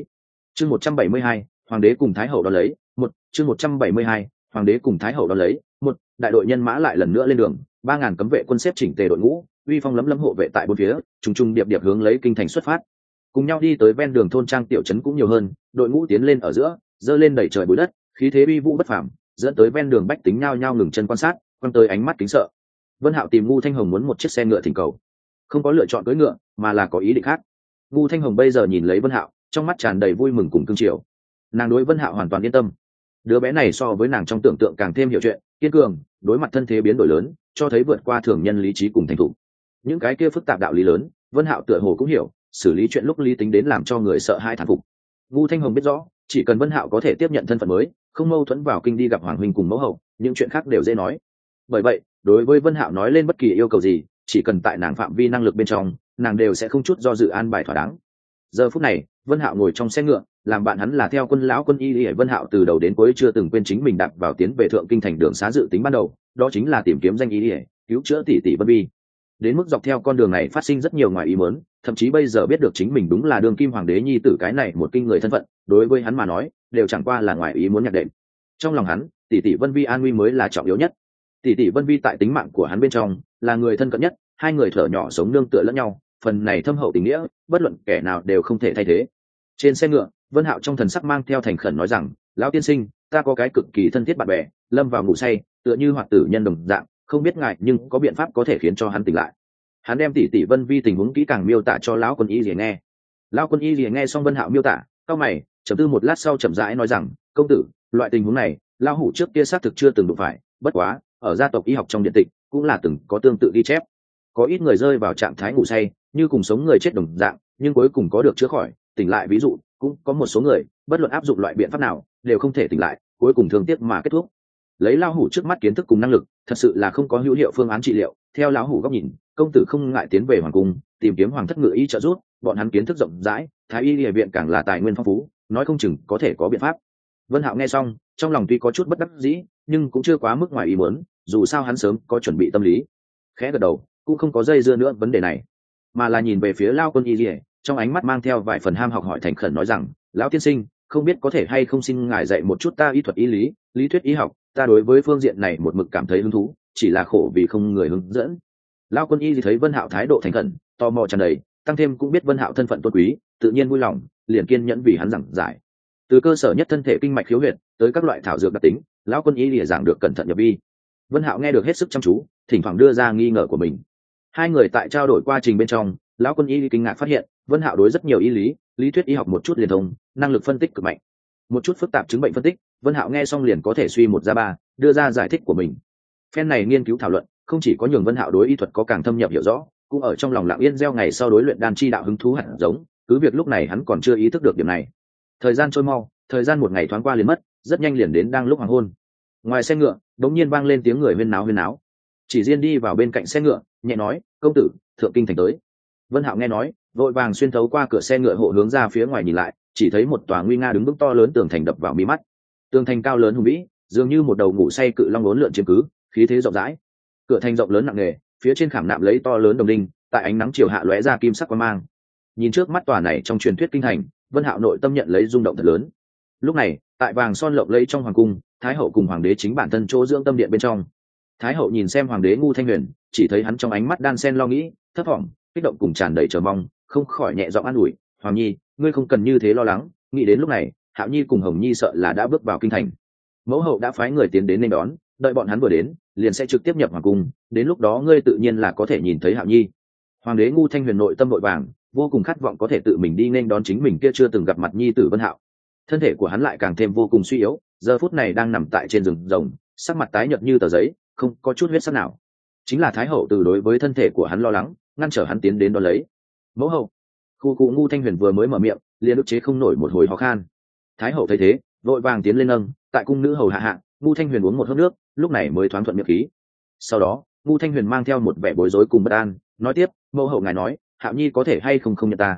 chương 172, hoàng đế cùng thái hậu đón lấy một chương 172, hoàng đế cùng thái hậu đón lấy một. Đại đội nhân mã lại lần nữa lên đường, 3.000 cấm vệ quân xếp chỉnh tề đội ngũ, uy phong lấm lấm hộ vệ tại bốn phía, trùng trùng điệp điệp hướng lấy kinh thành xuất phát. Cùng nhau đi tới ven đường thôn trang tiểu trấn cũng nhiều hơn, đội ngũ tiến lên ở giữa, dơ lên đẩy trời bụi đất, khí thế uy vũ bất phàm, dẫn tới ven đường bách tính nhao nhao ngừng chân quan sát, quăng tới ánh mắt kính sợ. Vân Hạo tìm Ngu Thanh Hồng muốn một chiếc xe ngựa thỉnh cầu, không có lựa chọn cưỡi ngựa, mà là có ý định khác. Ngu Thanh Hồng bây giờ nhìn lấy Vân Hạo, trong mắt tràn đầy vui mừng cùng cưng chiều. Nàng đối Vân Hạo hoàn toàn yên tâm. Đứa bé này so với nàng trong tưởng tượng càng thêm hiểu chuyện, kiên cường, đối mặt thân thế biến đổi lớn, cho thấy vượt qua thường nhân lý trí cùng thành thục. Những cái kia phức tạp đạo lý lớn, Vân Hạo tựa hồ cũng hiểu, xử lý chuyện lúc lý tính đến làm cho người sợ hãi thán phục. Ngu Thanh Hồng biết rõ, chỉ cần Vân Hạo có thể tiếp nhận thân phận mới, không mâu thuẫn vào kinh đi gặp hoàng huynh cùng mẫu hậu, những chuyện khác đều dễ nói. Bởi vậy, đối với Vân Hạo nói lên bất kỳ yêu cầu gì, chỉ cần tại nàng phạm vi năng lực bên trong, nàng đều sẽ không chút do dự an bài thỏa đáng. Giờ phút này, Vân Hạo ngồi trong xe ngựa, làm bạn hắn là theo quân lão quân y Lý. Vân Hạo từ đầu đến cuối chưa từng quên chính mình đạp vào tiến về thượng kinh thành đường xá dự tính ban đầu, đó chính là tìm kiếm danh y Lý, cứu chữa tỷ tỷ Vân Vi. Đến mức dọc theo con đường này phát sinh rất nhiều ngoài ý muốn, thậm chí bây giờ biết được chính mình đúng là đương kim hoàng đế nhi tử cái này một kinh người thân phận, đối với hắn mà nói, đều chẳng qua là ngoài ý muốn nhạc đệm. Trong lòng hắn, tỷ tỷ Vân Vi an nguy mới là trọng yếu nhất. Tỷ tỷ Vân Vi tại tính mạng của hắn bên trong, là người thân cận nhất, hai người thở nhỏ sống nương tựa lẫn nhau, phần này thâm hậu tình nghĩa, bất luận kẻ nào đều không thể thay thế. Trên xe ngựa, Vân Hạo trong thần sắc mang theo thành khẩn nói rằng, lão tiên sinh, ta có cái cực kỳ thân thiết bạn bè, lâm vào ngủ say, tựa như hoạt tử nhân đồng dạng, không biết ngài nhưng có biện pháp có thể khiến cho hắn tỉnh lại. Hắn đem tỷ tỷ Vân Vi tình huống kỹ càng miêu tả cho lão quân y Liễu nghe. Lão quân y Liễu nghe xong Vân Hạo miêu tả, cau mày, trầm tư một lát sau chậm rãi nói rằng, công tử, loại tình huống này, lão hủ trước kia xác thực chưa từng đụng phải, bất quá, ở gia tộc y học trong điện tịch cũng là từng có tương tự ghi chép. Có ít người rơi vào trạng thái ngủ say, như cùng sống người chết đồng dạng, nhưng cuối cùng có được chữa khỏi, tỉnh lại, ví dụ, cũng có một số người, bất luận áp dụng loại biện pháp nào, đều không thể tỉnh lại, cuối cùng thương tiếc mà kết thúc. Lấy lão hủ trước mắt kiến thức cùng năng lực, thật sự là không có hữu hiệu phương án trị liệu. Theo lão hủ góc nhìn, công tử không ngại tiến về hoàng cung, tìm kiếm hoàng thất ngự y trợ giúp, bọn hắn kiến thức rộng rãi, thái y y viện càng là tài nguyên phong phú, nói không chừng có thể có biện pháp. Vân Hạo nghe xong, trong lòng tuy có chút bất đắc dĩ, nhưng cũng chưa quá mức ngoài ý muốn, dù sao hắn sớm có chuẩn bị tâm lý. Khẽ gật đầu, cũng không có dây dưa nữa vấn đề này, mà là nhìn về phía Lão quân y Liễu, trong ánh mắt mang theo vài phần ham học hỏi thành khẩn nói rằng, lão tiên sinh, không biết có thể hay không xin ngài dạy một chút ta y thuật y lý, lý thuyết y học, ta đối với phương diện này một mực cảm thấy hứng thú, chỉ là khổ vì không người hướng dẫn. Lão quân y thì thấy Vân Hạo thái độ thành khẩn, tò mò tràn đầy, tăng thêm cũng biết Vân Hạo thân phận tôn quý, tự nhiên vui lòng, liền kiên nhẫn vì hắn giảng giải. Từ cơ sở nhất thân thể kinh mạch khiếu huyệt, tới các loại thảo dược đặc tính, lão quân y lìa giảng được cẩn thận nhập vi. Vân Hạo nghe được hết sức chăm chú, thỉnh thoảng đưa ra nghi ngờ của mình. Hai người tại trao đổi quá trình bên trong, lão quân y kinh ngạc phát hiện, Vân Hạo đối rất nhiều y lý, lý thuyết y học một chút liền thông, năng lực phân tích cực mạnh. Một chút phức tạp chứng bệnh phân tích, Vân Hạo nghe xong liền có thể suy một ra ba, đưa ra giải thích của mình. Phen này nghiên cứu thảo luận, không chỉ có nhường Vân Hạo đối y thuật có càng thâm nhập hiểu rõ, cũng ở trong lòng lặng yên gieo ngày sau đối luyện đan chi đạo hứng thú hạt giống, cứ việc lúc này hắn còn chưa ý thức được điểm này. Thời gian trôi mau, thời gian một ngày thoáng qua liền mất, rất nhanh liền đến đang lúc hoàng hôn. Ngoài xe ngựa, đống nhiên vang lên tiếng người huyên náo. Chỉ Diên đi vào bên cạnh xe ngựa, nhẹ nói, công tử, thượng kinh thành tới. Vân Hạo nghe nói, vội vàng xuyên thấu qua cửa xe ngựa hộ hướng ra phía ngoài nhìn lại, chỉ thấy một tòa nguy nga đứng vững to lớn tường thành đập vào mi mắt. Tường thành cao lớn hùng vĩ, dường như một đầu ngủ say cự long uốn lượn chiếm cứ, khí thế rộng rãi. Cửa thành rộng lớn nặng nề, phía trên khảm nạm lấy to lớn đồng đinh, tại ánh nắng chiều hạ lóe ra kim sắc quang mang. Nhìn trước mắt tòa này trong truyền thuyết kinh thành, Vân Hạo nội tâm nhận lấy rung động thật lớn. Lúc này, tại vàng son lộng lẫy trong hoàng cung, thái hậu cùng hoàng đế chính bản thân chỗ dưỡng tâm điện bên trong. Thái hậu nhìn xem hoàng đế Ngu Thanh Huyền, chỉ thấy hắn trong ánh mắt đan xen lo nghĩ, thấp thỏm, kích động cùng tràn đầy chờ mong, không khỏi nhẹ giọng an ủi, "Hoàng nhi, ngươi không cần như thế lo lắng, nghĩ đến lúc này, Hạo nhi cùng Hồng nhi sợ là đã bước vào kinh thành. Mẫu hậu đã phái người tiến đến nên đón, đợi bọn hắn vừa đến, liền sẽ trực tiếp nhập hoàng cung, đến lúc đó ngươi tự nhiên là có thể nhìn thấy Hạo nhi." Hoàng đế Ngu Thanh Huyền nội tâm vội vàng, vô cùng khát vọng có thể tự mình đi nên đón chính mình kia chưa từng gặp mặt nhi tử Vân Hạo. Thân thể của hắn lại càng thêm vô cùng suy yếu, giờ phút này đang nằm tại trên giường rồng, sắc mặt tái nhợt như tờ giấy, không có chút huyết sắc nào. Chính là thái hậu từ đối với thân thể của hắn lo lắng, ngăn trở hắn tiến đến đón lấy. "Mẫu hậu." Khu cụ Ngu Thanh Huyền vừa mới mở miệng, liền ức chế không nổi một hồi ho khan. Thái hậu thấy thế, vội vàng tiến lên nâng, tại cung nữ hầu hạ, Ngu Thanh Huyền uống một hớp nước, lúc này mới thoáng thuận miệng khí. Sau đó, Ngu Thanh Huyền mang theo một vẻ bối rối cùng bất an, nói tiếp, "Mẫu hậu ngài nói, Hạo nhi có thể hay không nhận ta?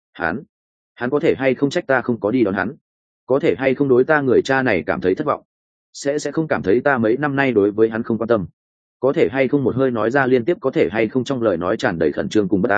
Hắn có thể hay không trách ta không có đi đón hắn? Có thể hay không đối ta người cha này cảm thấy thất vọng? Sẽ không cảm thấy ta mấy năm nay đối với hắn không quan tâm? Có thể hay không một hơi nói ra liên tiếp, có thể hay không trong lời nói tràn đầy khẩn trương cùng bất an,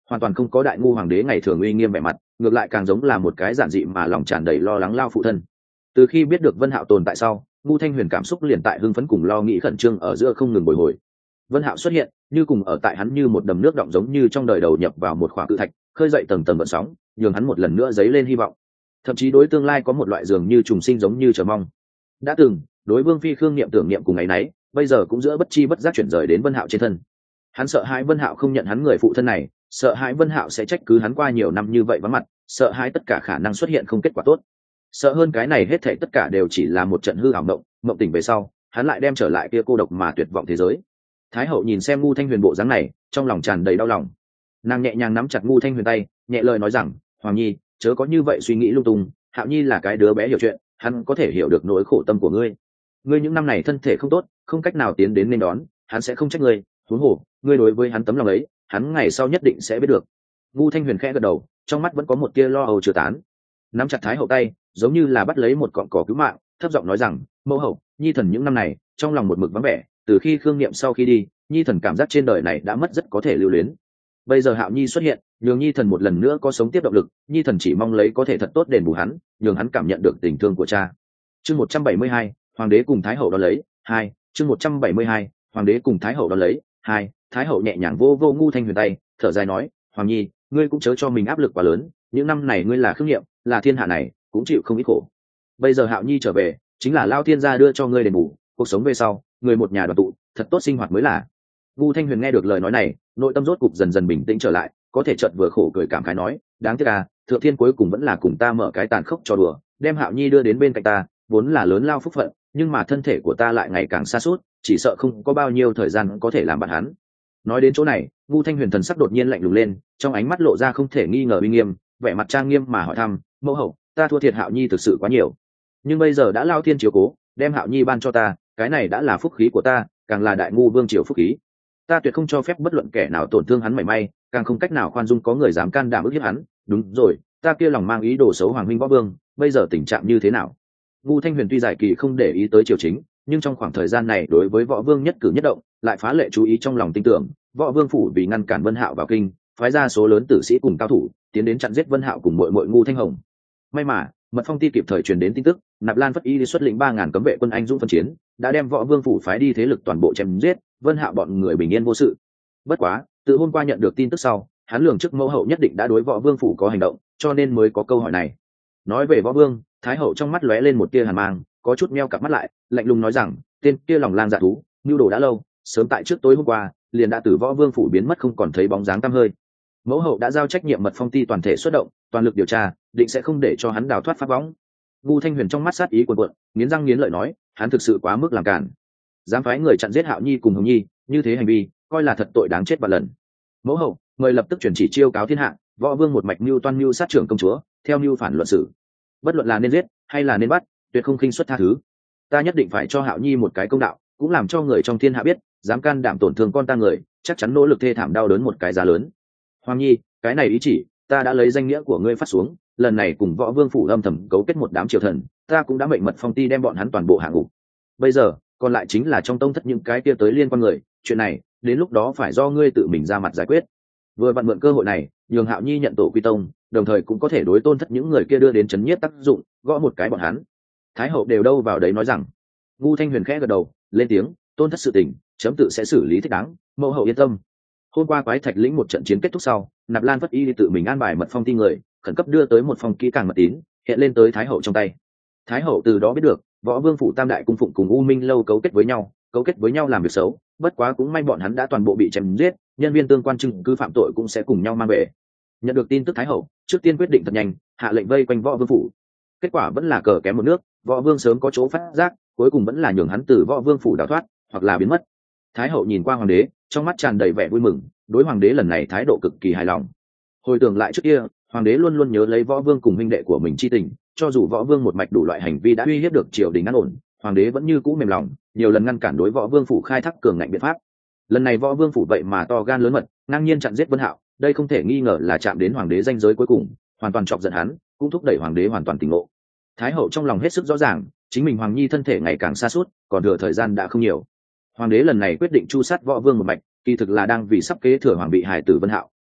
hoàn toàn không có đại ngu hoàng đế ngày thường uy nghiêm vẻ mặt, ngược lại càng giống là một cái giản dị mà lòng tràn đầy lo lắng lao phụ thân. Từ khi biết được Vân Hạo tồn tại sau, Ngu Thanh Huyền cảm xúc liền tại hưng phấn cùng lo nghĩ khẩn trương ở giữa không ngừng bồi hồi. Vân Hạo xuất hiện, như cùng ở tại hắn như một đầm nước động, giống như trong đời đầu nhập vào một khỏa cự thạch, khơi dậy tầng tầng gợn sóng, nhường hắn một lần nữa dấy lên hy vọng. Thậm chí đối tương lai có một loại dường như trùng sinh, giống như chờ mong. Đã từng, đối Vương phi Khương Niệm tưởng niệm cùng ngày nấy, bây giờ cũng giữa bất chi bất giác chuyển rời đến Vân Hạo trên thân. Hắn sợ hãi Vân Hạo không nhận hắn người phụ thân này, sợ hãi Vân Hạo sẽ trách cứ hắn qua nhiều năm như vậy vắng mặt, sợ hãi tất cả khả năng xuất hiện không kết quả tốt. Sợ hơn cái này hết thảy tất cả đều chỉ là một trận hư ảo mộng tỉnh về sau, hắn lại đem trở lại kia cô độc mà tuyệt vọng thế giới. Thái hậu nhìn xem Ngu Thanh Huyền bộ dáng này, trong lòng tràn đầy đau lòng. Nàng nhẹ nhàng nắm chặt Ngu Thanh Huyền tay, nhẹ lời nói rằng, Hoàng Nhi, chớ có như vậy suy nghĩ lung tung, Hạo Nhi là cái đứa bé hiểu chuyện, hắn có thể hiểu được nỗi khổ tâm của ngươi. Ngươi những năm này thân thể không tốt, không cách nào tiến đến nên đón, hắn sẽ không trách ngươi, huống hồ, ngươi đối với hắn tấm lòng ấy, hắn ngày sau nhất định sẽ biết được. Ngu Thanh Huyền khẽ gật đầu, trong mắt vẫn có một tia lo âu chưa tán. Nắm chặt Thái hậu tay, giống như là bắt lấy một cọng cỏ cứu mạng, thấp giọng nói rằng, mẫu hậu, Nhi thần những năm này trong lòng một mực vắng vẻ, từ khi Khương Niệm sau khi đi, Nhi thần cảm giác trên đời này đã mất rất có thể lưu luyến. Bây giờ Hạo Nhi xuất hiện, nhường Nhi thần một lần nữa có sống tiếp động lực, Nhi thần chỉ mong lấy có thể thật tốt đền bù hắn, nhường hắn cảm nhận được tình thương của cha. Chương 172, Hoàng đế cùng Thái hậu đón lấy, 2, chương 172, Hoàng đế cùng Thái hậu đón lấy, 2, Thái hậu nhẹ nhàng vô vô Ngu Thanh Huyền tay, thở dài nói, Hoàng Nhi, ngươi cũng chớ cho mình áp lực quá lớn, những năm này ngươi là Khương Niệm, là thiên hạ này cũng chịu không ít khổ. Bây giờ Hạo Nhi trở về, chính là Lao Thiên gia đưa cho ngươi đền bù, cuộc sống về sau, người một nhà đoàn tụ, thật tốt sinh hoạt mới là. Ngu Thanh Huyền nghe được lời nói này, nội tâm rốt cục dần dần bình tĩnh trở lại, có thể chợt vừa khổ cười cảm khái nói, đáng tiếc à, Thượng Thiên cuối cùng vẫn là cùng ta mở cái tàn khốc trò đùa, đem Hạo Nhi đưa đến bên cạnh ta, vốn là lớn lao phúc phận, nhưng mà thân thể của ta lại ngày càng sa sút, chỉ sợ không có bao nhiêu thời gian có thể làm bạn hắn. Nói đến chỗ này, Ngu Thanh Huyền thần sắc đột nhiên lạnh lùng lên, trong ánh mắt lộ ra không thể nghi ngờ uy nghiêm, vẻ mặt trang nghiêm mà hỏi thăm, mẫu hậu, ta thua thiệt Hạo Nhi thực sự quá nhiều, nhưng bây giờ đã Lao Thiên chiếu cố, đem Hạo Nhi ban cho ta, cái này đã là phúc khí của ta, càng là đại ngu vương triều phúc khí. Ta tuyệt không cho phép bất luận kẻ nào tổn thương hắn mảy may, càng không cách nào khoan dung có người dám can đảm ức hiếp hắn. Đúng rồi, ta kia lòng mang ý đồ xấu Hoàng huynh Võ Vương, bây giờ tình trạng như thế nào? Ngu Thanh Huyền tuy giải kỳ không để ý tới triều chính, nhưng trong khoảng thời gian này đối với Võ Vương nhất cử nhất động, lại phá lệ chú ý trong lòng tin tưởng. Võ Vương phủ vì ngăn cản Vân Hạo vào kinh, phái ra số lớn tử sĩ cùng cao thủ, tiến đến chặn giết Vân Hạo cùng muội muội Ngu Thanh Hồng. May mà, Mật Phong Ti kịp thời truyền đến tin tức, Nạp Lan Phất Y xuất lĩnh 3000 cấm vệ quân anh dũng phân chiến, đã đem Võ Vương phủ phái đi thế lực toàn bộ chém giết, Vân Hạo bọn người bình yên vô sự. Bất quá, từ hôm qua nhận được tin tức sau, hắn lường trước mẫu hậu nhất định đã đối Võ Vương phủ có hành động, cho nên mới có câu hỏi này. Nói về Võ Vương, Thái hậu trong mắt lóe lên một tia hàn mang, có chút meo cặp mắt lại, lạnh lùng nói rằng, tên kia lòng lang dạ thú, nưu đồ đã lâu, sớm tại trước tối hôm qua, liền đã từ Võ Vương phủ biến mất không còn thấy bóng dáng tăm hơi. Mẫu hậu đã giao trách nhiệm Mật Phong Ti toàn thể xuất động, toàn lực điều tra, định sẽ không để cho hắn đào thoát pháp võng. Ngu Thanh Huyền trong mắt sát ý cuồn cuộn, nghiến răng nghiến lợi nói, hắn thực sự quá mức làm cản, dám phái người chặn giết Hạo Nhi cùng Hồng Nhi, như thế hành vi coi là thật tội đáng chết vạn lần. Mẫu hậu, mời lập tức chuyển chỉ chiêu cáo thiên hạ, Võ Vương một mạch mưu toan mưu sát trưởng công chúa, theo mưu phản luận xử, bất luận là nên giết hay là nên bắt, tuyệt không khinh suất tha thứ. Ta nhất định phải cho Hạo Nhi một cái công đạo, cũng làm cho người trong thiên hạ biết, dám can đảm tổn thương con ta người, chắc chắn nỗ lực thê thảm đau đớn một cái giá lớn. Hoàng Nhi, cái này ý chỉ, ta đã lấy danh nghĩa của ngươi phát xuống, lần này cùng Võ Vương phủ âm thầm cấu kết một đám triều thần, ta cũng đã mệnh Mật Phong Ti đem bọn hắn toàn bộ hạ ngục. Bây giờ, còn lại chính là trong tông thất những cái kia tới liên quan người, chuyện này, đến lúc đó phải do ngươi tự mình ra mặt giải quyết. Vừa vặn mượn cơ hội này, nhường Hạo Nhi nhận tổ quy tông, đồng thời cũng có thể đối tôn thất những người kia đưa đến chấn nhiếp tác dụng, gõ một cái bọn hắn. Thái hậu đều đâu vào đấy nói rằng. Ngu Thanh Huyền khẽ gật đầu, lên tiếng, tôn thất sự tình, chấm tự sẽ xử lý thích đáng, mẫu hậu yên tâm. Hôm qua Quái Thạch lĩnh một trận chiến kết thúc sau, Nạp Lan Phất Y tự mình an bài Mật Phong Ti người, khẩn cấp đưa tới một phong kỹ càng mật tín, hiện lên tới Thái hậu trong tay. Thái hậu từ đó biết được, Võ Vương phủ tam đại cung phụng cùng U Minh lâu cấu kết với nhau làm việc xấu, bất quá cũng may bọn hắn đã toàn bộ bị chém giết, nhân viên tương quan chứng cứ phạm tội cũng sẽ cùng nhau mang về. Nhận được tin tức, Thái hậu trước tiên quyết định thật nhanh, hạ lệnh vây quanh Võ Vương phủ. Kết quả vẫn là cờ kém một nước, Võ Vương sớm có chỗ phát giác, cuối cùng vẫn là nhường hắn từ Võ Vương phủ đào thoát, hoặc là biến mất. Thái hậu nhìn qua hoàng đế, trong mắt tràn đầy vẻ vui mừng, đối hoàng đế lần này thái độ cực kỳ hài lòng. Hồi tưởng lại trước kia, hoàng đế luôn luôn nhớ lấy Võ Vương cùng huynh đệ của mình chi tình, cho dù Võ Vương một mạch đủ loại hành vi đã uy hiếp được triều đình an ổn, hoàng đế vẫn như cũ mềm lòng, nhiều lần ngăn cản đối Võ Vương phủ khai thác cường ngạnh biện pháp. Lần này Võ Vương phủ vậy mà to gan lớn mật, ngang nhiên chặn giết Vân Hạo, đây không thể nghi ngờ là chạm đến hoàng đế danh giới cuối cùng, hoàn toàn chọc giận hắn, cũng thúc đẩy hoàng đế hoàn toàn tỉnh ngộ. Thái hậu trong lòng hết sức rõ ràng, chính mình Hoàng Nhi thân thể ngày càng sa sút, còn thừa thời gian đã không nhiều. Hoàng đế lần này quyết định chu sát Võ Vương một mạch, kỳ thực là đang vì sắp kế thừa hoàng bị hài tử Vân Hạo,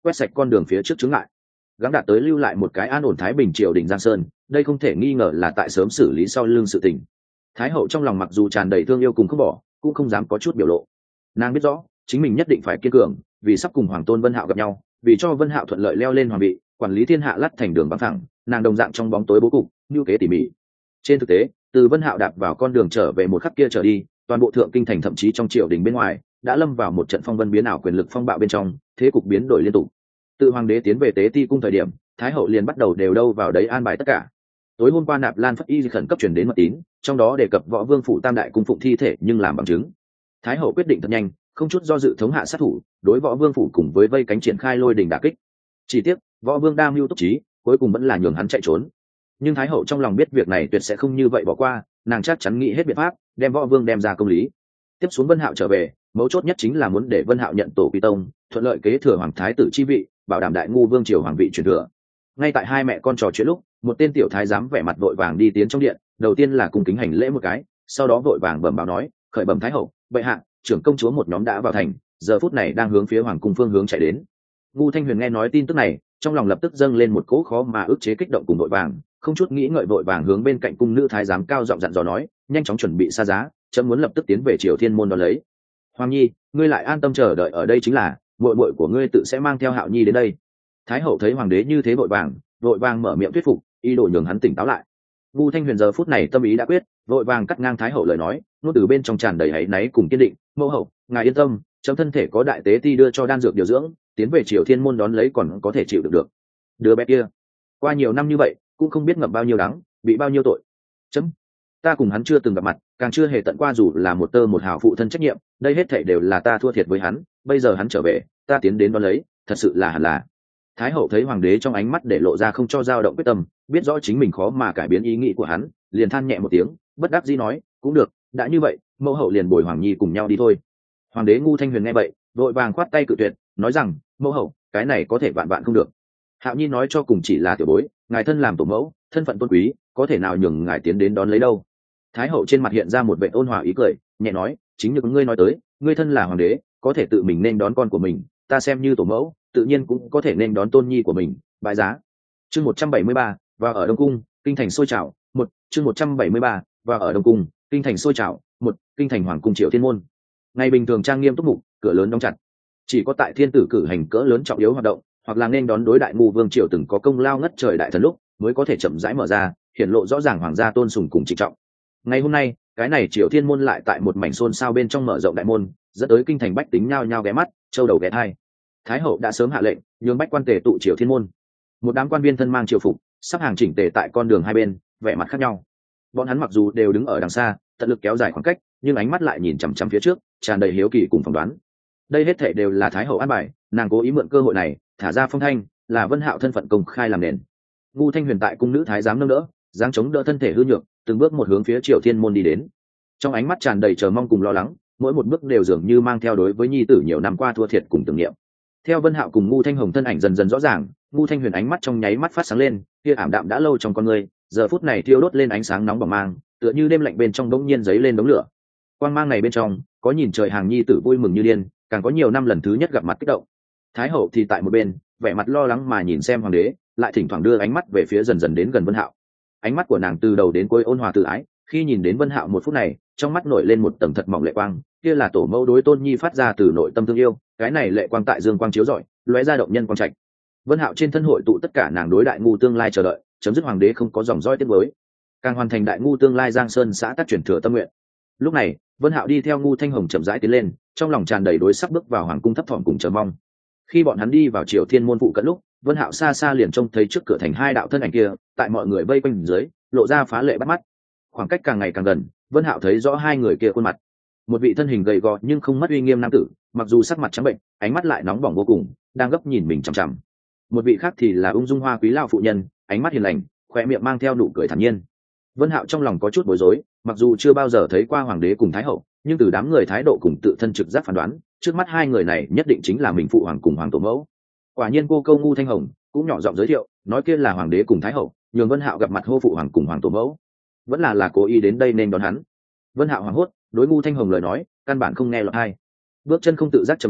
quét sạch con đường phía trước chướng ngại, gắng đạt tới lưu lại một cái an ổn thái bình triều đình giang sơn. Đây không thể nghi ngờ là tại sớm xử lý sau lưng sự tình. Thái hậu trong lòng mặc dù tràn đầy thương yêu cùng không bỏ, cũng không dám có chút biểu lộ. Nàng biết rõ chính mình nhất định phải kiên cường, vì sắp cùng hoàng tôn Vân Hạo gặp nhau, vì cho Vân Hạo thuận lợi leo lên hoàng vị, quản lý thiên hạ lắt thành đường bằng thẳng, nàng đồng dạng trong bóng tối bố cục như kế tỉ mỉ. Trên thực tế, từ Vân Hạo đạp vào con đường trở về một khắc kia trở đi, toàn bộ thượng kinh thành thậm chí trong triều đình bên ngoài đã lâm vào một trận phong vân biến ảo, quyền lực phong bạo bên trong, thế cục biến đổi liên tục. Từ hoàng đế tiến về tế ti cung thời điểm, thái hậu liền bắt đầu đều đâu vào đấy an bài tất cả. Tối hôm qua Nạp Lan Phất Y khẩn cấp truyền đến mật tín, trong đó đề cập Võ Vương phủ tam đại cung phụng thi thể nhưng làm bằng chứng. Thái hậu quyết định thật nhanh, không chút do dự thống hạ sát thủ, đối Võ Vương phủ cùng với vây cánh triển khai lôi đình đả kích. Chỉ tiếc, Võ Vương đa mưu túc trí, cuối cùng vẫn là nhường hắn chạy trốn. Nhưng thái hậu trong lòng biết việc này tuyệt sẽ không như vậy bỏ qua, nàng chắc chắn nghĩ hết biện pháp đem Võ Vương đem ra công lý. Tiếp xuống Vân Hạo trở về, mấu chốt nhất chính là muốn để Vân Hạo nhận tổ quy tông, thuận lợi kế thừa hoàng thái tử chi vị, bảo đảm đại ngu vương triều hoàng vị truyền thừa. Ngay tại hai mẹ con trò chuyện lúc, một tên tiểu thái giám vẻ mặt vội vàng đi tiến trong điện, đầu tiên là cung kính hành lễ một cái, sau đó vội vàng bẩm báo nói, khởi bẩm thái hậu, bệ hạ, trưởng công chúa một nhóm đã vào thành, giờ phút này đang hướng phía hoàng cung phương hướng chạy đến. Ngu Thanh Huyền nghe nói tin tức này, trong lòng lập tức dâng lên một cỗ khó mà ức chế kích động cùng vội vàng, không chút nghĩ ngợi vội vàng hướng bên cạnh cung nữ thái giám cao giọng dặn dò nói, nhanh chóng chuẩn bị xa giá, chấm muốn lập tức tiến về Triều Thiên môn đón lấy. Hoàng nhi, ngươi lại an tâm chờ đợi ở đây chính là, muội muội của ngươi tự sẽ mang theo Hạo nhi đến đây. Thái hậu thấy hoàng đế như thế vội vàng mở miệng thuyết phục, ý đồ nhường hắn tỉnh táo lại. Ngu Thanh Huyền giờ phút này tâm ý đã quyết, vội vàng cắt ngang thái hậu lời nói, nuốt từ bên trong tràn đầy áy náy cùng kiên định, mẫu hậu, ngài yên tâm, chấm thân thể có đại tế ti đưa cho đan dược điều dưỡng, tiến về Triều Thiên môn đón lấy còn có thể chịu được. Đứa bé kia, qua nhiều năm như vậy, cũng không biết ngậm bao nhiêu đắng, bị bao nhiêu tội. Chấm, ta cùng hắn chưa từng gặp mặt, càng chưa hề tận qua dù là một tơ một hào phụ thân trách nhiệm, đây hết thảy đều là ta thua thiệt với hắn, bây giờ hắn trở về, ta tiến đến đón lấy, thật sự là hẳn là. Thái hậu thấy hoàng đế trong ánh mắt để lộ ra không cho dao động quyết tâm, biết rõ chính mình khó mà cải biến ý nghĩ của hắn, liền than nhẹ một tiếng, bất đắc dĩ nói, cũng được, đã như vậy, mẫu hậu liền bồi hoàng nhi cùng nhau đi thôi. Hoàng đế Ngu Thanh Huyền nghe vậy, vội vàng khoát tay cự tuyệt, nói rằng, mẫu hậu, cái này có thể vạn vạn không được. Hạo nhi nói cho cùng chỉ là tiểu bối, ngài thân làm tổ mẫu, thân phận tôn quý, có thể nào nhường ngài tiến đến đón lấy đâu. Thái hậu trên mặt hiện ra một vẻ ôn hòa ý cười, nhẹ nói, chính như ngươi nói tới, ngươi thân là hoàng đế, có thể tự mình nên đón con của mình, ta xem như tổ mẫu, tự nhiên cũng có thể nên đón tôn nhi của mình, bái giá. Chương 173, và ở Đông cung, kinh thành sôi trào, một chương 173, và ở Đông cung, kinh thành sôi trào, một kinh thành hoàng cung Triều Thiên môn. Ngày bình thường trang nghiêm túc mục, cửa lớn đóng chặt. Chỉ có tại thiên tử cử hành cỡ lớn trọng yếu hoạt động, hoặc là nên đón đối đại ngu vương triều từng có công lao ngất trời đại thần lúc, mới có thể chậm rãi mở ra, hiển lộ rõ ràng hoàng gia tôn sùng cùng trịnh trọng. Ngày hôm nay, cái này Triều Thiên môn lại tại một mảnh xôn xao bên trong mở rộng đại môn, dẫn tới kinh thành bách tính nhao nhao ghé mắt, châu đầu ghé thai. Thái hậu đã sớm hạ lệnh, nhường bách quan tề tụ Triều Thiên môn. Một đám quan viên thân mang triều phục, sắp hàng chỉnh tề tại con đường hai bên, vẻ mặt khác nhau. Bọn hắn mặc dù đều đứng ở đằng xa, tận lực kéo dài khoảng cách, nhưng ánh mắt lại nhìn chằm chằm phía trước, tràn đầy hiếu kỳ cùng phỏng đoán. Đây hết thảy đều là Thái hậu an bài, nàng cố ý mượn cơ hội này, thả ra phong thanh, là Vân Hạo thân phận công khai làm nền. Ngu Thanh Huyền tại cung nữ thái giám nâng đỡ, giáng chống đỡ thân thể hư nhược, từng bước một hướng phía Triều Thiên môn đi đến. Trong ánh mắt tràn đầy chờ mong cùng lo lắng, mỗi một bước đều dường như mang theo đối với nhi tử nhiều năm qua thua thiệt cùng tưởng niệm. Theo Vân Hạo cùng Ngu Thanh Hồng thân ảnh dần dần rõ ràng, Ngu Thanh Huyền ánh mắt trong nháy mắt phát sáng lên, kia ảm đạm đã lâu trong con người, giờ phút này thiêu đốt lên ánh sáng nóng bỏng mang, tựa như đêm lạnh bên trong đống nhiên giấy lên đống lửa. Quang mang này bên trong, có nhìn trời hàng nhi tử vui mừng như điên, càng có nhiều năm lần thứ nhất gặp mặt kích động. Thái hậu thì tại một bên, vẻ mặt lo lắng mà nhìn xem hoàng đế, lại thỉnh thoảng đưa ánh mắt về phía dần dần đến gần Vân Hạo. Ánh mắt của nàng từ đầu đến cuối ôn hòa tự ái, khi nhìn đến Vân Hạo một phút này, trong mắt nổi lên một tầng thật mỏng lệ quang, kia là tổ mẫu đối tôn nhi phát ra từ nội tâm thương yêu, cái này lệ quang tại dương quang chiếu rọi, lóe ra động nhân quang trạch. Vân Hạo trên thân hội tụ tất cả nàng đối đại ngu tương lai chờ đợi, chấm dứt hoàng đế không có dòng dõi tiếp với, càng hoàn thành đại ngu tương lai Giang Sơn xã tắc truyền thừa tâm nguyện. Lúc này, Vân Hạo đi theo Ngu Thanh Hồng chậm rãi tiến lên, trong lòng tràn đầy đối sắc bước vào hoàng cung thấp thỏm cùng chờ mong. Khi bọn hắn đi vào Triều Thiên môn phụ cận lúc, Vân Hạo xa xa liền trông thấy trước cửa thành hai đạo thân ảnh kia, tại mọi người vây quanh dưới, lộ ra phá lệ bắt mắt. Khoảng cách càng ngày càng gần, Vân Hạo thấy rõ hai người kia khuôn mặt. Một vị thân hình gầy gò nhưng không mất uy nghiêm nam tử, mặc dù sắc mặt trắng bệnh, ánh mắt lại nóng bỏng vô cùng, đang gấp nhìn mình chằm chằm. Một vị khác thì là ung dung hoa quý lão phụ nhân, ánh mắt hiền lành, khóe miệng mang theo nụ cười thản nhiên. Vân Hạo trong lòng có chút bối rối, mặc dù chưa bao giờ thấy qua hoàng đế cùng thái hậu, nhưng từ đám người thái độ cùng tự thân trực giác phán đoán, trước mắt hai người này nhất định chính là mình phụ hoàng cùng hoàng tổ mẫu. Quả nhiên cô câu Ngu Thanh Hồng cũng nhỏ giọng giới thiệu, nói kia là hoàng đế cùng thái hậu, nhường Vân Hạo gặp mặt hô phụ hoàng cùng hoàng tổ mẫu, vẫn là cố ý đến đây nên đón hắn. Vân Hạo hoảng hốt, đối Ngu Thanh Hồng lời nói căn bản không nghe lọt tai, bước chân không tự giác chậm lại,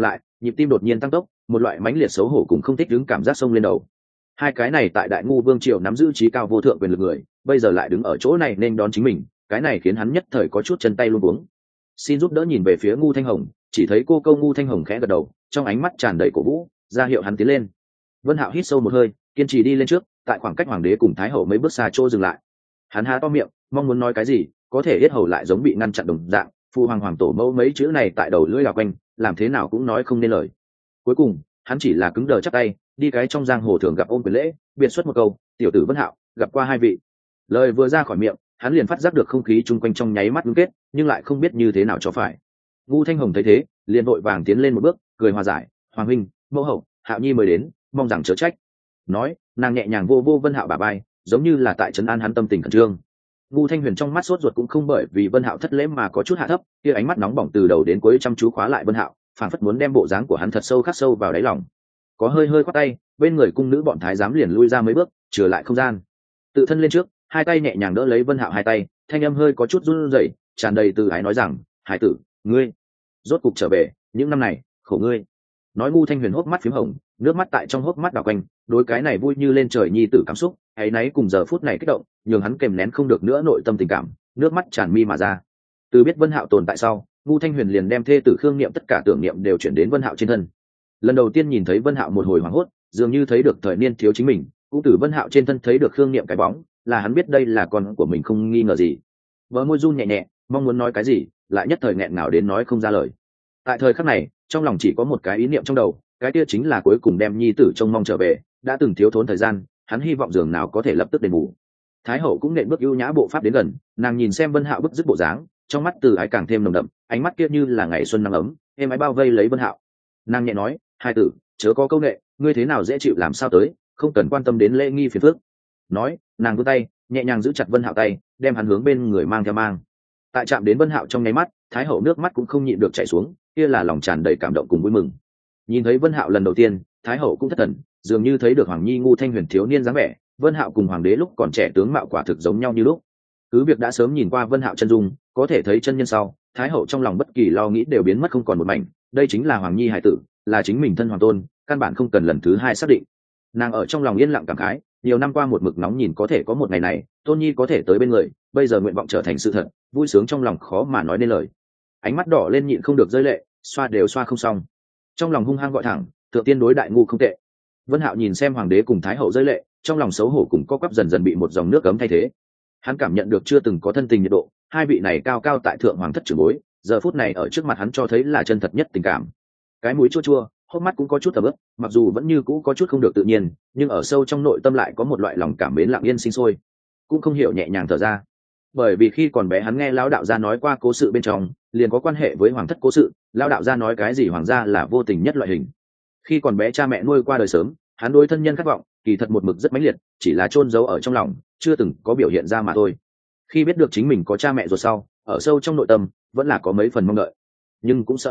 nhịp tim đột nhiên tăng tốc, một loại mãnh liệt xấu hổ cùng không thích đứng cảm giác xông lên đầu. Hai cái này tại Đại Ngu Vương triều nắm giữ trí cao vô thượng quyền lực người, bây giờ lại đứng ở chỗ này nên đón chính mình, cái này khiến hắn nhất thời có chút chân tay luống cuống. Xin giúp đỡ nhìn về phía Ngu Thanh Hồng, chỉ thấy cô câu Ngu Thanh Hồng khẽ gật đầu, trong ánh mắt tràn đầy cổ vũ, ra hiệu hắn tiến lên. Vân Hạo hít sâu một hơi, kiên trì đi lên trước, tại khoảng cách hoàng đế cùng thái hậu mấy bước xa chỗ dừng lại. Hắn há to miệng, mong muốn nói cái gì, có thể yết hầu lại giống bị ngăn chặn đồng dạng, phụ hoàng hoàng tổ mẫu mấy chữ này tại đầu lưỡi đảo quanh, làm thế nào cũng nói không nên lời. Cuối cùng, hắn chỉ là cứng đờ chắp tay, đi cái trong giang hồ thường gặp ôm quyền lễ, biệt xuất một câu, tiểu tử Vân Hạo, gặp qua hai vị. Lời vừa ra khỏi miệng, hắn liền phát giác được không khí chung quanh trong nháy mắt ngưng kết, nhưng lại không biết như thế nào cho phải. Ngu Thanh Hồng thấy thế, liền vội vàng tiến lên một bước, cười hòa giải, hoàng huynh, mẫu hậu, Hạo nhi mới đến, mong rằng chớ trách. Nói, nàng nhẹ nhàng vô vô Vân Hạo bả vai, giống như là tại trấn an hắn tâm tình khẩn trương. Ngu Thanh Huyền trong mắt sốt ruột cũng không bởi vì Vân Hạo thất lễ mà có chút hạ thấp, kia ánh mắt nóng bỏng từ đầu đến cuối chăm chú khóa lại Vân Hạo, phảng phất muốn đem bộ dáng của hắn thật sâu khắc sâu vào đáy lòng. Có hơi hơi khoát tay, bên người cung nữ bọn thái giám liền lui ra mấy bước, chừa lại không gian. Tự thân lên trước, hai tay nhẹ nhàng đỡ lấy Vân Hạo hai tay, thanh âm hơi có chút run rẩy, tràn đầy từ ái nói rằng, hải tử, ngươi rốt cục trở về, những năm này khổ ngươi. Nói Ngu Thanh Huyền hốc mắt phím hồng, nước mắt tại trong hốc mắt đảo quanh, đối cái này vui như lên trời nhi tử cảm xúc, ấy nấy cùng giờ phút này kích động, nhường hắn kềm nén không được nữa nội tâm tình cảm, nước mắt tràn mi mà ra. Từ biết Vân Hạo tồn tại sau, Ngu Thanh Huyền liền đem thê tử Khương Niệm tất cả tưởng niệm đều chuyển đến Vân Hạo trên thân. Lần đầu tiên nhìn thấy Vân Hạo một hồi hoảng hốt, dường như thấy được thời niên thiếu chính mình, cũng từ Vân Hạo trên thân thấy được Khương Niệm cái bóng, là hắn biết đây là con của mình không nghi ngờ gì. Bờ môi run nhẹ nhẹ, mong muốn nói cái gì, lại nhất thời nghẹn ngào đến nói không ra lời. Tại thời khắc này, trong lòng chỉ có một cái ý niệm trong đầu, cái kia chính là cuối cùng đem nhi tử trông mong trở về, đã từng thiếu thốn thời gian, hắn hy vọng giường nào có thể lập tức đền bù. Thái hậu cũng nện bước ưu nhã bộ pháp đến gần, nàng nhìn xem Vân Hạo bức dứt bộ dáng, trong mắt từ ái càng thêm nồng đậm, ánh mắt kia như là ngày xuân nắng ấm, êm ái bao vây lấy Vân Hạo. Nàng nhẹ nói, hai tử, chớ có câu nệ, ngươi thế nào dễ chịu làm sao tới, không cần quan tâm đến lễ nghi phiền phức. Nói, nàng vươn tay, nhẹ nhàng giữ chặt Vân Hạo tay, đem hắn hướng bên người mang theo mang. Tại chạm đến Vân Hạo trong nháy mắt, Thái hậu nước mắt cũng không nhịn được chảy xuống, kia là lòng tràn đầy cảm động cùng vui mừng. Nhìn thấy Vân Hạo lần đầu tiên, Thái hậu cũng thất thần, dường như thấy được Hoàng Nhi Ngu Thanh Huyền thiếu niên dáng vẻ, Vân Hạo cùng hoàng đế lúc còn trẻ tướng mạo quả thực giống nhau như lúc. Cứ việc đã sớm nhìn qua Vân Hạo chân dung, có thể thấy chân nhân sau, Thái hậu trong lòng bất kỳ lo nghĩ đều biến mất không còn một mảnh, đây chính là Hoàng Nhi hải tử, là chính mình thân hoàng tôn, căn bản không cần lần thứ hai xác định. Nàng ở trong lòng yên lặng cảm khái, nhiều năm qua một mực nóng nhìn có thể có một ngày này, Tôn Nhi có thể tới bên người, bây giờ nguyện vọng trở thành sự thật, vui sướng trong lòng khó mà nói nên lời. Ánh mắt đỏ lên nhịn không được rơi lệ, xoa đều xoa không xong. Trong lòng hung hăng gọi thẳng, Thượng tiên đối đại ngu không tệ. Vân Hạo nhìn xem hoàng đế cùng thái hậu rơi lệ, trong lòng xấu hổ cùng co quắp dần dần bị một dòng nước ấm thay thế. Hắn cảm nhận được chưa từng có thân tình nhiệt độ, hai vị này cao cao tại thượng hoàng thất trưởng bối, giờ phút này ở trước mặt hắn cho thấy là chân thật nhất tình cảm. Cái mũi chua chua, hốc mắt cũng có chút tầm ướp, mặc dù vẫn như cũ có chút không được tự nhiên, nhưng ở sâu trong nội tâm lại có một loại lòng cảm mến lặng yên sinh sôi, cũng không hiểu nhẹ nhàng thở ra. Bởi vì khi còn bé hắn nghe lão đạo gia nói qua cố sự bên trong, liền có quan hệ với hoàng thất cố sự, lão đạo gia nói cái gì hoàng gia là vô tình nhất loại hình. Khi còn bé cha mẹ nuôi qua đời sớm, hắn đối thân nhân khát vọng, kỳ thật một mực rất mãnh liệt, chỉ là chôn giấu ở trong lòng, chưa từng có biểu hiện ra mà thôi. Khi biết được chính mình có cha mẹ rồi sau, ở sâu trong nội tâm vẫn là có mấy phần mong đợi, nhưng cũng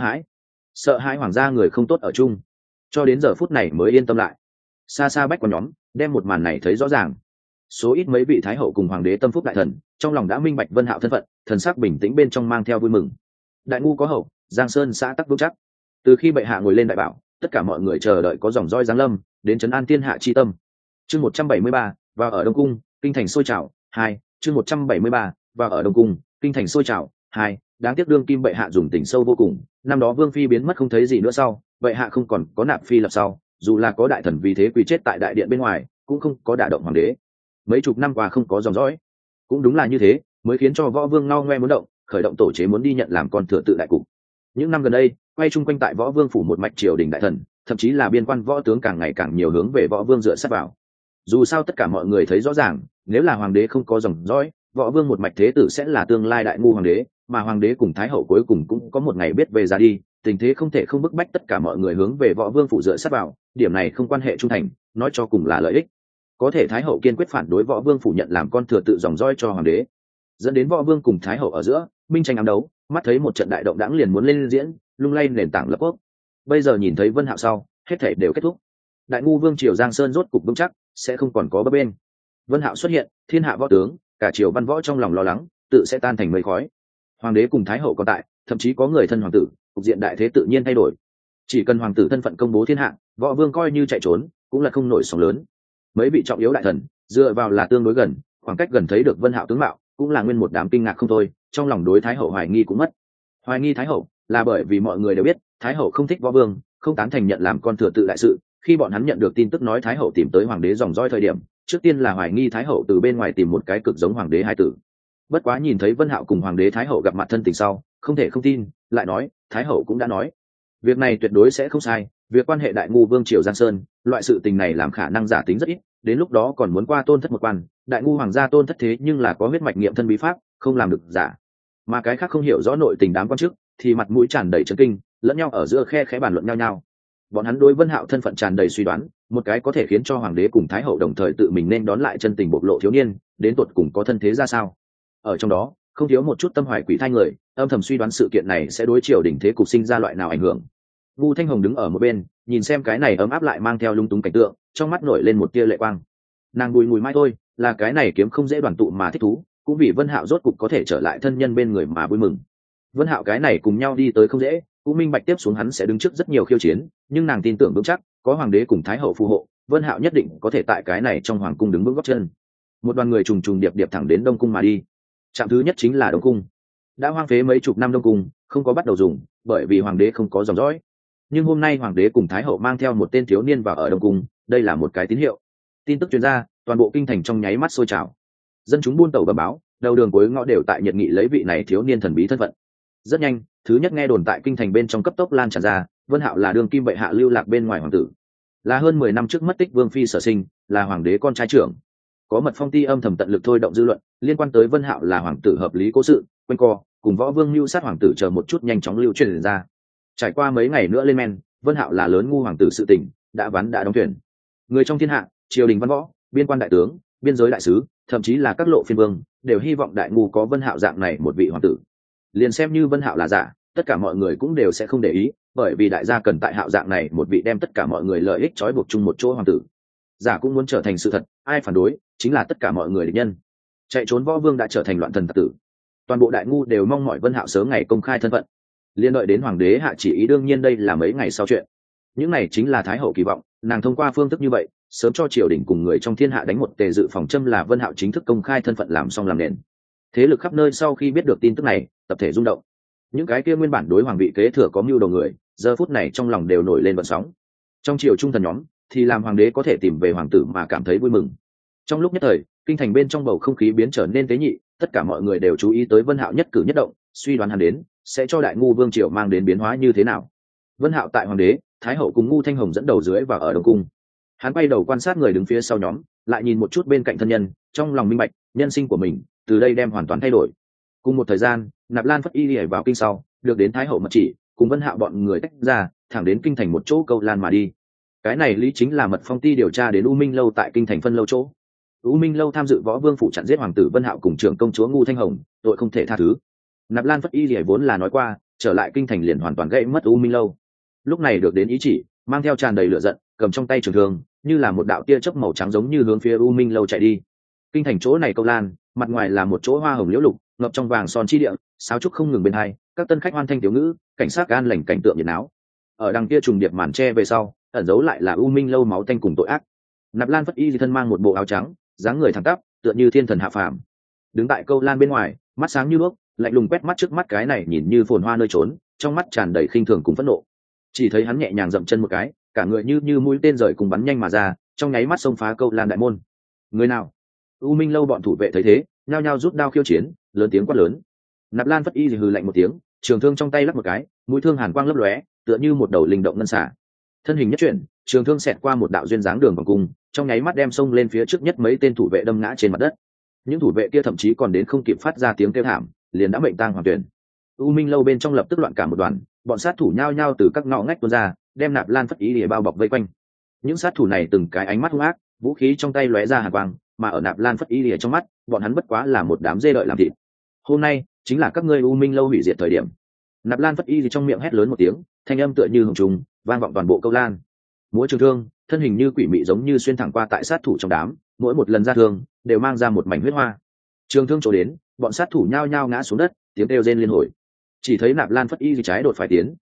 sợ hãi hoàng gia người không tốt ở chung, cho đến giờ phút này mới yên tâm lại. Xa xa bách quan nhóm đem một màn này thấy rõ ràng, số ít mấy vị thái hậu cùng hoàng đế tâm phúc đại thần trong lòng đã minh bạch Vân Hạo thân phận, thần sắc bình tĩnh bên trong mang theo vui mừng. Đại ngu có hậu, Giang Sơn xã tắc vững chắc. Từ khi bệ hạ ngồi lên đại bảo, tất cả mọi người chờ đợi có dòng roi giáng lâm đến trấn an thiên hạ chi tâm. Chương 173, và ở Đông cung, kinh thành sôi trào. 2, chương 173, và ở Đông cung, kinh thành sôi trào. 2, đáng tiếc đương kim bệ hạ dùng tình sâu vô cùng, năm đó vương phi biến mất không thấy gì nữa sau, bệ hạ không còn có nạp phi lập sau, dù là có đại thần vì thế quỳ chết tại đại điện bên ngoài, cũng không có đả động hoàng đế. Mấy chục năm qua không có dòng dõi, cũng đúng là như thế, mới khiến cho võ vương ngao ngoe muốn động, khởi động tổ chế muốn đi nhận làm con thừa tự đại cục. Những năm gần đây, quay chung quanh tại võ vương phủ một mạch triều đình đại thần, thậm chí là biên quan võ tướng càng ngày càng nhiều hướng về võ vương dựa sát vào. Dù sao tất cả mọi người thấy rõ ràng, nếu là hoàng đế không có dòng dõi, võ vương một mạch thế tử sẽ là tương lai đại ngu hoàng đế, mà hoàng đế cùng thái hậu cuối cùng cũng có một ngày biết về ra đi, tình thế không thể không bức bách tất cả mọi người hướng về võ vương phủ dựa sát vào, điểm này không quan hệ trung thành, nói cho cùng là lợi ích. Có thể thái hậu kiên quyết phản đối võ vương phủ nhận làm con thừa tự dòng dõi cho hoàng đế, dẫn đến võ vương cùng thái hậu ở giữa minh tranh ám đấu, mắt thấy một trận đại động đãng liền muốn lên diễn, lung lay nền tảng lập quốc. Bây giờ nhìn thấy Vân Hạo sau, hết thảy đều kết thúc. Đại ngu vương triều Giang Sơn rốt cục vững chắc, sẽ không còn có bấp bênh. Vân Hạo xuất hiện, thiên hạ võ tướng, cả triều văn võ trong lòng lo lắng, tự sẽ tan thành mây khói. Hoàng đế cùng thái hậu còn tại, thậm chí có người thân hoàng tử, cục diện đại thế tự nhiên thay đổi. chỉ cần hoàng tử thân phận công bố thiên hạ, võ vương coi như chạy trốn cũng là không nổi sóng lớn. Mấy vị trọng yếu đại thần dựa vào là tương đối gần, khoảng cách gần thấy được Vân Hạo tướng mạo cũng là nguyên một đám kinh ngạc không thôi, trong lòng đối thái hậu hoài nghi cũng mất. Hoài nghi thái hậu là bởi vì mọi người đều biết thái hậu không thích võ vương, không tán thành nhận làm con thừa tự đại sự. Khi bọn hắn nhận được tin tức nói thái hậu tìm tới hoàng đế dòng dõi thời điểm, trước tiên là hoài nghi thái hậu từ bên ngoài tìm một cái cực giống hoàng đế hai tử. Bất quá nhìn thấy Vân Hạo cùng hoàng đế thái hậu gặp mặt thân tình sau, không thể không tin, lại nói thái hậu cũng đã nói việc này tuyệt đối sẽ không sai. Việc quan hệ đại ngu vương triều Giang Sơn, loại sự tình này làm khả năng giả tính rất ít, đến lúc đó còn muốn qua tôn thất một quan, đại ngu hoàng gia tôn thất thế nhưng là có huyết mạch nghiệm thân bí pháp, không làm được giả. Mà cái khác không hiểu rõ nội tình đám quan chức thì mặt mũi tràn đầy chấn kinh, lẫn nhau ở giữa khe khẽ bàn luận nhau nhau. Bọn hắn đối Vân Hạo thân phận tràn đầy suy đoán, một cái có thể khiến cho hoàng đế cùng thái hậu đồng thời tự mình nên đón lại chân tình bộc lộ thiếu niên, đến tột cùng có thân thế ra sao. Ở trong đó không thiếu một chút tâm hoài quỷ thai người, âm thầm suy đoán sự kiện này sẽ đối triều đình thế cục sinh ra loại nào ảnh hưởng. Vu Thanh Hồng đứng ở một bên, nhìn xem cái này ấm áp lại mang theo lung túng cảnh tượng, trong mắt nổi lên một tia lệ quang. Nàng bùi ngùi mai thôi, là cái này kiếm không dễ đoàn tụ mà thích thú, cũng vì Vân Hạo rốt cục có thể trở lại thân nhân bên người mà vui mừng. Vân Hạo cái này cùng nhau đi tới không dễ, cũng minh bạch tiếp xuống hắn sẽ đứng trước rất nhiều khiêu chiến, nhưng nàng tin tưởng vững chắc, có hoàng đế cùng thái hậu phù hộ, Vân Hạo nhất định có thể tại cái này trong hoàng cung đứng vững gót chân. Một đoàn người trùng trùng điệp điệp thẳng đến Đông cung mà đi. Trạm thứ nhất chính là Đông cung. Đã hoang phế mấy chục năm Đông cung, không có bắt đầu dùng, bởi vì hoàng đế không có dòng dõi. Nhưng hôm nay hoàng đế cùng thái hậu mang theo một tên thiếu niên vào ở Đông cung, đây là một cái tín hiệu. Tin tức truyền ra, toàn bộ kinh thành trong nháy mắt sôi trào. Dân chúng buôn tàu bẩm báo, đầu đường cuối ngõ đều tại nhiệt nghị lấy vị này thiếu niên thần bí thân phận. Rất nhanh, thứ nhất nghe đồn tại kinh thành bên trong cấp tốc lan tràn ra, Vân Hạo là đương kim bệ hạ lưu lạc bên ngoài hoàng tử, là hơn 10 năm trước mất tích vương phi sở sinh, là hoàng đế con trai trưởng. Có mật phong ti âm thầm tận lực thôi động dư luận, liên quan tới Vân Hạo là hoàng tử hợp lý cố sự, quanh co, cùng võ vương mưu sát hoàng tử chờ một chút nhanh chóng lưu truyền ra. Trải qua mấy ngày nữa lên men, Vân Hạo là lớn ngu hoàng tử sự tình, đã ván đã đóng thuyền. Người trong thiên hạ, triều đình văn võ, biên quan đại tướng, biên giới đại sứ, thậm chí là các lộ phiên vương, đều hy vọng đại ngu có Vân Hạo dạng này một vị hoàng tử. Liền xem như Vân Hạo là giả, tất cả mọi người cũng đều sẽ không để ý, bởi vì đại gia cần tại Hạo dạng này một vị đem tất cả mọi người lợi ích trói buộc chung một chỗ hoàng tử. Giả cũng muốn trở thành sự thật, ai phản đối chính là tất cả mọi người địch nhân. Chạy trốn võ vương đã trở thành loạn thần tặc tử. Toàn bộ đại ngu đều mong mỏi Vân Hạo sớm ngày công khai thân phận. Liên đợi đến hoàng đế hạ chỉ ý, đương nhiên đây là mấy ngày sau chuyện. Những này chính là thái hậu kỳ vọng, nàng thông qua phương thức như vậy, sớm cho triều đình cùng người trong thiên hạ đánh một tề dự phòng châm, là Vân Hạo chính thức công khai thân phận làm xong làm nền. Thế lực khắp nơi sau khi biết được tin tức này, tập thể rung động. Những cái kia nguyên bản đối hoàng vị kế thừa có mưu đồ người, giờ phút này trong lòng đều nổi lên vận sóng. Trong triều trung thần nhóm thì làm hoàng đế có thể tìm về hoàng tử mà cảm thấy vui mừng. Trong lúc nhất thời, kinh thành bên trong bầu không khí biến trở nên tế nhị, tất cả mọi người đều chú ý tới Vân Hạo nhất cử nhất động, suy đoán hắn đến sẽ cho đại ngu vương triều mang đến biến hóa như thế nào. Vân Hạo tại hoàng đế, thái hậu cùng ngu thanh hồng dẫn đầu dưới và ở đông cung. Hắn quay đầu quan sát người đứng phía sau nhóm, lại nhìn một chút bên cạnh thân nhân, trong lòng minh bạch, nhân sinh của mình từ đây đem hoàn toàn thay đổi. Cùng một thời gian, Nạp Lan Phất Y lìa vào kinh sau, được đến thái hậu mật chỉ, cùng Vân Hạo bọn người tách ra, thẳng đến kinh thành một chỗ câu lan mà đi. Cái này lý chính là mật phong ti điều tra đến U Minh lâu tại kinh thành phân lâu chỗ. U Minh lâu tham dự võ vương phủ chặn giết hoàng tử Vân Hạo cùng trưởng công chúa ngu thanh hồng, tội không thể tha thứ. Nạp Lan Phất Y lìa vốn là nói qua, trở lại kinh thành liền hoàn toàn gãy mất U Minh lâu. Lúc này được đến ý chỉ, mang theo tràn đầy lửa giận, cầm trong tay trường thương, như là một đạo tia chớp màu trắng giống như hướng phía U Minh lâu chạy đi. Kinh thành chỗ này câu lan, mặt ngoài là một chỗ hoa hồng liễu lục, ngập trong vàng son chi địa, sáo trúc không ngừng bên hai, các tân khách hoan thanh tiểu ngữ, cảnh sát an lành cảnh tượng nhiệt náo. Ở đằng kia trùng điệp màn tre về sau, ẩn giấu lại là U Minh lâu máu tanh cùng tội ác. Nạp Lan Phất Y thân mang một bộ áo trắng, dáng người thẳng tắp, tựa như thiên thần hạ phàm. Đứng tại câu lan bên ngoài, mắt sáng như đuốc, lạnh lùng quét mắt trước mắt cái này nhìn như phồn hoa nơi trốn, trong mắt tràn đầy khinh thường cùng phẫn nộ. Chỉ thấy hắn nhẹ nhàng dậm chân một cái, cả người như mũi tên rời cùng bắn nhanh mà ra, trong nháy mắt xông phá câu lan đại môn. Người nào? U Minh lâu bọn thủ vệ thấy thế, nhao nhao rút đao khiêu chiến, lớn tiếng quát lớn. Nạp Lan Phất Y hừ lạnh một tiếng, trường thương trong tay lắc một cái, mũi thương hàn quang lấp lóe, tựa như một đầu linh động ngân xả. Thân hình nhất chuyển, trường thương xẹt qua một đạo duyên dáng đường vòng cung, trong nháy mắt đem xông lên phía trước nhất mấy tên thủ vệ đâm ngã trên mặt đất. Những thủ vệ kia thậm chí còn đến không kịp phát ra tiếng kêu thảm, liền đã mệnh tang hoàn tuyển. U Minh lâu bên trong lập tức loạn cả một đoàn, bọn sát thủ nhao nhao từ các ngõ ngách tuôn ra, đem Nạp Lan Phất Y để bao bọc vây quanh. Những sát thủ này từng cái ánh mắt hung ác, vũ khí trong tay lóe ra hàn quang, mà ở Nạp Lan Phất Y lìa trong mắt, bọn hắn bất quá là một đám dê đợi làm thịt. Hôm nay chính là các ngươi U Minh lâu hủy diệt thời điểm. Nạp Lan Phất Y thì trong miệng hét lớn một tiếng, thanh âm tựa như hồng trùng, vang vọng toàn bộ câu lan. Múa trường thương, thân hình như quỷ mị giống như xuyên thẳng qua tại sát thủ trong đám, mỗi một lần ra thương đều mang ra một mảnh huyết hoa. Trường thương chỗ đến, bọn sát thủ nhao nhao ngã xuống đất, tiếng kêu rên liên hồi. Chỉ thấy Nạp Lan Phất Y thì trái đột phải tiến,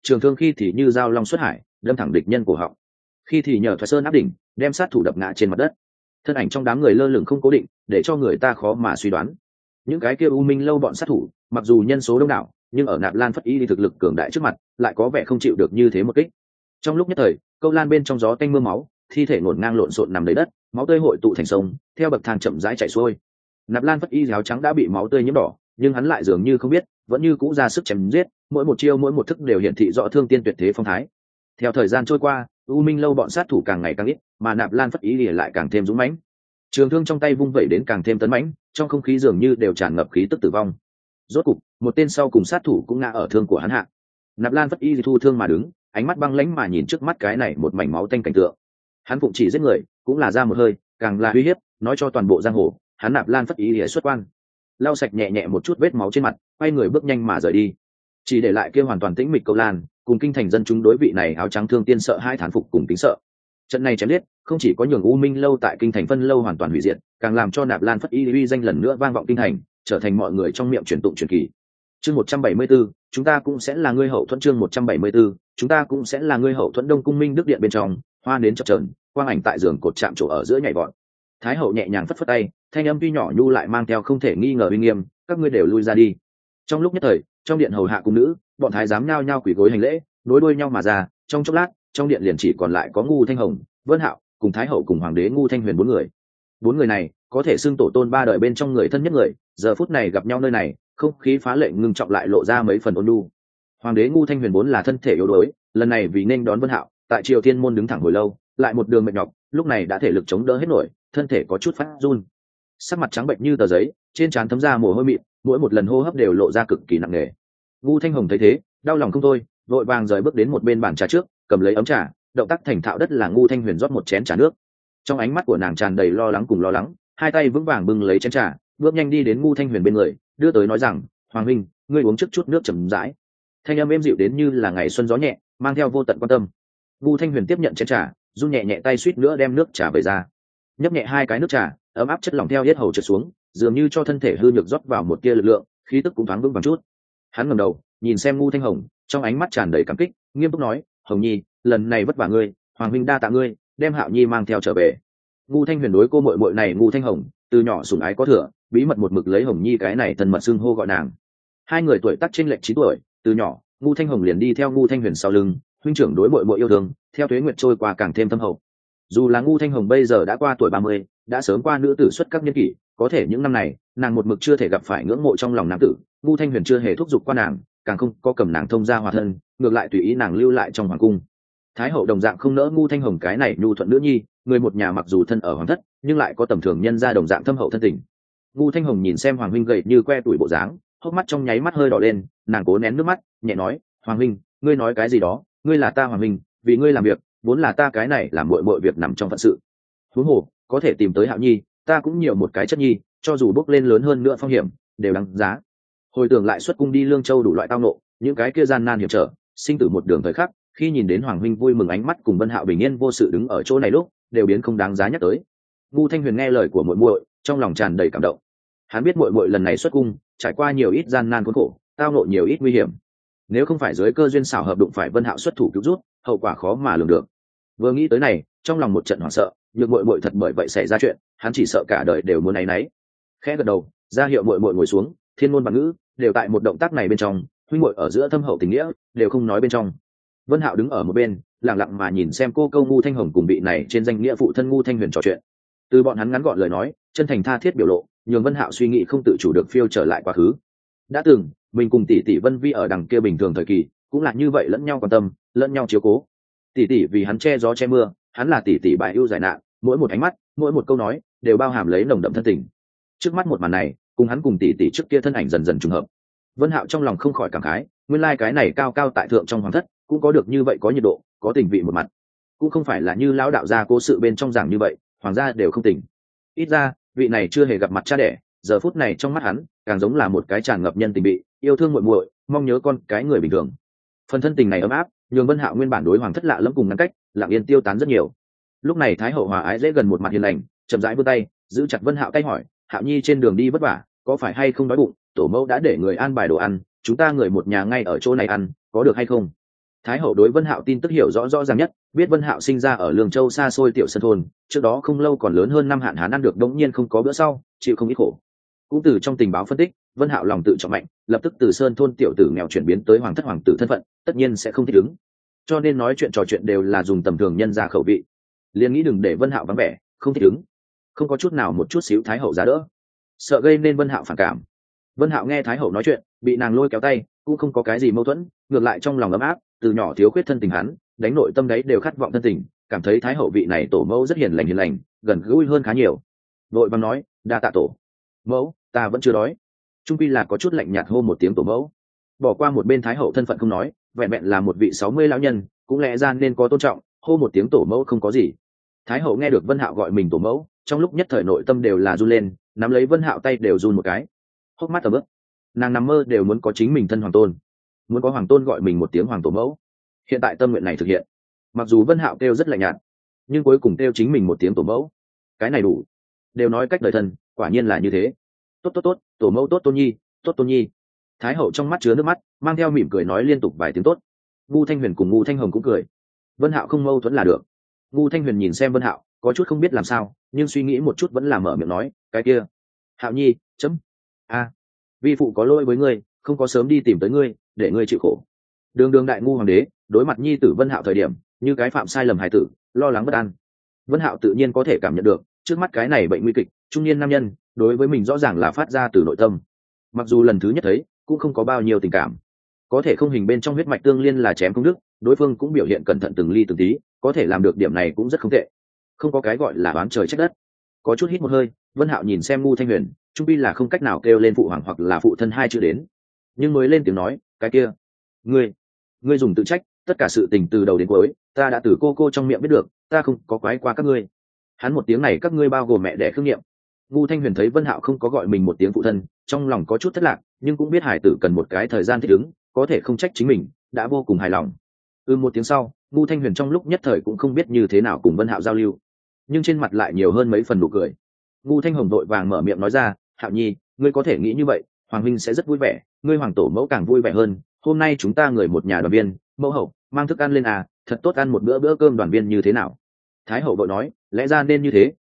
Trường thương khi thì như dao long xuất hải, đâm thẳng địch nhân cổ họng, khi thì nhờ thoại sơn áp đỉnh, đem sát thủ đập ngã trên mặt đất. Thân ảnh trong đám người lơ lửng không cố định, để cho người ta khó mà suy đoán. Những cái kia u minh lâu bọn sát thủ, mặc dù nhân số đông đảo, nhưng ở Nạp Lan Phất Y thực lực cường đại trước mặt, lại có vẻ không chịu được như thế một kích. Trong lúc nhất thời, câu lan bên trong gió tanh mưa máu, thi thể ngổn ngang lộn xộn nằm đầy đất, máu tươi hội tụ thành sông, theo bậc thang chậm rãi chảy xuôi. Nạp Lan Phất Y áo trắng đã bị máu tươi nhiễm đỏ, nhưng hắn lại dường như không biết, vẫn như cũ ra sức chém giết, mỗi một chiêu mỗi một thức đều hiển thị rõ thương tiên tuyệt thế phong thái. Theo thời gian trôi qua, u minh lâu bọn sát thủ càng ngày càng ít, mà Nạp Lan Phất Y lại càng thêm dũng mãnh. Trường thương trong tay vung vẩy đến càng thêm tấn mãnh, trong không khí dường như đều tràn ngập khí tức tử vong. Rốt cục, một tên sau cùng sát thủ cũng ngã ở thương của hắn hạ. Nạp Lan Phất Y thu thương mà đứng, ánh mắt băng lãnh mà nhìn trước mắt cái này một mảnh máu tanh cảnh tượng. Hắn phụng chỉ giết người, cũng là ra một hơi, càng là uy hiếp, nói cho toàn bộ giang hồ, hắn Nạp Lan Phất Y lìa xuất quan. Lau sạch nhẹ nhẹ một chút vết máu trên mặt, quay người bước nhanh mà rời đi, chỉ để lại kia hoàn toàn tĩnh mịch câu lan, cùng kinh thành dân chúng đối vị này áo trắng thương tiên sợ hai thán phục cùng kính sợ. Trận này chém liết, không chỉ có nhường u minh lâu tại kinh thành phân lâu hoàn toàn hủy diệt, càng làm cho Nạp Lan Phất Y uy danh lần nữa vang vọng kinh thành, trở thành mọi người trong miệng truyền tụng truyền kỳ. Chương 174, chúng ta cũng sẽ là ngươi hậu thuẫn. Chương 174, chúng ta cũng sẽ là ngươi hậu thuẫn. Đông Cung Minh Đức điện bên trong, hoa nến chập chờn, quang ảnh tại giường cột chạm trổ ở giữa nhảy vọt. Thái hậu nhẹ nhàng phất phất tay, thanh âm tuy nhỏ nhu lại mang theo không thể nghi ngờ uy nghiêm, các ngươi đều lui ra đi. Trong lúc nhất thời, trong điện hầu hạ cung nữ, bọn thái giám nhao nhao quỳ gối hành lễ, nối đuôi nhau mà ra, trong chốc lát, trong điện liền chỉ còn lại có Ngu Thanh Hồng, Vân Hạo, cùng Thái hậu cùng hoàng đế Ngu Thanh Huyền bốn người. Bốn người này, có thể xưng tổ tôn ba đời bên trong người thân nhất người, giờ phút này gặp nhau nơi này, không khí phá lệ ngưng trọng lại lộ ra mấy phần ôn nhu. Hoàng đế Ngu Thanh Huyền vốn là thân thể yếu đuối, lần này vì nên đón Vân Hạo, tại Triều Thiên môn đứng thẳng hồi lâu, lại một đường mệt nhọc, lúc này đã thể lực chống đỡ hết nổi, thân thể có chút phát run, sắc mặt trắng bệnh như tờ giấy, trên trán thấm ra mồ hôi mịn, mỗi một lần hô hấp đều lộ ra cực kỳ nặng nề. Ngu Thanh Hồng thấy thế, đau lòng không thôi, vội vàng rời bước đến một bên bàn trà trước, cầm lấy ấm trà, động tác thành thạo đất là Ngu Thanh Huyền rót một chén trà nước. Trong ánh mắt của nàng tràn đầy lo lắng cùng lo lắng, hai tay vững vàng bưng lấy chén trà, bước nhanh đi đến Ngu Thanh Huyền bên người, đưa tới nói rằng, hoàng huynh, ngươi uống trước chút nước chậm rãi. Thanh âm êm dịu đến như là ngày xuân gió nhẹ, mang theo vô tận quan tâm. Ngu Thanh Huyền tiếp nhận chén trà, run nhẹ nhẹ tay suýt nữa đem nước trà về ra, nhấp nhẹ hai cái nước trà, ấm áp chất lỏng theo hết hầu trượt xuống, dường như cho thân thể hư nhược rót vào một tia lực lượng, khí tức cũng thoáng vững vàng chút. Hắn ngẩng đầu, nhìn xem Ngu Thanh Hồng, trong ánh mắt tràn đầy cảm kích, nghiêm túc nói, Hồng Nhi, lần này vất vả ngươi, hoàng huynh đa tạ ngươi, đem Hạo Nhi mang theo trở về. Ngu Thanh Huyền đối cô muội muội này Ngu Thanh Hồng, từ nhỏ sủng ái có thừa, bí mật một mực lấy Hồng Nhi cái này thân mật xưng hô gọi nàng. Hai người tuổi tác chênh lệch 9 tuổi, từ nhỏ, Ngu Thanh Hồng liền đi theo Ngu Thanh Huyền sau lưng, huynh trưởng đối muội muội yêu thương, theo tuế nguyệt trôi qua càng thêm thâm hậu. Dù là Ngu Thanh Hồng bây giờ đã qua tuổi 30, đã sớm qua nữ tử xuất các niên kỷ, có thể những năm này, nàng một mực chưa thể gặp phải ngưỡng mộ trong lòng nam tử, Ngu Thanh Huyền chưa hề thúc giục qua nàng, càng không có cầm nàng thông gia hòa thân, ngược lại tùy ý nàng lưu lại trong hoàng cung. Thái hậu đồng dạng không nỡ Ngu Thanh Hồng cái này nhu thuận nữ nhi, người một nhà mặc dù thân ở hoàng thất, nhưng lại có tầm thường nhân gia đồng dạng thâm hậu thân tình. Ngu Thanh Hồng nhìn xem hoàng huynh gầy như que tuổi bộ dáng, hốc mắt trong nháy mắt hơi đỏ lên, nàng cố nén nước mắt, nhẹ nói, hoàng huynh, ngươi nói cái gì đó, ngươi là ta hoàng huynh, vì ngươi làm việc, vốn là ta cái này làm muội việc nằm trong phận sự. Huống hồ, có thể tìm tới Hạo Nhi, ta cũng nhiều một cái chất nhi, cho dù bước lên lớn hơn nữa phong hiểm, đều đáng giá. Hồi tưởng lại xuất cung đi Lương Châu đủ loại tao nộ, những cái kia gian nan hiểm trở, sinh tử một đường thời khắc, khi nhìn đến hoàng huynh vui mừng ánh mắt cùng Vân Hạo bình yên vô sự đứng ở chỗ này lúc, đều biến không đáng giá nhắc tới. Ngu Thanh Huyền nghe lời của muội muội, trong lòng tràn đầy cảm động. Hắn biết muội muội lần này xuất cung, trải qua nhiều ít gian nan khốn khổ, tao nộ nhiều ít nguy hiểm. Nếu không phải dưới cơ duyên xảo hợp đụng phải Vân Hạo xuất thủ cứu rút, hậu quả khó mà lường được. Vừa nghĩ tới này, trong lòng một trận hoảng sợ, nhược muội muội thật bởi vậy xảy ra chuyện, hắn chỉ sợ cả đời đều muốn áy náy. Khẽ gật đầu, ra hiệu muội muội ngồi xuống, thiên ngôn và ngữ đều tại một động tác này bên trong, huynh muội ở giữa thâm hậu tình nghĩa đều không nói bên trong. Vân Hạo đứng ở một bên, lặng lặng mà nhìn xem cô câu Ngu Thanh Hồng cùng vị này trên danh nghĩa phụ thân Ngu Thanh Huyền trò chuyện. Từ bọn hắn ngắn gọn lời nói, chân thành tha thiết biểu lộ, nhường Vân Hạo suy nghĩ không tự chủ được phiêu trở lại quá khứ. Đã từng, mình cùng tỷ tỷ Vân Vi ở đằng kia bình thường thời kỳ, cũng là như vậy lẫn nhau quan tâm, lẫn nhau chiếu cố. Tỷ tỷ vì hắn che gió che mưa, hắn là tỷ tỷ bại ưu giải nạn, mỗi một ánh mắt, mỗi một câu nói, đều bao hàm lấy nồng đậm thân tình. Trước mắt một màn này, cùng hắn cùng tỷ tỷ trước kia thân ảnh dần dần trùng hợp. Vân Hạo trong lòng không khỏi cảm khái, nguyên lai cái này cao cao tại thượng trong hoàng thất, cũng có được như vậy có nhiệt độ, có tình vị một mặt. Cũng không phải là như lão đạo gia cố sự bên trong giảng như vậy, hoàng gia đều không tình. Ít ra, vị này chưa hề gặp mặt cha đẻ, giờ phút này trong mắt hắn, càng giống là một cái tràn ngập nhân tình bị, yêu thương muội muội, mong nhớ con cái người bình thường. Phần thân tình này ấm áp, nhường Vân Hạo nguyên bản đối hoàng thất lạ lẫm cùng ngăn cách, lặng yên tiêu tán rất nhiều. Lúc này Thái hậu hòa ái dễ gần một mặt hiền lành, chậm rãi vươn tay, giữ chặt Vân Hạo tay hỏi, Hạo Nhi trên đường đi vất vả, có phải hay không đói bụng? Tổ mẫu đã để người an bài đồ ăn, chúng ta người một nhà ngay ở chỗ này ăn, có được hay không? Thái hậu đối Vân Hạo tin tức hiểu rõ rõ ràng nhất, biết Vân Hạo sinh ra ở Lương Châu xa xôi tiểu sơn thôn, trước đó không lâu còn lớn hơn năm hạn hán ăn được đống nhiên không có bữa sau, chịu không ít khổ. Cũng từ trong tình báo phân tích, Vân Hạo lòng tự trọng mạnh, lập tức từ sơn thôn tiểu tử nghèo chuyển biến tới hoàng thất hoàng tử thân phận, tất nhiên sẽ không thích ứng. Cho nên nói chuyện trò chuyện đều là dùng tầm thường nhân ra khẩu vị. Liền nghĩ đừng để Vân Hạo vắng vẻ, không thích ứng. Không có chút nào một chút xíu Thái hậu giá đỡ, sợ gây nên Vân Hạo phản cảm. Vân Hạo nghe Thái hậu nói chuyện, bị nàng lôi kéo tay, cũng không có cái gì mâu thuẫn, ngược lại trong lòng ấm áp, từ nhỏ thiếu khuyết thân tình hắn, đánh nội tâm đấy đều khát vọng thân tình, cảm thấy Thái hậu vị này tổ mẫu rất hiền lành, gần gũi hơn khá nhiều. Vội vàng nói, đa tạ tổ mẫu, ta vẫn chưa đói. Trung quy là có chút lạnh nhạt hô một tiếng tổ mẫu. Bỏ qua một bên Thái hậu thân phận không nói, vẹn vẹn là một vị 60 lão nhân, cũng lẽ ra nên có tôn trọng, hô một tiếng tổ mẫu không có gì. Thái hậu nghe được Vân Hạo gọi mình tổ mẫu, trong lúc nhất thời nội tâm đều là run lên, nắm lấy Vân Hạo tay đều run một cái. Hốc mắt tầm ướp, nàng nằm mơ đều muốn có chính mình thân hoàng tôn, muốn có hoàng tôn gọi mình một tiếng hoàng tổ mẫu. Hiện tại tâm nguyện này thực hiện, mặc dù Vân Hạo kêu rất lạnh nhạt, nhưng cuối cùng kêu chính mình một tiếng tổ mẫu, cái này đủ. Đều nói cách đời thân, quả nhiên là như thế. Tốt, tổ mẫu tốt tôn nhi, tốt tôn nhi. Thái hậu trong mắt chứa nước mắt, mang theo mỉm cười nói liên tục vài tiếng tốt. Ngu Thanh Huyền cùng Ngu Thanh Hồng cũng cười. Vân Hạo không mâu thuẫn là được. Ngu Thanh Huyền nhìn xem Vân Hạo, có chút không biết làm sao, nhưng suy nghĩ một chút vẫn là mở miệng nói, cái kia, Hạo nhi, chấm. Vi phụ có lỗi với ngươi, không có sớm đi tìm tới ngươi, để ngươi chịu khổ. Đường đại ngu hoàng đế, đối mặt nhi tử Vân Hạo thời điểm, như cái phạm sai lầm hài tử, lo lắng bất an. Vân Hạo tự nhiên có thể cảm nhận được, trước mắt cái này bệnh nguy kịch, trung niên nam nhân, đối với mình rõ ràng là phát ra từ nội tâm. Mặc dù lần thứ nhất thấy, cũng không có bao nhiêu tình cảm, có thể không hình bên trong huyết mạch tương liên là chém không đứt, đối phương cũng biểu hiện cẩn thận từng ly từng tí, có thể làm được điểm này cũng rất không tệ. Không có cái gọi là oán trời trách đất. Có chút hít một hơi, Vân Hạo nhìn xem Ngu Thanh Huyền, trung pi là không cách nào kêu lên phụ hoàng hoặc là phụ thân hai chữ đến, nhưng mới lên tiếng nói, cái kia, ngươi dùng tự trách, tất cả sự tình từ đầu đến cuối, ta đã từ cô trong miệng biết được, ta không có quái qua các ngươi. Hắn một tiếng này các ngươi bao gồm mẹ đẻ khương nghiệm. Ngu Thanh Huyền thấy Vân Hạo không có gọi mình một tiếng phụ thân, trong lòng có chút thất lạc, nhưng cũng biết hải tử cần một cái thời gian thích ứng, có thể không trách chính mình, đã vô cùng hài lòng. Một tiếng sau, Ngu Thanh Huyền trong lúc nhất thời cũng không biết như thế nào cùng Vân Hạo giao lưu, nhưng trên mặt lại nhiều hơn mấy phần nụ cười. Ngu Thanh Hồng vội vàng mở miệng nói ra, Hạo nhi, ngươi có thể nghĩ như vậy, hoàng huynh sẽ rất vui vẻ, ngươi hoàng tổ mẫu càng vui vẻ hơn. Hôm nay chúng ta người một nhà đoàn viên, mẫu hậu mang thức ăn lên thật tốt ăn một bữa cơm đoàn viên như thế nào? Thái hậu vội nói, lẽ ra nên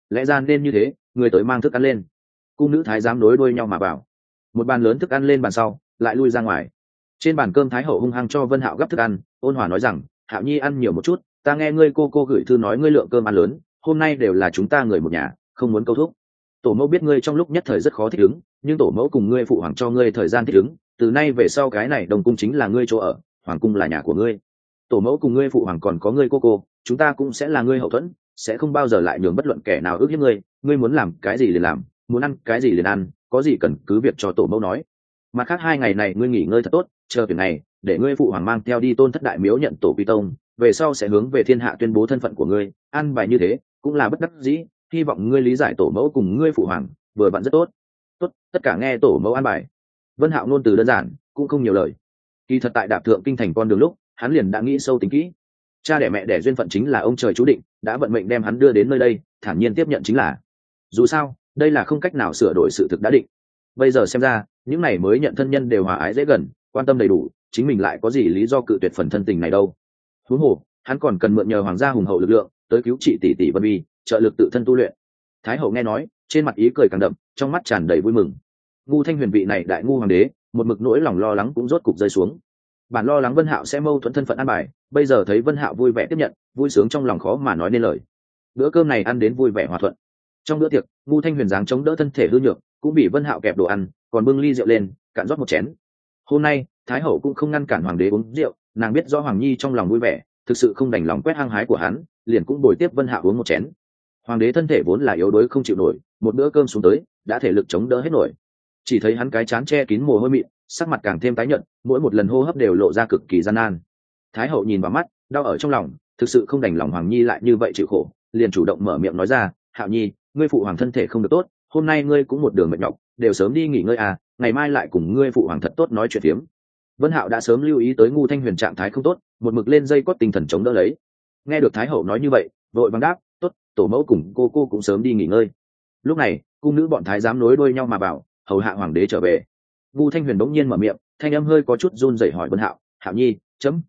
như thế, người tới mang thức ăn lên. Cung nữ thái giám đối đuôi nhau mà vào. Một bàn lớn thức ăn lên bàn sau, lại lui ra ngoài. Trên bàn cơm Thái hậu hung hăng cho Vân Hạo gấp thức ăn, ôn hòa nói rằng, Hạo nhi ăn nhiều một chút, ta nghe ngươi cô gửi thư nói ngươi lượng cơm ăn lớn, hôm nay đều là chúng ta người một nhà, không muốn câu thúc. Tổ mẫu biết ngươi trong lúc nhất thời rất khó thích ứng, nhưng tổ mẫu cùng ngươi phụ hoàng cho ngươi thời gian thích ứng, từ nay về sau cái này đồng cung chính là ngươi chỗ ở, hoàng cung là nhà của ngươi. Tổ mẫu cùng ngươi phụ hoàng còn có ngươi cô, chúng ta cũng sẽ là ngươi hậu thuẫn, sẽ không bao giờ lại nhường bất luận kẻ nào ước hiếp ngươi, ngươi muốn làm cái gì liền làm, muốn ăn cái gì liền ăn, có gì cần cứ việc cho tổ mẫu nói. Mặt khác 2 ngày này ngươi nghỉ ngơi thật tốt, chờ tuyển này, để ngươi phụ hoàng mang theo đi Tôn Thất đại miếu nhận tổ quy tông, về sau sẽ hướng về thiên hạ tuyên bố thân phận của ngươi, ăn bài như thế cũng là bất đắc dĩ, hy vọng ngươi lý giải tổ mẫu cùng ngươi phụ hoàng, vừa vặn rất tốt. Tốt, tất cả nghe tổ mẫu ăn bài. Vân Hạo ngôn từ đơn giản, cũng không nhiều lời. Kỳ thật tại đạp thượng kinh thành con đường lúc, hắn liền đã nghĩ sâu tính kỹ. Cha đẻ mẹ đẻ duyên phận chính là ông trời chú định, đã vận mệnh đem hắn đưa đến nơi đây, thản nhiên tiếp nhận chính là. Dù sao, đây là không cách nào sửa đổi sự thực đã định. Bây giờ xem ra, những này mới nhận thân nhân đều hòa ái dễ gần, quan tâm đầy đủ, chính mình lại có gì lý do cự tuyệt phần thân tình này đâu? Huống hồ, hắn còn cần mượn nhờ hoàng gia hùng hậu lực lượng, tới cứu trị tỷ tỷ Vân Vi, trợ lực tự thân tu luyện. Thái hậu nghe nói, trên mặt ý cười càng đậm, trong mắt tràn đầy vui mừng. Ngu Thanh Huyền vị này đại ngu hoàng đế, một mực nỗi lòng lo lắng cũng rốt cục rơi xuống. Bản lo lắng Vân Hạo sẽ mâu thuẫn thân phận ăn bài, bây giờ thấy Vân Hạo vui vẻ tiếp nhận, vui sướng trong lòng khó mà nói nên lời. Bữa cơm này ăn đến vui vẻ hòa thuận. Trong bữa tiệc, Ngu Thanh Huyền dáng chống đỡ thân thể hư nhược, cũng bị Vân Hạo kẹp đồ ăn, còn bưng ly rượu lên, cạn rót một chén. Hôm nay, Thái hậu cũng không ngăn cản hoàng đế uống rượu, nàng biết rõ Hoàng Nhi trong lòng vui vẻ, thực sự không đành lòng quét hăng hái của hắn, liền cũng bồi tiếp Vân Hạo uống một chén. Hoàng đế thân thể vốn là yếu đuối không chịu nổi, một bữa cơm xuống tới, đã thể lực chống đỡ hết nổi. Chỉ thấy hắn cái trán che kín mồ hôi mịn, sắc mặt càng thêm tái nhợt, mỗi một lần hô hấp đều lộ ra cực kỳ gian nan. Thái hậu nhìn vào mắt, đau ở trong lòng, thực sự không đành lòng Hoàng Nhi lại như vậy chịu khổ, liền chủ động mở miệng nói ra, Hạo Nhi, ngươi phụ hoàng thân thể không được tốt, hôm nay ngươi cũng một đường mệt nhọc, đều sớm đi nghỉ ngơi ngày mai lại cùng ngươi phụ hoàng thật tốt nói chuyện phiếm. Vân Hạo đã sớm lưu ý tới Ngu Thanh Huyền trạng thái không tốt, một mực lên dây cót tinh thần chống đỡ lấy. Nghe được Thái hậu nói như vậy, vội vàng đáp, tốt, tổ mẫu cùng cô cũng sớm đi nghỉ ngơi. Lúc này, cung nữ bọn thái giám nối đuôi nhau mà vào, hầu hạ hoàng đế trở về. Ngu Thanh Huyền bỗng nhiên mở miệng, thanh âm hơi có chút run rẩy hỏi Vân Hạo, Hạo Nhi, chấm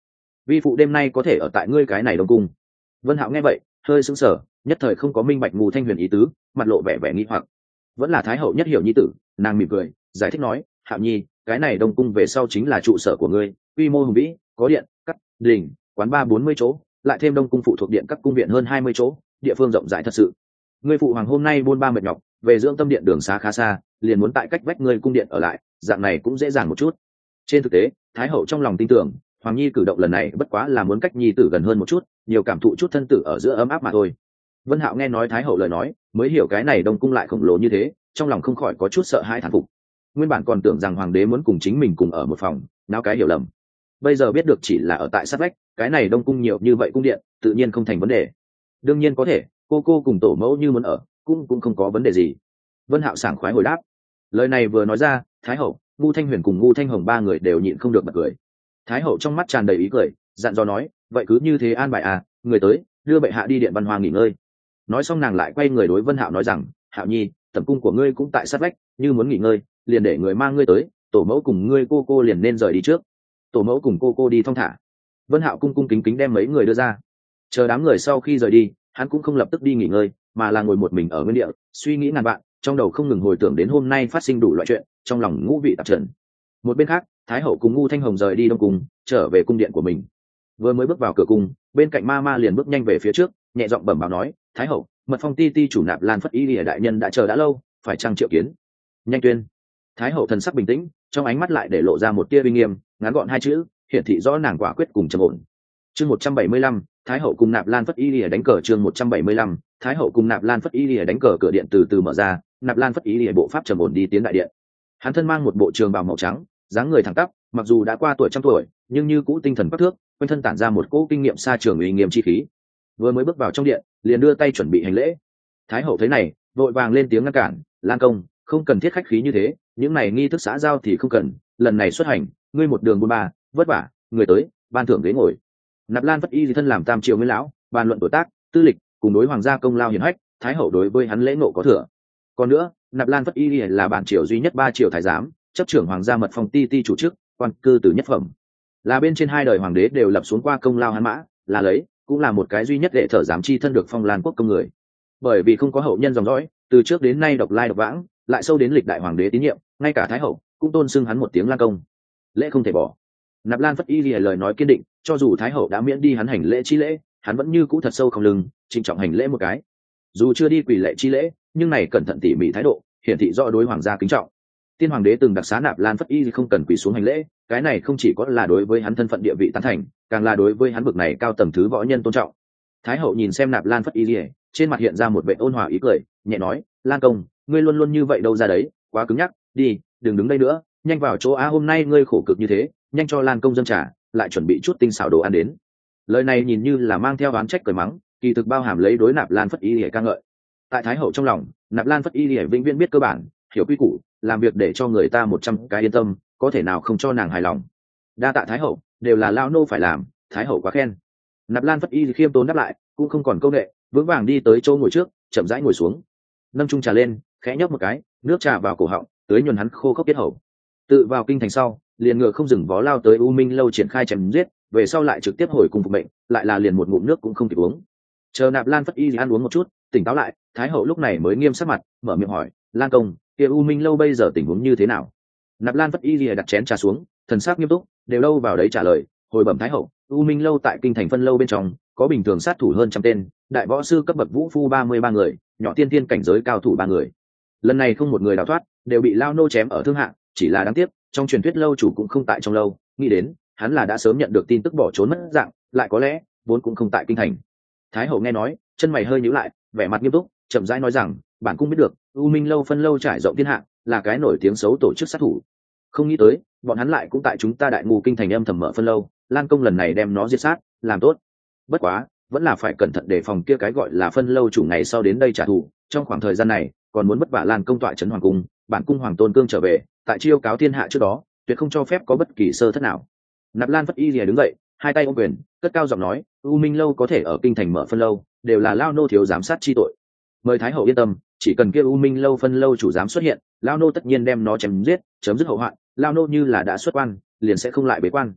vi phụ đêm nay có thể ở tại ngươi cái này đông cung. Vân Hạo nghe vậy hơi sững sờ, nhất thời không có minh bạch Ngô Thanh Huyền ý tứ, mặt lộ vẻ nghi hoặc. Vẫn là thái hậu nhất hiểu nhi tử, nàng mỉm cười giải thích nói, Hạo nhi, cái này đông cung về sau chính là trụ sở của ngươi, quy mô hùng vĩ, có điện, cắt, đình, quán bar 40 chỗ, lại thêm đông cung phụ thuộc điện các cung viện hơn 20 chỗ, địa phương rộng rãi thật sự. Ngươi phụ hoàng hôm nay buôn ba mệt nhọc, về dưỡng tâm điện đường xá khá xa, liền muốn tại cách vách ngươi cung điện ở lại, dạng này cũng dễ dàng một chút. Trên thực tế, thái hậu trong lòng tin tưởng, hoàng nhi cử động lần này bất quá là muốn cách nhi tử gần hơn một chút, nhiều cảm thụ chút thân tử ở giữa ấm áp mà thôi. Vân Hạo nghe nói thái hậu lời nói, mới hiểu cái này đông cung lại khổng lồ như thế, trong lòng không khỏi có chút sợ hãi thán phục. Nguyên bản còn tưởng rằng hoàng đế muốn cùng chính mình cùng ở một phòng, náo cái hiểu lầm. Bây giờ biết được chỉ là ở tại sát vách, cái này đông cung nhiều như vậy cung điện, tự nhiên không thành vấn đề. Đương nhiên có thể, cô cùng tổ mẫu như muốn ở, cũng không có vấn đề gì. Vân Hạo sảng khoái hồi đáp. Lời này vừa nói ra, thái hậu, Ngô Thanh Huyền cùng Ngô Thanh Hồng ba người đều nhịn không được bật cười. Thái hậu trong mắt tràn đầy ý cười, dặn dò nói, vậy cứ như thế an bài à, người tới, đưa bệ hạ đi điện văn hoa nghỉ ngơi. Nói xong nàng lại quay người đối Vân Hạo nói rằng, Hạo nhi, tẩm cung của ngươi cũng tại sát vách, như muốn nghỉ ngơi, liền để người mang ngươi tới, tổ mẫu cùng ngươi cô liền nên rời đi trước. Tổ mẫu cùng cô đi thong thả. Vân Hạo cung kính kính đem mấy người đưa ra. Chờ đám người sau khi rời đi, hắn cũng không lập tức đi nghỉ ngơi, mà là ngồi một mình ở nguyên địa, suy nghĩ ngàn vạn, trong đầu không ngừng hồi tưởng đến hôm nay phát sinh đủ loại chuyện, trong lòng ngũ vị tạp trần. Một bên khác, thái hậu cùng Ngô Thanh Hồng rời đi đông cung, trở về cung điện của mình. Vừa mới bước vào cửa cung, bên cạnh ma liền bước nhanh về phía trước, nhẹ giọng bẩm báo nói, thái hậu, mật phong ti chủ Nạp Lan Phất Y Lìa đại nhân đã chờ đã lâu, phải chăng triệu kiến? Nhanh tuyên. Thái hậu thần sắc bình tĩnh, trong ánh mắt lại để lộ ra một tia uy nghiêm, ngắn gọn hai chữ, hiển thị rõ nàng quả quyết cùng trầm ổn. Chương 175, thái hậu cùng Nạp Lan Phất Y Lìa đánh cờ. Chương 175, thái hậu cùng Nạp Lan Phất Y Lìa đánh cờ. Cửa điện từ từ mở ra, Nạp Lan Phất Y Lìa bộ pháp trầm ổn đi tiến đại điện. Hắn thân mang một bộ trường bào màu trắng, dáng người thẳng tắp, mặc dù đã qua tuổi trăm tuổi, nhưng như cũ tinh thần bắc thước, quanh thân tản ra một cỗ kinh nghiệm xa trường uy nghiêm chi khí. Vừa mới bước vào trong điện, liền đưa tay chuẩn bị hành lễ. Thái hậu thấy này, vội vàng lên tiếng ngăn cản, Lan công, không cần thiết khách khí như thế, những này nghi thức xã giao thì không cần, lần này xuất hành, ngươi một đường buôn ba, vất vả, người tới, ban thưởng ghế ngồi. Nạp Lan Phất Y thân làm tam triều nguyên lão, bàn luận tuổi tác, tư lịch, cùng đối hoàng gia công lao hiển hách, thái hậu đối với hắn lễ ngộ có thừa. Còn nữa, Nạp Lan Phất Y là bản triều duy nhất 3 triều thái giám, chấp trưởng hoàng gia mật phong ti chủ chức, quan cư từ nhất phẩm, là bên trên 2 đời hoàng đế đều lập xuống qua công lao hắn mã, là lấy, cũng là một cái duy nhất đệ thở giám chi thân được phong Lan quốc công người. Bởi vì không có hậu nhân dòng dõi, từ trước đến nay độc lai độc vãng, lại sâu đến lịch đại hoàng đế tín nhiệm, ngay cả thái hậu cũng tôn xưng hắn một tiếng Lan công, lễ không thể bỏ. Nạp Lan Phất Y lời nói kiên định, cho dù thái hậu đã miễn đi hắn hành lễ chi lễ, hắn vẫn như cũ thật sâu không lưng, trịnh trọng hành lễ một cái. Dù chưa đi quỳ lễ chi lễ, nhưng này cẩn thận tỉ mỉ thái độ, hiển thị rõ đối hoàng gia kính trọng. Tiên hoàng đế từng đặc xá Nạp Lan Phất Y không cần quỳ xuống hành lễ, cái này không chỉ có là đối với hắn thân phận địa vị tán thành, càng là đối với hắn bậc này cao tầng thứ võ nhân tôn trọng. Thái hậu nhìn xem Nạp Lan Phất Y, trên mặt hiện ra một vẻ ôn hòa ý cười, nhẹ nói, Lan công, ngươi luôn luôn như vậy đâu ra đấy, quá cứng nhắc, đi, đừng đứng đây nữa, nhanh vào chỗ á, hôm nay ngươi khổ cực như thế, nhanh cho Lan công dâng trà, lại chuẩn bị chút tinh xảo đồ ăn đến. Lời này nhìn như là mang theo oán trách cười mắng, kỳ thực bao hàm lấy đối Nạp Lan Phất Y để ca ngợi. Tại thái hậu trong lòng, Nạp Lan Phất Y vĩnh viễn biết cơ bản, hiểu quy củ, làm việc để cho người ta 100 cái yên tâm, có thể nào không cho nàng hài lòng. Đa tạ thái hậu, đều là lao nô phải làm, thái hậu quá khen. Nạp Lan Phất Y khiêm tốn đáp lại, cũng không còn câu nệ, vững vàng đi tới chỗ ngồi trước, chậm rãi ngồi xuống, nâng chung trà lên, khẽ nhấp một cái, nước trà vào cổ họng, tưới nhuần hắn khô khốc tiết hầu. Tự vào kinh thành sau, liền ngựa không dừng vó lao tới U Minh lâu triển khai chém giết, về sau lại trực tiếp hồi cùng phục mệnh, lại là liền một ngụm nước cũng không kịp uống. Chờ Nạp Lan Phất Y ăn uống một chút, tỉnh táo lại, thái hậu lúc này mới nghiêm sắc mặt, mở miệng hỏi, Lan công, kia U Minh lâu bây giờ tình huống như thế nào? Nạp Lan Phất Y đặt chén trà xuống, thần sắc nghiêm túc, đều đâu vào đấy trả lời, hồi bẩm thái hậu, U Minh lâu tại kinh thành phân lâu bên trong, có bình thường sát thủ hơn 100 tên, đại võ sư cấp bậc vũ phu 33 người, nhỏ tiên tiên cảnh giới cao thủ 3 người. Lần này không một người đào thoát, đều bị lao nô chém ở thương hạng, chỉ là đáng tiếc, trong truyền thuyết lâu chủ cũng không tại trong lâu, nghĩ đến, hắn là đã sớm nhận được tin tức bỏ trốn mất dạng, lại có lẽ vốn cũng không tại kinh thành. Thái hậu nghe nói, chân mày hơi nhíu lại, vẻ mặt nghiêm túc, chậm rãi nói rằng, bản cung biết được, U Minh lâu phân lâu trải rộng thiên hạ, là cái nổi tiếng xấu tổ chức sát thủ. Không nghĩ tới, bọn hắn lại cũng tại chúng ta đại ngu kinh thành âm thầm mở phân lâu, Lan công lần này đem nó diệt sát, làm tốt. Bất quá, vẫn là phải cẩn thận đề phòng kia cái gọi là phân lâu chủ ngày sau đến đây trả thù, trong khoảng thời gian này, còn muốn vất vả Lan công tọa trấn hoàng cung, bản cung hoàng tôn cương trở về, tại chiêu cáo thiên hạ trước đó, tuyệt không cho phép có bất kỳ sơ thất nào. Nạp Lan Phất Y lìa đứng dậy, hai tay ôm quyền, cất cao giọng nói, U Minh lâu có thể ở kinh thành mở phân lâu, đều là lao nô thiếu giám sát chi tội. Mời thái hậu yên tâm, chỉ cần kia U Minh lâu phân lâu chủ dám xuất hiện, lao nô tất nhiên đem nó chém giết, chấm dứt hậu hoạn, lao nô như là đã xuất quan, liền sẽ không lại bế quan.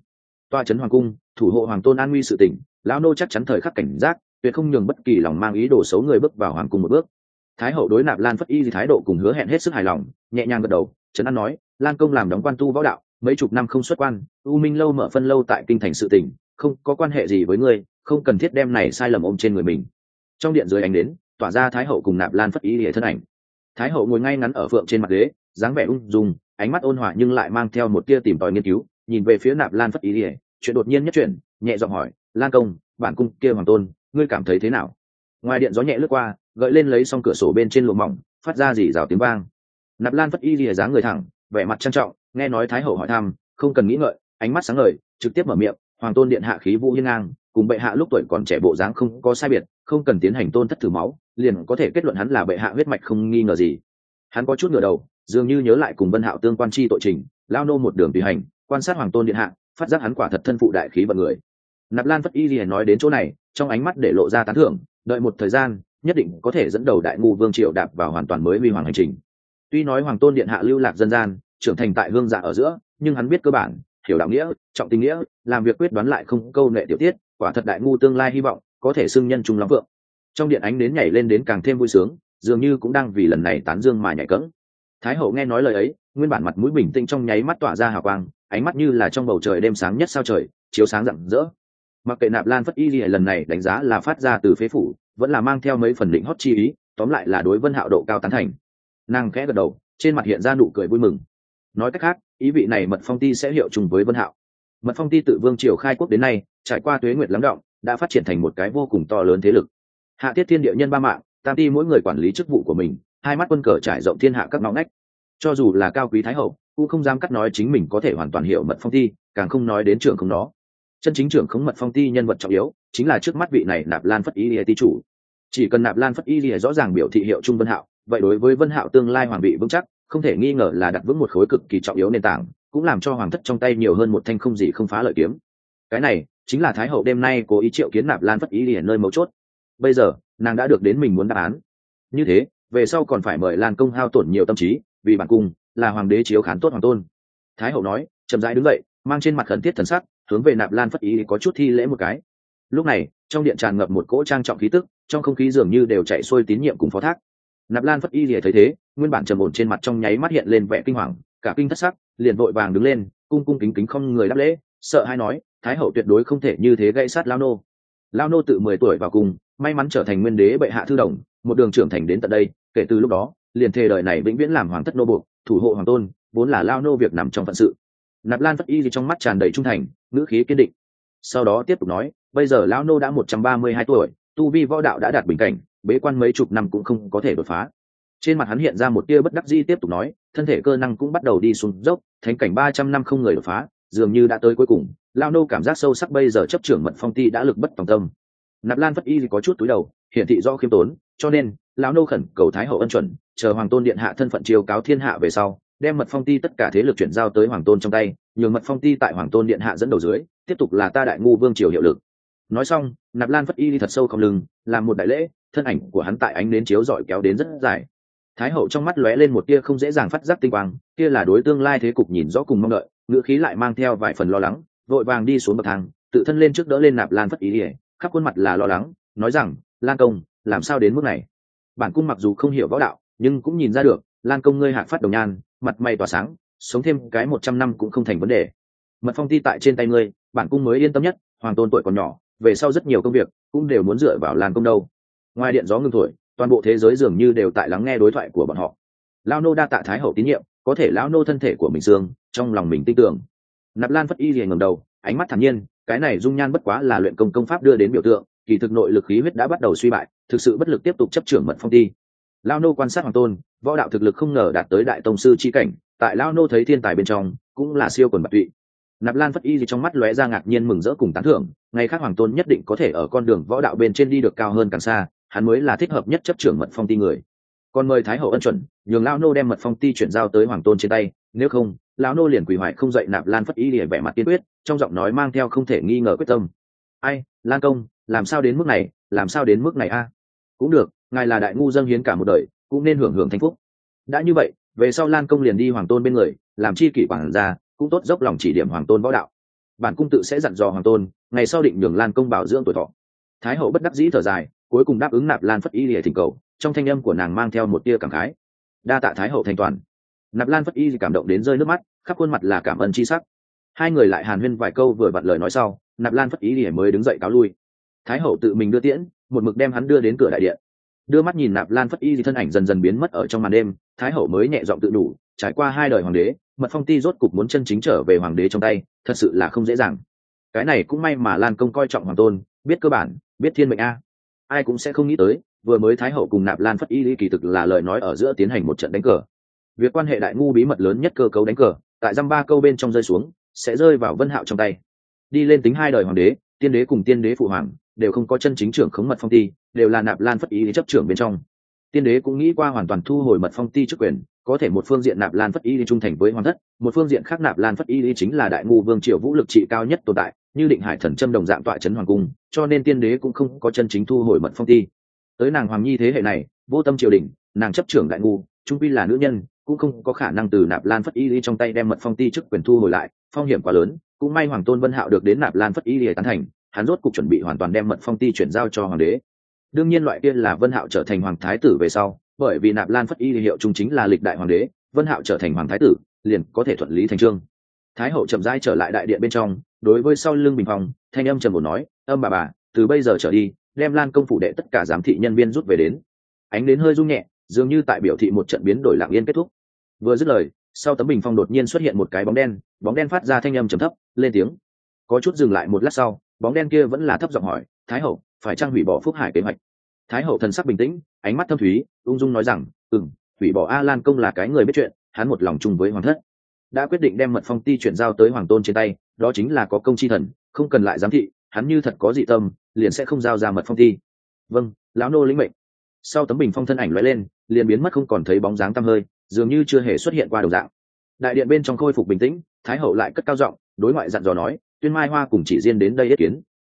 toa trấn hoàng cung thủ hộ hoàng tôn an nguy sự tỉnh, lão nô chắc chắn thời khắc cảnh giác, tuyệt không nhường bất kỳ lòng mang ý đồ xấu người bước vào hoàng cung một bước. Thái hậu đối Nạp Lan Phất Y thái độ cùng hứa hẹn hết sức hài lòng, nhẹ nhàng gật đầu, trấn an nói, Lan công làm đóng quan tu võ đạo mấy chục năm không xuất quan, U Minh lâu mở phân lâu tại kinh thành sự tỉnh, không có quan hệ gì với ngươi, không cần thiết đem này sai lầm ôm trên người mình. Trong điện dưới ánh đến tỏa ra thái hậu cùng Nạp Lan Phất Y thân ảnh. Thái hậu ngồi ngay ngắn ở phượng trên mặt ghế, dáng vẻ ung dung, ánh mắt ôn hòa nhưng lại mang theo một tia tìm tòi nghiên cứu, nhìn về phía Nạp Lan Phất Y, chuyện đột nhiên nhất chuyển, nhẹ giọng hỏi, Lan công, bản cung kia hoàng tôn, ngươi cảm thấy thế nào? Ngoài điện gió nhẹ lướt qua, gợi lên lấy song cửa sổ bên trên lụa mỏng, phát ra rỉ rào tiếng vang. Nạp Lan Phất Y lìa dáng người thẳng, vẻ mặt trang trọng, nghe nói thái hậu hỏi thăm, không cần nghĩ ngợi, ánh mắt sáng ngời, trực tiếp mở miệng, hoàng tôn điện hạ khí vũ hiên ngang, cùng bệ hạ lúc tuổi còn trẻ bộ dáng không có sai biệt, không cần tiến hành tôn thất thử máu, liền có thể kết luận hắn là bệ hạ huyết mạch không nghi ngờ gì. Hắn có chút ngửa đầu, dường như nhớ lại cùng Vân Hạo tương quan chi tội trình, lao nô một đường tùy hành, quan sát hoàng tôn điện hạ, phát giác hắn quả thật thân phụ đại khí vận người. Nạp Lan Phất Y lìa nói đến chỗ này, trong ánh mắt để lộ ra tán thưởng, đợi một thời gian nhất định có thể dẫn đầu đại ngu vương triều đạp vào hoàn toàn mới huy hoàng hành trình. Tuy nói hoàng tôn điện hạ lưu lạc dân gian, trưởng thành tại hương dạ ở giữa, nhưng hắn biết cơ bản, hiểu đạo nghĩa, trọng tình nghĩa, làm việc quyết đoán lại không câu nệ tiểu tiết, quả thật đại ngu tương lai hy vọng có thể xưng nhân trung lắm vượng. Trong điện ánh đến nhảy lên đến càng thêm vui sướng, dường như cũng đang vì lần này tán dương mà nhảy cẫng. Thái hậu nghe nói lời ấy, nguyên bản mặt mũi bình tĩnh trong nháy mắt tỏa ra hào quang, ánh mắt như là trong bầu trời đêm sáng nhất sao trời, chiếu sáng rạng rỡ. Mặc kệ Nạp Lan Phất Y lần này đánh giá là phát ra từ phế phủ, vẫn là mang theo mấy phần định hót chi ý, tóm lại là đối Vân Hạo độ cao tán thành. Nàng khẽ gật đầu, trên mặt hiện ra nụ cười vui mừng. Nói cách khác, ý vị này Mật Phong Ti sẽ hiệu trùng với Vân Hạo. Mật Phong Ti tự vương triều khai quốc đến nay, trải qua tuế nguyệt lắng đọng, đã phát triển thành một cái vô cùng to lớn thế lực. Hạ tiết thiên địa nhân ba mạng, tam ti mỗi người quản lý chức vụ của mình, hai mắt quân cờ trải rộng thiên hạ các ngõ ngách. Cho dù là cao quý thái hậu, cũng không dám cắt nói chính mình có thể hoàn toàn hiểu Mật Phong Ti, càng không nói đến trưởng không nó. Chân chính trưởng khống Mật Phong Ti nhân vật trọng yếu, chính là trước mắt vị này Nạp Lan Phất Y ti chủ. Chỉ cần Nạp Lan Phất Y rõ ràng biểu thị hiệu trung Vân Hạo, vậy đối với Vân Hạo tương lai hoàng vị vững chắc, không thể nghi ngờ là đặt vững một khối cực kỳ trọng yếu nền tảng, cũng làm cho hoàng thất trong tay nhiều hơn một thanh không gì không phá lợi kiếm. Cái này chính là thái hậu đêm nay cố ý triệu kiến Nạp Lan Phất Y ở nơi mấu chốt. Bây giờ nàng đã được đến mình muốn đáp án. Như thế về sau còn phải mời Lan công hao tổn nhiều tâm trí, vì bản cung là hoàng đế chiếu khán tốt hoàng tôn. Thái hậu nói, chậm rãi đứng dậy, mang trên mặt khẩn thiết thần sắc, hướng về Nạp Lan Phất Y có chút thi lễ một cái. Lúc này trong điện tràn ngập một cỗ trang trọng khí tức, trong không khí dường như đều chạy xuôi tín nhiệm cùng phó thác. Nạp Lan Phất Y thấy thế, nguyên bản trầm ổn trên mặt trong nháy mắt hiện lên vẻ kinh hoàng, cả kinh thất sắc, liền vội vàng đứng lên, cung cung kính kính không người đáp lễ, sợ hai nói, thái hậu tuyệt đối không thể như thế gây sát lao nô. Lao nô tự 10 tuổi vào cùng, may mắn trở thành nguyên đế bệ hạ thư đồng, một đường trưởng thành đến tận đây, kể từ lúc đó liền thề đời này vĩnh viễn làm hoàng thất nô buộc, thủ hộ hoàng tôn, vốn là lao nô việc nằm trong phận sự. Nạp Lan Phất Y trong mắt tràn đầy trung thành, ngữ khí kiên định. Sau đó tiếp tục nói, bây giờ lão nô đã 132 tuổi, tu vi võ đạo đã đạt bình cảnh, bế quan mấy chục năm cũng không có thể đột phá. Trên mặt hắn hiện ra một tia bất đắc dĩ, tiếp tục nói, thân thể cơ năng cũng bắt đầu đi xuống dốc, thánh cảnh 300 năm không người đột phá, dường như đã tới cuối cùng. Lão nô cảm giác sâu sắc bây giờ chấp trưởng Mật Phong Ti đã lực bất tòng tâm. Nạp Lan Phất Y có chút túi đầu, hiển thị do khiêm tốn, cho nên lão nô khẩn cầu thái hậu ân chuẩn, chờ hoàng tôn điện hạ thân phận chiêu cáo thiên hạ về sau, đem Mật Phong Ti tất cả thế lực chuyển giao tới hoàng tôn trong tay, nhường Mật Phong Ti tại hoàng tôn điện hạ dẫn đầu dưới, tiếp tục là ta đại ngu vương triều hiệu lực. Nói xong, Nạp Lan Phất Y thật sâu không lưng, làm một đại lễ, thân ảnh của hắn tại ánh nến chiếu rọi kéo đến rất dài. Thái hậu trong mắt lóe lên một tia không dễ dàng phát giác tinh quang, kia là đối tương lai thế cục nhìn rõ cùng mong đợi, ngữ khí lại mang theo vài phần lo lắng, vội vàng đi xuống bậc thang, tự thân lên trước đỡ lên Nạp Lan Phất Y, khắp khuôn mặt là lo lắng, nói rằng, Lan công, làm sao đến mức này? Bản cung mặc dù không hiểu võ đạo, nhưng cũng nhìn ra được, Lan công ngươi hạc phát đồng nhan, mặt mày tỏa sáng, sống thêm cái 100 năm cũng không thành vấn đề. Mật Phong Ti tại trên tay ngươi, bản cung mới yên tâm nhất, hoàng tôn tuổi còn nhỏ, về sau rất nhiều công việc cũng đều muốn dựa vào Lan công đâu. Ngoài điện gió ngưng thổi, toàn bộ thế giới dường như đều tại lắng nghe đối thoại của bọn họ. Lão nô đa tạ thái hậu tín nhiệm, có thể lão nô thân thể của mình xương, trong lòng mình tin tưởng. Nạp Lan Phất Y liền ngẩng đầu, ánh mắt thản nhiên, cái này dung nhan bất quá là luyện công pháp đưa đến biểu tượng, kỳ thực nội lực khí huyết đã bắt đầu suy bại, thực sự bất lực tiếp tục chấp trưởng Mật Phong Ti. Lão nô quan sát hoàng tôn, võ đạo thực lực không ngờ đạt tới đại tông sư chi cảnh, tại lão nô thấy thiên tài bên trong, cũng là siêu quần bạc tụy. Nạp Lan Phất Y trong mắt lóe ra ngạc nhiên mừng rỡ cùng tán thưởng, ngày khác hoàng tôn nhất định có thể ở con đường võ đạo bên trên đi được cao hơn càng xa, hắn mới là thích hợp nhất chấp trưởng Mật Phong Ti người. Còn mời thái hậu ân chuẩn, nhường lão nô đem Mật Phong Ti chuyển giao tới hoàng tôn trên tay, nếu không, lão nô liền quỳ hoại không dậy. Nạp Lan Phất Y lìa vẻ mặt kiên quyết, trong giọng nói mang theo không thể nghi ngờ quyết tâm. Ai, Lan công, làm sao đến mức này, làm sao đến mức này a? Cũng được, ngài là đại ngu dâng hiến cả một đời, cũng nên hưởng hưởng thanh phúc. Đã như vậy, về sau Lan công liền đi hoàng tôn bên người, làm chi kỷ quản gia, cũng tốt dốc lòng chỉ điểm hoàng tôn võ đạo. bản cung tự sẽ dặn dò hoàng tôn ngày sau định nhường lan công bảo dưỡng tuổi thọ. Thái hậu bất đắc dĩ thở dài, cuối cùng đáp ứng nạp lan phất y lìa thỉnh cầu, trong thanh âm của nàng mang theo một tia cảm khái. Đa tạ thái hậu thành toàn. Nạp lan phất y cảm động đến rơi nước mắt, khắp khuôn mặt là cảm ơn chi sắc. Hai người lại hàn huyên vài câu vừa vặn lời nói sau, nạp lan phất y lìa mới đứng dậy cáo lui. Thái hậu tự mình đưa tiễn, một mực đem hắn đưa đến cửa đại điện. Đưa mắt nhìn nạp lan phất y thân ảnh dần dần biến mất ở trong màn đêm, thái hậu mới nhẹ giọng tự đủ, trải qua 2 đời hoàng đế, mật phong ti rốt cục muốn chân chính trở về hoàng đế trong tay, thật sự là không dễ dàng. Cái này cũng may mà lan công coi trọng hoàng tôn, biết cơ bản, biết thiên mệnh a. Ai cũng sẽ không nghĩ tới, vừa mới thái hậu cùng nạp lan phất y kỳ thực là lời nói ở giữa tiến hành một trận đánh cờ. Việc quan hệ đại ngu bí mật lớn nhất cơ cấu đánh cờ, tại dăm 3 câu bên trong rơi xuống, sẽ rơi vào Vân Hạo trong tay. Đi lên tính 2 đời hoàng đế, tiên đế cùng tiên đế phụ hoàng đều không có chân chính trưởng khống mật phong ti, đều là nạp lan phất y chấp trưởng bên trong. Tiên đế cũng nghĩ qua hoàn toàn thu hồi mật phong ti chức quyền, có thể một phương diện nạp lan phất y trung thành với hoàng thất, một phương diện khác nạp lan phất y chính là đại ngu vương triều vũ lực trị cao nhất tồn tại, như định hải thần châm đồng dạng tọa trấn hoàng cung, cho nên tiên đế cũng không có chân chính thu hồi mật phong ti. Tới nàng hoàng nhi thế hệ này, vô tâm triều đình, nàng chấp trưởng đại ngu, trung quy là nữ nhân, cũng không có khả năng từ nạp lan phất y trong tay đem mật phong ti chức quyền thu hồi lại, phong hiểm quá lớn. Cũng may hoàng tôn Vân Hạo được đến nạp lan phất y tán thành, hắn rốt cục chuẩn bị hoàn toàn đem mật phong ti chuyển giao cho hoàng đế. Đương nhiên loại kia là Vân Hạo trở thành hoàng thái tử về sau, bởi vì nạp lan phất y hiệu trung chính là lịch đại hoàng đế, Vân Hạo trở thành hoàng thái tử liền có thể thuận lý thành chương. Thái hậu chậm rãi trở lại đại điện bên trong, đối với sau lưng bình phòng thanh âm trầm ổn nói, âm bà từ bây giờ trở đi đem lan công phủ đệ tất cả giám thị nhân viên rút về đến. Ánh đến hơi rung nhẹ, dường như tại biểu thị một trận biến đổi lặng yên kết thúc. Vừa dứt lời, sau tấm bình phong đột nhiên xuất hiện một cái bóng đen phát ra thanh âm trầm thấp lên tiếng. Có chút dừng lại một lát sau, bóng đen kia vẫn là thấp giọng hỏi, thái hậu phải chăng hủy bỏ Phúc Hải kế hoạch? Thái hậu thần sắc bình tĩnh, ánh mắt thâm thúy, ung dung nói rằng, hủy bỏ A Lan công là cái người biết chuyện, hắn một lòng chung với hoàng thất, đã quyết định đem mật phong ti chuyển giao tới hoàng tôn trên tay, đó chính là có công chi thần, không cần lại giám thị, hắn như thật có dị tâm liền sẽ không giao ra mật phong ti. Vâng, lão nô lĩnh mệnh. Sau tấm bình phong thân ảnh lóe lên, liền biến mất không còn thấy bóng dáng tăm hơi, dường như chưa hề xuất hiện qua đồng dạng. Đại điện bên trong khôi phục bình tĩnh, thái hậu lại cất cao giọng đối ngoại dặn dò nói, Tuyên Mai Hoa cùng Chỉ Diên đến đây yết kiến.